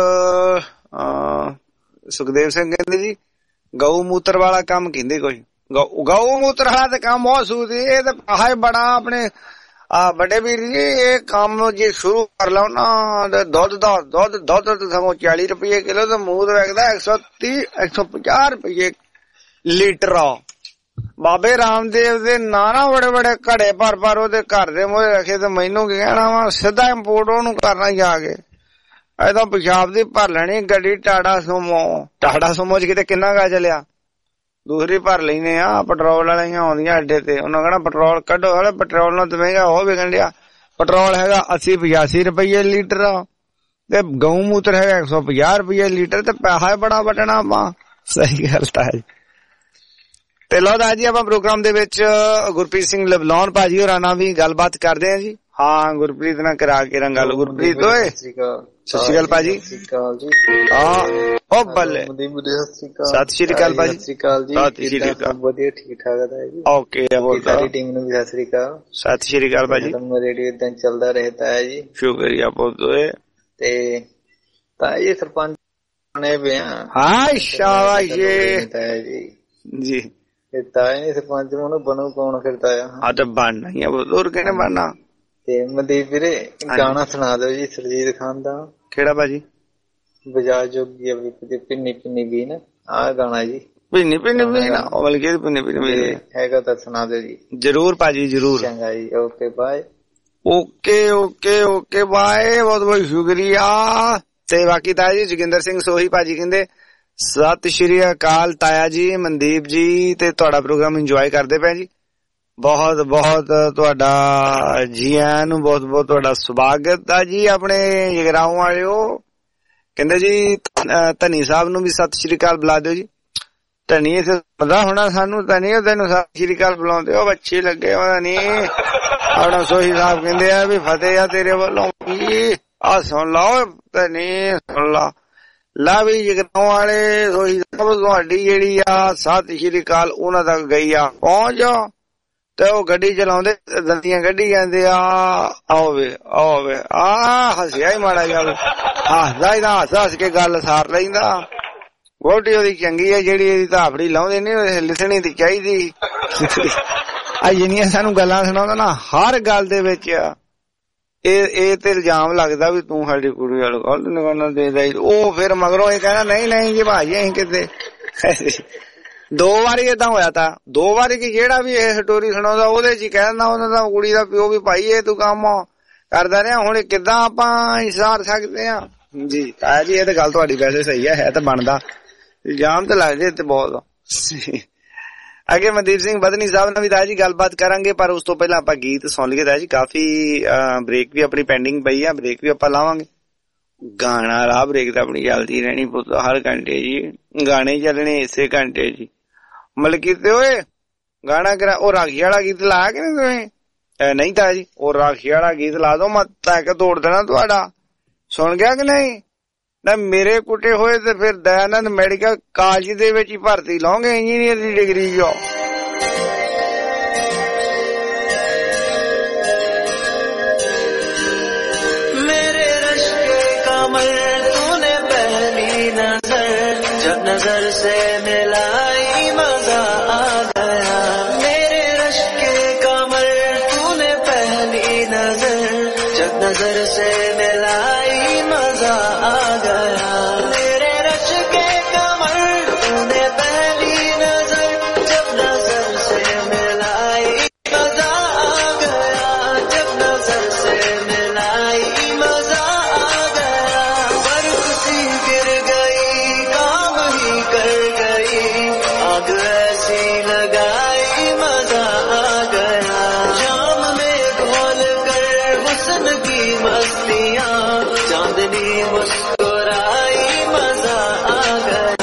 ਸਿੰਘ ਕਹਿੰਦੇ ਜੀ ਗਊ ਮੂਤਰ ਵਾਲਾ ਕੰਮ ਕਹਿੰਦੇ ਕੋਈ ਗਊ ਮੂਤਰ ਵਾਲਾ ਤੇ ਕੰਮ ਬਹੁਤ ਸੂਦ ਇਹ ਤਾਂ ਆਹ ਬੜਾ ਆਪਣੇ ਵੱਡੇ ਵੀਰ ਜੀ ਇਹ ਕੰਮ ਜੇ ਸ਼ੁਰੂ ਕਰ ਲਓ ਨਾ ਦੁੱਧ ਸਗੋਂ 40 ਰੁਪਏ ਕਿਲੋ ਤੇ ਮੂੰਹ ਵਿਕਦਾ 130-150 ਰੁਪਏ ਲੀਟਰ ਆ। ਬਾਬੇ ਰਾਮਦੇਵ ਦੇ ਨਾ ਬੜੇ ਘੜੇ ਭਰ ਉਹਦੇ ਘਰ ਦੇ ਮੂਹਰੇ ਰੱਖੇ ਤੇ ਮੈਨੂੰ ਕੀ ਕਹਿਣਾ ਵਾ ਸਿੱਧਾ ਇੰਪੋਰਟ ਉਹਨੂੰ ਕਰਨਾ ਜਾ ਕੇ ਇਹਦਾ ਪਿਸ਼ਾਬ ਦੀ ਭਰ ਲੈਣੀ ਗੱਡੀ ਟਾਟਾ ਸੁਮੋ ਚ ਕਿਤੇ ਕਿੰਨਾ ਗਾ ਚੱਲਿਆ ਦੂਸਰੀ ਭਰ ਲੈਨੇ ਆ ਪੈਟਰੋਲ ਵਾਲੀਆਂ ਆਉਂਦੀਆਂ ਅੱਡੇ ਤੇ ਉਹਨਾਂ ਕਹਿਣਾ ਪੈਟਰੋਲ ਕੱਢੋ ਹਲੇ ਪੈਟਰੋਲ ਨਾਲ ਤੇ ਮਹਿੰਗਾ ਉਹ ਵਿਕਣ ਡਿਆ ਪੈਟਰੋਲ ਹੈਗਾ 80-85 ਰੁਪਏ ਲੀਟਰ ਤੇ ਗਊ ਮੂਤਰ ਹੈਗਾ 150 ਰੁਪਏ ਲੀਟਰ ਤੇ ਪੈਸਾ ਬੜਾ ਵੱਟਣਾ ਆਪਾਂ। ਸਹੀ ਗੱਲ ਤਾਂ ਹੈ ਤੇ ਲਓ ਦਾ ਜੀ ਆਪਾਂ ਪ੍ਰੋਗਰਾਮ ਦੇ ਵਿੱਚ ਗੁਰਪ੍ਰੀਤ ਸਿੰਘ ਲਵਲੌਨ ਭਾਜੀ ਹੋਰਾਂ ਨਾਲ ਵੀ ਗੱਲਬਾਤ ਕਰਦੇ ਆ ਜੀ। ਹਾਂ ਗੁਰਪ੍ਰੀਤ ਨਾਲ ਕਰਾ ਕੇ ਗੱਲ ਗੁਰਪ੍ਰੀਤ ਓਏ ਸਤਿ ਸ਼੍ਰੀ ਅਕਾਲ ਭਾਜੀ। ਹਾਂ ਉਹ ਬੱਲੇ ਸਤਿ ਸ਼੍ਰੀ ਅਕਾਲ ਭਾਜੀ। ਸਤਿ ਸ਼੍ਰੀ ਅਕਾਲ ਵਧੀਆ ਠੀਕ ਠਾਕ ਹੈ ਜੀ। ਓਕੇ ਸਾਰੀ ਟੀਮ ਨੂੰ ਵੀ ਸਤਿ ਸ਼੍ਰੀ ਅਕਾਲ। ਸਤਿ ਸ਼੍ਰੀ ਅਕਾਲ ਭਾਜੀ। ਰੇਡੀਓ ਇਦਾਂ ਚੱਲਦਾ ਰਹਿਤਾ ਹੈ ਜੀ। ਸ਼ੁਕਰੀਆ ਬਹੁਤ ਓਏ ਤੇ ਤਾਂ ਇਹ ਸਰਪੰਚ ਬਣੇ ਪਏ ਆ। ਹਾਂ ਸ਼ਾਬਾਸ਼ ਜੀ ਤਾਏ ਸਰਪੰਚ ਨੂੰ ਬਣੂ ਕੌਣ ਫਿਰਦਾ ਆ ਤਾਂ ਬਣਨਾ ਹੀ ਆ ਹੋਰ ਕਿਹਨੇ ਬਣਨਾ। ਤੇ ਮਨਦੀਪ ਵੀਰੇ ਗਾਣਾ ਸੁਣਾ ਦਿਓ ਜੀ ਸਰਜੀਤ ਖਾਨ ਦਾ ਕਿਹੜਾ ਭਾਜੀ? ਬਜਾਜ ਜੋਗੀ ਆ ਪਿੰਨੀ ਪਿੰਨੀ ਵੀ ਨਾ ਆ ਗਾਣਾ ਜੀ। ਪਿੰਨੀ ਪਿੰਨੀ ਵੀ ਨਾ ਉਹ ਬਲਕਿ ਪਿੰਨੀ ਪਿੰਨੀ ਵੀ ਹੈਗਾ ਤਾਂ ਸੁਣਾ ਦਿਓ ਜੀ। ਜਰੂਰ ਭਾਜੀ ਜਰੂਰ। ਚੰਗਾ ਜੀ okay bye. Okay okay okay bye ਬਹੁਤ ਬਹੁਤ ਸ਼ੁਕਰੀਆ। ਤੇ ਬਾਕੀ ਤਾਇਆ ਜੀ ਜੋਗਿੰਦਰ ਸਿੰਘ ਸੋਹੀ ਭਾਜੀ ਕਹਿੰਦੇ ਸਤਿ ਸ਼੍ਰੀ ਅਕਾਲ ਤਾਇਆ ਜੀ ਮਨਦੀਪ ਜੀ ਤੇ ਤੁਹਾਡਾ ਪ੍ਰੋਗਰਾਮ ਇੰਜੋਏ ਕਰਦੇ ਪਏ ਜੀ। ਬਹੁਤ ਬਹੁਤ ਤੁਹਾਡਾ ਜੀ ਆਇਆਂ ਨੂੰ ਬਹੁਤ ਬਹੁਤ ਤੁਹਾਡਾ ਸਵਾਗਤ ਆ ਜੀ ਆਪਣੇ ਜਗਰਾਉਂ ਵਾਲਿਓ। ਕਹਿੰਦੇ ਜੀ ਧਨੀ ਸਾਹਿਬ ਨੂੰ ਵੀ ਸਤਿ ਸ਼੍ਰੀ ਅਕਾਲ ਬੁਲਾ ਦਿਓ ਜੀ। ਧਨੀ ਇੱਥੇ ਪਤਾ ਹੋਣਾ ਸਾਨੂੰ ਧਨੀ ਤੈਨੂੰ ਸਤਿ ਸ਼੍ਰੀ ਅਕਾਲ ਬੁਲਾਉਂਦੇ ਉਹ ਬੱਚੇ ਲੱਗੇ ਹੋਇਆ ਨੀ। ਆਪਣਾ ਸੋਹੀ ਸਾਹਿਬ ਕਹਿੰਦੇ ਆ ਵੀ ਫਤਿਹ ਆ ਤੇਰੇ ਵੱਲੋਂ ਕੀ ਆ ਸੁਣ ਲਾਓ ਧਨੀ ਸੁਣ ਲਾ ਲਾ ਵੀ ਜਗਰਾਉਂ ਵਾਲੇ ਸੋਹੀ ਸਾਹਿਬ ਤੁਹਾਡੀ ਜਿਹੜੀ ਆ ਸਤਿ ਸ਼੍ਰੀ ਅਕਾਲ ਉਹਨਾਂ ਤੱਕ ਗਈ ਆ ਪਹੁੰਚ ਜਾਓ। ਤੇ ਉਹ ਗੱਡੀ ਚਲਾਉਂਦੇ ਦੰਦੀਆਂ ਕੱਢੀ ਜਾਂਦੇ ਆ ਆਵੇ ਆ ਹੱਸਿਆ ਹੀ ਮਾੜਾ ਜਾ ਹੱਸਦਾ ਹੀ ਹੱਸ ਕੇ ਗੱਲ ਸਾਰ ਲੈਂਦਾ। ਵੋਟੀ ਉਹਦੀ ਚੰਗੀ ਹੈ ਜਿਹੜੀ ਇਹਦੀ ਧਾਫੜੀ ਲਾਉਂਦੇ ਨੀ ਲਿਸਣੀ ਤੇ ਚਾਹੀਦੀ। ਆ ਜਿੰਨੀਆਂ ਸਾਨੂੰ ਗੱਲਾਂ ਸੁਣਾਉਂਦਾ ਨਾ ਹਰ ਗੱਲ ਦੇ ਵਿੱਚ ਇਹ ਤੇ ਇਲਜ਼ਾਮ ਲੱਗਦਾ ਵੀ ਤੂੰ ਸਾਡੀ ਕੁੜੀ ਵਾਲ ਗਲਤ ਨਿਗਾਹ ਦੇਦਾ। ਉਹ ਫਿਰ ਮਗਰੋਂ ਇਹ ਕਹਿਣਾ ਨਹੀਂ ਜੀ ਭਾਜੀ ਅਸੀਂ ਕਿਤੇ 2 ਵਾਰੀ ਏਦਾਂ ਹੋਇਆ ਤਾਂ 2 ਵਾਰੀ ਕਿ ਜਿਹੜਾ ਵੀ ਇਹ ਸਟੋਰੀ ਸੁਣਾਉਂਦਾ ਉਹਦੇ ਚ ਹੀ ਕਹਿ ਦਿੰਦਾ ਉਹਨਾਂ ਦਾ ਕੁੜੀ ਦਾ ਪਿਓ ਵੀ ਭਾਈ ਇਹ ਤੂੰ ਕੰਮ ਕਰਦਾ ਰਿਹਾ ਹੁਣ ਕਿੱਦਾਂ ਆਪਾਂ ਇਸ਼ਾਰ ਸਕਦੇ ਆ ਜੀ। ਤਾਇਆ ਜੀ ਇਹ ਤਾਂ ਗੱਲ ਤੁਹਾਡੀ ਵੈਸੇ ਸਹੀ ਹੈ ਤਾਂ ਬਣਦਾ ਇਲਜ਼ਾਮ ਤਾਂ ਲੱਗਦੇ ਤੇ ਬਹੁਤ। ਅੱਗੇ ਮਨਦੀਪ ਸਿੰਘ ਬਦਨੀ ਸਾਹਿਬ ਨਾਲ ਵੀ ਤਾਇਆ ਜੀ ਗੱਲਬਾਤ ਕਰਾਂਗੇ ਪਰ ਉਸ ਤੋਂ ਪਹਿਲਾਂ ਆਪਾਂ ਗੀਤ ਸੁਣ ਲਈਏ ਤਾਇਆ ਜੀ। ਕਾਫੀ ਬ੍ਰੇਕ ਵੀ ਆਪਣੀ ਪੈਂਡਿੰਗ ਪਈ ਆ ਬ੍ਰੇਕ ਵੀ ਆਪਾਂ ਲਾਵਾਂਗੇ। ਗਾਣਾ ਰਾਹ ਬ੍ਰੇਕ ਤਾਂ ਆਪਣੀ ਚੱਲਦੀ ਰਹਿਣੀ ਪੁੱਤ ਹਰ ਘੰਟੇ ਜੀ ਗਾਣੇ ਚੱਲਣੇ ਇਸੇ ਘੰਟੇ ਜੀ। ਮਲਕੀ ਤੇ ਓਏ ਗਾਣਾ ਕਰਾ ਉਹ ਰਾਖੀ ਵਾਲਾ ਗੀਤ ਲਾਇਆ ਕਿ ਨਹੀਂ ਤੁਸੀਂ? ਨਹੀਂ ਤਾਇਆ ਜੀ ਉਹ ਰਾਖੀ ਵਾਲਾ ਗੀਤ ਲਾ ਦੋ ਮੈਂ ਤੱਕ ਤੋੜ ਦੇਣਾ ਤੁਹਾਡਾ। ਸੁਣ ਗਿਆ ਕਿ ਨਹੀਂ? ਨਾ ਮੇਰੇ ਕੁੱਟੇ ਹੋਏ ਤੇ ਫਿਰ ਦਇਆਨੰਦ ਮੈਡੀਕਲ ਕਾਲਜ ਦੇ ਵਿੱਚ ਹੀ ਭਰਤੀ ਲਾਉਂਗੇ ਇੰਜੀਨੀਅਰ ਦੀ ਡਿਗਰੀ ਜੋ। तूने पहली नजर जब नजर से मिलाई मजा आ गया। मेरे रश के कमर तूने पहली नजर जब नजर से मिलाई मजा आ गया। मेरे रश के कमर तूने पहली नजर जब नजर से मिलाई मजा आ गया। जब नजर से मिलाई मजा लगाई मजा आ गया। शाम में घोल कर हुस्न की मस्तियाँ चांदनी मुस्कुराई मजा आ गया।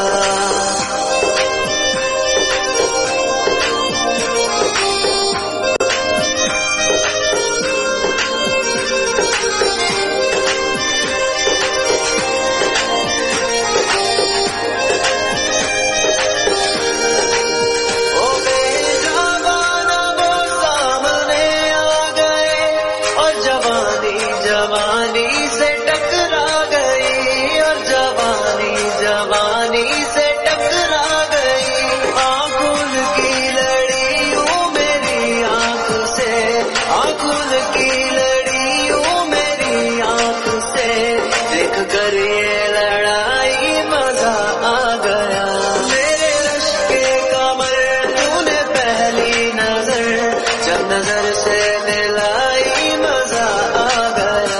जवानी से टकरा गई और जवानी से टकरा गई। आंखों की लड़ियों मेरी आंख से आंखों की लड़ियों मेरी आंख से देख कर ये लड़ाई मजा आ गया। मेरे रश के कमर तूने पहली नजर जब नजर से मिलाई मजा आ गया।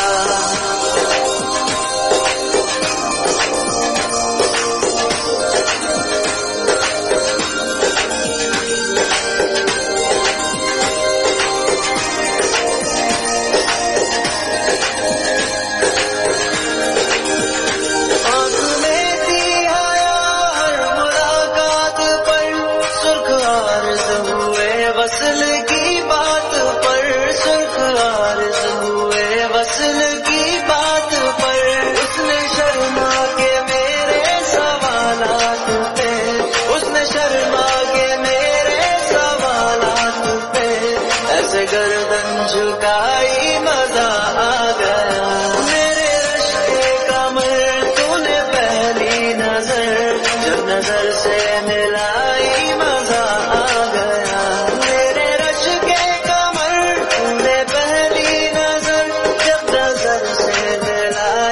वसल की बात पर सुर्ख आरज़ हुए वसल की बात पर उसने शर्मा के मेरे सवालात पे उसने शर्मा के मेरे सवालात पे ऐसे गर्दन झुकाई मजा आ गया। मेरे रश के कमर तूने पहली नजर जब नजर से मिलाई मजा आ गया। पहली नजर जब नजर से मिला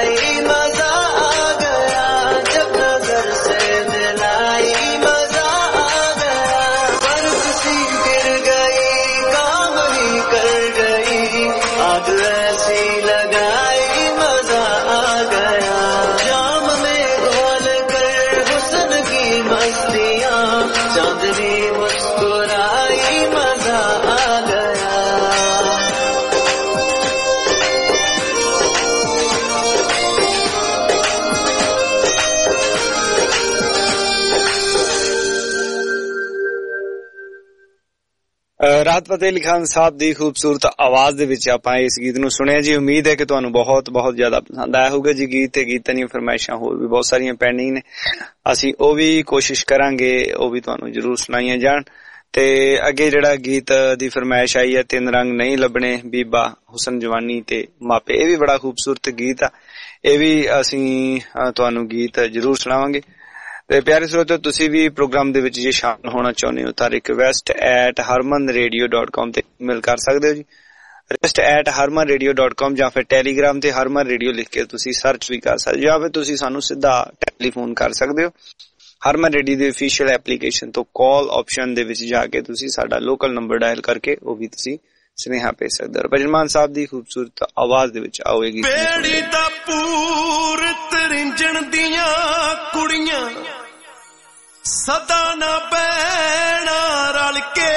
ਰਾਹਤ ਫਤਿਹ ਅਲੀ ਖਾਨ ਸਾਹਿਬ ਦੀ ਖੂਬਸੂਰਤ ਆਵਾਜ਼ ਦੇ ਵਿੱਚ ਆਪਾਂ ਇਸ ਗੀਤ ਨੂੰ ਸੁਣਿਆ ਜੀ। ਉਮੀਦ ਹੈ ਕਿ ਤੁਹਾਨੂੰ ਬਹੁਤ ਬਹੁਤ ਜ਼ਿਆਦਾ ਪਸੰਦ ਆਇਆ ਹੋਊਗਾ ਜੀ ਗੀਤ। ਤੇ ਗੀਤਾਂ ਦੀਆਂ ਫਰਮਾਇਸ਼ਾਂ ਹੋਰ ਵੀ ਬਹੁਤ ਸਾਰੀਆਂ ਪੈਂਡਿੰਗ ਨੇ, ਅਸੀਂ ਉਹ ਵੀ ਕੋਸ਼ਿਸ਼ ਕਰਾਂਗੇ ਉਹ ਵੀ ਤੁਹਾਨੂੰ ਜ਼ਰੂਰ ਸੁਣਾਈਆਂ ਜਾਣ। ਤੇ ਅੱਗੇ ਜਿਹੜਾ ਗੀਤ ਦੀ ਫਰਮਾਇਸ਼ ਆਈ ਹੈ, ਤਿੰਨ ਰੰਗ ਨਹੀਂ ਲੱਭਣੇ, ਬੀਬਾ, ਹੁਸਨ ਜਵਾਨੀ ਤੇ ਮਾਪੇ, ਇਹ ਵੀ ਬੜਾ ਖੂਬਸੂਰਤ ਗੀਤ ਆ। ਇਹ ਵੀ ਅਸੀਂ ਤੁਹਾਨੂੰ ਗੀਤ ਜ਼ਰੂਰ ਸੁਣਾਵਾਂਗੇ। ਤੇ ਪਿਆਰੇ ਸਰੋਤਿਓ, ਤੁਸੀਂ ਵੀ ਪ੍ਰੋਗਰਾਮ ਦੇ ਵਿੱਚ ਜੇ ਸ਼ਾਮਲ ਹੋਣਾ ਚਾਹੁੰਦੇ ਹੋ ਤਾਂ request@harmanradio.com ਤੇ ਈਮੇਲ ਕਰ ਸਕਦੇ ਹੋ ਜੀ। request@harmanradio.com ਜਾਂ ਫਿਰ ਟੈਲੀਗ੍ਰਾਮ ਤੇ ਹਰਮਨ ਰੇਡੀਓ ਲਿਖ ਕੇ ਤੁਸੀਂ ਸਰਚ ਵੀ ਕਰ ਸਕਦੇ ਹੋ, ਜਾਂ ਫਿਰ ਤੁਸੀਂ ਸਾਨੂੰ ਸਿੱਧਾ ਟੈਲੀਫੋਨ ਕਰ ਸਕਦੇ ਹੋ। ਹਰਮਨ ਰੇਡੀਓ ਦੀ ਅਫੀਸ਼ੀਅਲ ਐਪਲੀਕੇਸ਼ਨ ਤੋਂ ਕਾਲ ਆਪਸ਼ਨ ਦੇ ਵਿੱਚ ਜਾ ਕੇ ਤੁਸੀਂ ਸਾਡਾ ਲੋਕਲ ਨੰਬਰ ਡਾਇਲ ਕਰਕੇ ਉਹ ਵੀ ਤੁਸੀਂ ਸੁਨੇਹਾ ਭੇਜ ਸਕਦੇ ਹੋ। ਭਜਨ ਮਾਨ ਸਾਹਿਬ ਦੀ ਖੂਬਸੂਰਤ ਆਵਾਜ਼ ਦੇ ਵਿੱਚ ਆਵੇਗੀ। ਬੇੜੀ ਦਾ ਪੂਰ ਤਰਿੰਜਣ ਦੀਆਂ ਕੁੜੀਆਂ ਸਦਾ ਨਾ ਬਹਿਣਾ ਰਲ ਕੇ,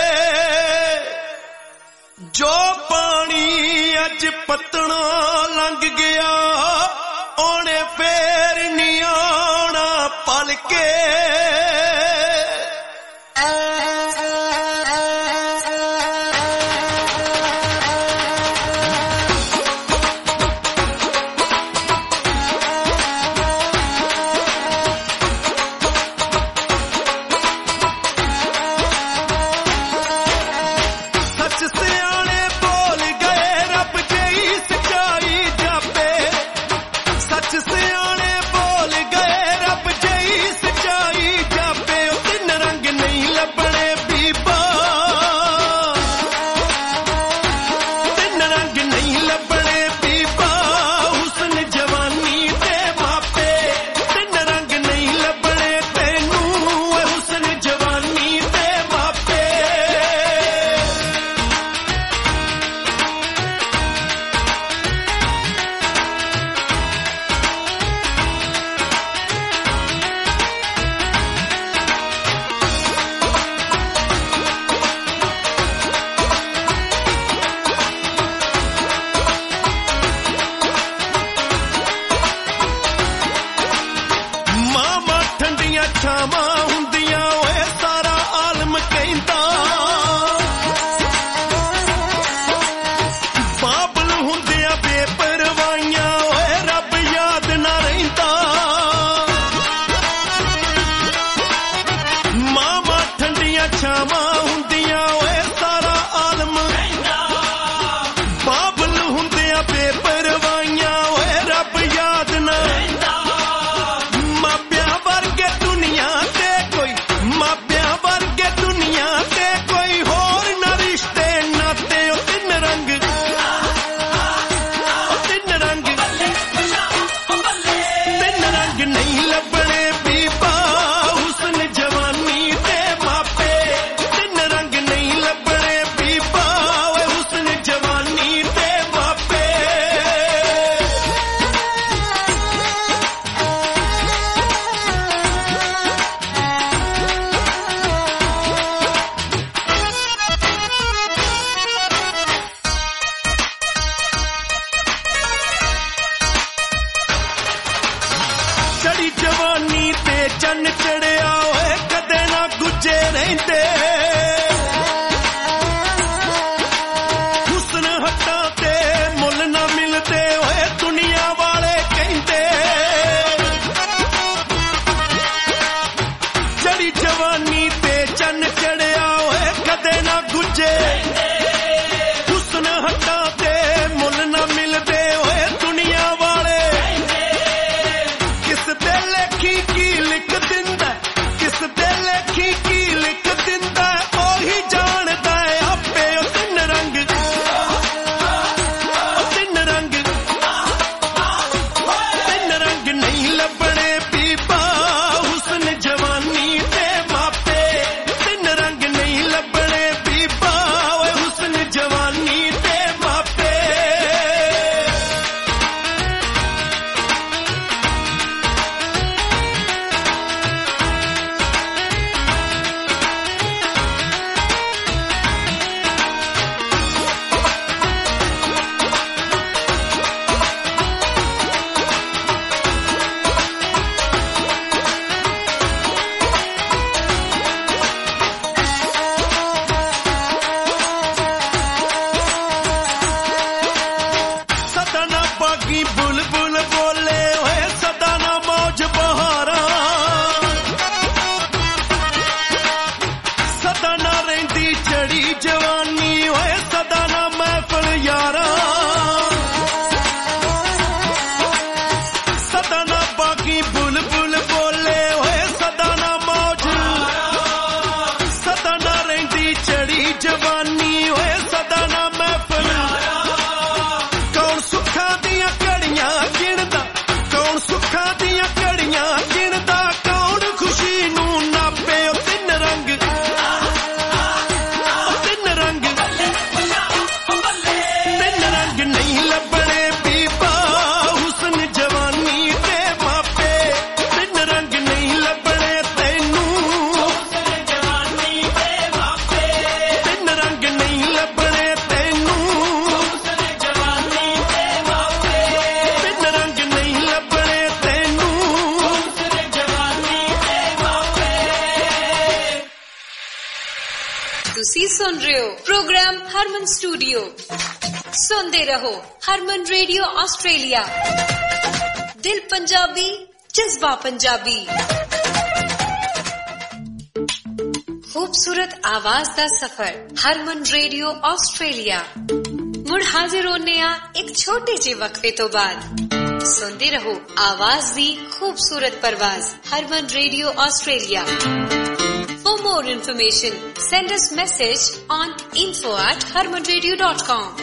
ਜੋ ਪਾਣੀ ਅੱਜ ਪਤਣਾ ਲੰਘ ਗਿਆ ਉਹਨੇ ਫੇਰ ਨਹੀਂ ਆਉਣਾ ਪਲ ਕੇ। ਤੁਸੀਂ ਸੁਣ ਰਹੇ ਹੋ ਪ੍ਰੋਗਰਾਮ ਹਰਮਨ ਸਟੂਡੀਓ। ਸੁਣਦੇ ਰਹੋ ਹਰਮਨ ਰੇਡੀਓ ਆਸਟ੍ਰੇਲੀਆ। ਦਿਲ ਪੰਜਾਬੀ, ਜਜ਼ਬਾ ਪੰਜਾਬੀ। खूबसूरत आवाज दा सफर हरमन रेडियो ऑस्ट्रेलिया। मुड़ हाजिर होने एक छोटे जे वक्फे तो बाद। सुनते रहो आवाज दी खूबसूरत परवाज Harman radio Australia. For more information, send us message on info@harmanradio.com।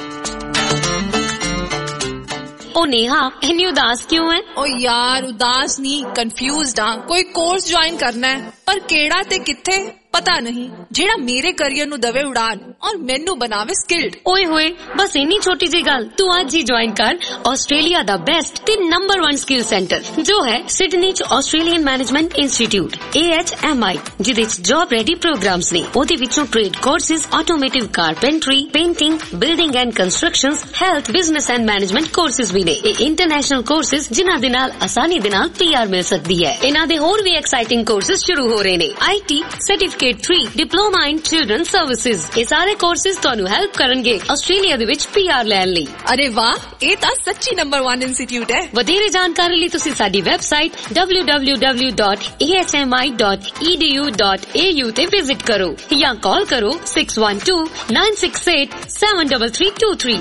ओ नेहा इन्नी उदास क्यों है? ओ यार उदास नहीं, कंफ्यूज्ड हाँ। कोई कोर्स ज्वाइन करना है पर केड़ा ते किथे पता नहीं, जेड़ा मेरे करियर नु दवे उड़ान और मेनू बनावे स्किल्ड। ओए होए, बस इन्नी छोटी जी गल, तू आज ही ज्वाइन कर ऑस्ट्रेलिया दा बेस्ट ते नंबर 1 स्किल सेंटर जो है सिडनी च ऑस्ट्रेलियन मैनेजमेंट इंस्टीट्यूट AHMI, जिदे च जॉब रेडी प्रोग्राम्स ने। ओदे विचों trade courses, automotive carpentry, painting, building and constructions, health, business and management courses भी ने। ये इंटरनेशनल कोर्सेज जिन्हां दे नाल आसानी दे नाल PR मिल सकदी है। इन्हां दे होर भी एक्साइटिंग कोर्सेज शुरू हो रहे ने। IT certificate 3 diploma in children services. ये सारे कोर्सेज ਤੁਹਾਨੂੰ ਹੈਲਪ ਕਰਨਗੇ ਆਸਟ੍ਰੇਲੀਆ ਦੇ ਵਿੱਚ PR ਲੈਣ ਲਈ। ਅਰੇ ਵਾਹ, ਇਹ ਤਾਂ ਸੱਚੀ ਨੰਬਰ 1 ਇੰਸਟੀਚਿਊਟ ਹੈ। ਵਧੇਰੇ ਜਾਣਕਾਰੀ ਲਈ ਤੁਸੀਂ ਸਾਡੀ ਵੈਬਸਾਈਟ www.ahmi.edu.au ਤੇ ਵਿਜ਼ਿਟ ਕਰੋ ਜਾਂ ਕਾਲ ਕਰੋ 6129687323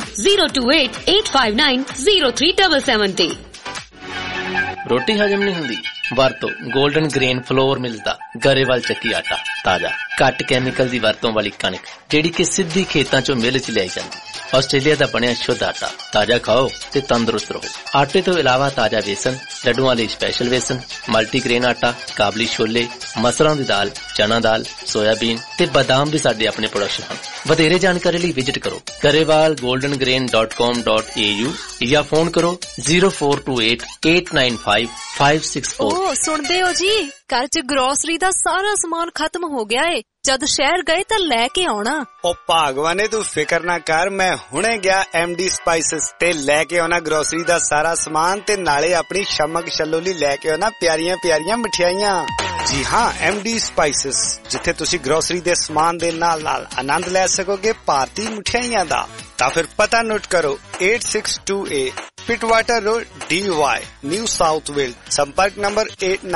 02885903777 ਤੇ। ਰੋਟੀ ਹਜਮ ਨਹੀਂ ਹੁੰਦੀ? ਵਰਤੋ 골ਡਨ ਗ੍ਰੇਨ ਫਲੋਰ ਮਿਲਦਾ ਗਰੇਵਾਲ ਚੱਕੀ ਆਟਾ। ਤਾਜ਼ਾ ਘੱਟ ਕੈਮੀਕਲ ਦੀ ਵਰਤੋਂ ਵਾਲੀ ਕਣਕ ਜਿਹੜੀ ਕਿ ਸਿੱਧੀ ਖੇਤਾਂ ਚੋਂ ਮਿਲ ਚ ਲਿਆਈ ਜਾਂਦੀ। ਆਸਟ੍ਰੇਲੀਆ ਦਾ ਬਣਿਆ ਸ਼ੁੱਧ ਆਟਾ। ਤਾਜ਼ਾ ਖਾਓ ਤੇ ਤੰਦਰੁਸਤ ਰਹੋ। ਆਟੇ ਤੋਂ ਇਲਾਵਾ ਤਾਜ਼ਾ ਵੇਸਣ, ਲੱਡੂਆਂ ਲਈ ਸਪੈਸ਼ਲ ਵੇਸਣ, ਮਲਟੀਗ੍ਰੇਨ ਆਟਾ, ਕਾਬਲੀ ਛੋਲੇ, ਮਸਰਾਂ ਦੀ ਦਾਲ, ਚਨਾ ਦਾਲ, ਸੋਇਆਬੀਨ ਤੇ ਬਾਦਾਮ ਵੀ ਸਾਡੇ ਆਪਣੇ ਪ੍ਰੋਡਕਸ਼ਨ ਹਨ। ਵਧੇਰੇ ਜਾਣਕਾਰੀ ਲਈ ਵਿਜ਼ਿਟ ਕਰੋ garewalgoldengrain.com.au ਜਾਂ ਫੋਨ ਕਰੋ 0428895564। ਸੁਣਦੇ ਹੋ ਜੀ, ਘਰ ਚ ਗਰੋਸਰੀ ਦਾ ਸਾਰਾ ਸਮਾਨ ਖਤਮ ਹੋ ਗਿਆ ਏ। ਜਦ ਸ਼ਹਿਰ ਗਏ ਤਾਂ ਲੈ ਕੇ ਆਉਣਾ। ओ भागवाने तू फिकर ना कर, मैं हुणे गया MD स्पाइसेस ते लेके आना ग्रोसरी दा सारा सामान ते नाले अपनी शमक शलोली लेके आना प्यारियां प्यारियां मिठाइयां। जी हाँ, MD स्पाइसेस जिथे तुसी ग्रोसरी दे सामान दे नाल नाल आनंद ले सकोगे भारतीय मिठाइयां दा। तां फिर पता नोट करो 862A Pittwater road DY New South Wales. संपर्क नंबर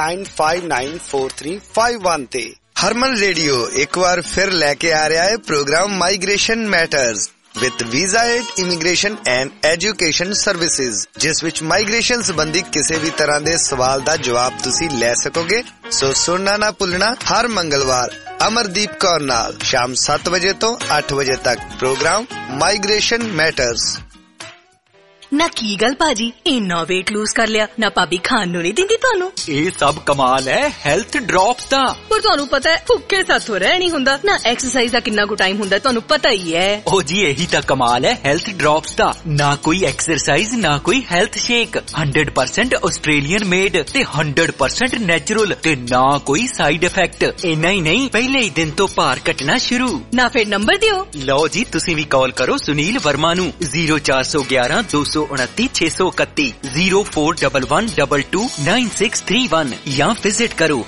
89594351 ते। हरमन रेडियो एक बार फिर लेके आ रहा है programme migration matters with visa aid immigration and education services, जिस विच माइग्रेशन संबंधी किसी भी तरह के सवाल का जवाब तुसी ले सकोगे। सो सुनना ना भुलना हर मंगलवार अमरदीप कौर नाल शाम 7 बजे तो 8 बजे तक प्रोग्राम माइग्रेशन मैटर्स। ना की गल भाजी, इन्ना वेट लूज कर लिया ना भाभी खान नू नहीं दिंदी ਤੁਹਾਨੂੰ। ਇਹ ਸਭ ਕਮਾਲ ਹੈ ਹੈਲਥ ਡ੍ਰੌਪਸ ਦਾ। पर ਤੁਹਾਨੂੰ ਪਤਾ ਹੈ ਭੁੱਖੇ ਸਾਥੋਂ ਰਹਿ ਨਹੀਂ ਹੁੰਦਾ ਨਾ। ਐਕਸਰਸਾਈਜ਼ ਦਾ ਕਿੰਨਾ ਕੁ ਟਾਈਮ ਹੁੰਦਾ ਤੁਹਾਨੂੰ ਪਤਾ ਹੀ ਹੈ। ਉਹ ਜੀ ਇਹੀ ਤਾਂ ਕਮਾਲ ਹੈ ਹੈਲਥ ਡ੍ਰੌਪਸ ਦਾ। ਨਾ ਕੋਈ ਐਕਸਰਸਾਈਜ਼ ਨਾ ਕੋਈ ਹੈਲਥ ਸ਼ੇਕ, 100% ਆਸਟ੍ਰੇਲੀਅਨ ਮੇਡ ਤੇ 100% ਨੈਚੁਰਲ ਤੇ ਨਾ ਕੋਈ ਸਾਈਡ ਇਫੈਕਟ। ਇੰਨਾ ਹੀ ਨਹੀਂ, ਪਹਿਲੇ ਹੀ ਦਿਨ ਤੋਂ ਭਾਰ ਘਟਣਾ ਸ਼ੁਰੂ। ਨਾ ਫਿਰ ਨੰਬਰ ਦਿਓ। ਲਓ ਜੀ, ਤੁਸੀਂ ਵੀ ਕਾਲ ਕਰੋ ਸੁਨੀਲ ਵਰਮਾ ਨੂੰ 0411 229 0411229631 ਜਾਂ ਵਿਜ਼ਿਟ ਕਰੋ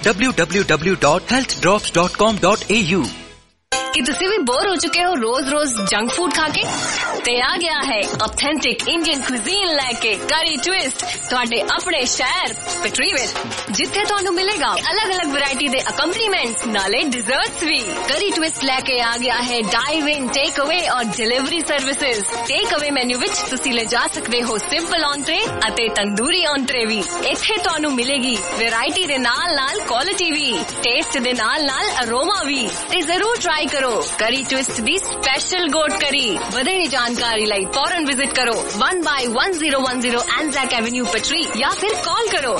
www.healthdrops.com.au। कि तुसी भी बोर हो चुके हो रोज रोज जंक फूड खा के? ते आ गया है ऑथेंटिक इंडियन कुजीन लेके करी ट्विस्ट ਤੁਹਾਡੇ ਆਪਣੇ ਸ਼ਹਿਰ ਪਿਟਰੀ ਵਿੱਚ, ਜਿੱਥੇ ਤੁਹਾਨੂੰ ਮਿਲੇਗਾ अलग-अलग वैरायटी ਦੇ अकम्पनीमेंट्स नाले डिजर्ट्स भी। करी ट्विस्ट लेके आ गया है डाइव इन, टेक अवे और delivery services. Take away menu ਵਿੱਚ ਤੁਸੀਂ ਲੈ ਜਾ ਸਕਦੇ ਹੋ ਸਿੰਪਲ ਔਂਟਰੇ ਅਤੇ ਤੰਦੂਰੀ ਔਂਟਰੇ ਵੀ। ਇੱਥੇ ਤੁਹਾਨੂੰ ਮਿਲੇਗੀ ਵੈਰਾਈਟੀ ਦੇ ਨਾਲ-ਨਾਲ ਕੁਆਲਿਟੀ ਵੀ, ਟੇਸਟ ਦੇ ਨਾਲ-ਨਾਲ ਅਰੋਮਾ ਵੀ। ਤੇ ਜ਼ਰੂਰ ਟਰਾਈ ਕਰੋ करी ट्विस्ट दी स्पेशल गोट करी। ਵਧੇਰੀ जानकारी ਲਈ फौरन विजिट करो 1/1010 एंजाक एवेन्यू पटरी या फिर कॉल करो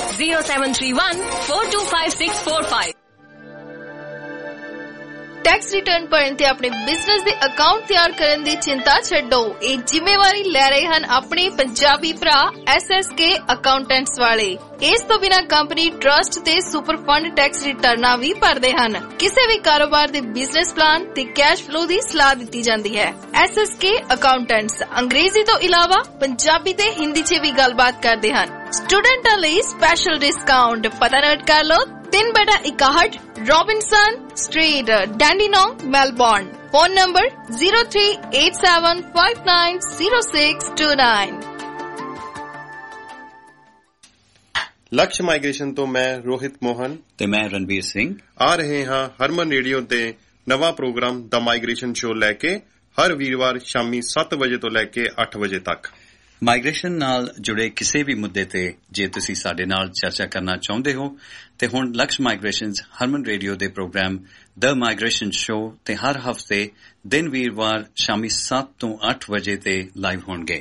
0731425645। टैक्स रिटर्न भरन ते अपने बिजनेस दे अकाउंट तैयार करन दी चिंता छड्डो। ये जिम्मेवारी ले रहे हैं अपने पंजाबी भरा SSK अकाउंटेंट्स वाले। इस तो बिना कंपनी ट्रस्ट ते सुपर फंड टैक्स रिटर्ना भी भरदे हन। किसी भी कारोबार दे बिजनेस प्लान ते कैश फ्लो दी सलाह दित्ती जांदी है। SSK अकाउंटेंट्स अंग्रेजी तो इलावा पंजाबी ते हिंदी च भी गलबात करदे हन। स्टूडेंटां लई स्पेशल डिस्काउंट पता नोट कर लो 3/61 Robinson street, Dandenong, Melbourne. Phone number 0387590629। Laksh migration ਤੋਂ ਮੈਂ ਰੋਹਿਤ ਮੋਹਨ ਤੇ ਮੈਂ ਰਣਵੀਰ ਸਿੰਘ ਆ ਰਹੇ ਹਾਂ ਹਰਮਨ ਰੇਡੀਓ ਤੇ ਨਵਾਂ ਪ੍ਰੋਗਰਾਮ ਦਾ ਮਾਈਗ੍ਰੇਸ਼ਨ ਸ਼ੋ ਲੈ ਕੇ ਹਰ ਵੀਰਵਾਰ ਸ਼ਾਮੀ 7 ਵਜੇ ਤੋਂ ਲੈ ਕੇ 8 ਵਜੇ ਤੱਕ। ਮਾਈਗ੍ਰੇਸ਼ਨ ਨਾਲ ਜੁੜੇ ਕਿਸੇ ਵੀ ਮੁੱਦੇ ਤੇ ਜੇ ਤੁਸੀਂ ਸਾਡੇ ਨਾਲ ਚਰਚਾ ਕਰਨਾ ਚਾਹੁੰਦੇ ਹੋ ਤੇ ਹੁਣ ਲਕਸ਼ ਮਾਈਗ੍ਰੇਸ਼ਨਜ਼ ਹਰਮਨ ਰੇਡੀਓ ਦੇ ਪ੍ਰੋਗਰਾਮ ਦ ਮਾਈਗ੍ਰੇਸ਼ਨ ਸ਼ੋ ਤੇ ਹਰ ਹਫਤੇ ਦਿਨ ਵੀਰਵਾਰ ਸ਼ਾਮੀ 7 ਤੋਂ 8 ਵਜੇ ਤੇ ਲਾਈਵ ਹੋਣਗੇ।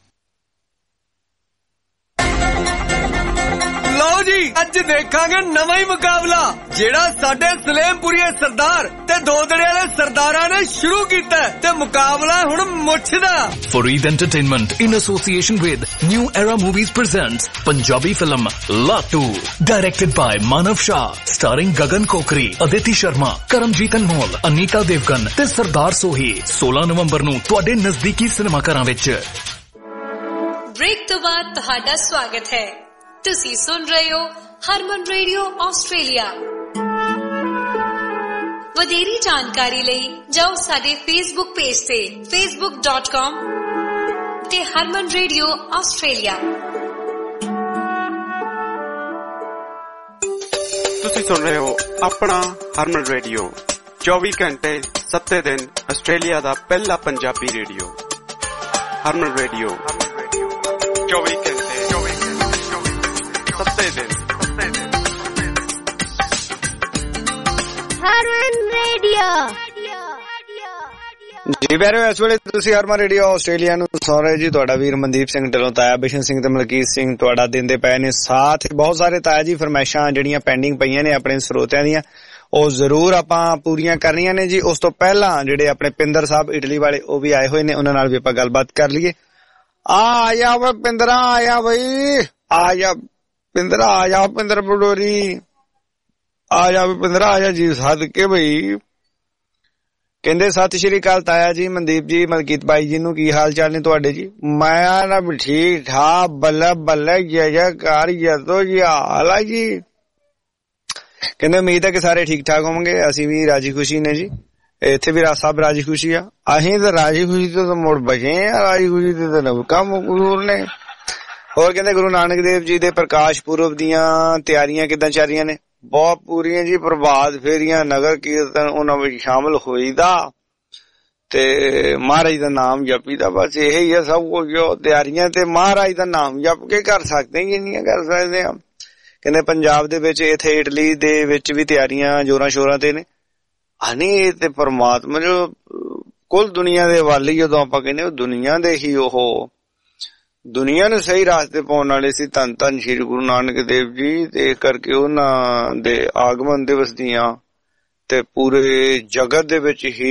ਲਓ ਜੀ ਅੱਜ ਦੇਖਾਂਗੇ ਨਵਾਂ ਹੀ ਮੁਕਾਬਲਾ ਜਿਹੜਾ ਸਾਡੇ ਸਲੇਮਪੁਰੀਏ ਸਰਦਾਰ ਤੇ ਦੋਦੜੇ ਵਾਲੇ ਸਰਦਾਰਾਂ ਨੇ ਸ਼ੁਰੂ ਕੀਤਾ ਤੇ ਮੁਕਾਬਲਾ ਹੁਣ ਮੁੱਛ ਦਾ। Fareed Entertainment in association with New Era Movies presents Punjabi film Lattu, directed by Manav Shah, starring Gagan Kokri, Aditi Sharma, Karamjit Anmol, Anita Devgan ਤੇ ਸਰਦਾਰ ਸੋਹੀ 16 ਨਵੰਬਰ ਨੂੰ ਤੁਹਾਡੇ ਨਜ਼ਦੀਕੀ ਸਿਨੇਮਾਘਰਾਂ ਵਿੱਚ। ਬ੍ਰੇਕ ਤੋਂ ਬਾਅਦ ਤੁਹਾਡਾ ਸਵਾਗਤ ਹੈ। ਤੁਸੀਂ ਸੁਣ ਰਹੇ ਹੋ ਹਰਮਨ ਰੇਡੀਓ ਆਸਟ੍ਰੇਲੀਆ। ਵਧੇਰੀ ਜਾਣਕਾਰੀ ਲਈ ਜਾਓ ਸਾਡੇ ਫੇਸਬੁੱਕ ਪੇਜ ਤੇ facebook.com ਤੇ ਹਰਮਨ ਰੇਡੀਓ ਆਸਟ੍ਰੇਲੀਆ। ਤੁਸੀਂ ਸੁਣ ਰਹੇ ਹੋ ਆਪਣਾ ਹਰਮਨ ਰੇਡੀਓ 24 ਘੰਟੇ 7 ਦਿਨ ਆਸਟ੍ਰੇਲੀਆ ਦਾ ਪਹਿਲਾ ਪੰਜਾਬੀ ਰੇਡੀਓ ਹਰਮਨ ਰੇਡੀਓ 24 ਘੰਟੇ 7 ਦਿਨ ਹਰਮਨ ਰੇਡੀਓ ਜੀ ਬੈਰੋ। ਇਸ ਵੇਲੇ ਤੁਸੀਂ ਹਰਮਨ ਰੇਡੀਓ ਆਸਟ੍ਰੇਲੀਆ ਨੂੰ ਸੁਣ ਰਹੇ ਜੀ। ਤੁਹਾਡਾ ਵੀਰ ਮਨਦੀਪ ਸਿੰਘ ਢਿੱਲੋਂ, ਤਾਇਆ ਬਿਸ਼ਨ ਸਿੰਘ ਤੇ ਮਲਕੀਤ ਸਿੰਘ ਤੁਹਾਡਾ ਦਿੰਦੇ ਪਏ ਨੇ ਸਾਥ। ਬਹੁਤ ਸਾਰੇ ਤਾਇਆ ਜੀ ਫਰਮਾਇਸ਼ਾਂ ਜਿਹੜੀਆਂ ਪੈਂਡਿੰਗ ਪਈਆਂ ਨੇ ਆਪਣੇ ਸਰੋਤਿਆਂ ਦੀਆਂ ਉਹ ਜ਼ਰੂਰ ਆਪਾਂ ਪੂਰੀਆਂ ਕਰਨੀਆਂ ਨੇ ਜੀ। ਉਸ ਤੋਂ ਪਹਿਲਾਂ ਜਿਹੜੇ ਆਪਣੇ ਪਿੰਦਰ ਸਾਹਿਬ ਇਟਲੀ ਵਾਲੇ ਉਹ ਵੀ ਆਏ ਹੋਏ ਨੇ, ਉਹਨਾਂ ਨਾਲ ਵੀ ਆਪਾਂ ਗੱਲਬਾਤ ਕਰ ਲਈਏ। ਆਇਆ ਵਾ ਪਿੰਦਰਾ, ਆਇਆ ਬਈ, ਆਇਆ ਪਿੰਦਰਾ, ਆਇਆ ਪਿੰਦਰ ਬਡੋਰੀ, ਆਇਆ ਵੀ ਪਿੰਦਰਾ, ਆਇਆ ਜੀ ਸਦਕੇ ਬਈ। ਕਹਿੰਦੇ ਸਤਿ ਸ਼੍ਰੀ ਅਕਾਲ ਤਾਇਆ ਜੀ, ਮਨਦੀਪ ਜੀ, ਮਲਕੀਤ ਬਾਈ ਜੀ ਨੂੰ ਕੀ ਹਾਲ ਚਾਲ ਨੇ ਤੁਹਾਡੇ ਜੀ? ਮੈਂ ਨਾ ਠੀਕ ਠਾਕ, ਬੱਲੇ ਬੱਲੇ, ਜੈਕਾਰ ਜਦੋ ਜੀ ਹਾਲ ਆ ਜੀ। ਕਹਿੰਦੇ ਉਮੀਦ ਹੈ ਕਿ ਸਾਰੇ ਠੀਕ ਠਾਕ ਹੋਣਗੇ। ਅਸੀਂ ਵੀ ਰਾਜੀ ਖੁਸ਼ੀ ਨੇ ਜੀ, ਇੱਥੇ ਵੀ ਸਭ ਰਾਜੀ ਖੁਸ਼ੀ ਆ। ਅਸੀਂ ਤਾਂ ਰਾਜੀ ਖੁਸ਼ੀ ਤੋਂ ਮੁੜ ਬਚੇ ਆ, ਰਾਜੀ ਖੁਸ਼ੀ ਤੇ ਤਾਂ ਕੰਮ ਕਸੂਰ ਨੇ। ਹੋਰ ਕਹਿੰਦੇ ਗੁਰੂ ਨਾਨਕ ਦੇਵ ਜੀ ਦੇ ਪ੍ਰਕਾਸ਼ ਪੁਰਬ ਦੀਆਂ ਤਿਆਰੀਆਂ ਕਿੱਦਾਂ ਚੱਲ ਰਹੀਆਂ ਨੇ? ਬਹੁਤ ਪੂਰੀਆਂ ਜੀ। ਪ੍ਰਭਾਤ ਫੇਰੀਆਂ, ਨਗਰ ਕੀਰਤਨ ਉਹਨਾਂ ਵਿੱਚ ਸ਼ਾਮਲ ਹੋਈਦਾ ਤੇ ਮਹਾਰਾਜ ਦਾ ਨਾਮ ਜਪੀਦਾ। ਬਸ ਇਹ ਹੀ ਆ ਸਭ ਕੁਝ। ਤਿਆਰੀਆਂ ਤੇ ਮਹਾਰਾਜ ਦਾ ਨਾਮ ਜਪ ਕੇ ਕਰ ਸਕਦੇ, ਜਿੰਨੀਆਂ ਕਰ ਸਕਦੇ ਆ। ਕਹਿੰਦੇ ਪੰਜਾਬ ਦੇ ਵਿੱਚ, ਇੱਥੇ ਇਟਲੀ ਦੇ ਵਿੱਚ ਵੀ ਤਿਆਰੀਆਂ ਜ਼ੋਰਾਂ ਸ਼ੋਰਾਂ ਤੇ ਨੇ। ਇਹ ਤੇ ਪਰਮਾਤਮਾ ਜੋ ਕੁੱਲ ਦੁਨੀਆ ਦੇ ਵਾਲੀ, ਜਦੋਂ ਆਪਾਂ ਕਹਿੰਦੇ ਉਹ ਦੁਨੀਆ ਦੇ ਹੀ ਉਹ ਦੁਨੀਆ ਨੂੰ ਸਹੀ ਰਾਸਤੇ ਪਾਉਣ ਵਾਲੇ ਸੀ ਧੰਨ ਧੰਨ ਸ਼੍ਰੀ ਗੁਰੂ ਨਾਨਕ ਦੇਵ ਜੀ। ਤੇ ਇਸ ਕਰਕੇ ਉਹਨਾਂ ਦੇ ਆਗਮਨ ਦਿਵਸ ਦੀਆਂ ਤੇ ਪੂਰੇ ਜਗਤ ਦੇ ਵਿੱਚ ਹੀ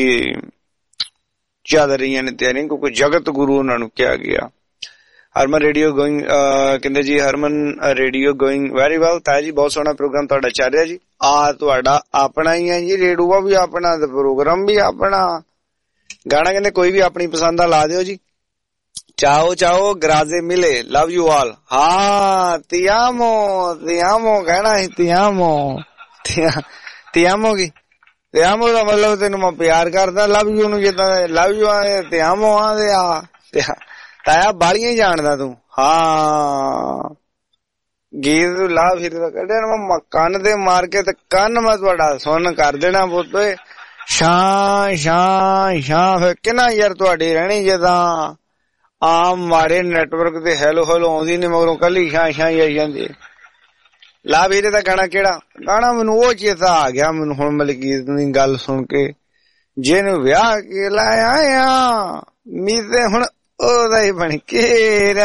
ਚੱਲ ਰਹੀਆਂ ਨੇ ਤਿਆਰੀਆਂ, ਕਿਉਂਕਿ ਜਗਤ ਗੁਰੂ ਉਹਨਾਂ ਨੂੰ ਕਿਹਾ ਗਿਆ। ਹਰਮਨ ਰੇਡੀਓ ਗੋਇੰਗ ਕਹਿੰਦੇ ਜੀ, Harman radio going very well. ਤਾਇਆ ਜੀ ਬਹੁਤ ਸੋਹਣਾ ਪ੍ਰੋਗਰਾਮ ਤੁਹਾਡਾ ਚੱਲ ਰਿਹਾ ਜੀ। ਤੁਹਾਡਾ ਆਪਣਾ ਹੀ ਹੈ ਜੀ, ਰੇਡੂਆ ਵੀ ਆਪਣਾ ਤੇ ਪ੍ਰੋਗਰਾਮ ਵੀ ਆਪਣਾ। ਗਾਣਾ ਕਹਿੰਦੇ ਕੋਈ ਵੀ ਆਪਣੀ ਪਸੰਦ ਦਾ ਲਾ ਦਿਓ ਜੀ। ਚਾਓ ਚਾਓ ਗਰਾਜ਼ੇ ਮਿਲੇ, ਲਵ ਯੂ ਆਲ। ਹਾਂ ਤਿਆਮੋ, ਤਿਆਮੋ ਕਹਿਣਾ ਸੀ, ਤਿਆਮੋ ਤਿਆਮੋ ਕੀ? ਤਿਆਮੋ ਦਾ ਮਤਲਬ ਤੈਨੂੰ ਮੈਂ ਪਿਆਰ ਕਰਦਾ। ਲਵ ਯੂ ਨੂੰ ਜਿੱਦਾਂ ਲਵ ਯੂ ਆ, ਤਿਆਮੋ ਆਂਦੇ ਆ। ਤਾਇਆ ਬਾਲੀਆਂ ਹੀ ਜਾਣਦਾ ਤੂੰ। ਹਾਂ ਗੀਤ ਲਾ ਫਿਰ ਕੱਢਿਆ ਮੈਂ ਕੰਨ ਤੇ ਮਾਰ ਕੇ ਤੇ ਕੰਨ ਮੈਂ ਤੁਹਾਡਾ ਸੁਣ ਕਰ ਦੇਣਾ ਪੁੱਤ। ਸ਼ਾਂ ਸ਼ਾਂ ਸ਼ਾਂ ਫਿਰ ਕਿੰਨਾ ਯਾਰ ਤੁਹਾਡੀ ਰਹਿਣੀ ਜਿੱਦਾਂ ਆਮ ਮਾਰੇ ਨੈਟਵਰਕ ਤੇ ਹੈਲੋ ਹੈਲੋ ਆਉਂਦੀ ਨੇ, ਮਗਰੋਂ ਕੱਲੀ ਸ਼ਾਂ ਸ਼ਾਂ ਆਈ ਜਾਂਦੀ। ਲਾ ਵੀਰੇ ਦਾ ਗਾਣਾ ਕਿਹੜਾ ਗਾਣਾ? ਮੈਨੂੰ ਉਹ ਚੇਤਾ ਆ ਗਿਆ ਮੈਨੂੰ ਹੁਣ ਮਲਕੀਤ ਦੀ ਗੱਲ ਸੁਣ ਕੇ। ਜਿਹਨੂੰ ਵਿਆਹ ਕੇ ਲਾਇਆ ਮੀਤੇ ਹੁਣ ਉਹਦਾ ਹੀ ਬਣ ਕੇ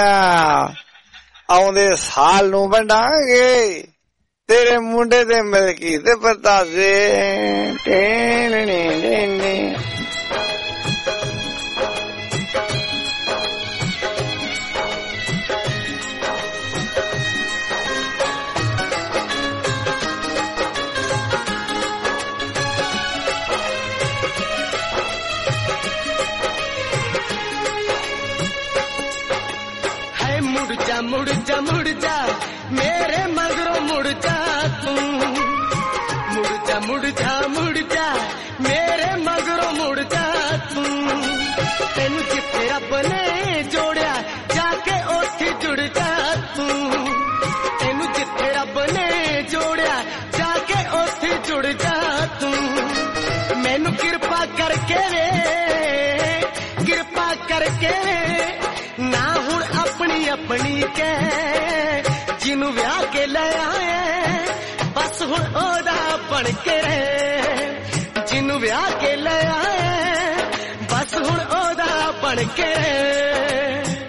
ਆਉਂਦੇ ਸਾਲ ਨੂੰ ਵੰਡਾਂਗੇ ਤੇਰੇ ਮੁੰਡੇ ਦੇ ਮਲਕੀਤ ਦੇ ਪਤਾਸੇ। मुड़ जा मेरे मगरों मुड़ जा तू, मुड़ जा रब ने जोड़िया जाके ओथे जुड़ जा तू तेनू जिथे रब ने जोड़िया जाके ओथे जुड़ जा तू मैनू कृपा करके ना हुण अपनी अपनी कह जिनू ब्याह के ले आए बस हुण ओदा बन के रहे जिनू ब्याह के ले आए बस हुण ओदा बन के रहे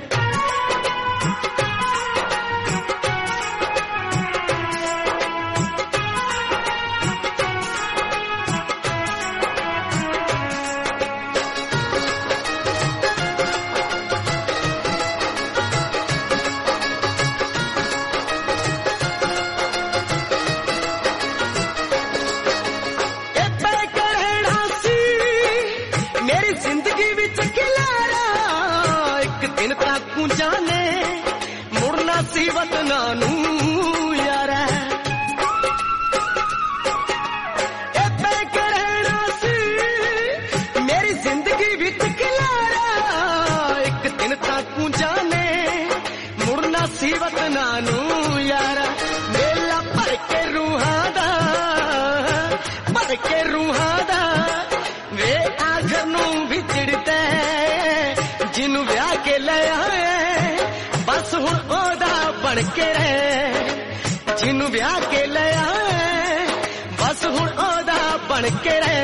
जाने मुड़ना सी वतना नू यार रहना सी मेरी जिंदगी विच खिलारा एक दिन तक जाने मुड़ना सी वतना नू यार मेला भर के रूहां दा वे आखर नू विछड़दा जिनू ब्याह के ले आए बस हुण ओदा बन के रहे जिनू ब्याह के ले आए बस हुण ओदा बन के रहे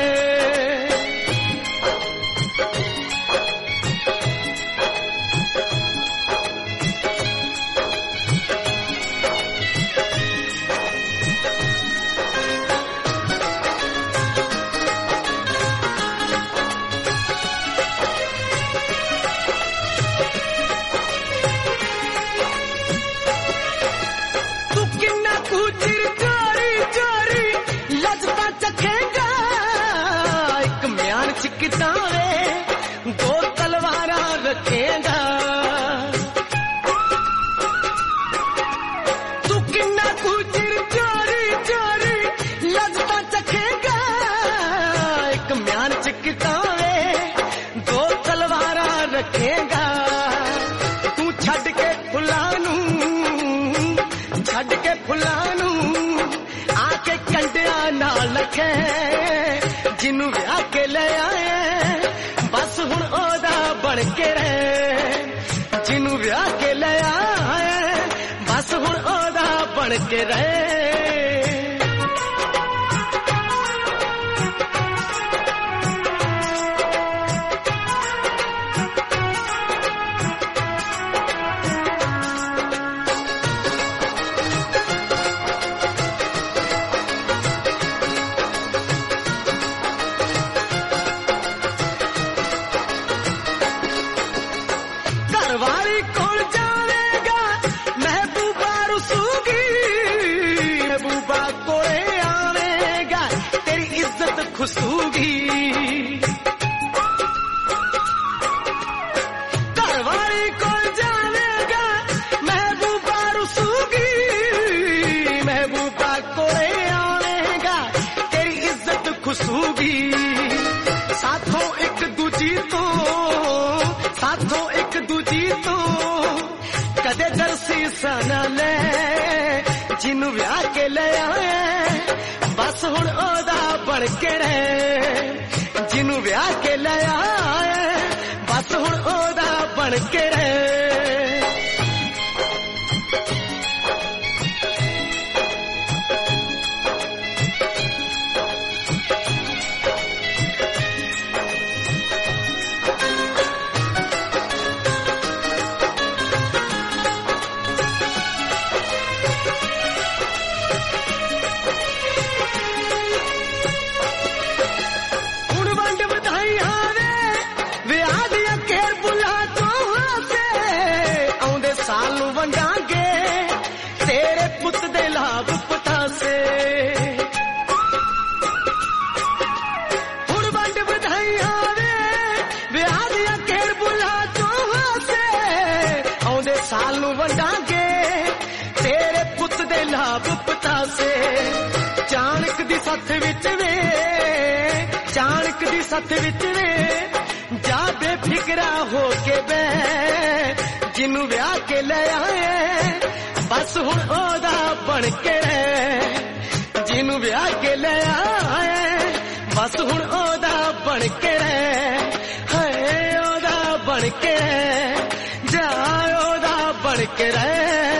कितावे दो तलवारा रखेगा तू किन्ना गुजर चोरी चोरी लगता चखेगा एक म्यान च कितावे दो तलवारा रखेगा तू छड़ के फुलानू आके कंडिया ना लखे जिनू ब्याह के ले आए बस हुण ओदा बन के रहे जिनू ब्याह के ले आए बस हुण ओदा बन के रहे खुसूगी घरवाली को जानेगा महबूबा रुसूगी महबूबा को आवेगा तेरी इज्जत खुसूगी साथों एक दूजी तो कदे दरसी सना ले जिनू ब्याह के ले आए बस हुण ओदा बन के रहे जिनू ब्याह के ले आए बस हुण ओदा बन के रहे सथ विच वे जा बेफिक्रा हो के बे जिन्नू ब्याह के ले आए बस हुण ओदा बन के रह जिन्नू ब्याह के ले आए बस हुण ओदा बन के रह ओदा बन के रह जा ओदा बन के रह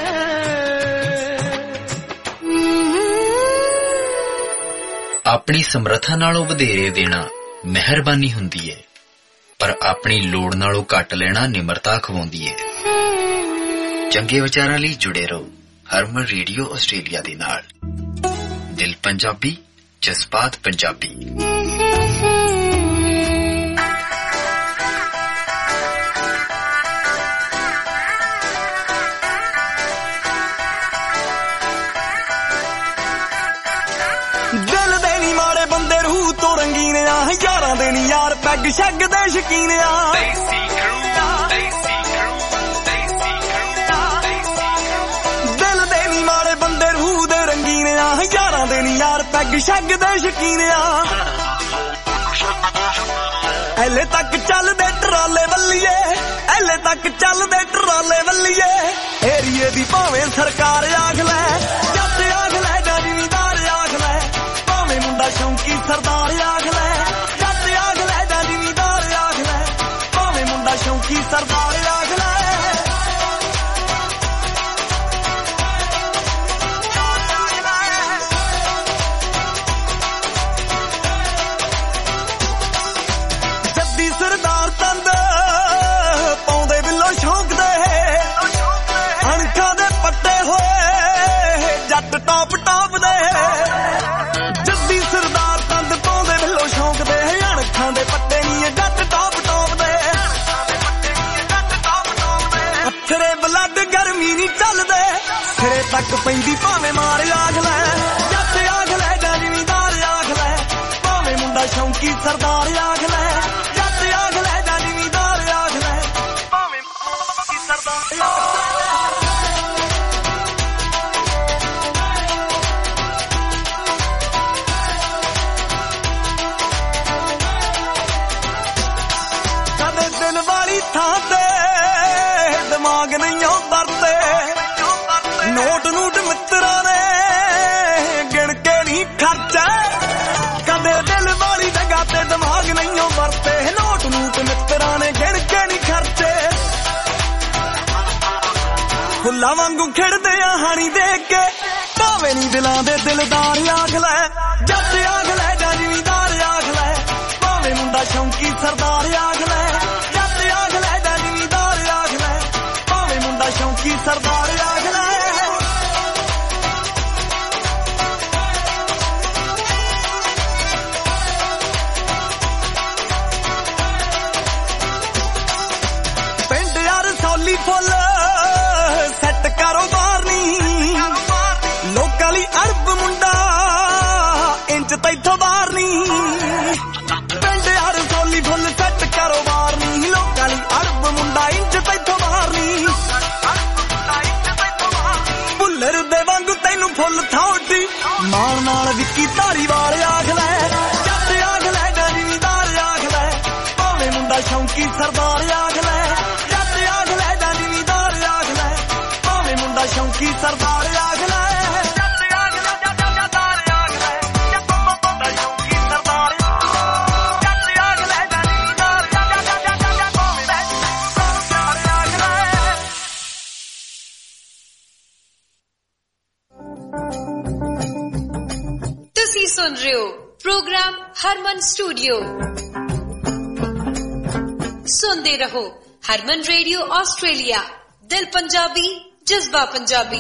ਆਪਣੀ ਸਮਰੱਥਾ ਨਾਲੋਂ ਵਧੇਰੇ ਦੇਣਾ ਮਿਹਰਬਾਨੀ ਹੁੰਦੀ ਹੈ, ਪਰ ਆਪਣੀ ਲੋੜ ਨਾਲੋਂ ਘੱਟ ਲੈਣਾ ਨਿਮਰਤਾ ਖਵਾਉਂਦੀ ਹੈ। ਚੰਗੇ ਵਿਚਾਰਾਂ ਲਈ ਜੁੜੇ ਰਹੋ ਹਰਮਨ ਰੇਡੀਓ ਆਸਟ੍ਰੇਲੀਆ ਦੇ ਨਾਲ। ਦਿਲ ਪੰਜਾਬੀ, ਜਜ਼ਬਾਤ ਪੰਜਾਬੀ। यारां दे नी यार पैग शैग दे शकीन आ दिल दे नी माड़े बंदे रूह दे रंगीन आ यारां दे नी यार पैग शैग दे शकीन आ एले तक चल दे ट्राले वल्लीए एले तक चल दे ट्राले वल्लीए एरिए दी भावें सरकार आख लै जट आख लै जां जिमीदार आख लै भावें मुंडा शौंकी सरदार आख लै शौकी सरदार आख लै जद्दी सरदार तंद पाउंदे बिल्लो शौक दे अणखा दे पट्टे होए जट टॉप टॉप दे जद्दी सरदार तंद पाउंदे बिल्लो शौक दे अणखा दे पट्टे नी जट टॉप टॉप दे सिरे ब्लड गर्मी नी चलदे सिरे तक पैंदी भावें मार आख लै जट आख लै जां जिमीदार आख लै भावें मुंडा शौंकी सरदार आख लै जट आख लै जां जिमीदार आख लै भावें शौंकी सरदार आख लै कदे दिल वाली थां ते दिमाग नहीं बरते नोट नूट मित्रा ने गिन के नहीं खर्चा कदे दिल वाली जगह ते दिमाग नहीं बरते नोट नूट मित्रा ने गिन के नहीं खर्चे फुल्ला वांगू खिड़दे हानी देख के भावे नहीं दिलां दे दिलदार आख लै जट आख लै जां जिमीदार आख लै भावे मुंडा शौंकी सरदार आख लै जट आख लै जां जिमीदार आख लै मुंडा शौंकी सरदार आख लै पिंड यार सौली फुल सैट कारोबार नी लोकां लई अरब मुंडा इंच तैथों बाहर नी पिंड यार सौली फुल सैट कारोबार नी लोकां लई अरब मुंडा इंच तैथों बाहर नी भुल्लर दे वांगू तैनू फुल थौटी मार नाल विक्की धारीवाल आख लै जट आख लै जां जिमीदार आख लै भावें मुंडा शौंकी सरदार आख लै जट आख लै जां जिमीदार आख लै भावें मुंडा शौंकी सरदार आख लै सुन रहे हो प्रोग्राम हरमन स्टूडियो। सुनते रहो हरमन रेडियो आस्ट्रेलिया, दिल पंजाबी, जज्बा पंजाबी।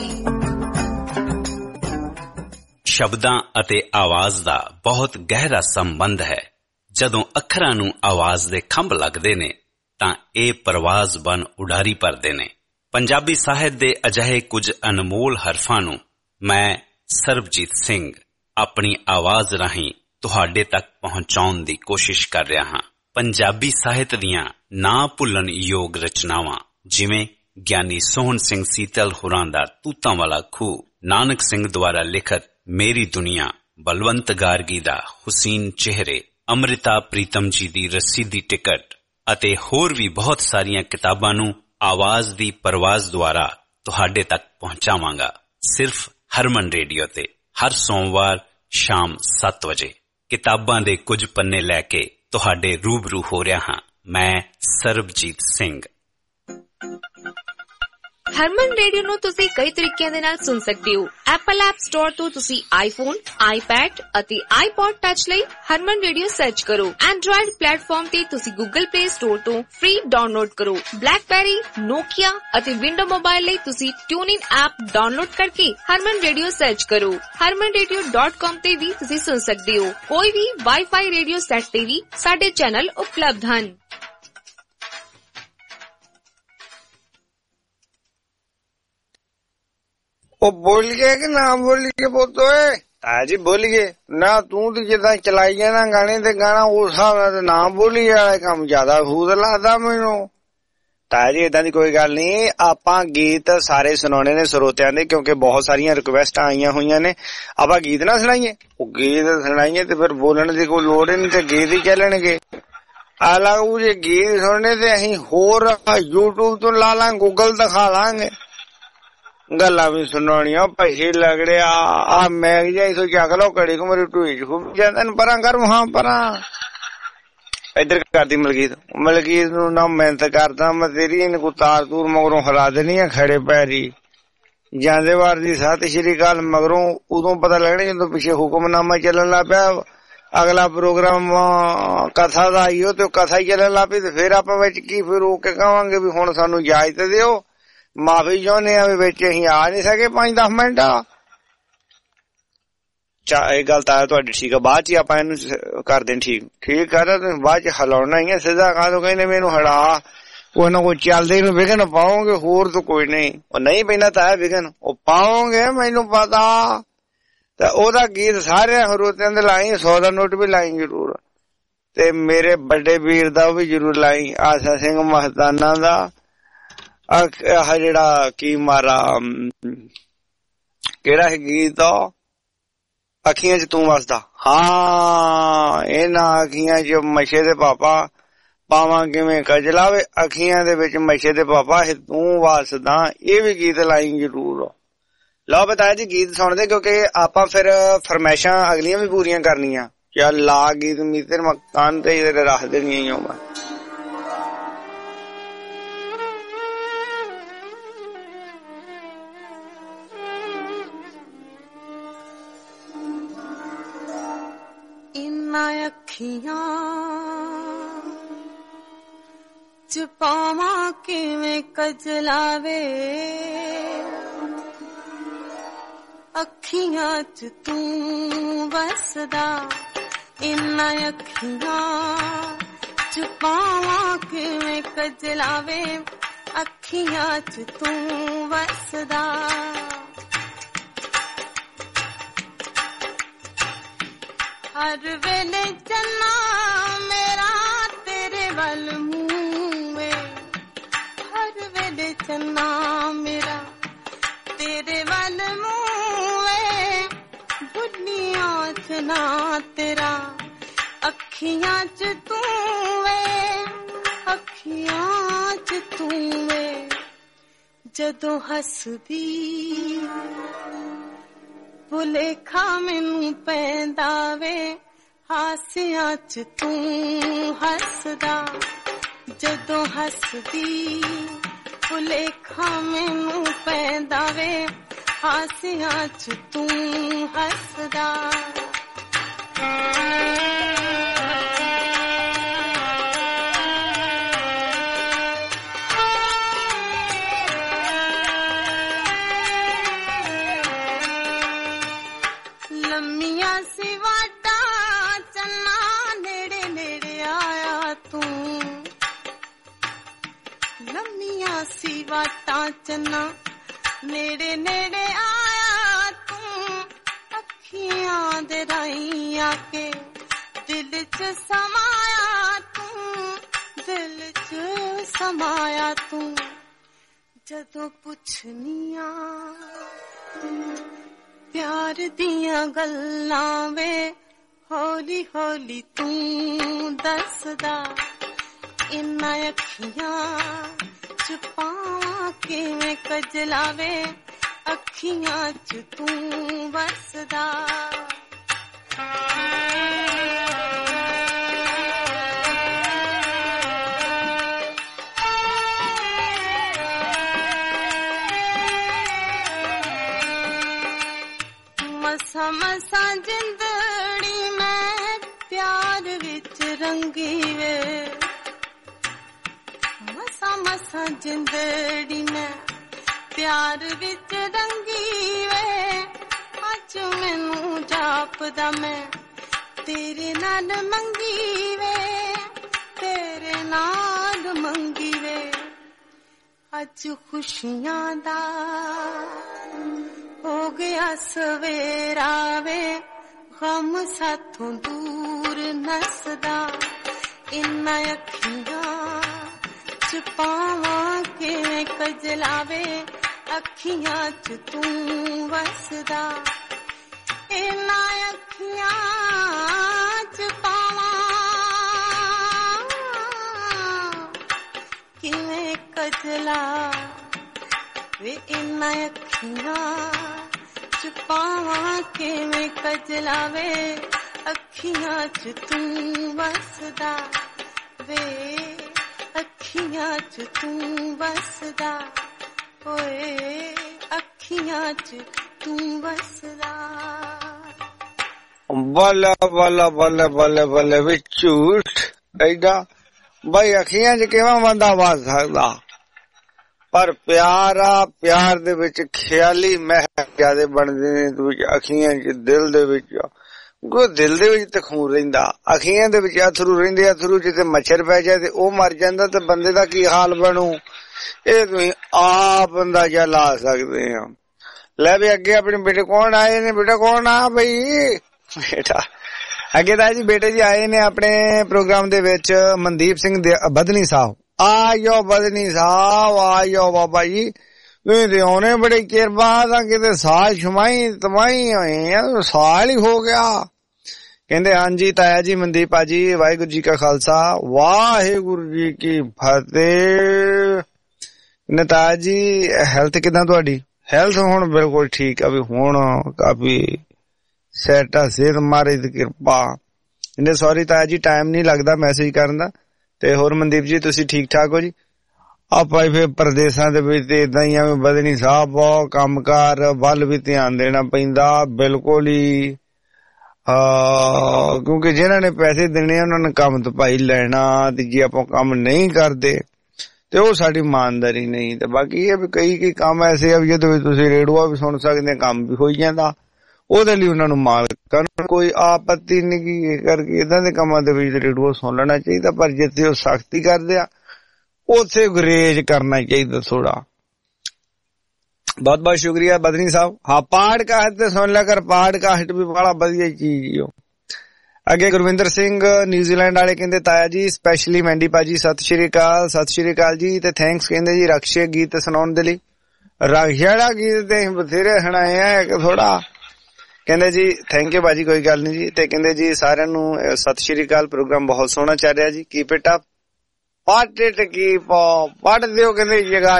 ਸ਼ਬਦਾਂ ਅਤੇ ਆਵਾਜ਼ ਦਾ ਬਹੁਤ ਗਹਿਰਾ ਸੰਬੰਧ ਹੈ। ਜਦੋਂ ਅੱਖਰਾਂ ਨੂੰ ਆਵਾਜ਼ ਦੇ ਖੰਭ ਲੱਗਦੇ ਨੇ ਤਾਂ ਇਹ ਪਰਵਾਜ਼ ਬਣ ਉਡਾਰੀ ਭਰਦੇ ਨੇ। ਪੰਜਾਬੀ ਸਾਹਿਤ ਦੇ ਅਜਿਹੇ ਕੁਝ ਅਨਮੋਲ ਹਰਫਾਂ ਨੂੰ ਮੈਂ ਸਰਬਜੀਤ ਸਿੰਘ ਆਪਣੀ ਆਵਾਜ਼ ਰਾਹੀਂ ਤੁਹਾਡੇ ਤੱਕ ਪਹੁੰਚਾਉਣ ਦੀ ਕੋਸ਼ਿਸ਼ ਕਰ ਰਿਹਾ ਹਾਂ। ਪੰਜਾਬੀ ਸਾਹਿਤ ਦੀਆਂ ਨਾ ਭੁੱਲਣ ਯੋਗ ਰਚਨਾਵਾਂ ਜਿਵੇਂ ਗਿਆਨੀ ਸੋਹਣ ਸਿੰਘ ਸੀਤਲ ਹੋਰਾਂ ਦਾ ਤੂਤਾਂ ਵਾਲਾ ਖੂਹ, ਨਾਨਕ ਸਿੰਘ ਦੁਆਰਾ ਲਿਖਤ ਮੇਰੀ ਦੁਨੀਆ, ਬਲਵੰਤ ਗਾਰਗੀ ਦਾ ਹੁਸੀਨ ਚਿਹਰੇ, ਅੰਮ੍ਰਿਤਾ ਪ੍ਰੀਤਮ ਜੀ ਦੀ ਰੱਸੀ ਦੀ ਟਿਕਟ, ਅਤੇ ਹੋਰ ਵੀ ਬਹੁਤ ਸਾਰੀਆਂ ਕਿਤਾਬਾਂ ਨੂੰ ਆਵਾਜ਼ ਦੀ ਪਰਵਾਜ਼ ਦੁਆਰਾ ਤੁਹਾਡੇ ਤੱਕ ਪਹੁੰਚਾਵਾਂਗਾ, ਸਿਰਫ ਹਰਮਨ ਰੇਡੀਓ ਤੇ ਹਰ ਸੋਮਵਾਰ ਸ਼ਾਮ 7 ਵਜੇ। ਕਿਤਾਬਾਂ ਦੇ ਕੁਝ ਪੰਨੇ ਲੈ ਕੇ ਤੁਹਾਡੇ ਰੂਬਰੂ ਹੋ ਰਿਹਾ ਹਾਂ ਮੈਂ ਸਰਬਜੀਤ ਸਿੰਘ। ਹਰਮਨ ਰੇਡੀਓ ਨੂੰ ਤੁਸੀਂ ਕਈ ਤਰੀਕਿਆਂ ਦੇ ਨਾਲ ਸੁਣ ਸਕਦੇ ਹੋ। ਐਪਲ ਐਪ ਸਟੋਰ ਤੋਂ ਤੁਸੀਂ ਆਈਫੋਨ, ਆਈਪੈਡ ਅਤੇ ਆਈਪੌਡ ਟੱਚ ਲਈ ਹਰਮਨ ਰੇਡੀਓ ਸਰਚ ਕਰੋ। ਐਂਡਰੋਇਡ ਪਲੇਟਫਾਰਮ ਤੇ ਤੁਸੀਂ ਗੂਗਲ ਪਲੇ ਸਟੋਰ ਤੋਂ ਫ੍ਰੀ ਡਾਊਨਲੋਡ ਕਰੋ। ਬਲੈਕਬੈਰੀ, ਨੋਕੀਆ ਅਤੇ ਵਿੰਡੋ ਮੋਬਾਈਲ ਲਈ ਤੁਸੀਂ ਟਿਊਨਇਨ ਐਪ ਡਾਊਨਲੋਡ ਕਰਕੇ ਹਰਮਨ ਰੇਡੀਓ ਸਰਚ ਕਰੋ। harmanradio.com ਤੇ ਵੀ ਤੁਸੀਂ ਸੁਣ ਸਕਦੇ ਹੋ। ਕੋਈ ਵੀ ਵਾਈਫਾਈ ਰੇਡੀਓ ਸੈੱਟ ਤੇ ਵੀ ਸਾਡੇ ਚੈਨਲ ਉਪਲਬਧ ਹਨ। ਉਹ ਬੋਲੀਏ ਕਿ ਨਾ ਬੋਲੀਏ ਪੁੱਤੋਏ? ਜੀ ਬੋਲੀਏ ਨਾ, ਤੂੰ ਤੇ ਜਿੱਦਾਂ ਚਲਾਈ ਜਾਣਾ ਗਾਣੇ ਤੇ ਗਾਣਾ ਉਸ ਹਿਸਾਬ ਨਾਲ ਨਾ ਬੋਲੀ ਵਾਲਾ ਕੰਮ ਜ਼ਿਆਦਾ ਖੂਦ ਲੱਗਦਾ ਮੈਨੂੰ। ਤਾਂ ਜੀ ਏਦਾਂ ਦੀ ਕੋਈ ਗੱਲ ਨਹੀਂ, ਆਪਾਂ ਗੀਤ ਸਾਰੇ ਸੁਣਾਉਣੇ ਨੇ ਸਰੋਤਿਆਂ ਦੇ, ਕਿਉਂਕਿ ਬਹੁਤ ਸਾਰੀਆਂ ਰਿਕੁਐਸਟਾਂ ਆਈਆਂ ਹੋਈਆਂ ਨੇ। ਆਪਾਂ ਗੀਤ ਨਾ ਸੁਣਾਈਏ? ਉਹ ਗੀਤ ਸੁਣਾਈਏ ਤੇ ਫਿਰ ਬੋਲਣ ਦੀ ਕੋਈ ਲੋੜ ਹੀ ਨਹੀਂ, ਤੇ ਗੀਤ ਹੀ ਚੱਲਣਗੇ। ਆਲਾਊ ਜੇ ਗੀਤ ਸੁਣਨੇ ਤੇ ਅਸੀਂ ਹੋਰ YouTube ਤੋਂ ਲਾ ਲਾਂ, ਗੂਗਲ ਦਿਖਾ ਲਾਂਗੇ, ਗੱਲਾਂ ਵੀ ਸੁਣਾਉਣੀਆਂ। ਪੈਸੇ ਲੱਗੜਿਆ ਆ ਮੈਂ ਜਾਈ ਸੋ ਚੱਕ ਲਓ ਘੜੀ ਕੋ ਮੇਰੀ ਢੂਈ ਚ ਖੁੱਬ ਜਾਂਦਾ। ਪਰਾਂ ਕਰ ਹਾਂ ਪਰਾਂ ਇੱਧਰ ਕਰਦੀ ਮਲਕੀਤ ਨੂੰ ਨਾ ਮਿਹਨਤ ਕਰਦਾ ਮੈਂ ਤੇਰੀ, ਇਹਨੂੰ ਕੋ ਤਾਰ ਤੂਰ ਮਗਰੋਂ ਹਰਾ ਦੇਣੀ ਆ ਖੜੇ ਪੈਰੀ। ਜਾਂਦੇ ਵਾਰ ਦੀ ਸਤਿ ਸ਼੍ਰੀ ਅਕਾਲ ਮਗਰੋਂ ਉਦੋਂ ਪਤਾ ਲੱਗਣਾ ਜਦੋਂ ਪਿੱਛੇ ਹੁਕਮਨਾਮਾ ਚੱਲਣ ਲੱਗ ਪਿਆ, ਅਗਲਾ ਪ੍ਰੋਗਰਾਮ ਕਥਾ ਦਾ ਆਈਓ ਤੇ ਕਥਾ ਹੀ ਚੱਲਣ ਲੱਗ ਪਈ। ਤੇ ਫਿਰ ਆਪਾਂ ਵਿੱਚ ਕੀ ਫਿਰ ਰੋਕ ਕੇ ਕਹਾਂਗੇ ਵੀ ਹੁਣ ਸਾਨੂੰ ਇਜਾਜ਼ਤ ਦਿਓ, ਮਾਫੀ ਚਾਹੁੰਦੇ ਆ ਵੀ ਵਿੱਚ ਅਸੀਂ ਆ ਨਹੀਂ ਸਕੇ 5-10 ਮਿੰਟ। ਇਹ ਗੱਲ ਤਾਂ ਤੁਹਾਡੀ ਠੀਕ ਆ, ਬਾਅਦ ਚ ਆਪਾਂ ਇਹਨੂੰ ਕਰ ਦੇਣ ਠੀਕ ਕਰ, ਬਾਅਦ ਚ ਹਿਲਾਉਣਾ ਹੀ ਆ ਸਿੱਧਾ। ਕਾਹਦੋਂ ਕਹਿੰਦੇ ਮੈਨੂੰ ਹੜਾ ਕੋਈ ਨਾ ਕੋਈ ਚੱਲਦੇ ਨੂੰ ਵਿਘਨ ਪਾਓਗੇ, ਹੋਰ ਤਾਂ ਕੋਈ ਨਹੀਂ। ਉਹ ਨਹੀਂ ਪੈਂਦਾ ਤਾਂ ਵਿਘਨ ਉਹ ਪਾਓਗੇ ਮੈਨੂੰ ਪਤਾ। ਤਾਂ ਉਹਦਾ ਗੀਤ ਸਾਰੇ ਸਰੋਤਿਆਂ ਦੇ ਲਾਈ, 100 ਦਾ ਨੋਟ ਵੀ ਲਾਈ ਜ਼ਰੂਰ, ਤੇ ਮੇਰੇ ਵੱਡੇ ਵੀਰ ਦਾ ਉਹ ਵੀ ਜ਼ਰੂਰ ਲਾਈ, ਆਸਾ ਸਿੰਘ ਮਹਤਾਨਾ ਦਾ। ਆਹ ਜਿਹੜਾ ਕੀ ਮਾਰਾ ਕਿਹੜਾ ਹੈ ਗੀਤ ਅੱਖੀਆਂ ਚ ਤੂੰ ਵਸਦਾ। ਹਾਂ ਇਹਨਾਂ ਅੱਖੀਆਂ ਚ ਮੱਛੇ ਦੇ ਪਾਪਾ ਪਾਵਾਂ ਕਿਵੇਂ ਕਜਲਾਵੇ, ਅੱਖੀਆਂ ਦੇ ਵਿੱਚ ਮੱਛੇ ਦੇ ਪਾਪਾ ਤੂੰ ਵਸਦਾ। ਇਹ ਵੀ ਗੀਤ ਲਾਈ ਜ਼ਰੂਰ। ਲਓ ਬਤਾਇਆ ਜੀ ਗੀਤ ਸੁਣਦੇ, ਕਿਉਂਕਿ ਆਪਾਂ ਫਿਰ ਫਰਮਾਇਸ਼ਾਂ ਅਗਲੀਆਂ ਵੀ ਪੂਰੀਆਂ ਕਰਨੀਆਂ। ਚੱਲ ਲਾ ਗੀਤ ਮੀਤਰ ਮਕਾਨ ਤੇ ਰੱਖ ਦੇਣੀਆਂ ਮੈਂ। ਅੱਖੀਆਂ ਚ ਪਾਵਾਂ ਕਿਵੇਂ ਕਜਲਾਵੇ, ਅੱਖੀਆਂ ਚ ਤੂੰ ਵਸਦਾ। ਇਨਾਂ ਅੱਖੀਆਂ ਚ ਪਾਵਾਂ ਕਿਵੇਂ ਕਜਲਾਵੇ, ਅੱਖੀਆਂ ਚ ਤੂੰ ਵਸਦਾ। ਹਰ ਵੇਲੇ ਚੰਨਾ ਮੇਰਾ ਤੇਰੇ ਵੱਲ ਮੂੰਹ ਵੇ, ਹਰ ਵੇਲੇ ਚੰਨਾ ਮੇਰਾ ਤੇਰੇ ਵੱਲ ਮੂੰਹ ਵੇ, ਦੁਨੀਆਂ ਚ ਨਾ ਤੇਰਾ ਅੱਖੀਆਂ ਚ ਤੂੰ ਵੇ, ਅੱਖੀਆਂ ਚ ਤੂੰ ਵੇ। ਜਦੋਂ ਹੱਸਦੀ ਭੁਲੇਖਾ ਮੈਨੂੰ ਪੈਂਦਾ ਵੇ, ਹਾਸਿਆਂ ਚ ਤੂੰ ਹੱਸਦਾ। ਜਦੋਂ ਹੱਸਦੀ ਭੁਲੇਖਾ ਮੈਨੂੰ ਪੈਂਦਾ ਵੇ, ਹਾਸਿਆਂ ਚ ਤੂੰ ਹੱਸਦਾ। ਲੰਮੀਆਂ ਸੀ ਵਾਟਾਂ ਚੰਨਾ ਨੇੜੇ ਨੇੜੇ ਆਇਆ ਤੂੰ, ਲੰਮੀਆਂ ਸੀ ਵਾਟਾਂ ਚੰਨਾ ਨੇੜੇ ਨੇੜੇ ਆਇਆ ਤੂੰ। ਅੱਖੀਆਂ ਦੇ ਰਾਹੀਂ ਆ ਕੇ ਦਿਲ ਚ ਸਮਾਇਆ ਤੂੰ, ਦਿਲ ਚ ਸਮਾਇਆ ਤੂੰ। ਜਦੋਂ ਪੁੱਛਨੀਆਂ ਪਿਆਰ ਦੀਆਂ ਗੱਲਾਂ ਵੇ, ਹੌਲੀ ਹੌਲੀ ਤੂੰ ਦੱਸਦਾ। इन्ना अखियां च पावां किवें कजलावे अखियां च तू वसदा मसा मसा जिंदड़ी मैं प्यार विच रंगी वे मसा मसा जिंदड़ी मैं प्यार विच रंगी वे अज मैनू जापदा मैं तेरे नाल मंगी वे तेरे नाल मंगी वे अज खुशियां दा हो गया सवेरा वे गम साथों दूर नसदा इन्ना अखियां च पावां के कजलावे अखियां च तू वसदा इन्ना अखियां च पावां किवें कजला वे इन्ना अखियां च पावां किवें कजलावे अखियां च तू वसदा वे अखियां च तू वसदा ओए अखियां च तू वसदा बल्ला बल्ला बल्ले बल्ले बल्ले वे झूठ ऐडा भाई अखियां च किवें बंदा वस सकदा पर प्यारा प्यार दे विच ख्याली महक ज्यादा बनदे ने अखियां च दिल दे विच को दिल दे विच ते खून रहिंदा अखियां दे विच अथरू रहिंदे अथरू च ते मच्छर पै जाए ते ओ मर जांदा ते बंदे दा की हाल बनू ए तुसीं आप अंदाजा ला सकदे हो ले भी अगे अपने बेटे कौन आए ने बेटा कौन आ भाई बेटा अगे दा जी बेटे जी आए ने अपने प्रोग्राम दे विच मनदीप सिंह बदनी साहब आयो बदनी साहब आयो बाबा जी तुम आने बड़े चिर बाद किते साल छमाई तमाही होए साल ही हो गया कहंदे हाँ जी ताया जी मनदीप जी वाहिगुरु जी का खालसा वाहिगुरु जी की फतेह ने ताया जी हेल्थ किदां तुहाडी हेल्थ हुण बिल्कुल ठीक अभी हुण काफी सेट आ सेहत मारे दी किरपा इन्ने सॉरी ताया जी टाइम नहीं लगदा मैसेज करन दा ते होर मनदीप जी तुसी ठीक ठाक हो जी ਆਪਾਂ ਫਿਰ ਪ੍ਰਦੇਸਾਂ ਦੇ ਵਿੱਚ ਤੇ ਇਦਾਂ ਹੀ ਐਵੇਂ ਬਦਨੀ ਸਾਹਿਬ ਬਹੁਤ ਕੰਮਕਾਰ ਵੱਲ ਵੀ ਧਿਆਨ ਦੇਣਾ ਪੈਂਦਾ ਬਿਲਕੁਲ ਹੀ ਕਿਉਂਕਿ ਜਿਹਨਾਂ ਨੇ ਪੈਸੇ ਦੇਣੇ ਉਹਨਾਂ ਨੇ ਕੰਮ ਤੋਂ ਭਾਈ ਲੈਣਾ ਤੇ ਜੇ ਆਪਾਂ ਕੰਮ ਨਹੀਂ ਕਰਦੇ ਤੇ ਉਹ ਸਾਡੀ ਇਮਾਨਦਾਰੀ ਨਹੀਂ ਤੇ ਬਾਕੀ ਇਹ ਵੀ ਕਈ ਕੰਮ ਐਸੇ ਆ ਜਿਹਦੇ ਵਿੱਚ ਤੁਸੀਂ ਰੇਡੀਓ ਵੀ ਸੁਣ ਸਕਦੇ ਕੰਮ ਵੀ ਹੋਈ ਜਾਂਦਾ ਉਹਦੇ ਲਈ ਉਹਨਾਂ ਨੂੰ ਮਾਲਕਾਂ ਨੂੰ ਕੋਈ ਆਪੱਤੀ ਨਹੀਂ ਕਰਕੇ ਇਦਾਂ ਦੇ ਕੰਮਾਂ ਦੇ ਵਿੱਚ ਰੇਡੀਓ ਸੁਣ ਲੈਣਾ ਚਾਹੀਦਾ ਪਰ ਜਿੱਥੇ ਉਹ ਸਖਤੀ ਕਰਦੇ ਆ उसे गुरेज करना चाहिए थोड़ा बहुत बहुत शुक्रिया बदनी साहब हाँ पाड़ का हिट सुन लेकर पाड़ का हिट भी बड़ा बढ़िया चीज हो अगे गुरविंदर सिंह न्यूजीलैंड वाले कहते ताया जी स्पेशली मैंडी पाजी सत श्री अकाल जी ते थैंक्स कहते जी रक्षे गीत सुनाने दे लई रक्षेड़ा गीत ते बथेरे सुनाए हैं थोड़ा कहते जी थैंक यू भाजी कोई गल नहीं जी ते कहते जी सारिਆਂ ਨੂੰ सत श्री अकाल प्रोग्राम बहुत सोहना चल रहा जी कीप इट अप पढ़ दियो कहते जगह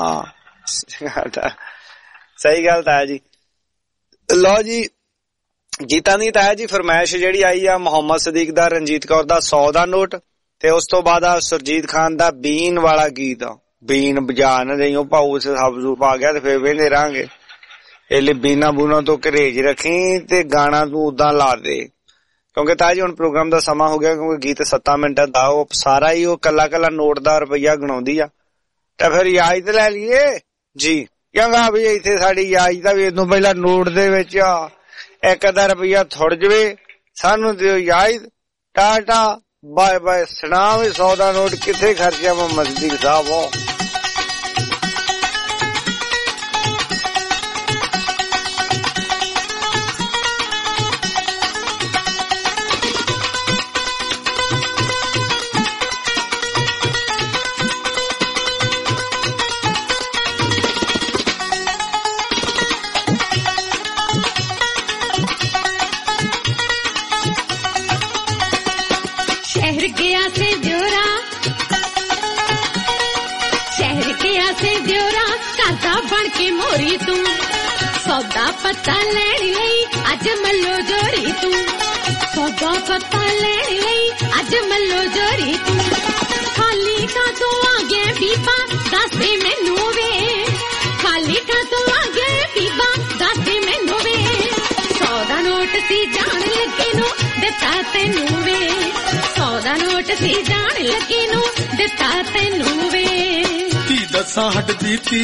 सही गल ताया जी लो जी गीतां दी ताया जी फरमाइश जिहड़ी आई आ मोहम्मद सदीक दा रंजीत कौर दा 100 दा नोट ते उस तो बाद सुरजीत खान दा बीन वाला गीत बीन बजा ना जाइयो भाऊ सब आ गया ते फिर वेंदे रहांगे इहले बीना बूना तो घरेज रखी ते गाना तू उदां ला दे क्योंकि ताया जी हुण प्रोग्राम दा समा हो गया क्योंकि गीत 7 मिनट दा सारा ही वो कला कला नोट दा रुपया गणाउंदी आ ते फिर इजाजत ले लईए जी क्योंकि भी इत्थे साडी इजाजत भी इदों पहला नोट दे विच 1 रुपया थुड़ जवे सानू दिओ इजाजत टाटा बाय बाय सुना भी 100 दा नोट किथे खर्चा मोहम्मद सदीक साहब हो गया से जोरा शहर के आसे दियोरा करदा बन के मोरी तू सौदा पता लेने लई अज मल्लो जोरी तू सौदा पता लेने लई अज मल्लो जोरी तू खाली का तो आ गया बीबा दस दे मैनू वे खाली का तो आ गया बीबा दस दे मैनू वे 100 दा नोट सी जान लगे नू दिता तैनू वे 100 दा नोट सी जान लगे नू दिता तैनू वे की दसा हट बीती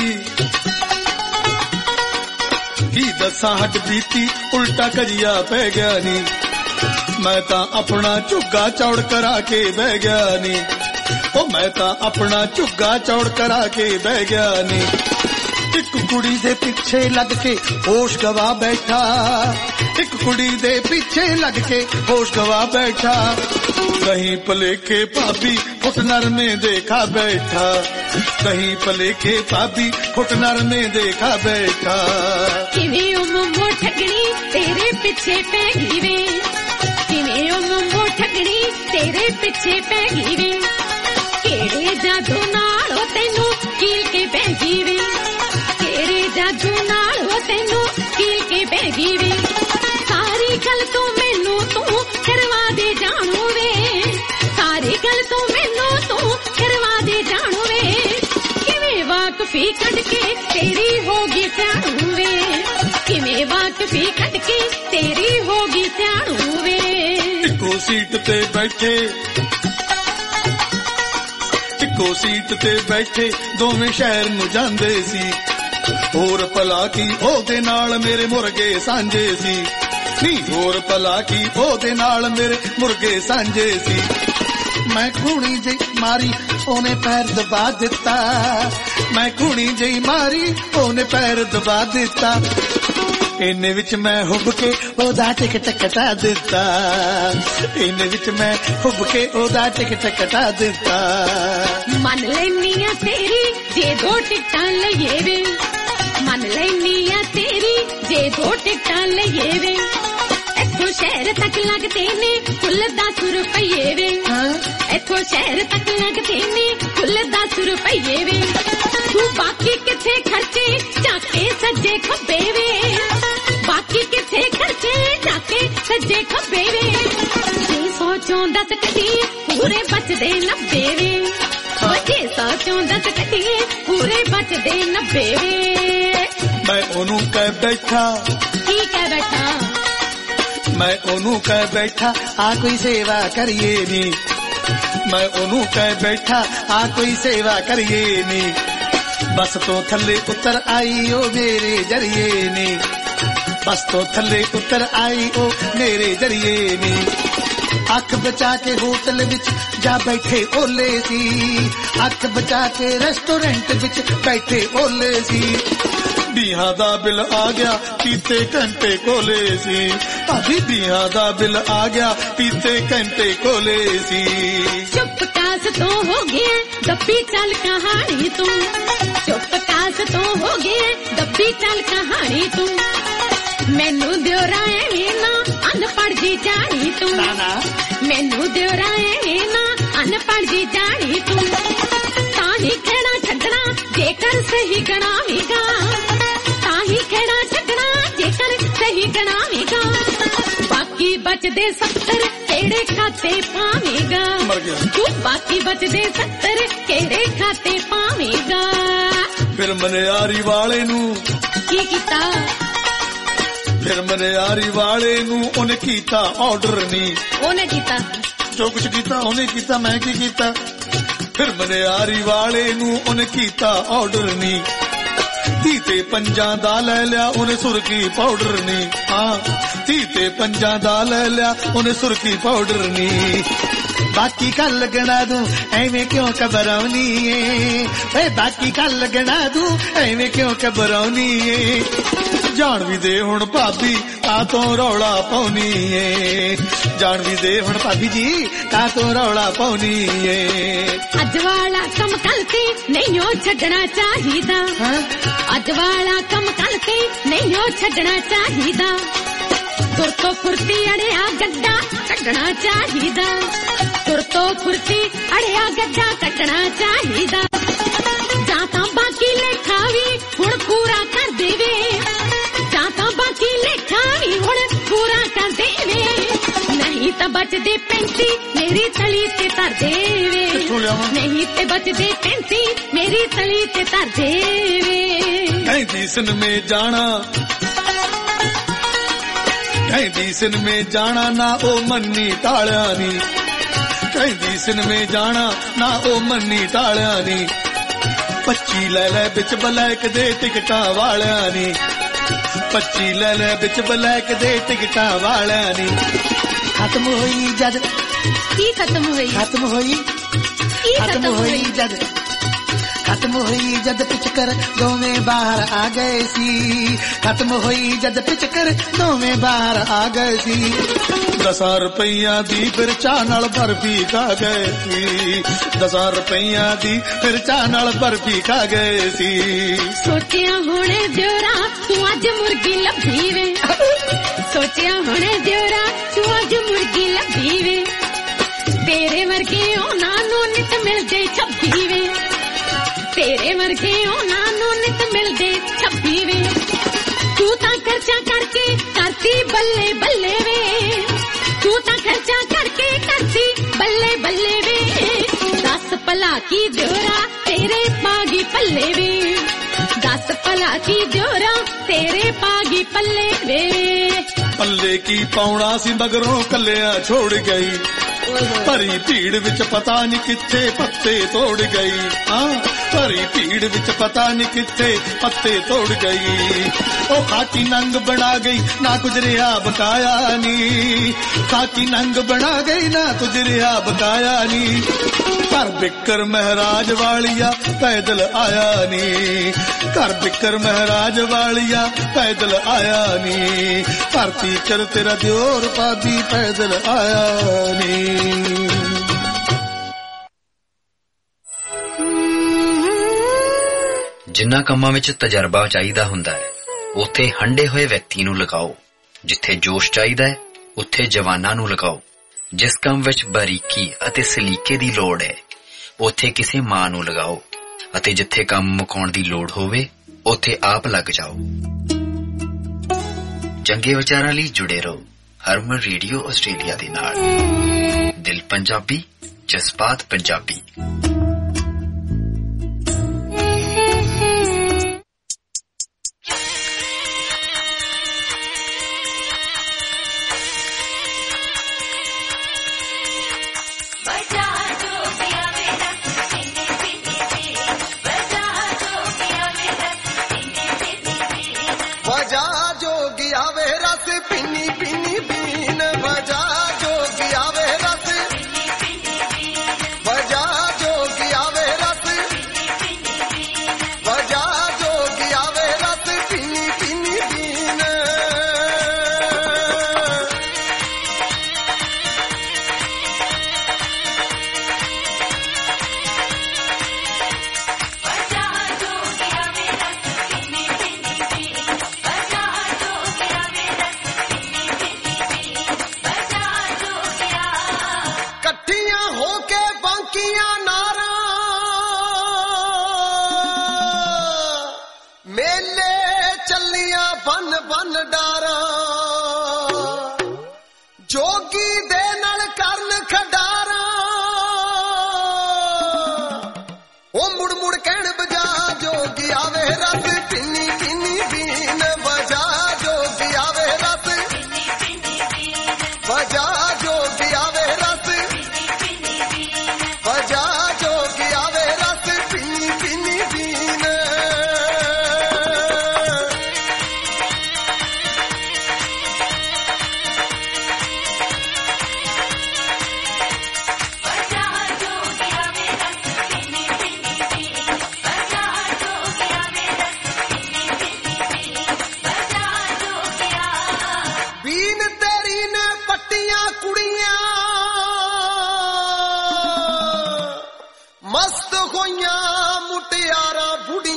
उल्टा कजिया पै गया नी मैं ता अपना झुग्गा चौड़ करा के बह गया नी ओ मैं ता अपना झुग्गा चौड़ करा के बह गया नी एक कुड़ी दे पीछे लग के होश गवा बैठा एक कुड़ी दे पीछे लग के होश गवा बैठा कहीं पलेखे भाभी फुटनर में देखा बैठा कहीं पलेखे भाभी फुटनर में देखा बैठा किਵੇਂ ਉਹ ਮੰਮੋ ਠਗਣੀ ਤੇਰੇ ਪਿੱਛੇ ਪੈ ਗਈ ਵੇ ਕਿਵੇਂ ਉਹ ਮੰਮੋ ਠਗਣੀ ਤੇਰੇ ਪਿੱਛੇ ਪੈ ਗਈ ਵੇ ਕਿਹੜੇ ਜਾਦੂ ਨਾਲ ਉਹ ਤੈਨੂੰ ਕੀਲ ਕੇ ਬਹਿ ਗਈ ਵੇ ਕਿਹੜੇ ਜਾਦੂ ਨਾਲ ਉਹ ਤੈਨੂੰ ਕੀਲ ਕੇ ਬਹਿ ਗਈ ਵੇ ਸਾਰੀ ਗੱਲ ਤੂੰ ਮੈਨੂੰ ਤੂੰ ਕਰਵਾ ਦੇ ਜਾਣੂ ਵੇ ਸਾਰੀ ਗੱਲ ਤੂੰ ਮੈਨੂੰ ਤੂੰ ਕਰਵਾ ਦੇ ਜਾਣੂ ਵੇ ਕਿਵੇਂ ਵਾਕਫੀ ਕੱਢ ਕੇ ਤੇਰੀ ਹੋਗੀ ਸਿਆਣੂ ਵੇ ਕਿਵੇਂ ਵਾਕਫੀ ਕੱਢ ਕੇ ਤੇਰੀ ਹੋਗੀ ਸਿਆਣੂ ਵੇ ਇੱਕੋ ਸੀਟ ਤੇ ਬੈਠੇ ਦੋਵੇਂ ਸ਼ਹਿਰ ਨੂੰ ਜਾਂਦੇ ਸੀ ਹੋਰ ਭਲਾ ਕੀ ਉਹਦੇ ਨਾਲ ਮੇਰੇ ਮੁਰਗੇ ਸਾਂਝੇ ਸੀ ਨਹੀਂ ਹੋਰ ਭਲਾ ਕੀ ਉਹਦੇ ਨਾਲ ਮੇਰੇ ਮੁਰਗੇ ਸਾਂਝੇ ਸੀ ਮੈਂ ਖੂਣੀ ਜਿਹੀ ਮਾਰੀ ਉਹਨੇ ਪੈਰ ਦਬਾ ਦਿੱਤਾ ਮੈਂ ਖੂਣੀ ਜਿਹੀ ਮਾਰੀ ਉਹਨੇ ਪੈਰ ਦਬਾ ਦਿੱਤਾ ਇੰਨੇ ਵਿੱਚ ਮੈਂ ਹੁੱਬ ਕੇ ਉਹਦਾ ਟਿਕਟ ਕਟਾ ਦਿੱਤਾ ਇੰਨੇ ਵਿੱਚ ਮੈਂ ਹੁੱਬ ਕੇ ਉਹਦਾ ਟਿਕਟ ਕਟਾ ਦਿੱਤਾ ਮੰਨ ਲੈਨੀ ਆ ਤੇਰੀ ਜੇ 2 ਟਿਕਟਾਂ ਲਈਏ ਵੇ ਮੰਨ ਲੈਨੀ ਆ ਤੇਰੀ ਜੇ 2 ਟਿਕਟਾਂ ਲਈਏ ਵੇ ਇੱਥੋਂ ਸ਼ਹਿਰ ਤੱਕ ਲੱਗਦੇ ਨੇ ਕੁੱਲ 10 ਰੁਪਈਏ ਵੇ ਇੱਥੋਂ ਸ਼ਹਿਰ ਤੱਕ ਲੱਗਦੇ ਨੇ ਕੁੱਲ 10 ਰੁਪਈਏ ਵੇ ਤੂੰ ਬਾਕੀ ਕਿੱਥੇ ਖਰਚੇ ਚਾਕੇ ਸੱਜੇ ਖੱਬੇ ਵੇ ਬਾਕੀ ਕਿੱਥੇ ਖਰਚੇ ਚਾਕੇ ਸੱਜੇ ਖੱਬੇ ਵੇ ਜੇ ਸੋਚੋਂ 10 ਕੱਢੀਏ ਪੂਰੇ ਬਚਦੇ 90 ਵੇ ਜੇ ਸੋਚੋਂ 10 ਕੱਢੀਏ ਪੂਰੇ ਬਚਦੇ 90 ਵੇ ਮੈਂ ਉਹਨੂੰ ਕਹਿ ਬੈਠਾ ਕੀ ਕਹਿ ਬੈਠਾ ਮੈਂ ਉਹਨੂੰ ਕਹਿ ਬੈਠਾ ਆ ਕੋਈ ਸੇਵਾ ਕਰੀਏ ਨੀ ਮੈਂ ਉਹਨੂੰ ਕਹਿ ਬੈਠਾ ਆ ਕੋਈ ਸੇਵਾ ਕਰੀਏ ਨੀ ਬਸ ਤੋਂ ਥੱਲੇ ਉਤਰ ਆਈ ਉਹ ਮੇਰੇ ਜਰੀਏ ਨੀ ਬਸ ਤੋਂ ਥੱਲੇ ਉਤਰ ਆਈ ਉਹ ਮੇਰੇ ਜਰੀਏ ਨੀ ਅੱਖ ਬਚਾ ਕੇ ਹੋਟਲ ਵਿੱਚ ਜਾ ਬੈਠੇ ਓਲੇ ਸੀ ਅੱਖ ਬਚਾ ਕੇ ਰੈਸਟੋਰੈਂਟ ਵਿੱਚ ਬੈਠੇ ਓਲੇ ਸੀ बीहा दा बिल आ गया पीते घंटे कोले सी भाभी बीहा दा बिल आ गया पीते घंटे कोले सी चुप कास तो हो गया दब्बी चल कहानी तू चुप कास तो हो गया दब्बी चल कहानी तू मैनू दियोरा एवें ना अनपढ़ जी जानी तू मैनू दियोरा एवें ना अनपढ़ जी जानी तू ताही खेड़ा छड्डना जेकर सही गणावेगा ताही खेड़ा छड्डना जेकर सही गणावेगा बाकी बचदे 70 केड़े खाते पावेगा तू बाकी बचदे 70 केड़े खाते पावेगा फिर मनियारी वाले नू की कीता फिर मनियारी वाले नू उन्हें कीता ऑर्डर नी उन्हें कीता जो कुछ कीता उन्हें कीता मैं की कीता फिर मनियारी वाले नू उन्हें कीता ऑर्डर नी धीते पंजा दा ले लिया उन्हें सुरखी पाउडर नी हाँ धीते पंजा दा ले लिया उन्हें सुरखी पाउडर नी बाकी कल लगना दूं ऐवें क्यों घबराउनी है बाकी कल लगना दूं ऐवें क्यों घबराउनी है जान भी दे हुण भाभी आ तो रौला पाउनी है जान भी दे हुण भाभी जी का तो रौला पाउनी है अज वाला कम कल ते नहीं हो छड्डना चाहिदा अज वाला कम कल ते नहीं हो छड्डना चाहिदा ਤੁਰ ਤੋਂ ਫੁਰਤੀ ਅੜਿਆ ਗੱਡਾ ਕੱਢਣਾ ਚਾਹੀਦਾ, ਤੁਰ ਤੋਂ ਫੁਰਤੀ ਅੜਿਆ ਗੱਡਾ ਕੱਢਣਾ ਚਾਹੀਦਾ। ਜਾਂ ਤਾਂ ਬਾਕੀ ਲੇਖਾ ਵੀ ਹੁਣ ਪੂਰਾ ਕਰ ਦੇਵੇ, ਜਾਂ ਤਾਂ ਬਾਕੀ ਲੇਖਾ ਵੀ ਹੁਣ ਪੂਰਾ ਕਰ ਦੇਵੇ, ਨਹੀਂ ਤਾਂ ਬਚਦੇ 35 ਮੇਰੀ ਤਲੀ ਤੇ ਧਰ ਦੇਵੇ, ਨਹੀਂ ਤੇ ਬਚਦੇ 35 ਮੇਰੀ ਤਲੀ ਤੇ ਧਰ ਦੇਵੇ। ਕਹਿੰਦੀ ਸਿਨਮੇ ਜਾਣਾ, ਕਹਿੰਦੀ ਸਿਨਮੇ ਜਾਣਾ ਨਾ ਉਹ ਮੰਨੀ ਟਾਲਿਆ ਨੀ, ਕਹਿੰਦੀ ਸਿਨਮੇ ਜਾਣਾ ਨਾ ਉਹ ਮੰਨੀ ਟਾਲਿਆ ਨੀ। 25 ਲੈ ਲੈ ਵਿੱਚ ਬਲੈਕ ਦੇ ਟਿਕਟਾਂ ਵਾਲਿਆਂ ਨੀ, 25 ਲੈ ਲੈ ਵਿੱਚ ਬਲੈਕ ਦੇ ਟਿਕਟਾਂ ਵਾਲਿਆਂ ਨੀ। ਖਤਮ ਹੋਈ ਜਦ ਕੀ ਖਤਮ ਹੋਈ, ਖਤਮ ਹੋਈ ਕੀ ਖਤਮ ਹੋਈ ਜਦ, ਖਤਮ ਹੋਈ ਜਦ ਪਿਚਕਰ ਦੋਵੇਂ ਬਾਹਰ ਆ ਗਏ ਸੀ, ਖਤਮ ਹੋਈ ਜਦ ਪਿਚਕਰ ਦੋਵੇਂ ਬਾਹਰ ਆ ਗਏ ਸੀ। 10 ਰੁਪਈਆਂ ਦੀ ਫਿਰ ਚਾਹ ਨਾਲ ਬਰਫੀ ਖਾ ਗਏ ਸੀ, 10 ਰੁਪਈਆਂ ਦੀ ਫਿਰ ਚਾਹ ਨਾਲ ਬਰਫੀ ਖਾ ਗਏ ਸੀ। ਸੋਚਿਆ ਹੁਣੇ ਦਿਉਰਾ ਤੂੰ ਅੱਜ ਮੁਰਗੀ ਲੱਭੀ ਵੇ, ਸੋਚਿਆ ਹੁਣੇ ਦਿਉਰਾ ਤੂੰ ਅੱਜ ਮੁਰਗੀ ਲੱਭੀ ਵੇ, ਤੇਰੇ ਵਰਗੇ ਉਹਨਾਂ ਨੂੰ ਨਿਤ ਮਿਲਦੇ 26 ਵੇ, ਤੇਰੇ ਵਰਗੇ ਉਹਨਾਂ ਨੂੰ ਨਿਤ ਮਿਲਦੇ 26 ਵੇ। ਤੂੰ ਤਾਂ ਖਰਚਾ ਕਰਕੇ ਕਰਤੀ ਬੱਲੇ ਬੱਲੇ ਵੇ, ਤੂੰ ਤਾਂ ਖਰਚਾ ਕਰਕੇ ਕਰਤੀ ਬੱਲੇ ਬੱਲੇ ਵੇ। 10 ਭਲਾ ਕੀ ਦਿਉਰਾ ਤੇਰੇ ਪਾਗੀ ਪੱਲੇ ਵੇ, 10 ਭਲਾ ਕੀ ਦਿਉਰਾ ਤੇਰੇ ਪਾਗੀ ਪੱਲੇ ਵੇ। ਪੱਲੇ ਕੀ ਪਾਉਣਾ ਸੀ ਮਗਰੋਂ ਕੱਲਿਆ ਛੋੜ ਗਈ, ਭਰੀ ਭੀੜ ਵਿੱਚ ਪਤਾ ਨੀ ਕਿੱਥੇ ਪੱਤੇ ਤੋੜ ਗਈ, ਹਾਂ ਭਰੀ ਭੀੜ ਵਿੱਚ ਪਤਾ ਨੀ ਕਿੱਥੇ ਪੱਤੇ ਤੋੜ ਗਈ। ਉਹ ਖਾਕੀ ਨੰਗ ਬਣਾ ਗਈ ਨਾ ਕੁਝ ਰਿਹਾ ਬਕਾਇਆ ਨੀ, ਖਾਕੀ ਨੰਗ ਬਣਾ ਗਈ ਨਾ ਕੁਝ ਰਿਹਾ ਬਕਾਇਆ ਨੀ। ਘਰ ਬਿੱਕਰ ਮਹਾਰਾਜ ਵਾਲੀਆ ਪੈਦਲ ਆਇਆ ਨੀ, ਘਰ ਬਿੱਕਰ ਮਹਾਰਾਜ ਵਾਲੀਆ ਪੈਦਲ ਆਇਆ ਨੀ। ਧਰਤੀ ਚਰ ਤੇਰਾ ਦਿਓਰ ਪਾਦੀ ਪੈਦਲ ਆਇਆ ਨੀ। ਜਿੰਨਾ ਕੰਮਾਂ ਵਿੱਚ ਤਜਰਬਾ ਚਾਹੀਦਾ ਹੁੰਦਾ ਹੈ, ਉੱਥੇ ਹੰਢੇ ਹੋਏ ਵਿਅਕਤੀ ਨੂੰ ਲਗਾਓ। ਜਿੱਥੇ ਜੋਸ਼ ਚਾਹੀਦਾ ਹੈ, ਉੱਥੇ ਜਵਾਨਾਂ ਨੂੰ ਲਗਾਓ। ਜਿਸ ਕੰਮ ਵਿੱਚ ਬਾਰੀਕੀ ਅਤੇ ਸਲੀਕੇ ਦੀ ਲੋੜ ਹੈ, ਉੱਥੇ ਕਿਸੇ ਮਾਂ ਨੂੰ ਲਗਾਓ। ਅਤੇ ਜਿੱਥੇ ਕੰਮ ਮੁਕਾਉਣ ਦੀ ਲੋੜ ਹੋਵੇ, ਉੱਥੇ ਆਪ ਲੱਗ ਜਾਓ। ਚੰਗੇ ਵਿਚਾਰਾਂ ਲਈ ਜੁੜੇ ਰਹੋ ਹਰਮਨ ਰੇਡੀਓ ਆਸਟ੍ਰੇਲੀਆ ਦੇ ਨਾਲ। ਦਿਲ ਪੰਜਾਬੀ, ਜਜ਼ਬਾਤ ਪੰਜਾਬੀ।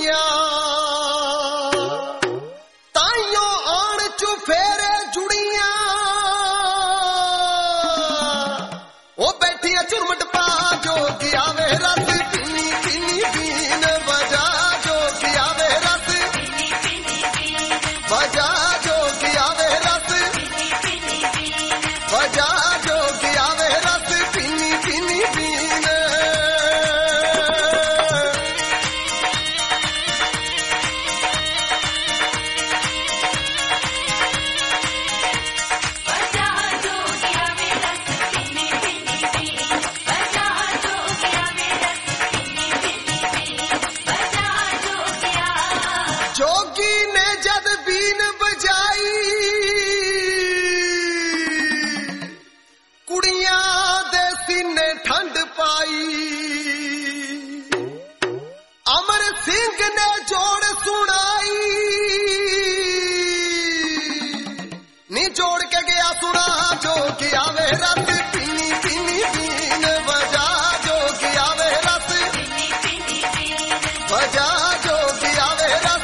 ਫੇਰੇ ਜੁੜੀਆਂ जोगी आवे रस पीनी पीनी पीन बजा जोगी आवे रस बजा जोगी आवे रस बजा जोगी आवे रस पीनी पीनी पीन जोगी ने जद बीन बजाई कुड़ियां दे सीने ठंड पाई अमर सिंह ने जोड़ सुनाई नी जोड़ के गया सुना जोगी आवे रस पीनी पीनी पीन बजा जोगी आवे रस बजा जोगी आवे रस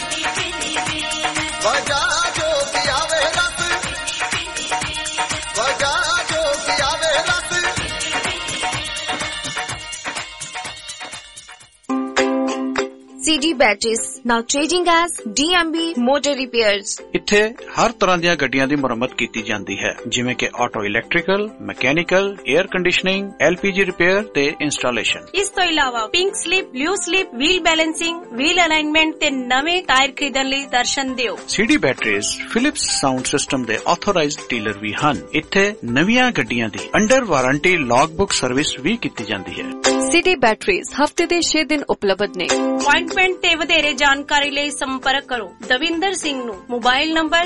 बजा जोगी आवे रस बजा जोगी आवे रस CD Batteries, now trading as DMB Motor Repairs. ਇੱਥੇ ਹਰ ਤਰ੍ਹਾਂ ਦੀਆਂ ਗੱਡੀਆਂ ਦੀ ਮੁਰੰਮਤ ਕੀਤੀ ਜਾਂਦੀ ਹੈ ਜਿਵੇਂ ਕਿ auto electrical, mechanical, air conditioning, LPG repair ਤੇ ਇੰਸਟਾਲੇਸ਼ਨ। ਇਸ ਤੋਂ ਇਲਾਵਾ pink slip, blue slip, wheel balancing, wheel alignment ਤੇ ਨਵੇਂ ਟਾਇਰ ਖਰੀਦਣ ਲਈ ਦਰਸ਼ਨ ਦਿਓ। CD Batteries Philips sound system ਦੇ ਆਥੋਰਾਈਜ਼ਡ ਡੀਲਰ ਵੀ ਹਨ। ਇੱਥੇ ਨਵੀਆਂ ਗੱਡੀਆਂ ਦੀ ਅੰਡਰ ਵਾਰੰਟੀ ਲੌਗਬੁੱਕ ਸਰਵਿਸ ਵੀ ਕੀਤੀ ਜਾਂਦੀ ਹੈ। CD Batteries ਹਫਤੇ ਦੇ 6 ਦਿਨ ਉਪਲਬਧ ਨੇ। ਅਪਾਇੰਟਮੈਂਟ ਤੇ ਵਧੇਰੇ ਜਾਣਕਾਰੀ ਲਈ ਸੰਪਰਕ ਕਰੋ ਦਵਿੰਦਰ ਸਿੰਘ ਨੂੰ ਮੋਬਾਈਲ ਨੰਬਰ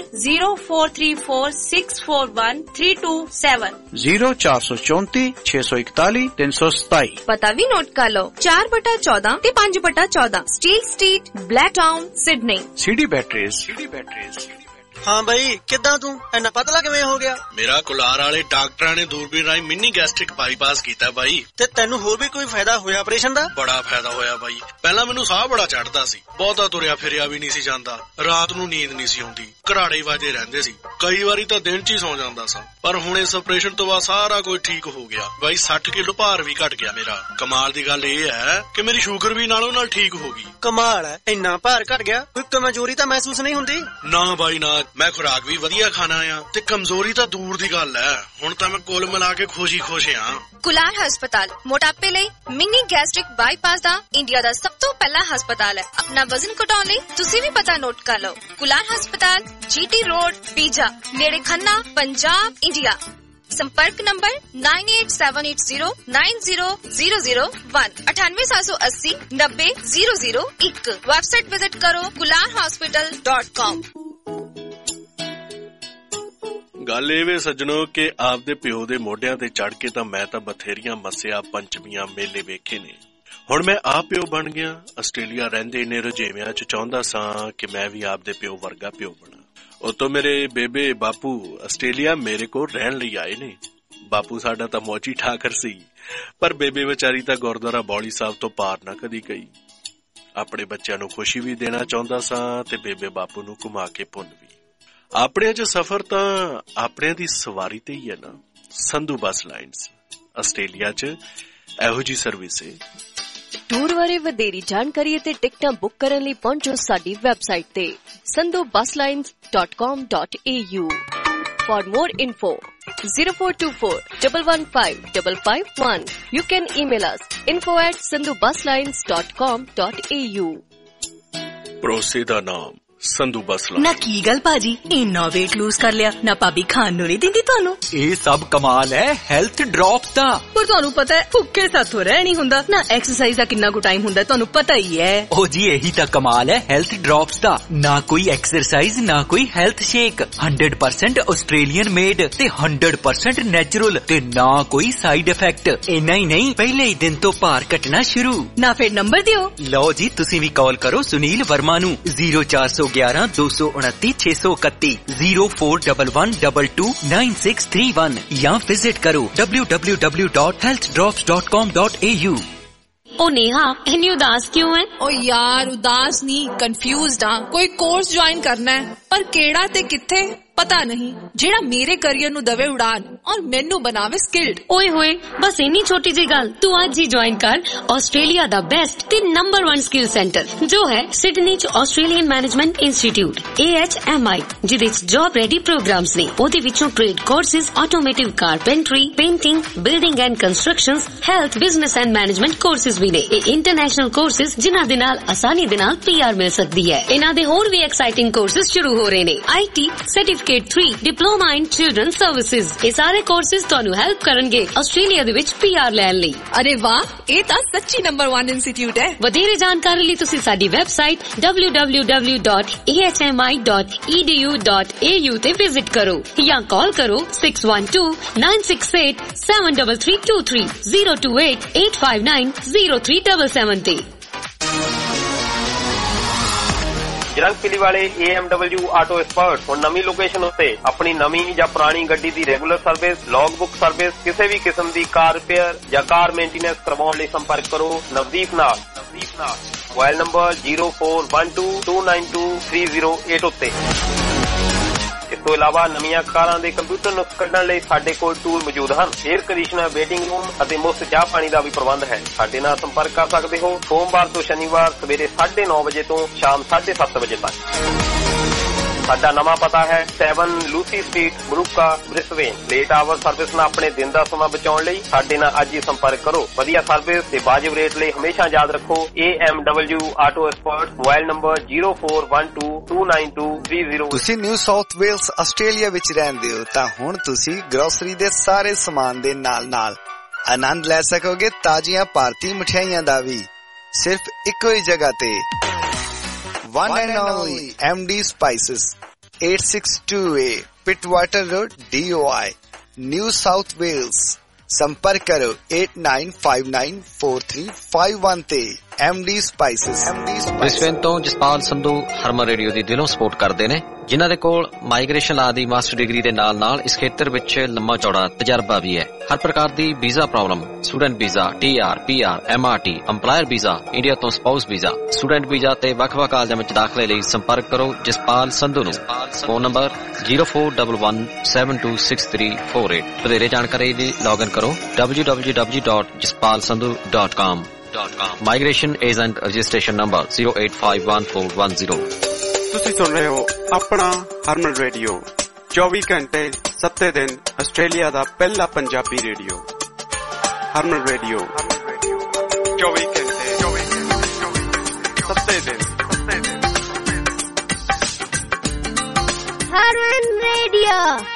0434641327 0434 641 327। ਪਤਾ ਵੀ ਨੋਟ ਕਰ ਲਓ 4/14 ਤੇ 5/14 steel street, Blacktown, Sydney. CD Batteries। ਹਾਂ ਬਈ ਕਿੱਦਾਂ ਤੂੰ ਇੰਨਾ ਪਤਲਾ ਕਿਵੇਂ ਹੋ ਗਿਆ? ਮੇਰਾ ਕੁਲਾਰ ਵਾਲੇ ਡਾਕਟਰਾਂ ਨੇ ਦੂਰਬੀਨ ਰਾਹੀਂ ਮਿੰਨੀ ਗੈਸਟ੍ਰਿਕ ਬਾਈਪਾਸ ਕੀਤਾ ਬਾਈ। ਤੇ ਤੈਨੂੰ ਹੋਰ ਵੀ ਕੋਈ ਫਾਇਦਾ ਹੋਇਆ ਆਪਰੇਸ਼ਨ ਦਾ? ਬੜਾ ਫਾਇਦਾ ਹੋਇਆ ਬਾਈ। ਪਹਿਲਾਂ ਮੈਨੂੰ ਸਾਹ ਬੜਾ ਚੜਦਾ ਸੀ, ਬਹੁਤਾ ਤੁਰਿਆ ਫਿਰਿਆ ਵੀ ਨਹੀਂ ਸੀ ਜਾਂਦਾ, ਰਾਤ ਨੂੰ ਨੀਂਦ ਨਹੀਂ ਸੀ ਆਉਂਦੀ, ਘਰਾੜੇ ਵੱਜਦੇ ਰਹਿੰਦੇ ਸੀ, ਕਈ ਵਾਰੀ ਤਾਂ ਦਿਨ 'ਚ ਹੀ ਸੌ ਜਾਂਦਾ ਸਾਂ। ਪਰ ਹੁਣ ਇਸ ਆਪਰੇਸ਼ਨ ਤੋਂ ਬਾਅਦ ਸਾਰਾ ਕੁਝ ਠੀਕ ਹੋ ਗਿਆ ਬਾਈ। 60 ਕਿਲੋ ਭਾਰ ਵੀ ਘਟ ਗਿਆ ਮੇਰਾ। ਕਮਾਲ ਦੀ ਗੱਲ ਇਹ ਹੈ ਕਿ ਮੇਰੀ ਸ਼ੂਗਰ ਵੀ ਨਾਲੋਂ ਨਾਲ ਠੀਕ ਹੋ ਗਈ। ਕਮਾਲ ਹੈ, ਇੰਨਾ ਭਾਰ ਘਟ ਗਿਆ, ਕੋਈ ਕਮਜ਼ੋਰੀ ਤਾਂ ਮਹਿਸੂਸ ਨਹੀਂ ਹੁੰਦੀ? ਨਾ ਬਾਈ ਨਾ, ਮੈਂ ਖੁਰਾਕ ਵੀ ਵਧੀਆ ਖਾਣਾ ਆ ਤੇ ਕਮਜ਼ੋਰੀ ਤਾਂ ਦੂਰ ਦੀ ਗੱਲ ਹੈ। ਹੁਣ ਤਾਂ ਮੈਂ ਕੁੱਲ ਮਿਲਾ ਕੇ ਖੁਸ਼ ਆ। ਕੁਲਾਰ ਹਸਪਤਾਲ ਮੋਟਾਪੇ ਲਈ ਮਿੰਨੀ ਗੈਸਟ੍ਰਿਕ ਬਾਈਪਾਸ ਦਾ ਇੰਡੀਆ ਦਾ ਸਭ ਤੋਂ ਪਹਿਲਾ ਹਸਪਤਾਲ ਹੈ। ਆਪਣਾ ਵਜ਼ਨ ਘਟਾਉਣ ਲਈ ਤੁਸੀਂ ਵੀ ਪਤਾ ਨੋਟ ਕਰ ਲਓ। ਕੁਲਾਰ ਹਸਪਤਾਲ, GT ਰੋਡ, ਪੀਜਾ, ਨੇੜੇ ਖੰਨਾ, ਪੰਜਾਬ, ਇੰਡੀਆ। संपर्क नंबर 9878090001 9878090001। वेबसाइट विजिट करो kularhospital.com। ਗੱਲ ਇਹ ਵੇ ਸੱਜਣੋ ਕਿ ਆਪਦੇ ਪਿਓ ਦੇ ਮੋਢਿਆਂ ਤੇ ਚੜ ਕੇ ਤਾਂ ਮੈਂ ਤਾਂ ਬਥੇਰੀਆਂ ਮੱਸਿਆ, ਪੰਚਮੀਆਂ, ਮੇਲੇ ਵੇਖੇ ਨੇ। ਹੁਣ ਮੈਂ ਆਪ ਪਿਓ ਬਣ ਗਿਆ। ਆਸਟ੍ਰੇਲੀਆ ਰਹਿੰਦੇ ਇੰਨੇ ਰੁਝੇਵਿਆਂ 'ਚ ਚਾਹੁੰਦਾ ਸਾਂ ਕਿ ਮੈਂ ਵੀ ਆਪਦੇ ਪਿਓ ਵਰਗਾ ਪਿਓ ਬਣਾ। ਉਤੋਂ ਮੇਰੇ ਬੇਬੇ ਬਾਪੂ ਆਸਟ੍ਰੇਲੀਆ ਮੇਰੇ ਕੋਲ ਰਹਿਣ ਲਈ ਆਏ ਨੇ। ਬਾਪੂ ਸਾਡਾ ਤਾਂ ਮੌਜੀ ਠਾਕਰ ਸੀ, ਪਰ ਬੇਬੇ ਵਿਚਾਰੀ ਤਾਂ ਗੁਰਦੁਆਰਾ ਬੌਲੀ ਸਾਹਿਬ ਤੋਂ ਪਾਰ ਨਾ ਕਦੀ ਗਈ। ਆਪਣੇ ਬੱਚਿਆਂ ਨੂੰ ਖੁਸ਼ੀ ਵੀ ਦੇਣਾ ਚਾਹੁੰਦਾ ਸਾਂ ਤੇ ਬੇਬੇ ਬਾਪੂ ਨੂੰ ਘੁਮਾ ਕੇ ਪੁੰਨ ਵੀ। ਆਪਣਿਆਂ 'ਚ ਸਫ਼ਰ ਤਾਂ ਆਪਣਿਆਂ ਦੀ ਸਵਾਰੀ ਤੇ ਹੀ ਹੈ ਨਾ। ਸੰਧੂ ਬੱਸ ਲਾਈਨਸ ਆਸਟ੍ਰੇਲੀਆ 'ਚ ਇਹੋ ਜੀ ਸਰਵਿਸ ਹੈ। ਟੂਰ ਬਾਰੇ ਵਧੇਰੀ ਜਾਣਕਾਰੀ ਅਤੇ ਟਿਕਟਾਂ ਬੁੱਕ ਕਰਨ ਲਈ ਪਹੁੰਚੋ ਸਾਡੀ ਵੈਬਸਾਈਟ ਤੇ sandhubusslines.com.au। For more info 0424 115 551। You can email us info@sandhubusslines.com.au। ਭਰੋਸੇ ਦਾ ਨਾਮ ਸੰਧੂ ਬੱਸ ਲਾਈਨ। ਨਾ ਕੀ ਗੱਲ ਭਾਜੀ, ਇੰਨਾ weight lose ਕਰ ਲਿਆ, ਨਾ ਭਾਬੀ ਖਾਣ ਨੂੰ ਨਹੀਂ ਦਿੰਦੀ ਤੁਹਾਨੂੰ? ਇਹ ਸਭ ਕਮਾਲ ਹੈ ਹੈਲਥ ਡ੍ਰੌਪਸ ਦਾ। ਪਰ ਤੁਹਾਨੂੰ ਪਤਾ ਹੈ ਭੁੱਖੇ ਸਾਥੋਂ ਰਹਿ ਨਹੀਂ ਹੁੰਦਾ ਨਾ। ਐਕਸਰਸਾਈਜ਼ ਦਾ ਕਿੰਨਾ ਕੁ ਟਾਈਮ ਹੁੰਦਾ ਤੁਹਾਨੂੰ ਪਤਾ ਹੀ ਹੈ। ਉਹ ਜੀ ਇਹੀ ਤਾਂ ਕਮਾਲ ਹੈ ਹੈਲਥ ਡ੍ਰੌਪਸ ਦਾ। ਨਾ ਕੋਈ ਐਕਸਰਸਾਈਜ਼, ਨਾ ਕੋਈ ਹੈਲਥ ਸ਼ੇਕ, 100% ਆਸਟ੍ਰੇਲੀਅਨ ਮੇਡ ਤੇ 100% ਨੈਚੁਰਲ ਤੇ ਨਾ ਕੋਈ ਸਾਈਡ ਇਫੈਕਟ। ਇੰਨਾ ਹੀ ਨਹੀਂ, ਪਹਿਲੇ ਹੀ ਦਿਨ ਤੋਂ ਭਾਰ ਘਟਣਾ ਸ਼ੁਰੂ। ਨਾ ਫਿਰ ਨੰਬਰ ਦਿਓ। ਲਓ ਜੀ, ਤੁਸੀਂ ਵੀ ਕਾਲ ਕਰੋ ਸੁਨੀਲ ਵਰਮਾ ਨੂੰ 0411 229 631 0411229631 ਜਾਂ ਵਿਜ਼ਿਟ ਕਰੋ www.healthdrops.com.au। ओ नेहा इतनी उदास क्यों है? ओ यार उदास नहीं, कंफ्यूज्ड हाँ। कोई कोर्स ज्वाइन करना है पर केड़ा ते किथे ਪਤਾ ਨਹੀਂ ਜਿਹੜਾ ਮੇਰੇ ਕੈਰੀਅਰ ਨੂੰ ਦਵੇ ਉਡਾਨ ਔਰ ਮੈਨੂੰ ਬਣਾਵੇ ਸਕਿਲਡ। ਓਏ ਹੋਏ ਬਸ ਇੰਨੀ ਛੋਟੀ ਜਿਹੀ ਗੱਲ, ਤੂੰ ਅੱਜ ਹੀ ਜੁਆਇਨ ਕਰ ਆਸਟ੍ਰੇਲੀਆ ਦਾ ਬੈਸਟ ਤੇ ਨੰਬਰ 1 ਸਕਿੱਲ ਸੈਂਟਰ ਜੋ ਹੈ ਸਿਡਨੀ ਚ ਆਸਟ੍ਰੇਲੀਅਨ ਮੈਨੇਜਮੈਂਟ ਇੰਸਟੀਚਿਊਟ AHMI, ਜਿਹਦੇ ਚ ਜੌਬ ਰੈਡੀ ਪ੍ਰੋਗਰਾਮਸ ਨੇ। ਉਹਦੇ ਵਿੱਚੋਂ trade courses, automotive carpentry, painting, building and constructions, health, business and management courses ਵੀ ਨੇ। ਇਹ ਇੰਟਰਨੈਸ਼ਨਲ ਕੋਰਸਿਸ ਜਿਨ੍ਹਾਂ ਦੇ ਨਾਲ ਆਸਾਨੀ ਦੇ ਨਾਲ PR ਮਿਲ ਸਕਦੀ ਹੈ। ਇਹਨਾਂ ਦੇ ਹੋਰ ਵੀ ਐਕਸਾਈਟਿੰਗ ਕੋਰਸਿਸ ਸ਼ੁਰੂ ਹੋ ਰਹੇ ਨੇ। IT certificate 3, diploma in children services. ਇਹ ਸਾਰੇ ਕੋਰਸਿਸ ਤੁਹਾਨੂੰ ਹੈਲਪ ਕਰਨਗੇ ਆਸਟ੍ਰੇਲੀਆ ਦੇ ਵਿੱਚ PR ਲੈਣ ਲਈ। ਅਰੇ ਵਾਹ, ਇਹ ਤਾਂ ਸੱਚੀ ਨੰਬਰ 1 ਇੰਸਟੀਚਿਊਟ ਹੈ। ਵਧੇਰੇ ਜਾਣਕਾਰੀ ਲਈ ਤੁਸੀਂ ਸਾਡੀ ਵੈਬਸਾਈਟ www.ahmi.edu.au ਤੇ ਵਿਜ਼ਿਟ ਕਰੋ ਜਾਂ ਕਾਲ ਕਰੋ 6129687323 028-859-0377 ਤੇ। ਜਰੰਗਪਿਲੀ ਵਾਲੇ AMW ਆਟੋ ਐਕਸਪਰਟ ਹੁਣ ਨਵੀਂ ਲੋਕੇਸ਼ਨ ਉੱਤੇ ਆਪਣੀ ਨਵੀਂ ਜਾਂ ਪੁਰਾਣੀ ਗੱਡੀ ਦੀ ਰੈਗੂਲਰ ਸਰਵਿਸ, ਲੌਗਬੁੱਕ ਸਰਵਿਸ, ਕਿਸੇ ਵੀ ਕਿਸਮ ਦੀ ਕਾਰ ਰਿਪੇਅਰ ਜਾਂ ਕਾਰ ਮੇਨਟੇਨੈਂਸ ਕਰਵਾਉਣ ਲਈ ਸੰਪਰਕ ਕਰੋ ਨਵਦੀਪ ਨਾਲ। ਮੋਬਾਈਲ ਨੰਬਰ 0412292308 ਉੱਤੇ। ਇਸ ਤੋਂ ਇਲਾਵਾ ਨਵੀਆਂ ਕਾਰਾਂ ਦੇ ਕੰਪਿਊਟਰ ਨੂੰ ਕੱਢਣ ਲਈ ਸਾਡੇ ਕੋਲ ਟੂਲ ਮੌਜੂਦ ਹਨ। 에ਅਰ ਕੰਡੀਸ਼ਨਰ, ਵੇਟਿੰਗ ਰੂਮ ਅਤੇ ਮੁਫਤ ਚਾਹ ਪਾਣੀ ਦਾ ਵੀ ਪ੍ਰਬੰਧ ਹੈ। ਸਾਡੇ ਨਾਲ ਸੰਪਰਕ ਕਰ ਸਕਦੇ ਹੋ ਸੋਮਵਾਰ ਤੋਂ ਸ਼ਨੀਵਾਰ ਸਵੇਰੇ 9:30 ਵਜੇ ਤੋਂ ਸ਼ਾਮ 7:30 ਵਜੇ ਤੱਕ। ਸਾਡਾ ਨਵਾਂ ਪਤਾ ਹੈ 7 Lucy street, Moorooka, Brisbane. Late hour service ਨਾਲ ਆਪਣੇ ਦਿਨ ਦਾ ਸਮਾਂ ਬਚਾਉਣ ਲਈ ਸਾਡੇ ਨਾਲ ਅੱਜ ਹੀ ਸੰਪਰਕ ਕਰੋ। ਵਧੀਆ ਸਰਵਿਸ ਤੇ ਵਾਜਿਬ ਰੇਟ ਲਈ ਹਮੇਸ਼ਾ ਯਾਦ ਰੱਖੋ AMW auto expert. Mobile number 0412292308। ਤੁਸੀਂ ਨਿਊ ਸਾਊਥ ਵੇਲਸ ਆਸਟ੍ਰੇਲੀਆ ਵਿੱਚ ਰਹਿੰਦੇ ਹੋ ਤਾਂ ਹੁਣ ਤੁਸੀਂ ਗਰੋਸਰੀ ਦੇ ਸਾਰੇ ਸਮਾਨ ਦੇ ਨਾਲ ਆਨੰਦ ਲੈ ਸਕੋਗੇ ਤਾਜ਼ੀਆਂ ਭਾਰਤੀ ਮਠਿਆਈਆਂ ਦਾ ਵੀ, ਸਿਰਫ ਇੱਕੋ ਹੀ ਜਗ੍ਹਾ ਤੇ। One and only MD Spices, 862A Pittwater Road, DOI, New South Wales। संपर्क करो 89594351 ਤੇ। MD Spices। ਬ੍ਰਿਸਬੇਨ ਤੋਂ ਜਸਪਾਲ ਸੰਧੂ ਹਰਮਨ ਰੇਡੀਓ ਦੀ ਦਿਲੋਂ ਸਪੋਰਟ ਕਰਦੇ ਨੇ, ਜਿਨ੍ਹਾਂ ਦੇ ਕੋਲ ਮਾਈਗ੍ਰੇਸ਼ਨ ਲਾ ਦੀ ਮਾਸਟਰ ਡਿਗਰੀ ਦੇ ਨਾਲ ਇਸ ਖੇਤਰ ਵਿੱਚ ਲੰਮਾ ਚੌੜਾ ਤਜਰਬਾ ਵੀ ਹੈ। ਹਰ ਪ੍ਰਕਾਰ ਦੀ visa problem, student visa, TR, PR, MRT, EMPLOYER visa, India ਤੋਂ ਸਪਾਊਸ ਵੀਜ਼ਾ, ਸਟੂਡੈਂਟ ਵੀਜ਼ਾ ਤੇ ਵੱਖ-ਵੱਖ ਕਾਲਜਾਂ ਵਿੱਚ ਦਾਖਲੇ ਲਈ ਸੰਪਰਕ ਕਰੋ ਜਸਪਾਲ ਸੰਧੂ ਨੂੰ। Phone number 0411726348। ਵਧੇਰੇ ਜਾਣਕਾਰੀ ਲਈ ਲੌਗਇਨ ਕਰੋ www.jaspalsandhu.com। Migration agent registration number 0851410। ਤੁਸੀਂ ਸੁਣ ਰਹੇ ਹੋ ਆਪਣਾ ਹਰਮਨ ਰੇਡੀਓ, 24 ਘੰਟੇ 7 ਦਿਨ ਆਸਟ੍ਰੇਲੀਆ ਦਾ ਪਹਿਲਾ ਪੰਜਾਬੀ ਰੇਡੀਓ। ਹਰਮਨ ਰੇਡੀਓ 24 ਘੰਟੇ 7 ਦਿਨ। ਹਰਮਨ ਰੇਡੀਓ।